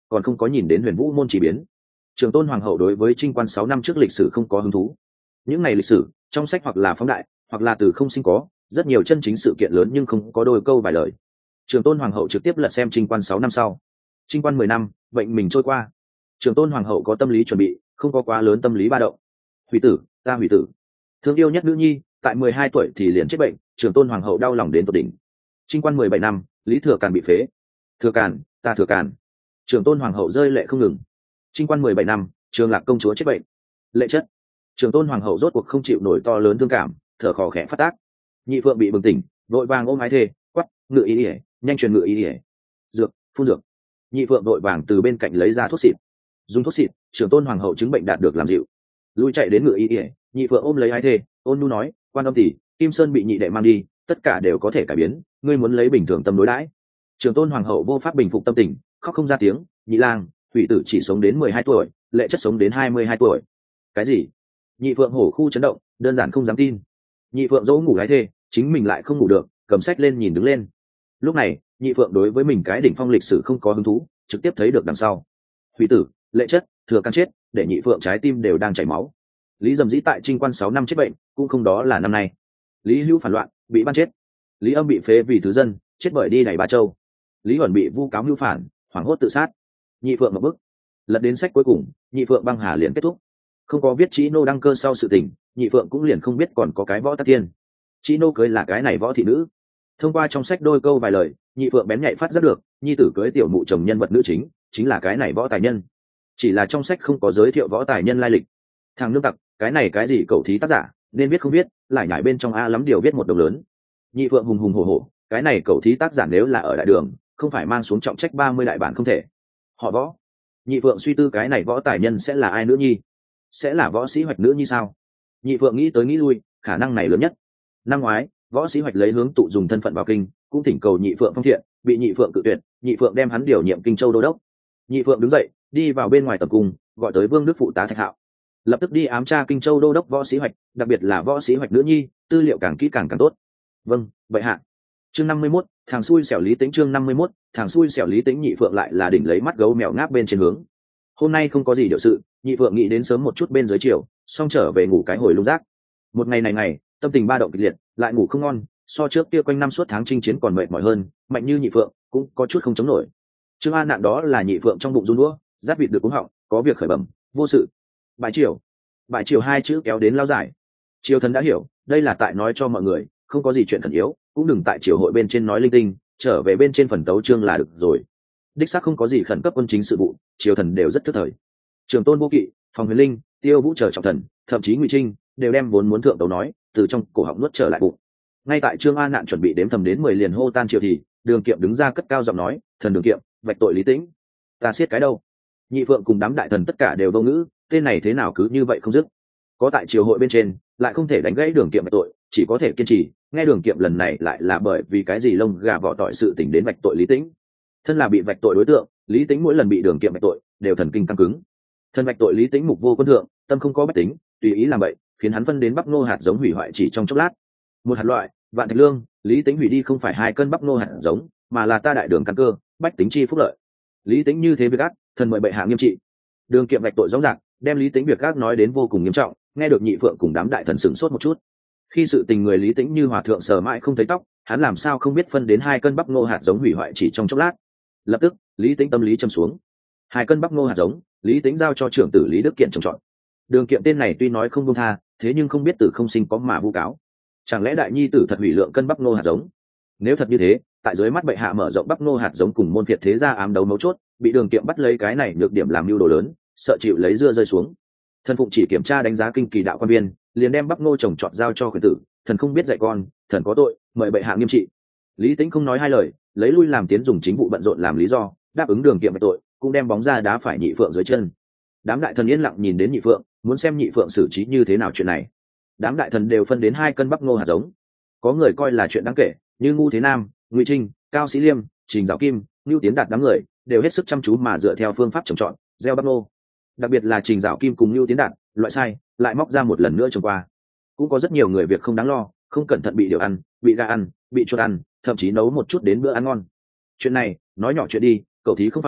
còn không có nhìn đến huyền vũ môn chỉ biến. Trường tôn hoàng hậu đối với trinh quan sáu năm trước lịch sử không có hứng thú. Những ngày lịch sử trong sách hoặc là phóng đại hoặc là từ không sinh có rất nhiều chân chính sự kiện lớn nhưng không có đôi câu vài lời. Trường tôn hoàng hậu trực tiếp lật xem trinh quan sáu năm sau. Trinh quan mười năm bệnh mình trôi qua, trường tôn hoàng hậu có tâm lý chuẩn bị, không có quá lớn tâm lý ba động. Hủy tử, ta hủy tử. Thương yêu nhất nữ nhi tại mười hai tuổi thì liền chết bệnh, trường tôn hoàng hậu đau lòng đến tột đỉnh. Trinh quan mười bảy năm, lý thừa càn bị phế. Thừa càn, ta thừa càn. Trường tôn hoàng hậu rơi lệ không ngừng. Trinh quan mười bảy năm, trường lạc công chúa chết bệnh. Lệ chất. Trường tôn hoàng hậu rốt cuộc không chịu nổi to lớn thương cảm, thở khò khẽ phát tác. Nhị phượng bị bừng tỉnh, vội vàng ôm ái thê, quắp, ngự ý ỉa, nhanh truyền ngự ý ỉa. Dược, phun dược. Nhị phượng vội vàng từ bên cạnh lấy ra thuốc xịt. Dùng thuốc xịt, trường tôn hoàng hậu chứng bệnh đạt được làm dịu. Lui chạy đến ngự ý ỉa, nhị phượng ôm lấy ái thê, ôn nhu nói, quan âm tỷ, kim sơn bị nhị đệ mang đi, tất cả đều có thể cải biến, ngươi muốn lấy bình thường tâm đối đãi. Trường tôn hoàng hậu vô pháp bình phục tâm tình, khóc không ra tiếng. Nhị lang, hủy tử chỉ sống đến mười hai tuổi, lệ chất sống đến hai mươi hai tuổi. Cái gì? Nhị phượng hổ khu chấn động, đơn giản không dám tin. Nhị phượng dỗ ngủ gái thê, chính mình lại không ngủ được, cầm sách lên nhìn đứng lên. Lúc này nhị phượng đối với mình cái đỉnh phong lịch sử không có hứng thú, trực tiếp thấy được đằng sau. Hủy tử, lệ chất, thừa căn chết, để nhị phượng trái tim đều đang chảy máu. Lý Dầm Dĩ tại trinh quan sáu năm chết bệnh, cũng không đó là năm nay. Lý Hữu phản loạn, bị ban chết. Lý Âm bị phế vì thứ dân, chết bởi đi đẩy Ba Châu. Lý Huẩn bị vu cáo mưu phản, hoảng hốt tự sát. Nhị phượng một bức lật đến sách cuối cùng, nhị phượng băng hà liền kết thúc. Không có viết Chí Nô đăng cơ sau sự tình, nhị phượng cũng liền không biết còn có cái võ tắc thiên. Chí Nô cưới là cái này võ thị nữ. Thông qua trong sách đôi câu vài lời, nhị phượng bén nhạy phát giác được, nhi tử cưới tiểu mụ chồng nhân vật nữ chính chính là cái này võ tài nhân. Chỉ là trong sách không có giới thiệu võ tài nhân lai lịch. Thằng nương tặc, cái này cái gì cẩu thí tác giả, nên biết không biết, lại nhảy bên trong a lắm điều viết một đồng lớn. Nhị phượng hùng hùng hổ hổ, cái này cẩu thí tác giả nếu là ở đại đường, không phải mang xuống trọng trách ba mươi đại bản không thể. Họ võ. Nhị phượng suy tư cái này võ tài nhân sẽ là ai nữ nhi? Sẽ là võ sĩ hoạch nữ nhi sao? Nhị phượng nghĩ tới nghĩ lui, khả năng này lớn nhất. Năm ngoái võ sĩ hoạch lấy hướng tụ dùng thân phận vào kinh, cũng thỉnh cầu nhị phượng phong thiện, bị nhị phượng cự tuyệt. Nhị phượng đem hắn điều nhiệm kinh châu đô đốc. Nhị phượng đứng dậy đi vào bên ngoài tập cung, gọi tới vương đức phụ tá Thạch Hạo, lập tức đi ám tra kinh châu đô đốc võ sĩ hoạch, đặc biệt là võ sĩ hoạch nữ nhi, tư liệu càng kỹ càng càng tốt. Vâng, bệ hạ. Chương năm mươi mốt, thằng xui xẻo Lý Tĩnh. Chương năm mươi mốt, thằng xui xẻo Lý Tĩnh. Nhị phượng lại là đỉnh lấy mắt gấu mèo ngáp bên trên hướng. Hôm nay không có gì điều sự, nhị phượng nghĩ đến sớm một chút bên dưới chiều, xong trở về ngủ cái hồi lung rác. Một ngày này ngày tâm tình ba động kịch liệt, lại ngủ không ngon, so trước kia quanh năm suốt tháng chinh chiến còn mệt mỏi hơn, mạnh như nhị phượng cũng có chút không chống nổi. Trương An nạn đó là nhị phượng trong bụng run đũa, giáp vịt được uống họng, có việc khởi bẩm, vô sự. Bại triều. Bại triều hai chữ kéo đến lao dài. Triều thần đã hiểu, đây là tại nói cho mọi người, không có gì chuyện khẩn yếu, cũng đừng tại triều hội bên trên nói linh tinh, trở về bên trên phần tấu chương là được rồi. Đích xác không có gì khẩn cấp quân chính sự vụ, triều thần đều rất thức thời. Trường Tôn Vô Kỵ, Phòng Huyền Linh, Tiêu Vũ chờ trọng thần, thậm chí Ngụy Trinh đều đem vốn muốn thượng tấu nói từ trong cổ họng nuốt trở lại bụng. Ngay tại Trương An nạn chuẩn bị đếm thầm đến mười liền hô tan triều thì Đường Kiệm đứng ra cất cao giọng nói, thần Đường Kiệm, vạch tội Lý Tĩnh. Ta siết cái đâu? Nhị phượng cùng đám đại thần tất cả đều vô ngữ, tên này thế nào cứ như vậy không dứt. Có tại triều hội bên trên lại không thể đánh gãy Đường Kiệm vạch tội, chỉ có thể kiên trì. Nghe Đường Kiệm lần này lại là bởi vì cái gì lông gà vỏ tỏi sự tình đến vạch tội Lý Tĩnh. Thân là bị vạch tội đối tượng, Lý Tĩnh mỗi lần bị Đường Kiệm vạch tội đều thần kinh căng cứng. Thân vạch tội Lý Tĩnh mục vô quân thượng, tâm không có bách tính, tùy ý làm vậy, khiến hắn phân đến bắp ngô hạt giống hủy hoại chỉ trong chốc lát. Một hạt loại vạn thạch lương, Lý Tĩnh hủy đi không phải hai cân bắp ngô hạt giống, mà là ta đại đường căn cơ, bách tính chi phúc lợi. Lý Tĩnh như thế việc ác, thần mời bệ hạ nghiêm trị. Đường Kiệm vạch tội rõ ràng, đem Lý Tĩnh việc ác nói đến vô cùng nghiêm trọng, nghe được nhị phượng cùng đám đại thần sửng sốt một chút. Khi sự tình người Lý Tĩnh như hòa thượng sờ mãi không thấy tóc, hắn làm sao không biết phân đến hai cân bắp ngô hạt giống hủy hoại chỉ trong chốc lát. Lập tức Lý Tĩnh tâm lý châm xuống. Hai cân bắp ngô hạt giống, Lý Tĩnh giao cho trưởng tử Lý Đức Kiện trồng trọt. Đường Kiệm tên này tuy nói không buông tha, thế nhưng không biết từ không sinh có mà vu cáo. Chẳng lẽ đại nhi tử thật hủy lượng cân bắp ngô hạt giống? Nếu thật như thế, tại dưới mắt bệ hạ mở rộng bắp ngô hạt giống cùng môn phiệt thế gia ám đấu mấu chốt, bị Đường Kiệm bắt lấy cái này nhược điểm làm mưu đồ lớn, sợ chịu lấy dưa rơi xuống. Thần phụng chỉ kiểm tra đánh giá kinh kỳ đạo quan viên, liền đem bắp ngô trồng trọt giao cho khuyển tử, thần không biết dạy con, thần có tội, mời bệ hạ nghiêm trị. Lý Tĩnh không nói hai lời, lấy lui làm tiến dùng chính vụ bận rộn làm lý do, đáp ứng Đường Kiệm về tội, cũng đem bóng ra đá phải nhị phượng dưới chân. Đám đại thần yên lặng nhìn đến nhị phượng, muốn xem nhị phượng xử trí như thế nào chuyện này. Đám đại thần đều phân đến hai cân bắp ngô hạt giống, có người coi là chuyện đáng kể, như Ngu Thế Nam, Ngụy Trinh, Cao Sĩ Liêm, Trình Dạo Kim, Nưu Tiến Đạt đám người đều hết sức chăm chú mà dựa theo phương pháp trồng trọt gieo bắp ngô. Đặc biệt là Trình Dạo Kim cùng Nưu Tiến Đạt, loại sai lại móc ra một lần nữa trồng qua. Cũng có rất nhiều người việc không đáng lo, không cẩn thận bị điều ăn, bị gà ăn, bị chuột ăn, thậm chí nấu một chút đến bữa ăn ngon. Chuyện này nói nhỏ chuyện đi, cậu thí không phải,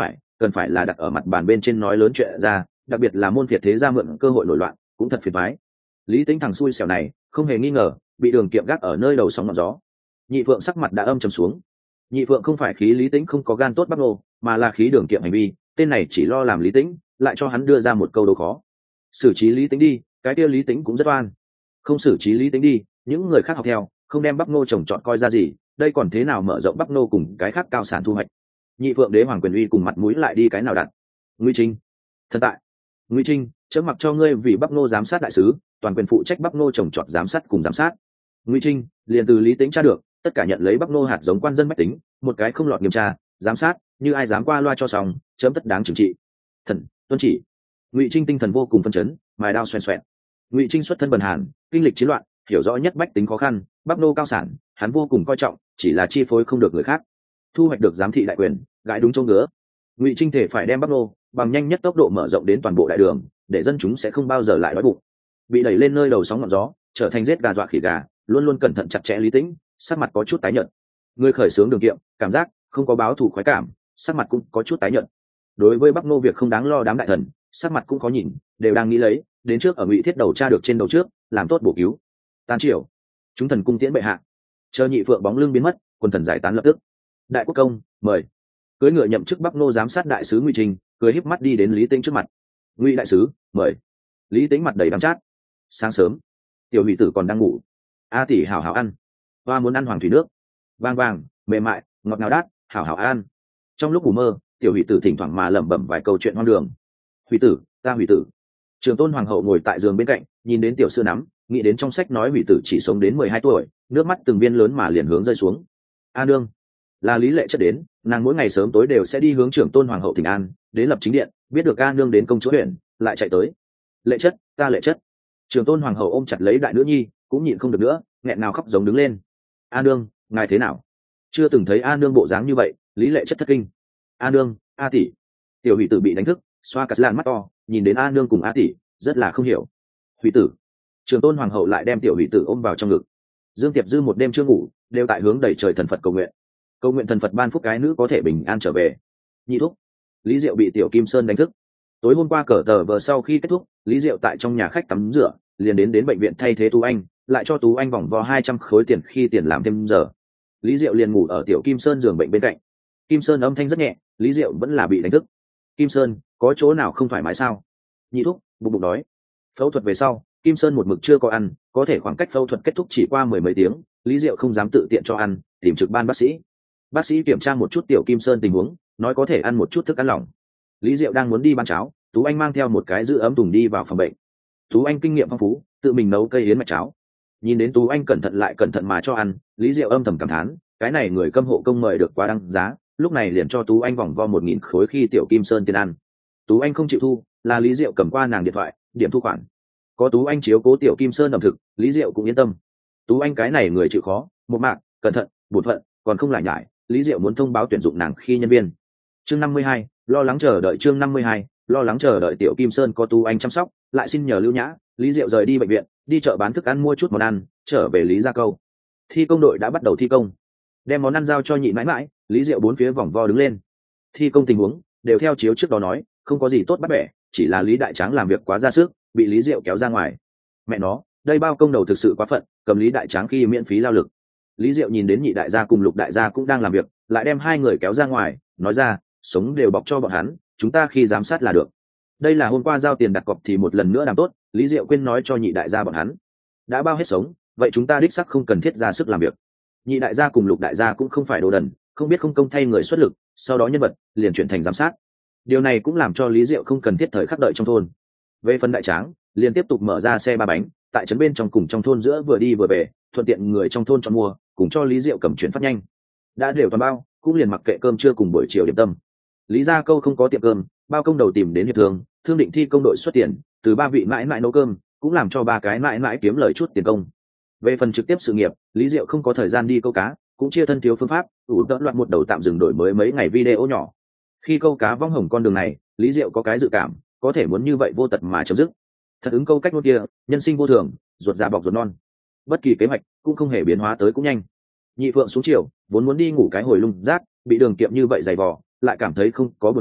cần phải là đặt ở mặt bàn bên trên nói lớn chuyện ra, đặc biệt là môn phiệt thế gia mượn cơ hội nổi loạn cũng thật phiền toái. Lý Tĩnh thằng xui xẻo này không hề nghi ngờ bị Đường Kiệm gác ở nơi đầu sóng ngọn gió. Nhị Phượng sắc mặt đã âm trầm xuống. Nhị Phượng không phải khí Lý Tĩnh không có gan tốt Bắc Nô, mà là khí Đường Kiệm hành vi, tên này chỉ lo làm Lý Tĩnh, lại cho hắn đưa ra một câu đố khó. Xử trí Lý Tĩnh đi, cái kia Lý Tĩnh cũng rất oan. Không xử trí Lý Tĩnh đi, những người khác học theo, không đem Bắc Nô trồng trọt coi ra gì, đây còn thế nào mở rộng Bắc Nô cùng cái khác cao sản thu hoạch. Nhị Phượng đế hoàng quyền uy cùng mặt mũi lại đi cái nào đặt. Ngụy Trinh, thần tại. Ngụy Trinh, chớ mặc cho ngươi vì Bắc Nô giám sát đại sứ, toàn quyền phụ trách Bắc Nô trồng trọt giám sát cùng giám sát. Ngụy Trinh, liền từ Lý Tĩnh tra được, tất cả nhận lấy Bắc Nô hạt giống quan dân bách tính, một cái không lọt nghiêm tra, giám sát, như ai dám qua loa cho xong, chấm tất đáng trừng trị. Thần, tuân chỉ. Ngụy Trinh tinh thần vô cùng phân chấn, mài đao xoèn xoẹn. Ngụy Trinh xuất thân bần hàn, kinh lịch chiến loạn, hiểu rõ nhất bách tính khó khăn, Bắc Nô cao sản, hắn vô cùng coi trọng, chỉ là chi phối không được người khác. Thu hoạch được giám thị đại quyền, gãi đúng chỗ ngứa. Ngụy Trinh thể phải đem Bắc Nô bằng nhanh nhất tốc độ mở rộng đến toàn bộ đại đường, để dân chúng sẽ không bao giờ lại đói bụng. Bị đẩy lên nơi đầu sóng ngọn gió, trở thành giết gà dọa khỉ gà, luôn luôn cẩn thận chặt chẽ Lý Tĩnh, sắc mặt có chút tái nhợt. Người khởi xướng Đường Kiệm, cảm giác không có báo thù khoái cảm, sắc mặt cũng có chút tái nhợt. Đối với Bắc Nô việc không đáng lo đám đại thần, sắc mặt cũng khó nhìn, đều đang nghĩ lấy, đến trước ở Ngụy Thiết đầu tra được trên đầu trước, làm tốt bổ cứu. Tan triều, chúng thần cung tiễn bệ hạ. Chờ Nhị Phượng bóng lưng biến mất, quân thần giải tán lập tức. Đại quốc công, mời. Cưỡi ngựa nhậm chức Bắc Nô giám sát đại sứ Ngụy Trình, cười híp mắt đi đến Lý Tĩnh trước mặt. Ngụy đại sứ, mời. Lý Tĩnh mặt đầy đắng chát. Sáng sớm, tiểu hỷ tử còn đang ngủ. A tỷ hảo hảo ăn. Hoa muốn ăn hoàng thủy nước. Vang vàng, mềm mại, ngọt ngào đát, hảo hảo ăn. Trong lúc ngủ mơ, tiểu hỷ tử thỉnh thoảng mà lẩm bẩm vài câu chuyện hoang đường. Hỷ tử, ta hỷ tử. Trường Tôn hoàng hậu ngồi tại giường bên cạnh, nhìn đến tiểu sữa nắm, nghĩ đến trong sách nói hỷ tử chỉ sống đến mười hai tuổi, nước mắt từng viên lớn mà liền hướng rơi xuống. A nương, là Lý Lệ Chất đến, nàng mỗi ngày sớm tối đều sẽ đi hướng Trưởng Tôn hoàng hậu thỉnh an, đến lập chính điện, biết được A nương đến công chúa huyện, lại chạy tới. Lệ Chất, ta Lệ Chất. Trưởng Tôn hoàng hậu ôm chặt lấy đại nữ nhi, cũng nhịn không được nữa, nghẹn nào khóc giống đứng lên. A nương, ngài thế nào? Chưa từng thấy A nương bộ dáng như vậy. Lý Lệ Chất thất kinh. A nương, A tỷ. Tiểu hỷ tử bị đánh thức, xoa cắt làn mắt to, nhìn đến A nương cùng A tỷ, rất là không hiểu. Hỷ tử. Trường Tôn hoàng hậu lại đem tiểu hỷ tử ôm vào trong ngực. Dương Tiệp Dư một đêm chưa ngủ, đều tại hướng đẩy trời thần Phật cầu nguyện, cầu nguyện thần Phật ban phúc cái nữ có thể bình an trở về. Nhị thúc. Lý Diệu bị tiểu Kim Sơn đánh thức. Tối hôm qua cờ tờ vờ sau khi kết thúc, Lý Diệu tại trong nhà khách tắm rửa, liền đến đến bệnh viện thay thế Tú Anh, lại cho Tú Anh vòng vo hai trăm khối tiền khi tiền làm thêm giờ. Lý Diệu liền ngủ ở tiểu Kim Sơn giường bệnh bên cạnh. Kim Sơn âm thanh rất nhẹ, Lý Diệu vẫn là bị đánh thức. Kim Sơn, có chỗ nào không thoải mái sao? Nhị thúc, bụng bụng đói. Phẫu thuật về sau, Kim Sơn một mực chưa có ăn, có thể khoảng cách phẫu thuật kết thúc chỉ qua mười mấy tiếng, Lý Diệu không dám tự tiện cho ăn, tìm trực ban bác sĩ. Bác sĩ kiểm tra một chút tiểu Kim Sơn tình huống, nói có thể ăn một chút thức ăn lỏng. Lý Diệu đang muốn đi ban cháo, Tú Anh mang theo một cái giữ ấm thùng đi vào phòng bệnh. Tú Anh kinh nghiệm phong phú, tự mình nấu cây yến mạch cháo. Nhìn đến Tú Anh cẩn thận lại cẩn thận mà cho ăn, Lý Diệu âm thầm cảm thán, cái này người câm hộ công mời được quá đăng giá, lúc này liền cho Tú Anh vòng vo một nghìn khối khi tiểu Kim Sơn tiền ăn. Tú Anh không chịu thu, là Lý Diệu cầm qua nàng điện thoại, điểm thu khoản. Có Tú Anh chiếu cố tiểu Kim Sơn ẩm thực, Lý Diệu cũng yên tâm. Tú Anh cái này người chịu khó, một mạc, cẩn thận, bổn phận, còn không lại nhải, Lý Diệu muốn thông báo tuyển dụng nàng khi nhân viên. Chương năm mươi hai, lo lắng chờ đợi chương năm mươi hai, lo lắng chờ đợi tiểu Kim Sơn có Tú Anh chăm sóc, lại xin nhờ Lưu Nhã, Lý Diệu rời đi bệnh viện, đi chợ bán thức ăn mua chút món ăn, trở về Lý Gia Câu. Thi công đội đã bắt đầu thi công, đem món ăn giao cho nhị mãi mãi, Lý Diệu bốn phía vòng vo đứng lên. Thi công tình huống đều theo chiếu trước đó nói, không có gì tốt bắt bẻ, chỉ là Lý Đại Tráng làm việc quá ra sức, bị Lý Diệu kéo ra ngoài. Mẹ nó, đây bao công đầu thực sự quá phận, cầm Lý Đại Tráng khi miễn phí lao lực. Lý Diệu nhìn đến nhị đại gia cùng lục đại gia cũng đang làm việc, lại đem hai người kéo ra ngoài, nói ra, sống đều bọc cho bọn hắn, chúng ta khi giám sát là được. Đây là hôm qua giao tiền đặt cọc thì một lần nữa làm tốt, Lý Diệu quên nói cho nhị đại gia bọn hắn. Đã bao hết sống, vậy chúng ta đích sắc không cần thiết ra sức làm việc. Nhị đại gia cùng lục đại gia cũng không phải đồ đần, không biết không công thay người xuất lực, sau đó nhân vật liền chuyển thành giám sát. Điều này cũng làm cho Lý Diệu không cần thiết thời khắc đợi trong thôn. Về phần Đại Tráng, liền tiếp tục mở ra xe ba bánh, tại trấn bên trong cùng trong thôn giữa vừa đi vừa về, thuận tiện người trong thôn chọn mua, cùng cho Lý Diệu cầm chuyển phát nhanh. Đã đều toàn bao, cũng liền mặc kệ cơm trưa cùng buổi chiều điểm tâm. Lý Gia Câu không có tiệm cơm, bao công đầu tìm đến hiệp thương, thương định thi công đội xuất tiền, từ ba vị mãi mãi nấu cơm, cũng làm cho ba cái mãi mãi kiếm lời chút tiền công. Về phần trực tiếp sự nghiệp, Lý Diệu không có thời gian đi câu cá, cũng chia thân thiếu phương pháp, ủ đỡ loạn một đầu tạm dừng đổi mới mấy ngày video nhỏ. Khi câu cá vong hồng con đường này, Lý Diệu có cái dự cảm, có thể muốn như vậy vô tật mà chấm dứt. Thật ứng câu cách ngôn kia, nhân sinh vô thường, ruột già bọc ruột non. Bất kỳ kế hoạch cũng không hề biến hóa tới cũng nhanh. Nhị Phượng xuống chiều, vốn muốn đi ngủ cái hồi lung rác, bị Đường Kiệm như vậy giày vò, lại cảm thấy không có buồn ngủ,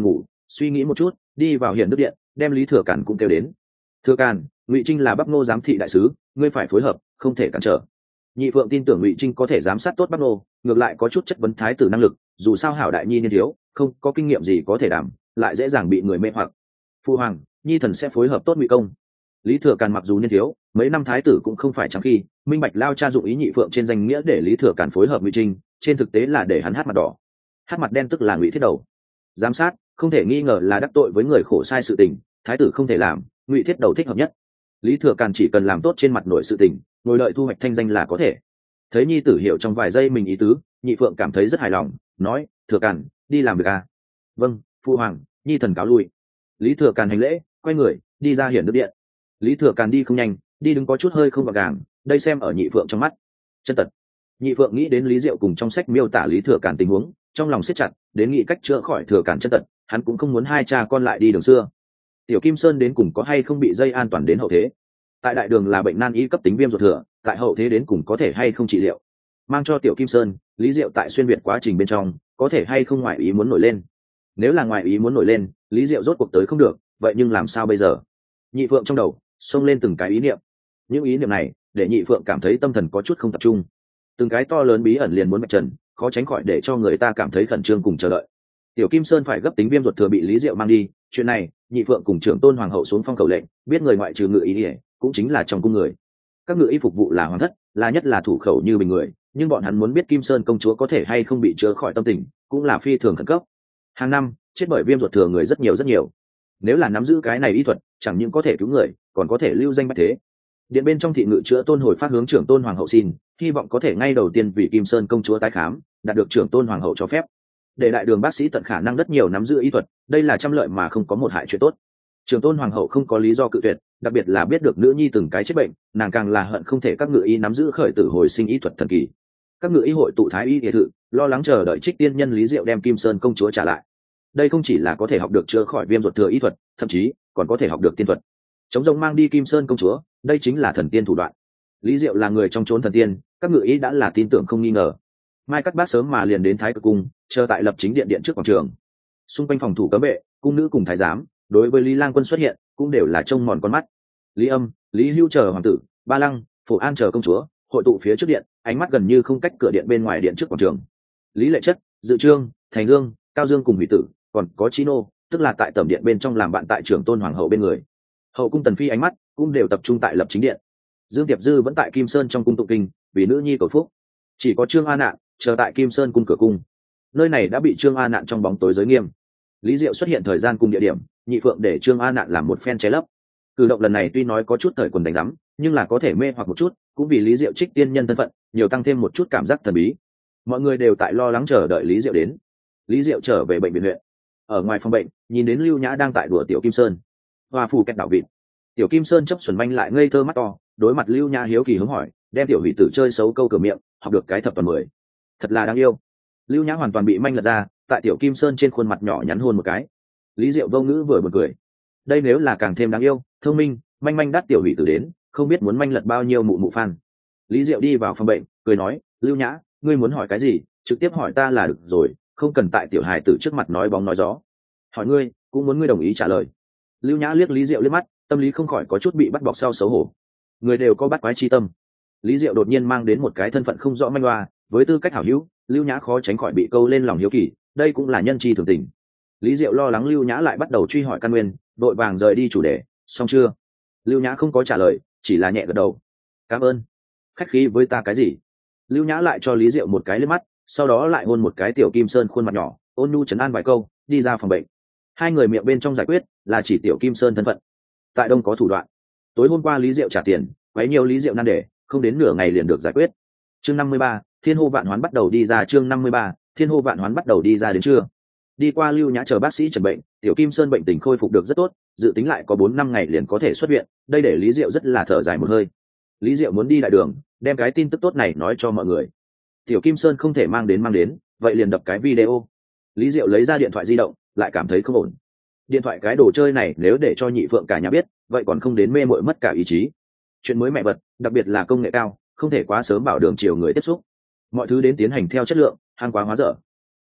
suy nghĩ một chút đi vào hiển đức điện, đem Lý Thừa Càn cũng kêu đến. Thừa Càn, Ngụy Trinh là Bắc Nô giám thị đại sứ, ngươi phải phối hợp, không thể cản trở. Nhị Phượng tin tưởng Ngụy Trinh có thể giám sát tốt Bắc Nô, ngược lại có chút chất vấn thái tử năng lực, dù sao hảo đại nhi niên thiếu, không có kinh nghiệm gì có thể đảm, lại dễ dàng bị người mê hoặc. Phu hoàng, nhi thần sẽ phối hợp tốt Ngụy công. Lý Thừa Càn mặc dù niên thiếu, mấy năm thái tử cũng không phải chẳng khi, minh bạch lao cha dụng ý Nhị Phượng trên danh nghĩa để Lý Thừa Càn phối hợp Ngụy Trinh, trên thực tế là để hắn hát mặt đỏ. Hát mặt đen tức là Ngụy Thiết Đầu. Giám sát, không thể nghi ngờ là đắc tội với người khổ sai sự tình, thái tử không thể làm, Ngụy Thiết Đầu thích hợp nhất. Lý Thừa Càn chỉ cần làm tốt trên mặt nội sự tình, ngồi đợi thu hoạch thanh danh là có thể. Thấy nhi tử hiểu trong vài giây mình ý tứ, Nhị Phượng cảm thấy rất hài lòng, nói: Thừa Càn, đi làm việc à? Vâng, phu hoàng, nhi thần cáo lui. Lý Thừa Càn hành lễ, quay người đi ra hiển đức điện. Lý Thừa Càn đi không nhanh, đi đứng có chút hơi không gọn gàng, đây xem ở Nhị Phượng trong mắt. Chân tật. Nhị Phượng nghĩ đến Lý Diệu cùng trong sách miêu tả Lý Thừa Càn tình huống, trong lòng siết chặt, đến nghĩ cách chữa khỏi Thừa Càn chân tật, hắn cũng không muốn hai cha con lại đi đường xưa. Tiểu Kim Sơn đến cùng có hay không bị dây an toàn đến hậu thế? Tại đại đường là bệnh nan y cấp tính viêm ruột thừa, tại hậu thế đến cùng có thể hay không trị liệu? Mang cho Tiểu Kim Sơn, Lý Diệu tại xuyên việt quá trình bên trong, có thể hay không ngoại ý muốn nổi lên? Nếu là ngoại ý muốn nổi lên, Lý Diệu rốt cuộc tới không được, vậy nhưng làm sao bây giờ? Nhị Phượng trong đầu xông lên từng cái ý niệm. Những ý niệm này để Nhị Phượng cảm thấy tâm thần có chút không tập trung. Từng cái to lớn bí ẩn liền muốn mạch trần, khó tránh khỏi để cho người ta cảm thấy khẩn trương cùng chờ đợi. Tiểu Kim Sơn phải gấp tính viêm ruột thừa bị Lý Diệu mang đi, chuyện này, Nhị Phượng cùng trưởng tôn hoàng hậu xuống phong khẩu lệnh, biết người ngoại trừ ngự ý ỉa, cũng chính là trong cung người. Các ngự y phục vụ là hoàng thất, là nhất là thủ khẩu như bình người, nhưng bọn hắn muốn biết Kim Sơn công chúa có thể hay không bị chữa khỏi tâm tình, cũng là phi thường khẩn cấp. Hàng năm, chết bởi viêm ruột thừa người rất nhiều rất nhiều. Nếu là nắm giữ cái này y thuật, chẳng những có thể cứu người, còn có thể lưu danh bách thế. Điện bên trong thị ngự chữa tôn hồi phát hướng trưởng tôn hoàng hậu xin, hy vọng có thể ngay đầu tiên vì Kim Sơn công chúa tái khám, đạt được trưởng tôn hoàng hậu cho phép. Để đại đường bác sĩ tận khả năng rất nhiều nắm giữ y thuật, đây là trăm lợi mà không có một hại chuyện tốt. Trưởng tôn hoàng hậu không có lý do cự tuyệt, đặc biệt là biết được nữ nhi từng cái chết bệnh, nàng càng là hận không thể các ngự y nắm giữ khởi tử hồi sinh y thuật thần kỳ. Các ngự y hội tụ thái y y thự, lo lắng chờ đợi Trích Tiên Nhân Lý Diệu đem Kim Sơn công chúa trả lại. Đây không chỉ là có thể học được chữa khỏi viêm ruột thừa y thuật, thậm chí còn có thể học được tiên thuật. Chống rồng mang đi Kim Sơn công chúa, đây chính là thần tiên thủ đoạn. Lý Diệu là người trong chốn thần tiên, các ngự y đã là tin tưởng không nghi ngờ. Mai Cát Bác sớm mà liền đến Thái Cực cung, chờ tại lập chính điện điện trước quảng trường. Xung quanh phòng thủ cấm vệ, cung nữ cùng thái giám, đối với Lý Lang Quân xuất hiện, cũng đều là trông mòn con mắt. Lý Âm, Lý Hưu chờ hoàng tử, Ba Lăng, Phổ An chờ công chúa, hội tụ phía trước điện, ánh mắt gần như không cách cửa điện bên ngoài điện trước quảng trường. Lý Lệ Chất, Dự Trương, Thành Dương, Cao Dương cùng Hủy Tử, còn có Chí Nô, tức là tại tẩm điện bên trong làm bạn tại trưởng tôn hoàng hậu bên người. Hậu cung tần phi ánh mắt cũng đều tập trung tại lập chính điện. Dương Tiệp Dư vẫn tại Kim Sơn trong cung tụng kinh, vì nữ nhi cầu phúc. Chỉ có Trương A Nạn chờ tại Kim Sơn cung cửa cung. Nơi này đã bị Trương A Nạn trong bóng tối giới nghiêm. Lý Diệu xuất hiện thời gian cùng địa điểm, Nhị Phượng để Trương A Nạn làm một phen che lấp. Cử động lần này tuy nói có chút thời quần đánh rắm, nhưng là có thể mê hoặc một chút, cũng vì Lý Diệu Trích Tiên Nhân thân phận, nhiều tăng thêm một chút cảm giác thần bí. Mọi người đều tại lo lắng chờ đợi Lý Diệu đến. Lý Diệu trở về bệnh viện huyện. Ở ngoài phòng bệnh, nhìn đến Lưu Nhã đang tại đùa Tiểu Kim Sơn. Hoa phù kẹt đảo vịt. Tiểu Kim Sơn chấp xuẩn manh lại ngây thơ mắt to, đối mặt Lưu Nhã hiếu kỳ hứng hỏi, đem Tiểu Hủy Tử chơi xấu câu cửa miệng, học được cái thập toàn mười. Thật là đáng yêu. Lưu Nhã hoàn toàn bị manh lật ra, tại Tiểu Kim Sơn trên khuôn mặt nhỏ nhắn hôn một cái. Lý Diệu vô ngữ vừa bật cười. Đây nếu là càng thêm đáng yêu, thông minh, manh manh đắt Tiểu Hủy Tử đến, không biết muốn manh lật bao nhiêu mụ mụ phan. Lý Diệu đi vào phòng bệnh, cười nói, Lưu Nhã, ngươi muốn hỏi cái gì, trực tiếp hỏi ta là được rồi, không cần tại tiểu hài tử trước mặt nói bóng nói gió. Hỏi ngươi, cũng muốn ngươi đồng ý trả lời. Lưu Nhã liếc Lý Diệu liếc mắt, tâm lý không khỏi có chút bị bắt bọc sau xấu hổ. Người đều có bắt quái chi tâm. Lý Diệu đột nhiên mang đến một cái thân phận không rõ manh hoa, với tư cách hảo hữu, Lưu Nhã khó tránh khỏi bị câu lên lòng hiếu kỳ, đây cũng là nhân chi thường tình. Lý Diệu lo lắng Lưu Nhã lại bắt đầu truy hỏi căn nguyên, đội vàng rời đi chủ đề, xong chưa? Lưu Nhã không có trả lời, chỉ là nhẹ gật đầu. Cảm ơn. Khách khí với ta cái gì? Lưu Nhã lại cho Lý Diệu một cái liếc mắt, sau đó lại hôn một cái Tiểu Kim Sơn khuôn mặt nhỏ, ôn nhu trấn an vài câu, đi ra phòng bệnh. Hai người miệng bên trong giải quyết là chỉ Tiểu Kim Sơn thân phận. Tại Đông có thủ đoạn. Tối hôm qua Lý Diệu trả tiền, quấy nhiều Lý Diệu nan đề, không đến nửa ngày liền được giải quyết. Chương năm mươi ba, Thiên hô vạn hoán bắt đầu đi ra. Chương năm mươi ba, Thiên hô vạn hoán bắt đầu đi ra đến trưa. Đi qua Lưu Nhã chờ bác sĩ chẩn bệnh, Tiểu Kim Sơn bệnh tình khôi phục được rất tốt, dự tính lại có bốn năm ngày liền có thể xuất viện, đây để Lý Diệu rất là thở dài một hơi. Lý Diệu muốn đi đại đường, đem cái tin tức tốt này nói cho mọi người. Tiểu Kim Sơn không thể mang đến mang đến, vậy liền đập cái video. Lý Diệu lấy ra điện thoại di động, lại cảm thấy không ổn. Điện thoại cái đồ chơi này nếu để cho Nhị Phượng cả nhà biết, vậy còn không đến mê mội mất cả ý chí. Chuyện mới mẹ vật, đặc biệt là công nghệ cao, không thể quá sớm bảo đường chiều người tiếp xúc. Mọi thứ đến tiến hành theo chất lượng, hàng quá hóa dở.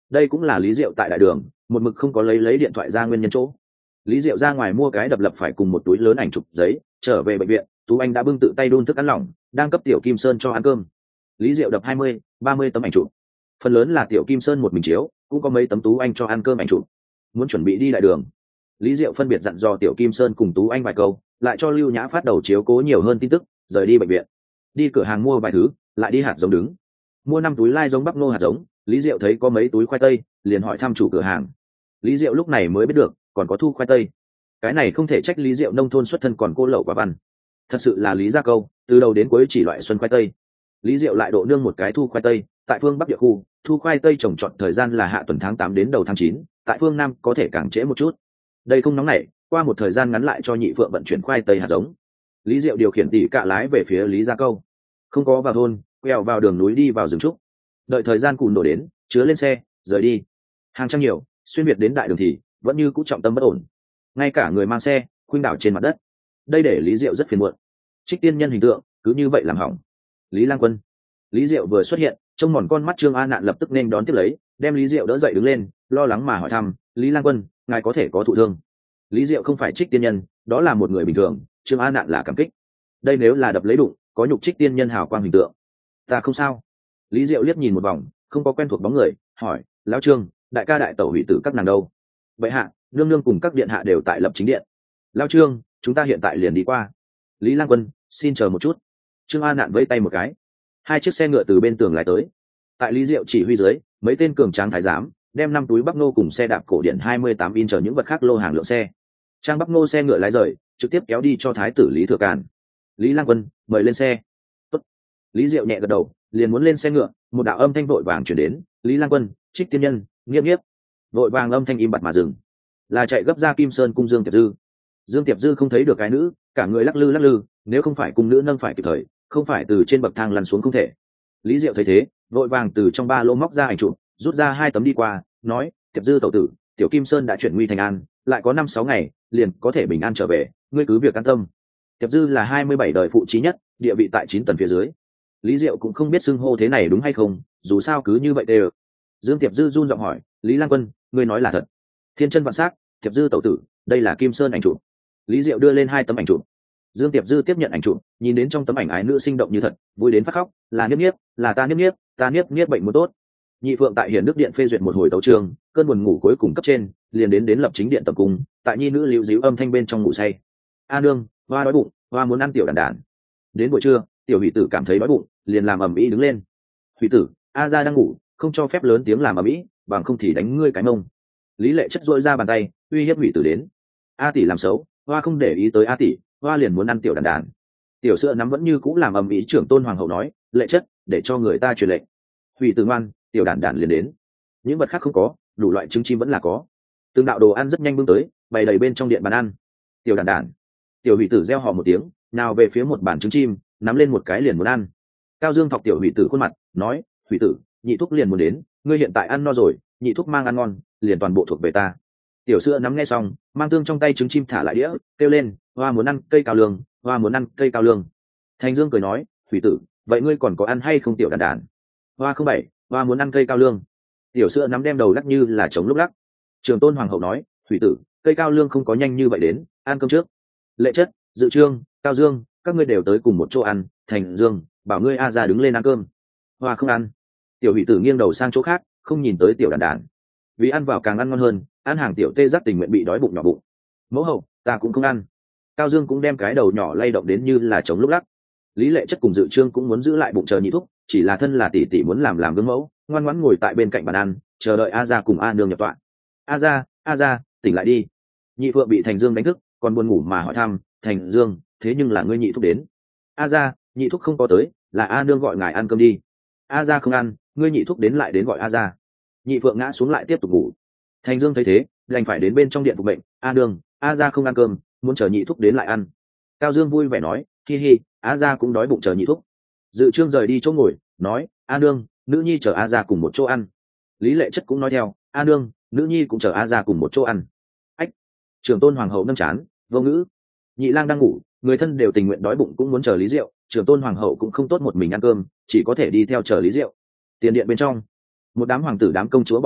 đây cũng là Lý Diệu tại đại đường một mực không có lấy lấy điện thoại ra nguyên nhân chỗ. Lý Diệu ra ngoài mua cái đập lập phải cùng một túi lớn ảnh chụp giấy, trở về bệnh viện Tú Anh đã bưng tự tay đun thức ăn lỏng đang cấp Tiểu Kim Sơn cho ăn cơm. Lý Diệu đập hai mươi ba mươi tấm ảnh chụp, phần lớn là Tiểu Kim Sơn một mình chiếu, cũng có mấy tấm Tú Anh cho ăn cơm ảnh chụp. Muốn chuẩn bị đi đại đường, Lý Diệu phân biệt dặn dò Tiểu Kim Sơn cùng Tú Anh vài câu, lại cho Lưu Nhã phát đầu chiếu cố nhiều hơn tin tức, rời đi bệnh viện. Đi cửa hàng mua vài thứ, lại đi hạt giống đứng, mua năm túi lai giống bắp nô hạt giống. Lý Diệu thấy có mấy túi khoai tây, liền hỏi thăm chủ cửa hàng. Lý Diệu lúc này mới biết được còn có thu khoai tây. Cái này không thể trách Lý Diệu nông thôn xuất thân còn cô lậu quả văn, thật sự là Lý gia câu, từ đầu đến cuối chỉ loại xuân khoai tây. Lý Diệu lại độ nương một cái thu khoai tây, tại phương Bắc địa khu, thu khoai tây trồng trọt thời gian là hạ tuần tháng tám đến đầu tháng chín, tại phương Nam có thể càng trễ một chút. Đây không nóng nảy, qua một thời gian ngắn lại cho nhị phượng vận chuyển khoai tây hạt giống. Lý Diệu điều khiển tỉ cạ lái về phía Lý gia câu, không có vào thôn, quẹo vào đường núi đi vào rừng trúc. Đợi thời gian cùn đổ đến, chứa lên xe rời đi. Hàng trăm nhiều xuyên việt đến đại đường thì vẫn như cũ trọng tâm bất ổn, ngay cả người mang xe khuynh đảo trên mặt đất. Đây để Lý Diệu rất phiền muộn. Trích tiên nhân hình tượng cứ như vậy làm hỏng. Lý Lang Quân. Lý Diệu vừa xuất hiện, trông mòn con mắt Trương A Nạn lập tức nên đón tiếp lấy, đem Lý Diệu đỡ dậy đứng lên, lo lắng mà hỏi thăm, Lý Lang Quân, ngài có thể có thụ thương? Lý Diệu không phải Trích tiên nhân, đó là một người bình thường. Trương A Nạn là cảm kích. Đây nếu là đập lấy đụng, có nhục Trích tiên nhân hào quang hình tượng. Ta không sao. Lý Diệu liếc nhìn một vòng, không có quen thuộc bóng người, hỏi, lão Trương, đại ca đại tẩu hủy tử các nàng đâu? Bệ hạ, nương nương cùng các điện hạ đều tại lập chính điện. Lão Trương, chúng ta hiện tại liền đi qua. Lý Lang Quân, xin chờ một chút. Trương A Nạn vẫy tay một cái, hai chiếc xe ngựa từ bên tường lái tới. Tại Lý Diệu chỉ huy dưới, mấy tên cường tráng thái giám đem năm túi bắp nô cùng xe đạp cổ điển hai mươi tám in chờ những vật khác lô hàng lượng xe. Trang bắp nô xe ngựa lái rời, trực tiếp kéo đi cho thái tử Lý Thừa Càn. Lý Lang Quân, mời lên xe. Tốt. Lý Diệu nhẹ gật đầu, liền muốn lên xe ngựa, một đạo âm thanh vội vàng chuyển đến, Lý Lang Quân, Trích tiên nhân, nghiêm nhiếp. Vội vàng âm thanh im bặt mà dừng, là chạy gấp ra Kim Sơn cung Dương Tiệp Dư. Dương Tiệp Dư không thấy được cái nữ, cả người lắc lư lắc lư, nếu không phải cung nữ nâng phải kịp thời, không phải từ trên bậc thang lăn xuống không thể. Lý Diệu thấy thế, vội vàng từ trong ba lô móc ra ảnh chụp, rút ra hai tấm đi qua, nói, Tiệp Dư tẩu tử, Tiểu Kim Sơn đã chuyển nguy thành an, lại có năm sáu ngày liền có thể bình an trở về, ngươi cứ việc an tâm. Tiệp Dư là hai mươi bảy đời phụ trí nhất, địa vị tại chín tầng phía dưới. Lý Diệu cũng không biết xưng hô thế này đúng hay không, dù sao cứ như vậy đều. Dương Tiệp Dư run giọng hỏi, Lý Lang Quân, ngươi nói là thật? Thiên chân vạn sắc, Tiệp Dư tẩu tử, đây là Kim Sơn ảnh chụp. Lý Diệu đưa lên hai tấm ảnh chụp. Dương Tiệp Dư tiếp nhận ảnh chụp, nhìn đến trong tấm ảnh ái nữ sinh động như thật, vui đến phát khóc, là Niếp Niếp, là ta Niếp Niếp, ta Niếp Niếp bệnh muốn tốt. Nhị Phượng tại Hiền Đức Điện phê duyệt một hồi tấu chương, cơn buồn ngủ cuối cùng cấp trên, liền đến đến lập chính điện tập cung, tại nhi nữ liễu díu âm thanh bên trong ngủ say. A nương, hoa đói bụng, hoa muốn ăn tiểu đàn đàn. Đến buổi trưa, tiểu hủy tử cảm thấy đói bụng, liền làm ầm ĩ đứng lên. Hủy tử, A gia đang ngủ, không cho phép lớn tiếng làm ầm ĩ, bằng không thì đánh ngươi cái mông. Lý Lệ chất dội ra bàn tay, uy hiếp hủy tử đến. A tỷ làm xấu, hoa không để ý tới A tỷ, hoa liền muốn ăn tiểu đàn đàn. Tiểu sữa nắm vẫn như cũ làm ầm ĩ. Trưởng tôn hoàng hậu nói, Lệ chất, để cho người ta truyền lệnh. Hủy tử ngoan, tiểu đàn đàn liền đến. Những vật khác không có, đủ loại trứng chim vẫn là có. Từng đạo đồ ăn rất nhanh bưng tới, bày đầy bên trong điện bàn ăn. Tiểu đàn đàn. Tiểu hủy tử reo hò một tiếng, nào về phía một bàn trứng chim, nắm lên một cái liền muốn ăn. Cao Dương thọc tiểu hủy tử khuôn mặt, nói, hủy tử, nhị thúc liền muốn đến, ngươi hiện tại ăn no rồi, nhị thúc mang ăn ngon, liền toàn bộ thuộc về ta. Tiểu sữa nắm nghe xong, mang tương trong tay trứng chim thả lại đĩa, kêu lên, hoa muốn ăn cây cao lương, hoa muốn ăn cây cao lương. Thành Dương cười nói, hủy tử, vậy ngươi còn có ăn hay không tiểu đàn đàn? Hoa không bảy, hoa muốn ăn cây cao lương. Tiểu sữa nắm đem đầu lắc như là trống lúc lắc. Trường tôn hoàng hậu nói, hủy tử, cây cao lương không có nhanh như vậy đến, ăn cơm trước. Lệ chất, Dự Trương, Cao Dương, các ngươi đều tới cùng một chỗ ăn. Thành Dương, bảo ngươi A ra đứng lên ăn cơm. Hoa không ăn. Tiểu hủy tử nghiêng đầu sang chỗ khác, không nhìn tới tiểu đàn đàn. Vì ăn vào càng ăn ngon hơn, ăn hàng tiểu tê giác tình nguyện bị đói bụng nhỏ bụng. Mẫu hậu, ta cũng không ăn. Cao Dương cũng đem cái đầu nhỏ lay động đến như là trống lúc lắc. Lý Lệ chất cùng Dự Trương cũng muốn giữ lại bụng chờ nhị thúc, chỉ là thân là tỷ tỷ muốn làm làm gương mẫu, ngoan ngoãn ngồi tại bên cạnh bàn ăn, chờ đợi A gia cùng A nương nhập tọa. A gia, A gia, tỉnh lại đi. Nhị Phượng bị Thành Dương đánh thức, còn buồn ngủ mà hỏi thăm, Thành Dương, thế nhưng là ngươi nhị thúc đến. A gia, nhị thúc không có tới, là A nương gọi ngài ăn cơm đi. A gia không ăn, ngươi nhị thúc đến lại đến gọi A gia. Nhị Phượng ngã xuống lại tiếp tục ngủ. Thành Dương thấy thế, đành phải đến bên trong điện phục mệnh, A nương, A gia không ăn cơm, muốn chờ nhị thúc đến lại ăn. Cao Dương vui vẻ nói, hi hi, A gia cũng đói bụng chờ nhị thúc. Dự Trương rời đi chỗ ngồi, nói, A nương, nữ nhi chờ A gia cùng một chỗ ăn. Lý Lệ chất cũng nói theo, A nương, nữ nhi cũng chờ A gia cùng một chỗ ăn. Ách! Trưởng tôn hoàng hậu nâng chán, vô ngữ. Nhị lang đang ngủ, người thân đều tình nguyện đói bụng cũng muốn chờ Lý Diệu, trưởng tôn hoàng hậu cũng không tốt một mình ăn cơm, chỉ có thể đi theo chờ Lý Diệu. Tiền điện bên trong, một đám hoàng tử đám công chúa bọn họ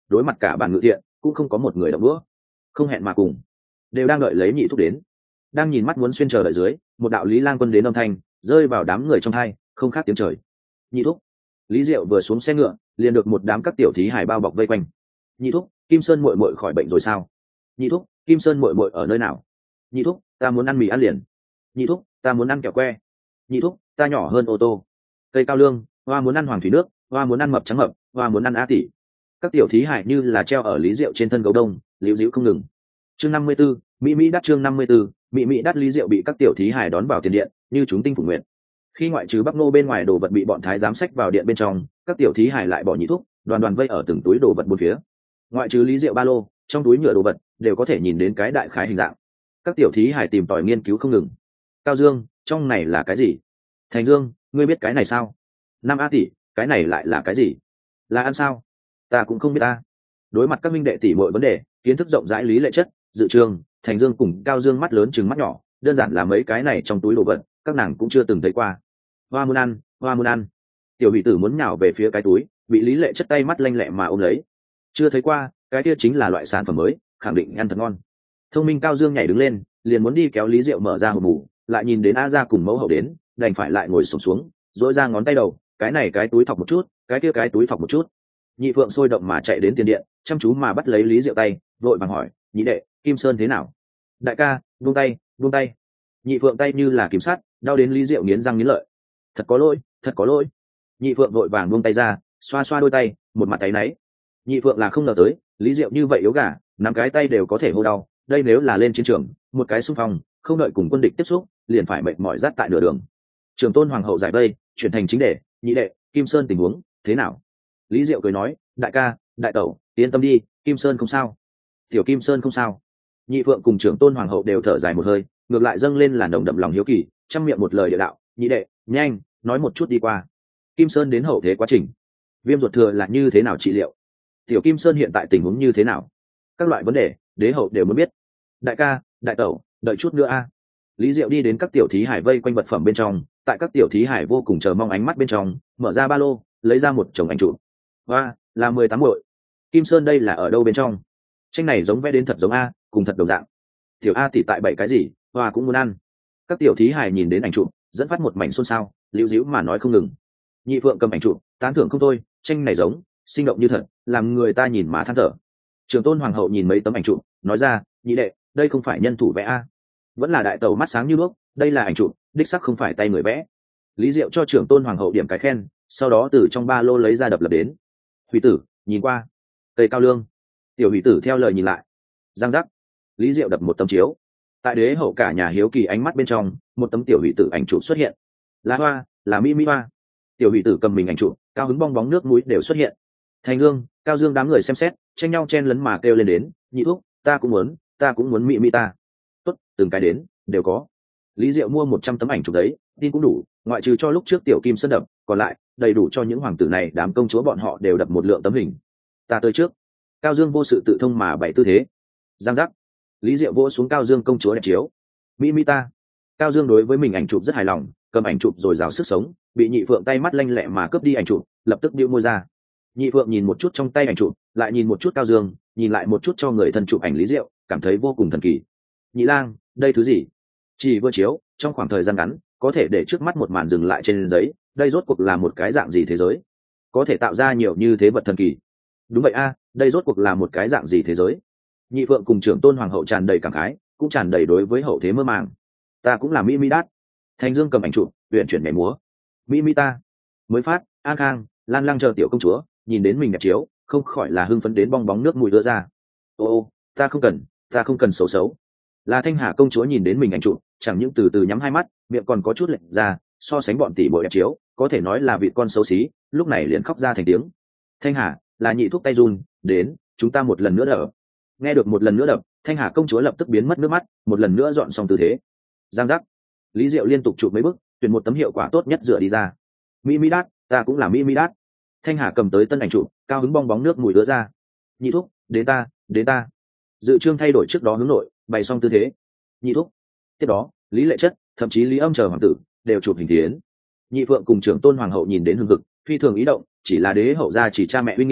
đối mặt cả bàn ngự thiện cũng không có một người động đũa, không hẹn mà cùng đều đang đợi lấy nhị thúc đến. Đang nhìn mắt muốn xuyên chờ đợi dưới, một đạo Lý Lang Quân đến âm thanh rơi vào đám người trong hai, không khác tiếng trời. Nhị thúc. Lý Diệu vừa xuống xe ngựa liền được một đám các tiểu thí hải bao bọc vây quanh. Nhị thúc, Kim Sơn muội muội khỏi bệnh rồi sao? Nhị thúc, Kim Sơn muội muội ở nơi nào? Nhị thúc, ta muốn ăn mì ăn liền. Nhị thúc, ta muốn ăn kẹo que. Nhị thúc, ta nhỏ hơn ô tô. Cây cao lương, hoa muốn ăn hoàng thủy nước, hoa muốn ăn mập trắng mập, hoa muốn ăn á tỷ. Các tiểu thí hải như là treo ở Lý Diệu trên thân gấu đông, liễu dĩu không ngừng. Chương năm mươi 54, Mỹ Mỹ đắt chương năm mươi 54, Mỹ Mỹ đắt Lý Diệu bị các tiểu thí hải đón vào tiền điện, như chúng tinh phủ nguyện. Khi ngoại trừ Bắc Nô bên ngoài đồ vật bị bọn thái giám xách vào điện bên trong, các tiểu thí hải lại bỏ nhị thúc, đoàn đoàn vây ở từng túi đồ vật bốn phía. Ngoại trừ Lý Diệu ba lô, trong túi nhựa đồ vật đều có thể nhìn đến cái đại khái hình dạng. Các tiểu thí hải tìm tòi nghiên cứu không ngừng. Cao Dương, trong này là cái gì? Thành Dương, ngươi biết cái này sao? Năm A tỷ, cái này lại là cái gì? Là ăn sao? Ta cũng không biết ta. Đối mặt các minh đệ tỷ mọi vấn đề, kiến thức rộng rãi Lý Lệ Chất, Dự Trường, Thành Dương cùng Cao Dương mắt lớn chừng mắt nhỏ, đơn giản là mấy cái này trong túi đồ vật, các nàng cũng chưa từng thấy qua. Hoa muốn ăn, hoa muốn ăn. Tiểu Hỷ Tử muốn nhào về phía cái túi, bị Lý Lệ Chất tay mắt lanh lẹ mà ôm lấy. Chưa thấy qua, cái kia chính là loại sản phẩm mới, khẳng định ăn thật ngon. Thông minh Cao Dương nhảy đứng lên, liền muốn đi kéo Lý Diệu mở ra hộp mù, lại nhìn đến A Gia cùng mẫu hậu đến, đành phải lại ngồi xổm xuống, duỗi ra ngón tay đầu, cái này cái túi thọc một chút, cái kia cái túi thọc một chút. Nhị Phượng sôi động mà chạy đến tiền điện, chăm chú mà bắt lấy Lý Diệu tay, vội vàng hỏi, nhị đệ, Kim Sơn thế nào? Đại ca, buông tay, buông tay. Nhị Phượng tay như là kìm sắt, đau đến Lý Diệu nghiến răng nghiến lợi. Thật có lỗi, thật có lỗi. Nhị Phượng vội vàng buông tay ra, xoa xoa đôi tay, một mặt áy náy. Nhị Phượng là không ngờ tới, Lý Diệu như vậy yếu gà, nắm cái tay đều có thể hô đau, đây nếu là lên chiến trường, một cái xung phong, không đợi cùng quân địch tiếp xúc, liền phải mệt mỏi rát tại nửa đường. Trường Tôn Hoàng hậu giải vây, chuyển thành chính đề, nhị đệ, Kim Sơn tình huống thế nào? Lý Diệu cười nói, đại ca, đại tẩu, yên tâm đi, Kim Sơn không sao. Tiểu Kim Sơn không sao. Nhị Phượng cùng Trưởng Tôn Hoàng hậu đều thở dài một hơi, ngược lại dâng lên là nồng đậm lòng hiếu kỳ, trăm miệng một lời địa đạo, nhị đệ, nhanh, nói một chút đi qua. Kim Sơn đến hậu thế quá trình, viêm ruột thừa là như thế nào trị liệu? Tiểu Kim Sơn hiện tại tình huống như thế nào? Các loại vấn đề, đế hậu đều muốn biết. Đại ca, đại tẩu, đợi chút nữa a. Lý Diệu đi đến các tiểu thí hải vây quanh vật phẩm bên trong, tại các tiểu thí hải vô cùng chờ mong ánh mắt bên trong, mở ra ba lô, lấy ra một chồng ảnh chụp. Và là mười tám muội. Kim Sơn đây là ở đâu bên trong? Tranh này giống vẽ đến thật giống a, cùng thật đồng dạng. Tiểu A tỷ tại bảy cái gì, Hoa cũng muốn ăn. Các tiểu thí hải nhìn đến ảnh chụp, dẫn phát một mảnh xôn xao, liễu díu mà nói không ngừng. Nhị Phượng cầm ảnh chụp, tán thưởng không thôi, tranh này giống, sinh động như thật, làm người ta nhìn mà than thở. Trường Tôn Hoàng hậu nhìn mấy tấm ảnh chụp, nói ra, nhị đệ, đây không phải nhân thủ vẽ a, vẫn là đại tẩu mắt sáng như đuốc, đây là ảnh chụp, đích sắc không phải tay người vẽ. Lý Diệu cho Trưởng Tôn Hoàng hậu điểm cái khen, sau đó từ trong ba lô lấy ra đập lập đến. Hủy Tử, nhìn qua. Cây cao lương. Tiểu Hủy Tử theo lời nhìn lại. Giang giác. Lý Diệu đập một tấm chiếu. Tại đế hậu cả nhà hiếu kỳ ánh mắt bên trong, một tấm Tiểu Hủy Tử ảnh chụp xuất hiện. Là hoa, là mỹ mỹ hoa. Tiểu Hủy Tử cầm mình ảnh chụp, cao hứng bong bóng nước mũi đều xuất hiện. Thành Dương, Cao Dương đám người xem xét, tranh nhau chen lấn mà kêu lên đến, nhị thúc, ta cũng muốn, ta cũng muốn mỹ mỹ ta. Tốt, từng cái đến, đều có. Lý Diệu mua một trăm tấm ảnh chụp đấy, tin cũng đủ, ngoại trừ cho lúc trước Tiểu Kim Sơn đập, còn lại đầy đủ cho những hoàng tử này đám công chúa bọn họ đều đập một lượng tấm hình. Ta tới trước. Cao Dương vô sự tự thông mà bày tư thế. Giang giác. Lý Diệu vỗ xuống Cao Dương công chúa đẹp chiếu. Mỹ mỹ ta. Cao Dương đối với mình ảnh chụp rất hài lòng, cầm ảnh chụp rồi rào sức sống, bị Nhị Phượng tay mắt lanh lẹ mà cướp đi ảnh chụp, lập tức bĩu môi ra. Nhị Phượng nhìn một chút trong tay ảnh chụp, lại nhìn một chút Cao Dương, nhìn lại một chút cho người thân chụp ảnh Lý Diệu, cảm thấy vô cùng thần kỳ. Nhị lang, đây thứ gì? Chỉ vừa chiếu, trong khoảng thời gian ngắn, có thể để trước mắt một màn dừng lại trên giấy, đây rốt cuộc là một cái dạng gì thế giới? Có thể tạo ra nhiều như thế vật thần kỳ. Đúng vậy a, đây rốt cuộc là một cái dạng gì thế giới? Nhị Phượng cùng Trưởng Tôn Hoàng hậu tràn đầy cảm khái, cũng tràn đầy đối với hậu thế mơ màng. Ta cũng là mỹ mỹ đát. Thành Dương cầm ảnh chụp, uyển chuyển nhảy múa. Mỹ mỹ ta. Mới phát, An Khang, Lan Lang chờ tiểu công chúa, nhìn đến mình đẹp chiếu, không khỏi là hưng phấn đến bong bóng nước mũi đưa ra. Ô ô, ta không cần, ta không cần xấu xấu. Là Thanh Hà công chúa nhìn đến mình ảnh chụp, chẳng những từ từ nhắm hai mắt, miệng còn có chút lệch ra, so sánh bọn tỷ bội đẹp chiếu, có thể nói là vị con xấu xí, lúc này liền khóc ra thành tiếng. Thanh Hà, là nhị thúc tay run, đến, chúng ta một lần nữa đập. Nghe được một lần nữa đập, Thanh Hà công chúa lập tức biến mất nước mắt, một lần nữa dọn xong tư thế. Giang giác. Lý Diệu liên tục chụp mấy bức, tuyển một tấm hiệu quả tốt nhất dựa đi ra. Mỹ mỹ đát, ta cũng là mỹ mỹ đát. Thanh Hà cầm tới tân ảnh chụp, cao hứng bong bóng nước mùi đứa ra. Nhị thúc, đến ta, đến ta. Dự Trương thay đổi trước đó hướng nội, bày xong tư thế. Nhị thúc. Tiếp đó, Lý Lệ Chất, thậm chí Lý Âm chờ hoàng tử đều chụp hình tiến. Nhị Phượng cùng Trưởng Tôn Hoàng hậu nhìn đến hưng hực, phi thường ý động, chỉ là đế hậu gia chỉ cha mẹ uy nghiêm,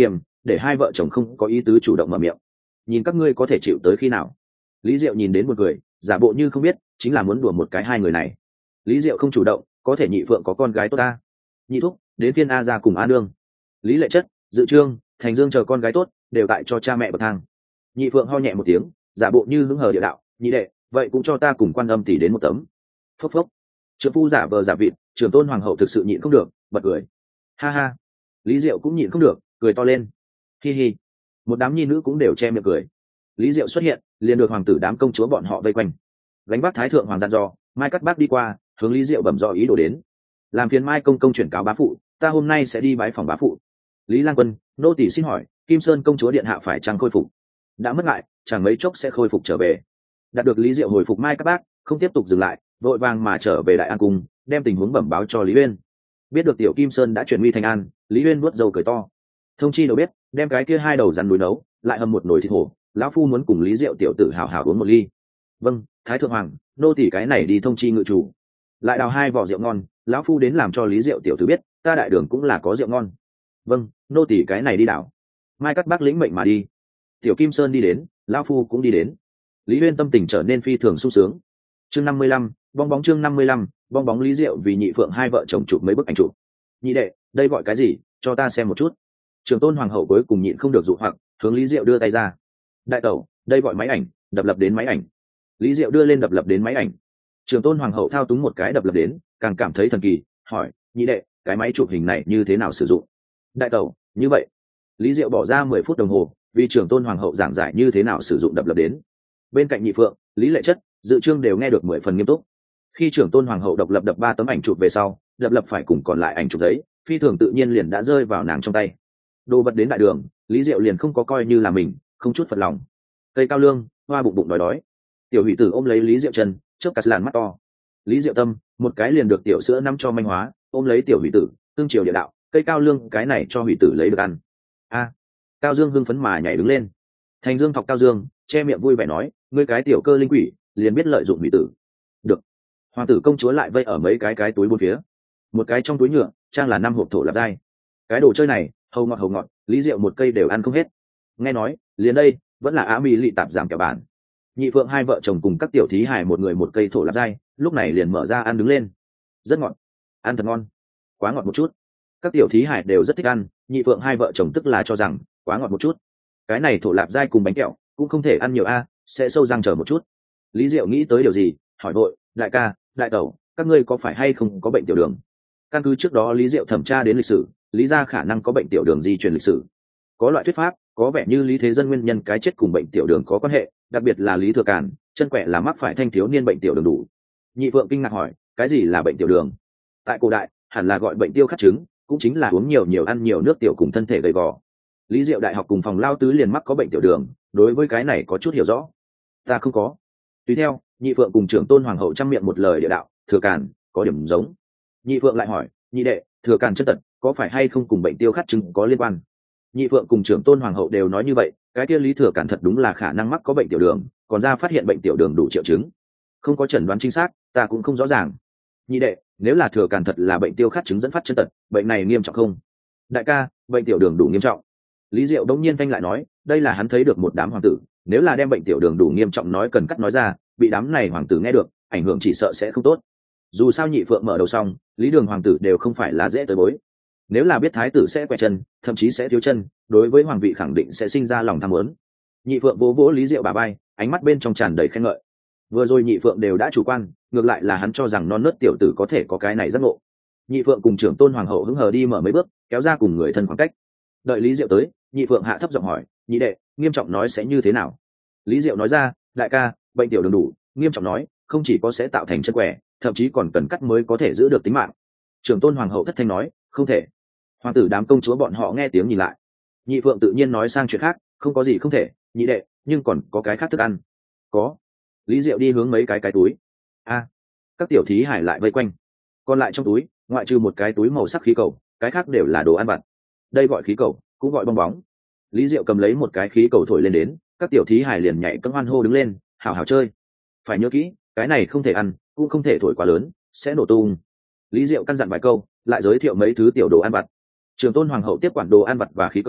để hai vợ chồng không có ý tứ chủ động mở miệng. Nhìn các ngươi có thể chịu tới khi nào? Lý Diệu nhìn đến một người, giả bộ như không biết, chính là muốn đùa một cái hai người này. Lý Diệu không chủ động, có thể nhị phượng có con gái tốt ta. Nhị thúc, đến phiên A ra cùng A nương. Lý Lệ Chất, Dự Trương, Thành Dương chờ con gái tốt, đều tại cho cha mẹ bậc thang. Nhị phượng ho nhẹ một tiếng, giả bộ như hứng hờ địa đạo, nhị đệ, vậy cũng cho ta cùng Quan Âm tỷ đến một tấm. Phốc phốc. Trưởng phu giả vờ giả vịt, trưởng tôn hoàng hậu thực sự nhịn không được, bật cười. Ha ha. Lý Diệu cũng nhịn không được, cười to lên. Hi hi. Một đám nhi nữ cũng đều che miệng cười. Lý Diệu xuất hiện, liền được hoàng tử đám công chúa bọn họ vây quanh. Gánh vác thái thượng hoàng dặn dò, Mai Cắt Bác đi qua, hướng Lý Diệu bẩm rõ ý đồ đến. Làm phiền Mai công công chuyển cáo bá phụ, ta hôm nay sẽ đi bái phòng bá phụ. Lý Lang Quân, nô tỳ xin hỏi, Kim Sơn công chúa điện hạ phải chăng khôi phục? Đã mất ngại, chẳng mấy chốc sẽ khôi phục trở về. Đạt được Lý Diệu hồi phục Mai Cắt Bác, không tiếp tục dừng lại, vội vàng mà trở về Đại An cung, đem tình huống bẩm báo cho Lý Uyên. Biết được tiểu Kim Sơn đã chuyển nguy thành an, Lý Uyên nuốt dầu cười to. Thông chi đâu biết, đem cái kia hai đầu rắn núi nấu, lại hầm một nồi thịt hổ, lão phu muốn cùng Lý Diệu tiểu tử hào hào uống một ly. Vâng, thái thượng hoàng, nô tỳ cái này đi thông chi ngự chủ. Lại đào hai vỏ rượu ngon, lão phu đến làm cho Lý Diệu tiểu tử biết, ta đại đường cũng là có rượu ngon. Vâng, nô tỳ cái này đi đảo. Mai Cắt Bác lĩnh mệnh mà đi. Tiểu Kim Sơn đi đến, lão phu cũng đi đến. Lý Uyên tâm tình trở nên phi thường sung sướng. Chương năm mươi lăm, bong bóng chương năm mươi lăm, bong bóng Lý Diệu vì nhị phượng hai vợ chồng chụp mấy bức ảnh chụp. Nhị đệ, đây gọi cái gì, cho ta xem một chút. Trường tôn hoàng hậu cuối cùng nhịn không được dụ hoặc, hướng Lý Diệu đưa tay ra. Đại tẩu, đây gọi máy ảnh, đập lập đến máy ảnh. Lý Diệu đưa lên đập lập đến máy ảnh. Trường tôn hoàng hậu thao túng một cái đập lập đến, càng cảm thấy thần kỳ, hỏi, nhị đệ, cái máy chụp hình này như thế nào sử dụng? Đại tẩu, như vậy. Lý Diệu bỏ ra mười phút đồng hồ, vì Trường tôn hoàng hậu giảng giải như thế nào sử dụng đập lập đến. Bên cạnh nhị phượng, Lý Lệ Chất, Dự Trương đều nghe được mười phần nghiêm túc. Khi Trường tôn hoàng hậu độc lập đập ba tấm ảnh chụp về sau, đập lập phải cùng còn lại ảnh chụp giấy, phi thường tự nhiên liền đã rơi vào nàng trong tay. Đồ vật đến đại đường, Lý Diệu liền không có coi như là mình, không chút phật lòng. Cây cao lương, hoa bụng bụng đói đói. Tiểu Hủy Tử ôm lấy Lý Diệu chân, chớp cắt làn mắt to. Lý Diệu tâm, một cái liền được tiểu sữa năm cho manh hóa, ôm lấy Tiểu Hủy Tử, tương chiều địa đạo, cây cao lương cái này cho Hủy Tử lấy được ăn. A. Cao Dương hưng phấn mà nhảy đứng lên. Thành Dương thọc Cao Dương, che miệng vui vẻ nói, ngươi cái tiểu cơ linh quỷ, liền biết lợi dụng Hủy Tử. Được. Hoàng tử công chúa lại vây ở mấy cái cái túi bốn phía. Một cái trong túi nhựa, trang là năm hộp thổ lạp dai. Cái đồ chơi này, hầu ngọt hầu ngọt, Lý Diệu một cây đều ăn không hết. Nghe nói, liền đây, vẫn là Á Mỹ lị tạp giảm kẻ bản. Nhị phượng hai vợ chồng cùng các tiểu thí hài một người một cây thổ lạp dai, lúc này liền mở ra ăn đứng lên. Rất ngọt, ăn thật ngon, quá ngọt một chút. Các tiểu thí hài đều rất thích ăn, nhị phượng hai vợ chồng tức là cho rằng quá ngọt một chút. Cái này thổ lạp dai cùng bánh kẹo cũng không thể ăn nhiều a, sẽ sâu răng chờ một chút. Lý Diệu nghĩ tới điều gì, hỏi vội, đại ca, đại tẩu, các ngươi có phải hay không có bệnh tiểu đường? Căn cứ trước đó Lý Diệu thẩm tra đến lịch sử, Lý gia khả năng có bệnh tiểu đường di truyền lịch sử. Có loại thuyết pháp, có vẻ như Lý Thế Dân nguyên nhân cái chết cùng bệnh tiểu đường có quan hệ, đặc biệt là Lý Thừa Càn, chân quẹ là mắc phải thanh thiếu niên bệnh tiểu đường đủ. Nhị Phượng kinh ngạc hỏi, cái gì là bệnh tiểu đường? Tại cổ đại, hẳn là gọi bệnh tiêu khát trứng, cũng chính là uống nhiều nhiều ăn nhiều nước tiểu cùng thân thể gầy gò. Lý Diệu đại học cùng phòng lao tứ liền mắc có bệnh tiểu đường, đối với cái này có chút hiểu rõ. Ta không có. Tùy theo, Nhị Phượng cùng trưởng tôn hoàng hậu trăm miệng một lời địa đạo, Thừa Càn có điểm giống. Nhị Phượng lại hỏi, nhị đệ, Thừa Càn chân tật có phải hay không cùng bệnh tiêu khát trứng có liên quan? Nhị Phượng cùng trưởng tôn hoàng hậu đều nói như vậy, cái kia Lý Thừa Càn thật đúng là khả năng mắc có bệnh tiểu đường, còn ra phát hiện bệnh tiểu đường đủ triệu chứng. Không có chẩn đoán chính xác, ta cũng không rõ ràng. Nhị đệ, nếu là Thừa Càn thật là bệnh tiêu khát trứng dẫn phát chân tật, bệnh này nghiêm trọng không? Đại ca, bệnh tiểu đường đủ nghiêm trọng. Lý Diệu đống nhiên thanh lại nói, đây là hắn thấy được một đám hoàng tử, nếu là đem bệnh tiểu đường đủ nghiêm trọng nói cần cắt nói ra, bị đám này hoàng tử nghe được, ảnh hưởng chỉ sợ sẽ không tốt. Dù sao Nhị Phượng mở đầu xong, Lý Đường hoàng tử đều không phải là dễ tới bối. Nếu là biết thái tử sẽ quẹt chân, thậm chí sẽ thiếu chân, đối với hoàng vị khẳng định sẽ sinh ra lòng tham muốn. Nhị Phượng vỗ vỗ Lý Diệu bà bay, ánh mắt bên trong tràn đầy khen ngợi. Vừa rồi Nhị Phượng đều đã chủ quan, ngược lại là hắn cho rằng non nớt tiểu tử có thể có cái này giác ngộ. Nhị Phượng cùng trưởng tôn hoàng hậu hứng hờ đi mở mấy bước, kéo ra cùng người thân khoảng cách. Đợi Lý Diệu tới, Nhị Phượng hạ thấp giọng hỏi, nhị đệ, nghiêm trọng nói sẽ như thế nào? Lý Diệu nói ra, đại ca, bệnh tiểu đường đủ, nghiêm trọng nói, không chỉ có sẽ tạo thành chân quẻ, thậm chí còn cần cắt mới có thể giữ được tính mạng. Trưởng tôn hoàng hậu thất thanh nói, không thể. Hoàng tử đám công chúa bọn họ nghe tiếng nhìn lại. Nhị Phượng tự nhiên nói sang chuyện khác, không có gì không thể, nhị đệ, nhưng còn có cái khác thức ăn. Có. Lý Diệu đi hướng mấy cái cái túi. A. Các tiểu thí hải lại vây quanh. Còn lại trong túi, ngoại trừ một cái túi màu sắc khí cầu, cái khác đều là đồ ăn vặt. Đây gọi khí cầu, cũng gọi bong bóng. Lý Diệu cầm lấy một cái khí cầu thổi lên đến, các tiểu thí hải liền nhảy cẫng hoan hô đứng lên, hào hào chơi. Phải nhớ kỹ, cái này không thể ăn, cũng không thể thổi quá lớn, sẽ nổ tung. Lý Diệu căn dặn vài câu, lại giới thiệu mấy thứ tiểu đồ ăn vặt. Trường tôn hoàng hậu tiếp quản đồ ăn vặt và khí cầu,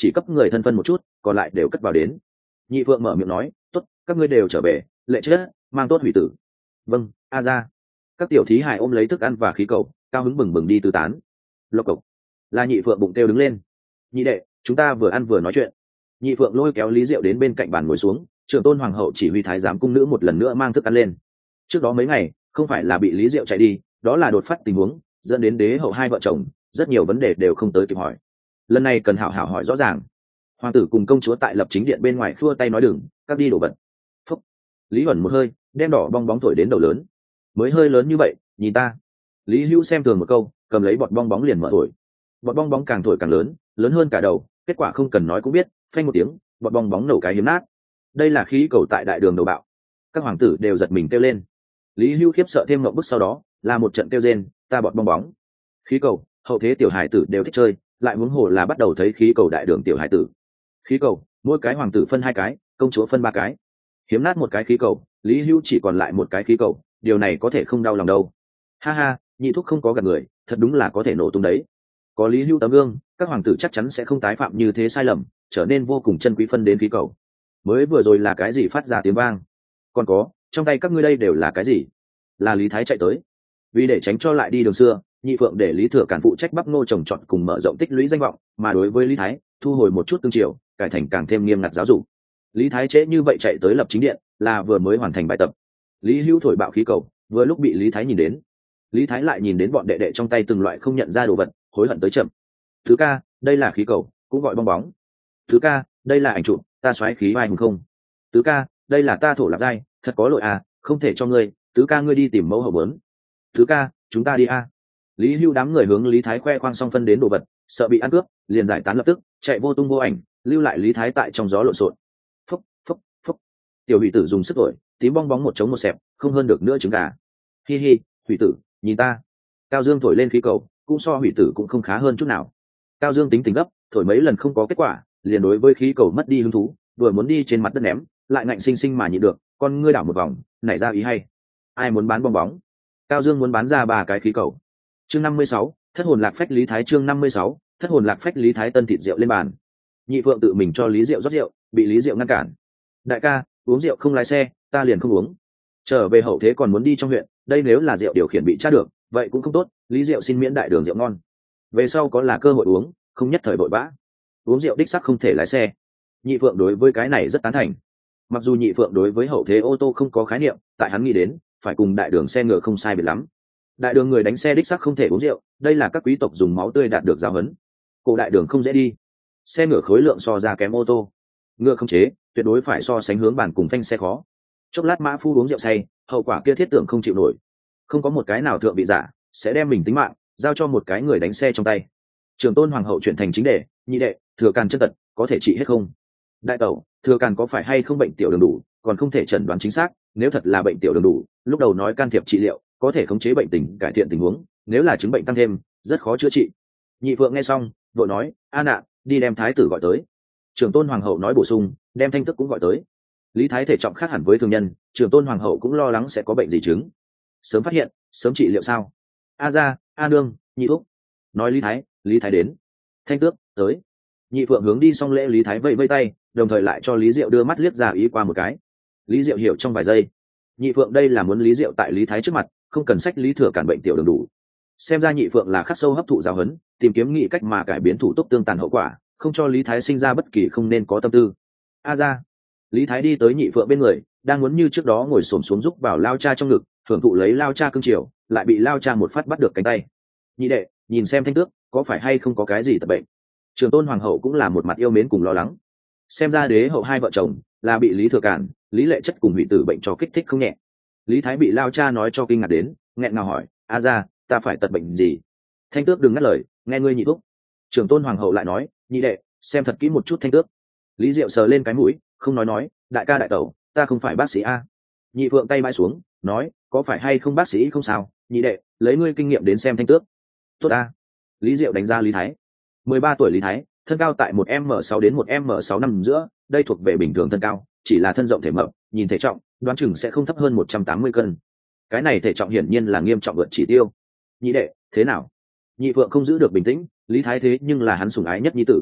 chỉ cấp người thân phân một chút, còn lại đều cất vào đến. Nhị Phượng mở miệng nói, tốt, các ngươi đều trở về, lệ chết mang tốt hủy tử. Vâng, a ra. Các tiểu thí hài ôm lấy thức ăn và khí cầu, cao hứng bừng bừng đi tứ tán. Lộc cộc, là Nhị Phượng bụng kêu đứng lên. Nhị đệ, chúng ta vừa ăn vừa nói chuyện. Nhị Phượng lôi kéo Lý Diệu đến bên cạnh bàn ngồi xuống, trưởng tôn hoàng hậu chỉ huy thái giám cung nữ một lần nữa mang thức ăn lên. Trước đó mấy ngày không phải là bị Lý Diệu chạy đi, đó là đột phát tình huống dẫn đến đế hậu hai vợ chồng rất nhiều vấn đề đều không tới kịp hỏi. Lần này cần hảo hảo hỏi rõ ràng. Hoàng tử cùng công chúa tại lập chính điện bên ngoài khua tay nói đừng, các đi đổ vật. Phúc. Lý Huẩn một hơi đem đỏ bong bóng thổi đến đầu lớn. Mới hơi lớn như vậy, nhìn ta. Lý Hữu xem thường một câu, cầm lấy bọt bong bóng liền mở thổi. Bọt bong bóng càng thổi càng lớn, lớn hơn cả đầu, kết quả không cần nói cũng biết, phanh một tiếng, bọt bong bóng nổ cái hiếm nát. Đây là khí cầu tại đại đường đầu bạo. Các hoàng tử đều giật mình kêu lên. Lý Hữu khiếp sợ thêm ngậm bức, sau đó là một trận kêu rên, ta bọt bong bóng. Khí cầu, hậu thế tiểu hải tử đều thích chơi, lại huống hồ là bắt đầu thấy khí cầu đại đường tiểu hải tử. Khí cầu, mỗi cái hoàng tử phân hai cái, công chúa phân ba cái. Hiếm nát một cái khí cầu, Lý Hữu chỉ còn lại một cái khí cầu, điều này có thể không đau lòng đâu. Ha ha, nhị thúc không có gạt người, thật đúng là có thể nổ tung đấy. Có Lý Hữu tấm gương, các hoàng tử chắc chắn sẽ không tái phạm như thế sai lầm, trở nên vô cùng chân quý phân đến khí cầu. Mới vừa rồi là cái gì phát ra tiếng vang? Còn có, trong tay các ngươi đây đều là cái gì? Là Lý Thái chạy tới. Vì để tránh cho lại đi đường xưa, Nhị Phượng để Lý Thừa Càn phụ trách bắp nô trồng trọt cùng mở rộng tích lũy danh vọng, mà đối với Lý Thái, thu hồi một chút tương triều, cải thành càng thêm nghiêm ngặt giáo dục. Lý Thái trễ như vậy chạy tới lập chính điện, là vừa mới hoàn thành bài tập. Lý Hữu thổi bạo khí cầu, vừa lúc bị Lý Thái nhìn đến. Lý Thái lại nhìn đến bọn đệ đệ trong tay từng loại không nhận ra đồ vật, hối hận tới chậm. Thứ ca, đây là khí cầu, cũng gọi bong bóng. Thứ ca, đây là ảnh chụp, ta xoáy khí vai hùng không. Tứ ca, đây là ta thổ lạc dai, thật có lỗi à, không thể cho ngươi. Tứ ca ngươi đi tìm mẫu hậu bớn. Tứ ca, chúng ta đi a. Lý Hưu đám người hướng Lý Thái khoe khoang xong phân đến đồ vật, sợ bị ăn cướp, liền giải tán lập tức, chạy vô tung vô ảnh, lưu lại Lý Thái tại trong gió lộn xộn. Phúc, phúc, phúc. Tiểu Hủy Tử dùng sức thổi, tím bong bóng một trống một xẹp, không hơn được nữa trứng gà. Hi hi, Hủy Tử, nhìn ta. Cao Dương thổi lên khí cầu, cũng so Hủy Tử cũng không khá hơn chút nào. Cao Dương tính tình gấp, thổi mấy lần không có kết quả, liền đối với khí cầu mất đi hứng thú, vừa muốn đi trên mặt đất ném, lại ngạnh sinh sinh mà nhịn được, con ngươi đảo một vòng, nảy ra ý hay. Ai muốn bán bong bóng? Cao Dương muốn bán ra ba cái khí cầu. Chương năm mươi sáu, thất hồn lạc phách Lý Thái. Chương năm mươi sáu, thất hồn lạc phách Lý Thái. Tân thịt rượu lên bàn. Nhị Phượng tự mình cho Lý Diệu rót rượu, bị Lý Diệu ngăn cản. Đại ca, uống rượu không lái xe, ta liền không uống. Trở về hậu thế còn muốn đi trong huyện, đây nếu là rượu điều khiển bị tra được, vậy cũng không tốt. Lý Diệu xin miễn đại đường rượu ngon. Về sau có là cơ hội uống, không nhất thời vội vã. Uống rượu đích sắc không thể lái xe. Nhị Phượng đối với cái này rất tán thành. Mặc dù Nhị Phượng đối với hậu thế ô tô không có khái niệm, tại hắn nghĩ đến, phải cùng đại đường xe ngựa không sai biệt lắm. Đại đường người đánh xe đích sắc không thể uống rượu, đây là các quý tộc dùng máu tươi đạt được giáo huấn. Cổ đại đường không dễ đi, xe ngựa khối lượng so ra kém ô tô, ngựa không chế tuyệt đối phải so sánh hướng bản cùng phanh xe khó. Chốc lát mã phu uống rượu say, hậu quả kia thiết tưởng không chịu nổi. Không có một cái nào thượng vị giả sẽ đem mình tính mạng giao cho một cái người đánh xe trong tay. Trường Tôn hoàng hậu chuyển thành chính đề, nhị đệ, Thừa Càn chân tật có thể trị hết không? Đại tẩu, Thừa Càn có phải hay không bệnh tiểu đường đủ, còn không thể chẩn đoán chính xác. Nếu thật là bệnh tiểu đường đủ, lúc đầu nói can thiệp trị liệu, có thể khống chế bệnh tình, cải thiện tình huống. Nếu là chứng bệnh tăng thêm, rất khó chữa trị. Nhị Phượng nghe xong, vội nói, a nạ, đi đem thái tử gọi tới. Trường Tôn hoàng hậu nói bổ sung, đem thanh tức cũng gọi tới. Lý Thái thể trọng khác hẳn với thường nhân, Trường Tôn hoàng hậu cũng lo lắng sẽ có bệnh gì chứng. Sớm phát hiện, sớm trị liệu sao? A gia, a nương, nhị thúc. Nói Lý Thái, Lý Thái đến. Thanh tước, tới. Nhị Phượng hướng đi xong lễ Lý Thái vẫy vẫy tay, đồng thời lại cho Lý Diệu đưa mắt liếc ra ý qua một cái. Lý Diệu hiểu trong vài giây. Nhị Phượng đây là muốn Lý Diệu tại Lý Thái trước mặt, không cần sách Lý Thừa Cản bệnh tiểu đường đủ. Xem ra Nhị Phượng là khắc sâu hấp thụ giáo huấn, tìm kiếm nghị cách mà cải biến thủ tục tương tàn hậu quả, không cho Lý Thái sinh ra bất kỳ không nên có tâm tư. A gia. Lý Thái đi tới Nhị Phượng bên người, đang muốn như trước đó ngồi xổm xuống giúp vào lao cha trong ngực, hưởng thụ lấy lao cha cưng chiều, lại bị lao cha một phát bắt được cánh tay. Nhị đệ, nhìn xem Thanh tước có phải hay không có cái gì tật bệnh. Trường Tôn hoàng hậu cũng là một mặt yêu mến cùng lo lắng. Xem ra đế hậu hai vợ chồng là bị Lý Thừa Cản, Lý Lệ Chất cùng Hủy Tử bệnh cho kích thích không nhẹ. Lý Thái bị lao cha nói cho kinh ngạc đến, nghẹn ngào hỏi, a gia, ta phải tật bệnh gì? Thanh tước đừng ngắt lời, nghe ngươi nhị thúc. Trường Tôn hoàng hậu lại nói, nhị đệ, xem thật kỹ một chút Thanh tước. Lý Diệu sờ lên cái mũi, không nói nói, đại ca đại tẩu, ta không phải bác sĩ a. Nhị Phượng tay bãi xuống, nói, có phải hay không bác sĩ không sao, nhị đệ, lấy ngươi kinh nghiệm đến xem Thanh tước. Tốt a. Lý Diệu đánh ra Lý Thái. mười ba tuổi Lý Thái, thân cao tại một m sáu đến một m sáu năm giữa, đây thuộc về bình thường thân cao, chỉ là thân rộng thể mập, nhìn thể trọng, đoán chừng sẽ không thấp hơn một trăm tám mươi cân. Cái này thể trọng hiển nhiên là nghiêm trọng vượt chỉ tiêu. Nhị đệ, thế nào? Nhị Phượng không giữ được bình tĩnh, Lý Thái thế nhưng là hắn sủng ái nhất nhi tử.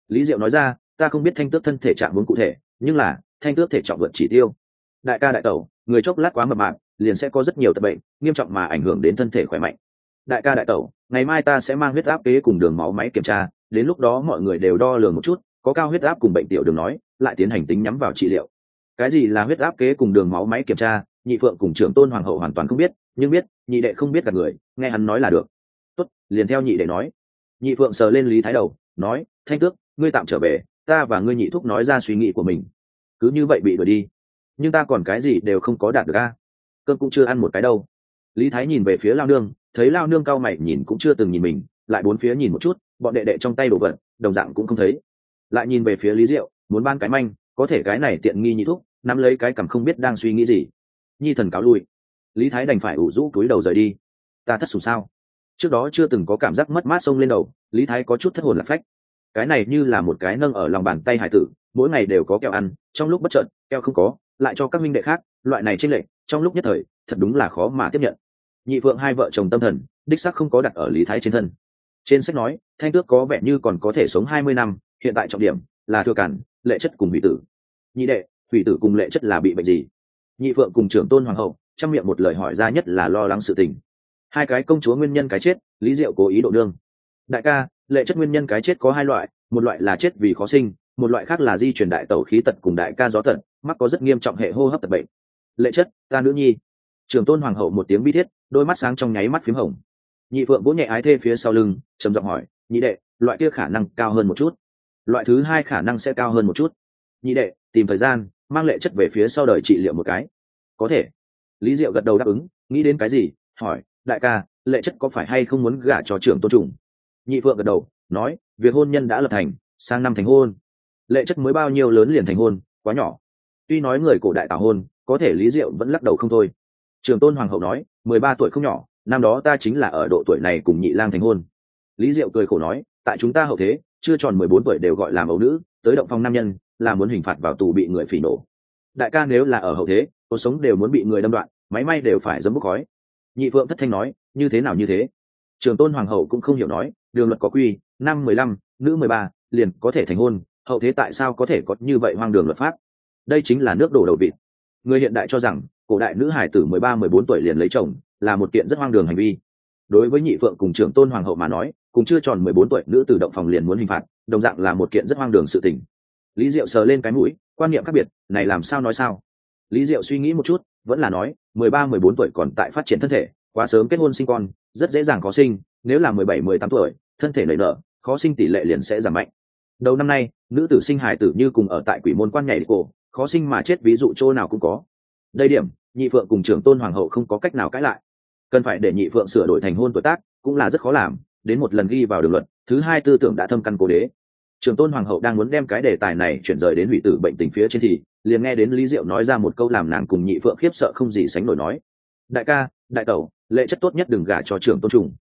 Lý Diệu nói ra, ta không biết thanh tước thân thể trạng huống cụ thể, nhưng là thanh tước thể trọng vượt chỉ tiêu. Đại ca đại tẩu, người chốc lát quá mập mạp liền sẽ có rất nhiều tật bệnh nghiêm trọng mà ảnh hưởng đến thân thể khỏe mạnh. Đại ca đại tẩu, ngày mai ta sẽ mang huyết áp kế cùng đường máu máy kiểm tra, đến lúc đó mọi người đều đo lường một chút, có cao huyết áp cùng bệnh tiểu đường nói lại tiến hành tính nhắm vào trị liệu. Cái gì là huyết áp kế cùng đường máu máy kiểm tra, nhị phượng cùng trưởng tôn hoàng hậu hoàn toàn không biết, nhưng biết nhị đệ không biết cả người, nghe hắn nói là được. Tốt, liền theo nhị đệ nói. Nhị phượng sờ lên Lý Thái đầu, nói, thanh tước, ngươi tạm trở về, ta và ngươi nhị thúc nói ra suy nghĩ của mình. Cứ như vậy bị đuổi đi, nhưng ta còn cái gì đều không có đạt được a, cơm cũng chưa ăn một cái đâu. Lý Thái nhìn về phía lao nương, thấy lao nương cao mày nhìn cũng chưa từng nhìn mình, lại bốn phía nhìn một chút, bọn đệ đệ trong tay đồ vật đồng dạng cũng không thấy, lại nhìn về phía Lý Diệu, muốn ban cái manh, có thể cái này tiện nghi nhị thúc nắm lấy cái cằm không biết đang suy nghĩ gì. Nhi thần cáo lui. Lý Thái đành phải ủ rũ túi đầu rời đi. Ta thất sủng sao? Trước đó chưa từng có cảm giác mất mát xông lên đầu, Lý Thái có chút thất hồn lạc phách. Cái này như là một cái nâng ở lòng bàn tay hải tử, mỗi ngày đều có kẹo ăn, trong lúc bất chợt kẹo không có, lại cho các minh đệ khác, loại này chênh lệch, trong lúc nhất thời, thật đúng là khó mà tiếp nhận. Nhị phượng hai vợ chồng tâm thần, đích xác không có đặt ở Lý Thái trên thân. Trên sách nói, thanh tước có vẻ như còn có thể sống hai mươi năm, hiện tại trọng điểm là thừa cản, lệ chất cùng hủy tử. Nhị đệ, hủy tử cùng lệ chất là bị bệnh gì? Nhị phượng cùng trưởng tôn hoàng hậu trong miệng một lời hỏi ra nhất là lo lắng sự tình. Hai cái công chúa nguyên nhân cái chết, Lý Diệu cố ý độ đương. Đại ca, lệ chất nguyên nhân cái chết có hai loại, một loại là chết vì khó sinh, một loại khác là di truyền đại tẩu khí tật cùng đại ca gió tật, mắc có rất nghiêm trọng hệ hô hấp tật bệnh. Lệ chất, ta nữ nhi. Trưởng tôn hoàng hậu một tiếng bi thiết, đôi mắt sáng trong nháy mắt phím hồng. Nhị phượng vỗ nhẹ ái thê phía sau lưng, trầm giọng hỏi, nhị đệ, loại kia khả năng cao hơn một chút, loại thứ hai khả năng sẽ cao hơn một chút. Nhị đệ, tìm thời gian mang lệ chất về phía sau đời trị liệu một cái. Có thể. Lý Diệu gật đầu đáp ứng, nghĩ đến cái gì hỏi, đại ca, lệ chất có phải hay không muốn gả cho trưởng tôn trùng? Nhị phượng gật đầu nói, việc hôn nhân đã lập thành, sang năm thành hôn. Lệ chất mới bao nhiêu lớn liền thành hôn, quá nhỏ. Tuy nói người cổ đại tảo hôn, có thể Lý Diệu vẫn lắc đầu không thôi. Trưởng tôn hoàng hậu nói, mười ba tuổi không nhỏ, năm đó ta chính là ở độ tuổi này cùng nhị lang thành hôn. Lý Diệu cười khổ nói, tại chúng ta hậu thế, chưa tròn mười bốn tuổi đều gọi làm ấu nữ, tới động phòng nam nhân là muốn hình phạt vào tù bị người phỉ nổ. Đại ca nếu là ở hậu thế, cuộc sống đều muốn bị người đâm đoạn, máy may đều phải dấm bốc khói. Nhị phượng thất thanh nói, như thế nào như thế? Trường tôn hoàng hậu cũng không hiểu nói, đường luật có quy, năm mười lăm, nữ mười ba, liền có thể thành hôn, hậu thế tại sao có thể có như vậy hoang đường luật pháp? Đây chính là nước đổ đầu vịt. Người hiện đại cho rằng cổ đại nữ hải tử mười ba mười bốn tuổi liền lấy chồng là một kiện rất hoang đường hành vi. Đối với nhị phượng cùng trưởng tôn hoàng hậu mà nói, cùng chưa tròn mười bốn tuổi nữ tử động phòng liền muốn hình phạt, đồng dạng là một kiện rất hoang đường sự tình. Lý Diệu sờ lên cái mũi, quan niệm khác biệt, này làm sao nói sao? Lý Diệu suy nghĩ một chút, vẫn là nói, mười ba mười bốn tuổi còn tại phát triển thân thể, quá sớm kết hôn sinh con, rất dễ dàng khó sinh, nếu là mười bảy mười tám tuổi, thân thể nảy nở, khó sinh tỷ lệ liền sẽ giảm mạnh. Đầu năm nay, nữ tử sinh hài tử như cùng ở tại quỷ môn quan nhảy đi cổ, khó sinh mà chết ví dụ chỗ nào cũng có. Đây điểm, nhị phượng cùng trưởng tôn hoàng hậu không có cách nào cãi lại. Cần phải để nhị phượng sửa đổi thành hôn tuổi tác, cũng là rất khó làm, đến một lần ghi vào đường luật, thứ hai tư tưởng đã thâm căn cố đế. Trưởng tôn hoàng hậu đang muốn đem cái đề tài này chuyển rời đến hủy tử bệnh tình phía trên thì liền nghe đến Lý Diệu nói ra một câu làm nàng cùng nhị phượng khiếp sợ không gì sánh nổi nói, đại ca, đại tẩu, lệ chất tốt nhất đừng gả cho trưởng tôn trùng.